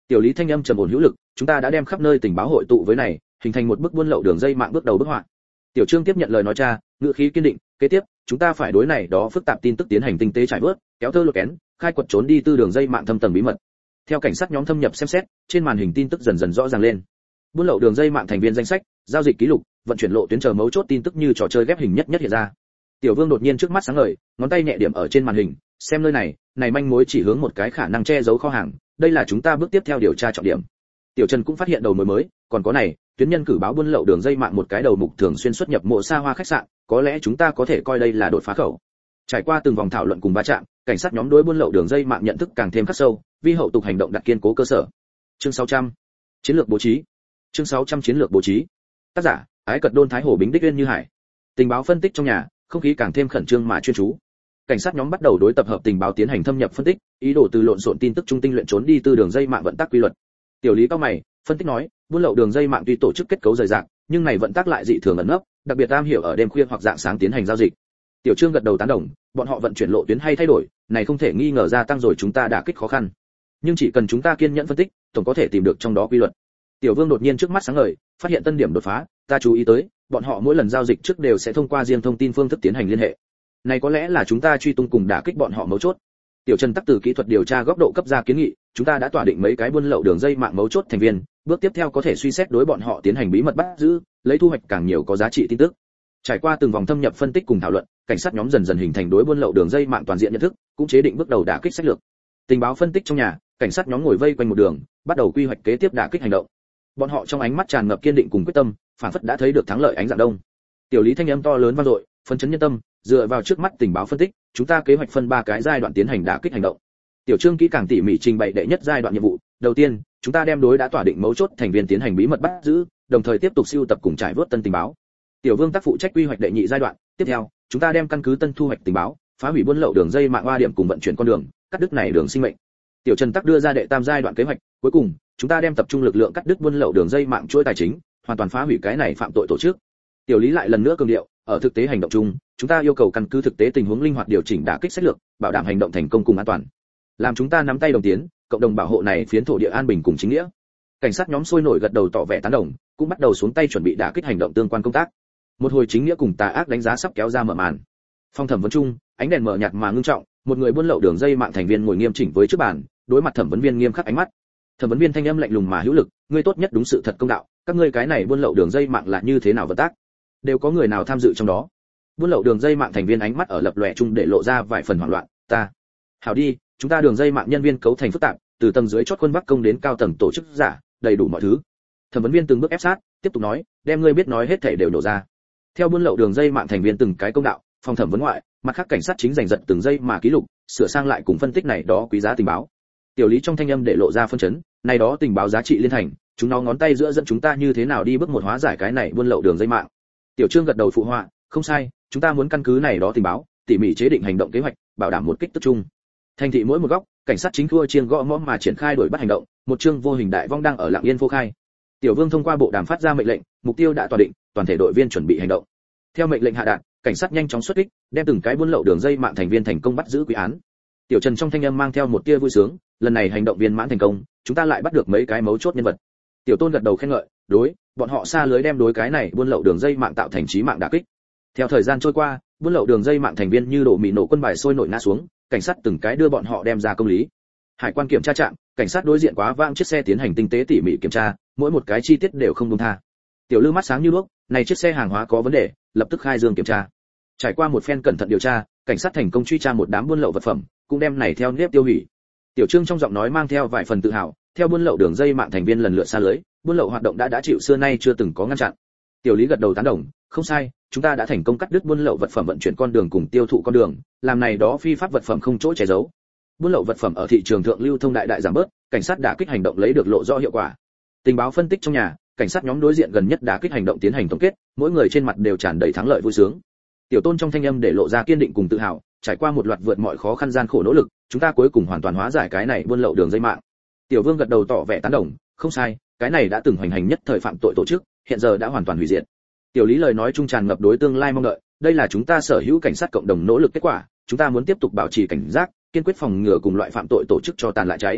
Tiểu Lý thanh âm trầm ổn hữu lực, chúng ta đã đem khắp nơi tình báo hội tụ với này, hình thành một bức buôn lậu đường dây mạng bước đầu bức họa. Tiểu Trương tiếp nhận lời nói cha, ngữ khí kiên định, kế tiếp, chúng ta phải đối này đó phức tạp tin tức tiến hành tinh tế trải vớt, kéo thơ lôi kén, khai quật trốn đi tư đường dây mạng thâm tầng bí mật. Theo cảnh sát nhóm thâm nhập xem xét, trên màn hình tin tức dần dần rõ ràng lên. Buôn lậu đường dây mạng thành viên danh sách, giao dịch ký lục, vận chuyển lộ tuyến chờ mấu chốt tin tức như trò chơi ghép hình nhất nhất hiện ra. Tiểu Vương đột nhiên trước mắt sáng ngời, ngón tay nhẹ điểm ở trên màn hình, xem nơi này, này manh mối chỉ hướng một cái khả năng che giấu kho hàng, đây là chúng ta bước tiếp theo điều tra trọng điểm. Tiểu Trần cũng phát hiện đầu mối mới, còn có này, tuyến nhân cử báo buôn lậu đường dây mạng một cái đầu mục thường xuyên xuất nhập mộ xa hoa khách sạn, có lẽ chúng ta có thể coi đây là đột phá khẩu. Trải qua từng vòng thảo luận cùng va chạm, cảnh sát nhóm đối buôn lậu đường dây mạng nhận thức càng thêm khắc sâu, vi hậu tục hành động đặt kiên cố cơ sở. Chương sáu trăm, chiến lược bố trí. Chương sáu trăm chiến lược bố trí. Tác giả: Ái Cật Đôn Thái Hồ Bính Đích Uyên Như Hải. Tình báo phân tích trong nhà, không khí càng thêm khẩn trương mà chuyên chú. Cảnh sát nhóm bắt đầu đối tập hợp tình báo tiến hành thâm nhập phân tích, ý đồ từ lộn xộn tin tức trung tinh luyện trốn đi từ đường dây mạng vận tắc quy luật. Tiểu Lý cao mày, phân tích nói, buôn lậu đường dây mạng tuy tổ chức kết cấu rời rạc, nhưng này vận tắc lại dị thường ẩn nấp, đặc biệt am hiểu ở đêm khuya hoặc dạng sáng tiến hành giao dịch. Tiểu Trương gật đầu tán đồng, bọn họ vận chuyển lộ tuyến hay thay đổi, này không thể nghi ngờ gia tăng rồi chúng ta đả kích khó khăn. Nhưng chỉ cần chúng ta kiên nhẫn phân tích, tổng có thể tìm được trong đó quy luật. Tiểu Vương đột nhiên trước mắt sáng ngời, phát hiện tân điểm đột phá, ta chú ý tới, bọn họ mỗi lần giao dịch trước đều sẽ thông qua riêng thông tin phương thức tiến hành liên hệ. Này có lẽ là chúng ta truy tung cùng đả kích bọn họ mấu chốt. Tiểu Trần tắc từ kỹ thuật điều tra góc độ cấp ra kiến nghị, chúng ta đã tỏa định mấy cái buôn lậu đường dây mạng mấu chốt thành viên, bước tiếp theo có thể suy xét đối bọn họ tiến hành bí mật bắt giữ, lấy thu hoạch càng nhiều có giá trị tin tức. Trải qua từng vòng thâm nhập phân tích cùng thảo luận, cảnh sát nhóm dần dần hình thành đối buôn lậu đường dây mạng toàn diện nhận thức, cũng chế định bước đầu đả kích sách lược. Tình báo phân tích trong nhà, cảnh sát nhóm ngồi vây quanh một đường, bắt đầu quy hoạch kế tiếp đả kích hành động. Bọn họ trong ánh mắt tràn ngập kiên định cùng quyết tâm, phản phất đã thấy được thắng lợi ánh dạng đông. Tiểu Lý thanh âm to lớn vang dội, phấn chấn nhân tâm, dựa vào trước mắt tình báo phân tích, chúng ta kế hoạch phân ba cái giai đoạn tiến hành đả kích hành động. Tiểu Trương kỹ càng tỉ mỉ trình bày đệ nhất giai đoạn nhiệm vụ, đầu tiên, chúng ta đem đối đã tỏa định mấu chốt thành viên tiến hành bí mật bắt giữ, đồng thời tiếp tục siêu tập cùng trải vớt tân tình báo. Tiểu Vương tác phụ trách quy hoạch đệ nhị giai đoạn, tiếp theo, chúng ta đem căn cứ tân thu hoạch tình báo, phá hủy buôn lậu đường dây mạng hoa điểm cùng vận chuyển con đường, cắt đứt này đường sinh mệnh. Tiểu Trần tắc đưa ra đệ tam giai đoạn kế hoạch, cuối cùng, chúng ta đem tập trung lực lượng cắt đứt buôn lậu đường dây mạng chuỗi tài chính, hoàn toàn phá hủy cái này phạm tội tổ chức. Tiểu Lý lại lần nữa cường điệu, ở thực tế hành động chung, chúng ta yêu cầu căn cứ thực tế tình huống linh hoạt điều chỉnh đả kích sách lược, bảo đảm hành động thành công cùng an toàn. Làm chúng ta nắm tay đồng tiến, cộng đồng bảo hộ này phiến thổ địa an bình cùng chính nghĩa. Cảnh sát nhóm sôi nổi gật đầu tỏ vẻ tán đồng, cũng bắt đầu xuống tay chuẩn bị đả kích hành động tương quan công tác. Một hồi chính nghĩa cùng tà ác đánh giá sắp kéo ra mở màn. Phòng thẩm vấn chung, ánh đèn mở nhạt mà ngưng trọng, một người buôn lậu đường dây mạng thành viên ngồi nghiêm chỉnh với trước bàn, đối mặt thẩm vấn viên nghiêm khắc ánh mắt. Thẩm vấn viên thanh âm lạnh lùng mà hữu lực, ngươi tốt nhất đúng sự thật công đạo, các ngươi cái này buôn lậu đường dây mạng là như thế nào vận tác? Đều có người nào tham dự trong đó? Buôn lậu đường dây mạng thành viên ánh mắt ở lập lòe chung để lộ ra vài phần hoảng loạn, ta. Hảo đi, chúng ta đường dây mạng nhân viên cấu thành phức tạp, từ tầng dưới chót quân Bắc công đến cao tầng tổ chức giả, đầy đủ mọi thứ. Thẩm vấn viên từng bước ép sát, tiếp tục nói, đem ngươi biết nói hết thảy đều đổ ra. Theo buôn lậu đường dây mạng thành viên từng cái công đạo, phòng thẩm vấn ngoại, mặt khác cảnh sát chính giành giật từng giây mà ký lục, sửa sang lại cùng phân tích này đó quý giá tình báo. Tiểu Lý trong thanh âm để lộ ra phân chấn, này đó tình báo giá trị liên thành, chúng nó ngón tay giữa dẫn chúng ta như thế nào đi bước một hóa giải cái này buôn lậu đường dây mạng. Tiểu Trương gật đầu phụ họa, không sai, chúng ta muốn căn cứ này đó tình báo, tỉ mỉ chế định hành động kế hoạch, bảo đảm một kích tức chung. Thành thị mỗi một góc, cảnh sát chính thua chiêng gõ mõm mà triển khai đuổi bắt hành động, một chương vô hình đại vong đang ở lặng yên phô khai. Tiểu Vương thông qua bộ đàm phát ra mệnh lệnh, mục tiêu đã tỏa định, toàn thể đội viên chuẩn bị hành động. Theo mệnh lệnh hạ đạt, cảnh sát nhanh chóng xuất kích, đem từng cái buôn lậu đường dây mạng thành viên thành công bắt giữ quy án. Tiểu Trần trong thanh âm mang theo một tia vui sướng, lần này hành động viên mãn thành công, chúng ta lại bắt được mấy cái mấu chốt nhân vật. Tiểu Tôn gật đầu khen ngợi, đối, bọn họ xa lưới đem đối cái này buôn lậu đường dây mạng tạo thành chí mạng đả kích. Theo thời gian trôi qua, buôn lậu đường dây mạng thành viên như đổ mì nổ quân bài sôi nổi ngã xuống, cảnh sát từng cái đưa bọn họ đem ra công lý. Hải quan kiểm tra trạm, cảnh sát đối diện quá vãng chiếc xe tiến hành tinh tế tỉ mỉ kiểm tra, mỗi một cái chi tiết đều không buông tha. Tiểu Lư mắt sáng như đuốc, này chiếc xe hàng hóa có vấn đề, lập tức khai dương kiểm tra. Trải qua một phen cẩn thận điều tra, cảnh sát thành công truy tra một đám buôn lậu vật phẩm, cũng đem này theo nếp tiêu hủy. Tiểu Trương trong giọng nói mang theo vài phần tự hào, theo buôn lậu đường dây mạng thành viên lần lượt xa lưới, buôn lậu hoạt động đã đã chịu xưa nay chưa từng có ngăn chặn. Tiểu Lý gật đầu tán đồng, không sai, chúng ta đã thành công cắt đứt buôn lậu vật phẩm vận chuyển con đường cùng tiêu thụ con đường, làm này đó phi pháp vật phẩm không chỗ che giấu. Buôn lậu vật phẩm ở thị trường thượng lưu thông đại đại giảm bớt, cảnh sát đã kích hành động lấy được lộ rõ hiệu quả. Tình báo phân tích trong nhà, cảnh sát nhóm đối diện gần nhất đã kích hành động tiến hành tổng kết, mỗi người trên mặt đều tràn đầy thắng lợi vui sướng. Tiểu Tôn trong thanh âm để lộ ra kiên định cùng tự hào, trải qua một loạt vượt mọi khó khăn gian khổ nỗ lực, chúng ta cuối cùng hoàn toàn hóa giải cái này buôn lậu đường dây mạng. Tiểu Vương gật đầu tỏ vẻ tán đồng, không sai, cái này đã từng hoành hành nhất thời phạm tội tổ chức, hiện giờ đã hoàn toàn hủy diệt. Tiểu Lý lời nói trung tràn ngập đối tương lai mong đợi, đây là chúng ta sở hữu cảnh sát cộng đồng nỗ lực kết quả, chúng ta muốn tiếp tục bảo trì cảnh giác, kiên quyết phòng ngừa cùng loại phạm tội tổ chức cho tàn lại cháy.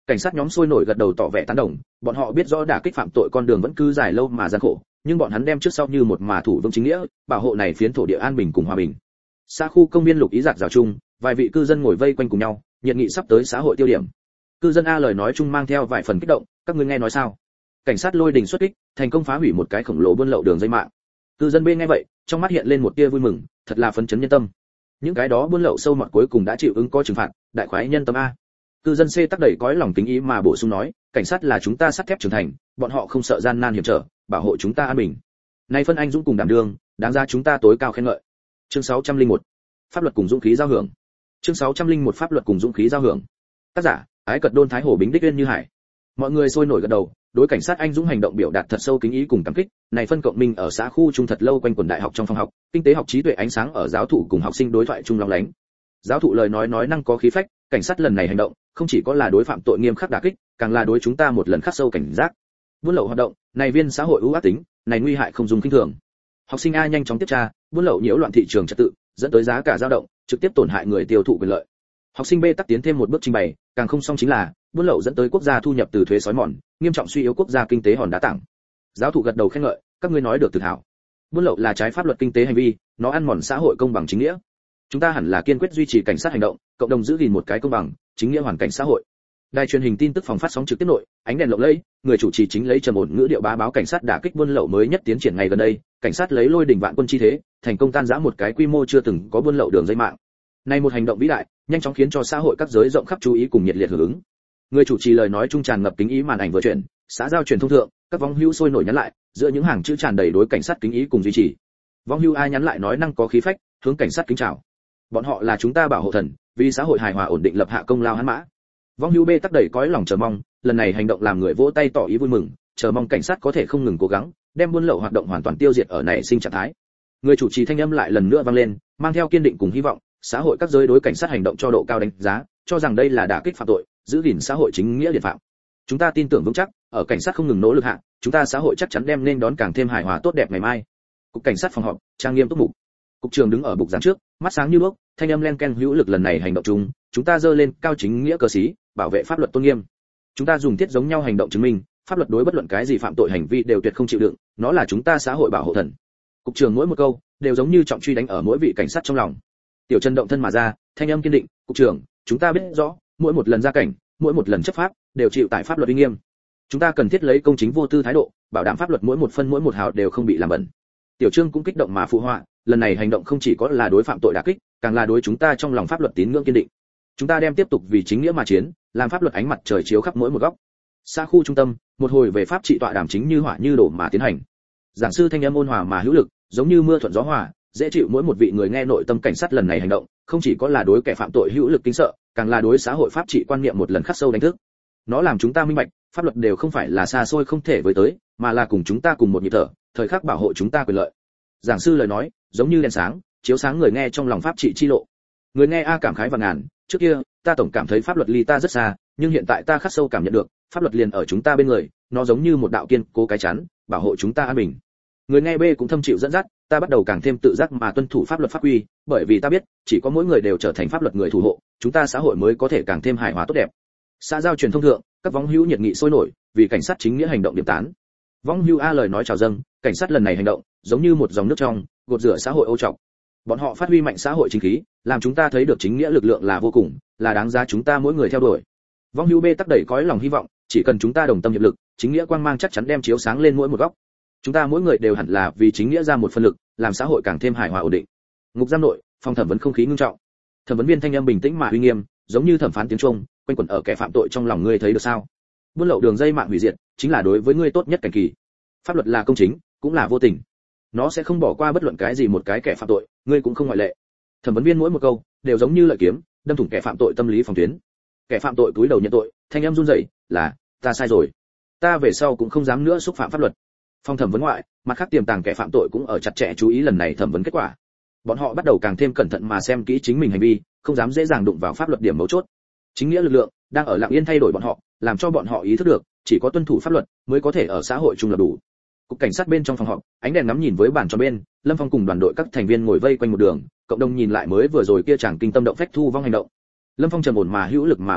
Cảnh sát nhóm sôi nổi gật đầu tỏ vẻ tán đồng, bọn họ biết rõ đả kích phạm tội con đường vẫn cứ dài lâu mà gian khổ, nhưng bọn hắn đem trước sau như một mà thủ vững chính nghĩa, bảo hộ này phiến thổ địa an bình cùng hòa bình. Xã khu công viên Lục Ý giặc rào chung, vài vị cư dân ngồi vây quanh cùng nhau, nhiệt nghị sắp tới xã hội tiêu điểm. Cư dân A lời nói chung mang theo vài phần kích động, các ngươi nghe nói sao? Cảnh sát lôi đình xuất kích, thành công phá hủy một cái khổng lồ buôn lậu đường dây mạng. Cư dân B nghe vậy, trong mắt hiện lên một tia vui mừng, thật là phấn chấn nhân tâm. Những cái đó buôn lậu sâu mọt cuối cùng đã chịu ứng có trừng phạt, đại khoái nhân tâm a. Cư dân C tắc đầy cõi lòng kính ý mà bổ sung nói, cảnh sát là chúng ta sắt thép trưởng thành, bọn họ không sợ gian nan hiểm trở, bảo hộ chúng ta an bình. Nay phân anh dũng cùng đảm đương, đáng ra chúng ta tối cao khen ngợi. Chương sáu trăm lẻ một Pháp luật cùng dũng khí giao hưởng. Chương sáu trăm lẻ một Pháp luật cùng dũng khí giao hưởng. Tác giả: Ái Cật Đôn Thái Hồ Bính Đích Uyên Như Hải. Mọi người sôi nổi gật đầu, đối cảnh sát anh dũng hành động biểu đạt thật sâu kính ý cùng cảm kích. Này phân cộng minh ở xã khu trung thật lâu quanh quần đại học trong phòng học, kinh tế học trí tuệ ánh sáng ở giáo thụ cùng học sinh đối thoại chung long lánh. Giáo thụ lời nói nói năng có khí phách, cảnh sát lần này hành động, không chỉ có là đối phạm tội nghiêm khắc đả kích, càng là đối chúng ta một lần khắc sâu cảnh giác. Buôn lậu hoạt động, này viên xã hội ưu ác tính, này nguy hại không dùng kinh thường. Học sinh A nhanh chóng tiếp tra, buôn lậu nhiễu loạn thị trường trật tự, dẫn tới giá cả dao động, trực tiếp tổn hại người tiêu thụ quyền lợi. Học sinh B tắc tiến thêm một bước trình bày, càng không xong chính là, buôn lậu dẫn tới quốc gia thu nhập từ thuế sói mòn, nghiêm trọng suy yếu quốc gia kinh tế hòn đá tảng. Giáo thụ gật đầu khen ngợi, các ngươi nói được tự hào. Buôn lậu là trái pháp luật kinh tế hành vi, nó ăn mòn xã hội công bằng chính nghĩa. Chúng ta hẳn là kiên quyết duy trì cảnh sát hành động, cộng đồng giữ gìn một cái công bằng, chính nghĩa hoàn cảnh xã hội. Đài truyền hình tin tức phòng phát sóng trực tiếp nội, ánh đèn lộng lẫy, người chủ trì chính lấy trầm ổn ngữ điệu bá báo cảnh sát đả kích buôn lậu mới nhất tiến triển ngày gần đây, cảnh sát lấy lôi đỉnh vạn quân chi thế, thành công tan rã một cái quy mô chưa từng có buôn lậu đường dây mạng. Này một hành động vĩ đại, nhanh chóng khiến cho xã hội các giới rộng khắp chú ý cùng nhiệt liệt hưởng ứng. Người chủ trì lời nói trung tràn ngập kính ý, màn ảnh vừa chuyển, xã giao truyền thông thượng, các vong hữu sôi nổi nhắn lại, giữa những hàng chữ tràn đầy đối cảnh sát kính ý cùng duy trì. Vong hữu ai nhắn lại nói năng có khí phách, hướng cảnh sát kính chào. Bọn họ là chúng ta bảo hộ thần, vì xã hội hài hòa ổn định lập hạ công lao hắn mã. Vong hữu B tắc đầy cõi lòng chờ mong, lần này hành động làm người vỗ tay tỏ ý vui mừng, chờ mong cảnh sát có thể không ngừng cố gắng, đem buôn lậu hoạt động hoàn toàn tiêu diệt ở nảy sinh trạng thái. Người chủ trì thanh âm lại lần nữa vang lên, mang theo kiên định cùng hy vọng, xã hội các giới đối cảnh sát hành động cho độ cao đánh giá, cho rằng đây là đả kích phạm tội, giữ gìn xã hội chính nghĩa điển phạm. Chúng ta tin tưởng vững chắc, ở cảnh sát không ngừng nỗ lực hạ, chúng ta xã hội chắc chắn đem nên đón càng thêm hài hòa tốt đẹp ngày mai. Cục cảnh sát phòng họp, trang nghiêm túc mục. Cục trưởng đứng ở bục giảng trước, mắt sáng như đuốc, thanh âm len ken hữu lực, lần này hành động chung, chúng ta dơ lên cao chính nghĩa cờ xí, bảo vệ pháp luật tôn nghiêm. Chúng ta dùng thiết giống nhau hành động chứng minh, pháp luật đối bất luận cái gì phạm tội hành vi đều tuyệt không chịu đựng, nó là chúng ta xã hội bảo hộ thần. Cục trưởng mỗi một câu đều giống như trọng truy đánh ở mỗi vị cảnh sát trong lòng. Tiểu Trần động thân mà ra, thanh âm kiên định, cục trưởng, chúng ta biết rõ, mỗi một lần ra cảnh, mỗi một lần chấp pháp, đều chịu tại pháp luật uy nghiêm. Chúng ta cần thiết lấy công chính vô tư thái độ, bảo đảm pháp luật mỗi một phân mỗi một hào đều không bị làm bẩn. Tiểu Trương cũng kích động mà phụ họa, lần này hành động không chỉ có là đối phạm tội đả kích, càng là đối chúng ta trong lòng pháp luật tín ngưỡng kiên định. Chúng ta đem tiếp tục vì chính nghĩa mà chiến, làm pháp luật ánh mặt trời chiếu khắp mỗi một góc. Xa khu trung tâm, một hồi về pháp trị tọa đàm chính như hỏa như đổ mà tiến hành. Giảng sư thanh âm ôn hòa mà hữu lực, giống như mưa thuận gió hòa, dễ chịu mỗi một vị người nghe. Nội tâm cảnh sát lần này hành động, không chỉ có là đối kẻ phạm tội hữu lực kính sợ, càng là đối xã hội pháp trị quan niệm một lần khắc sâu đánh thức. Nó làm chúng ta minh bạch, pháp luật đều không phải là xa xôi không thể với tới, mà là cùng chúng ta cùng một nhịp thở, thời khắc bảo hộ chúng ta quyền lợi. Giảng sư lời nói, giống như đèn sáng, chiếu sáng người nghe trong lòng pháp trị chi lộ. Người nghe a cảm khái và ngàn, trước kia, ta tổng cảm thấy pháp luật ly ta rất xa, nhưng hiện tại ta khắc sâu cảm nhận được, pháp luật liền ở chúng ta bên người, nó giống như một đạo kiên cố cái chắn, bảo hộ chúng ta an bình. Người nghe B cũng thâm chịu dẫn dắt, ta bắt đầu càng thêm tự giác mà tuân thủ pháp luật pháp quy, bởi vì ta biết, chỉ có mỗi người đều trở thành pháp luật người thủ hộ, chúng ta xã hội mới có thể càng thêm hài hòa tốt đẹp. Xã giao truyền thông thượng, các vong hữu nhiệt nghị sôi nổi, vì cảnh sát chính nghĩa hành động điểm tán. Vong hữu A lời nói chào dâng, cảnh sát lần này hành động, giống như một dòng nước trong, gột rửa xã hội ô trọc. Bọn họ phát huy mạnh xã hội chính khí, làm chúng ta thấy được chính nghĩa lực lượng là vô cùng, là đáng giá chúng ta mỗi người theo đuổi. Vong hữu B tắc đẩy cõi lòng hy vọng, chỉ cần chúng ta đồng tâm hiệp lực, chính nghĩa quang mang chắc chắn đem chiếu sáng lên mỗi một góc. Chúng ta mỗi người đều hẳn là vì chính nghĩa ra một phần lực, làm xã hội càng thêm hài hòa ổn định. Ngục giam nội, phòng thẩm vấn không khí ngưng trọng. Thẩm vấn viên thanh âm bình tĩnh mà uy nghiêm, giống như thẩm phán tiếng chuông, quanh quẩn ở kẻ phạm tội trong lòng ngươi thấy được sao? Buôn lậu đường dây mạng hủy diệt, chính là đối với ngươi tốt nhất cảnh kỳ. Pháp luật là công chính, cũng là vô tình. Nó sẽ không bỏ qua bất luận cái gì một cái kẻ phạm tội, ngươi cũng không ngoại lệ. Thẩm vấn viên mỗi một câu đều giống như lợi kiếm, đâm thủng kẻ phạm tội tâm lý phòng tuyến. Kẻ phạm tội cúi đầu nhận tội, thanh âm run rẩy, là, ta sai rồi. Ta về sau cũng không dám nữa xúc phạm pháp luật. Phòng thẩm vấn ngoại, mặt khác tiềm tàng kẻ phạm tội cũng ở chặt chẽ chú ý lần này thẩm vấn kết quả. Bọn họ bắt đầu càng thêm cẩn thận mà xem kỹ chính mình hành vi, không dám dễ dàng đụng vào pháp luật điểm mấu chốt. Chính nghĩa lực lượng đang ở lặng yên thay đổi bọn họ, làm cho bọn họ ý thức được, chỉ có tuân thủ pháp luật mới có thể ở xã hội trung lập đủ. Cục cảnh sát bên trong phòng họp, ánh đèn ngắm nhìn với bàn tròn bên, Lâm Phong cùng đoàn đội các thành viên ngồi vây quanh một đường, cộng đồng nhìn lại mới vừa rồi kia chàng kinh tâm động phách thu vong hành động. Lâm Phong trầm ổn mà hữu lực mà mở miệng,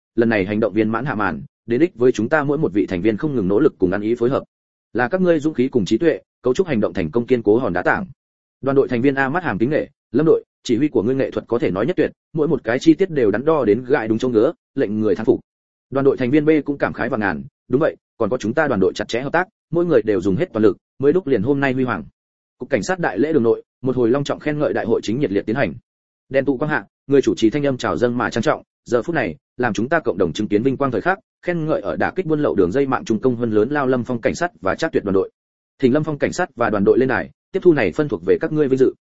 lần này hành động viên mãn hạ màn, đến đích với chúng ta mỗi một vị thành viên không ngừng nỗ lực cùng ăn ý phối hợp. Là các ngươi dũng khí cùng trí tuệ, cấu trúc hành động thành công kiên cố hòn đá tảng. Đoàn đội thành viên A mắt hàm kính nể, Lâm đội, chỉ huy của ngươi nghệ thuật có thể nói nhất tuyệt, mỗi một cái chi tiết đều đắn đo đến gại đúng chỗ ngứa, lệnh người thán phục. Đoàn đội thành viên B cũng cảm khái và ngàn, đúng vậy, còn có chúng ta đoàn đội chặt chẽ hợp tác, mỗi người đều dùng hết toàn lực, mới đúc liền hôm nay huy hoàng. Cục cảnh sát đại lễ đường nội, một hồi long trọng khen ngợi đại hội chính nhiệt liệt tiến hành. Đèn tụ quang hạ, người chủ trì thanh âm chào dâng mà trang trọng, giờ phút này, làm chúng ta cộng đồng chứng kiến vinh quang thời khắc, khen ngợi ở đả kích buôn lậu đường dây mạng trung công hơn lớn lao Lâm Phong cảnh sát và Trác Tuyệt đoàn đội. Thỉnh Lâm Phong cảnh sát và đoàn đội lên đài, tiếp thu này phân thuộc về các ngươi vinh dự.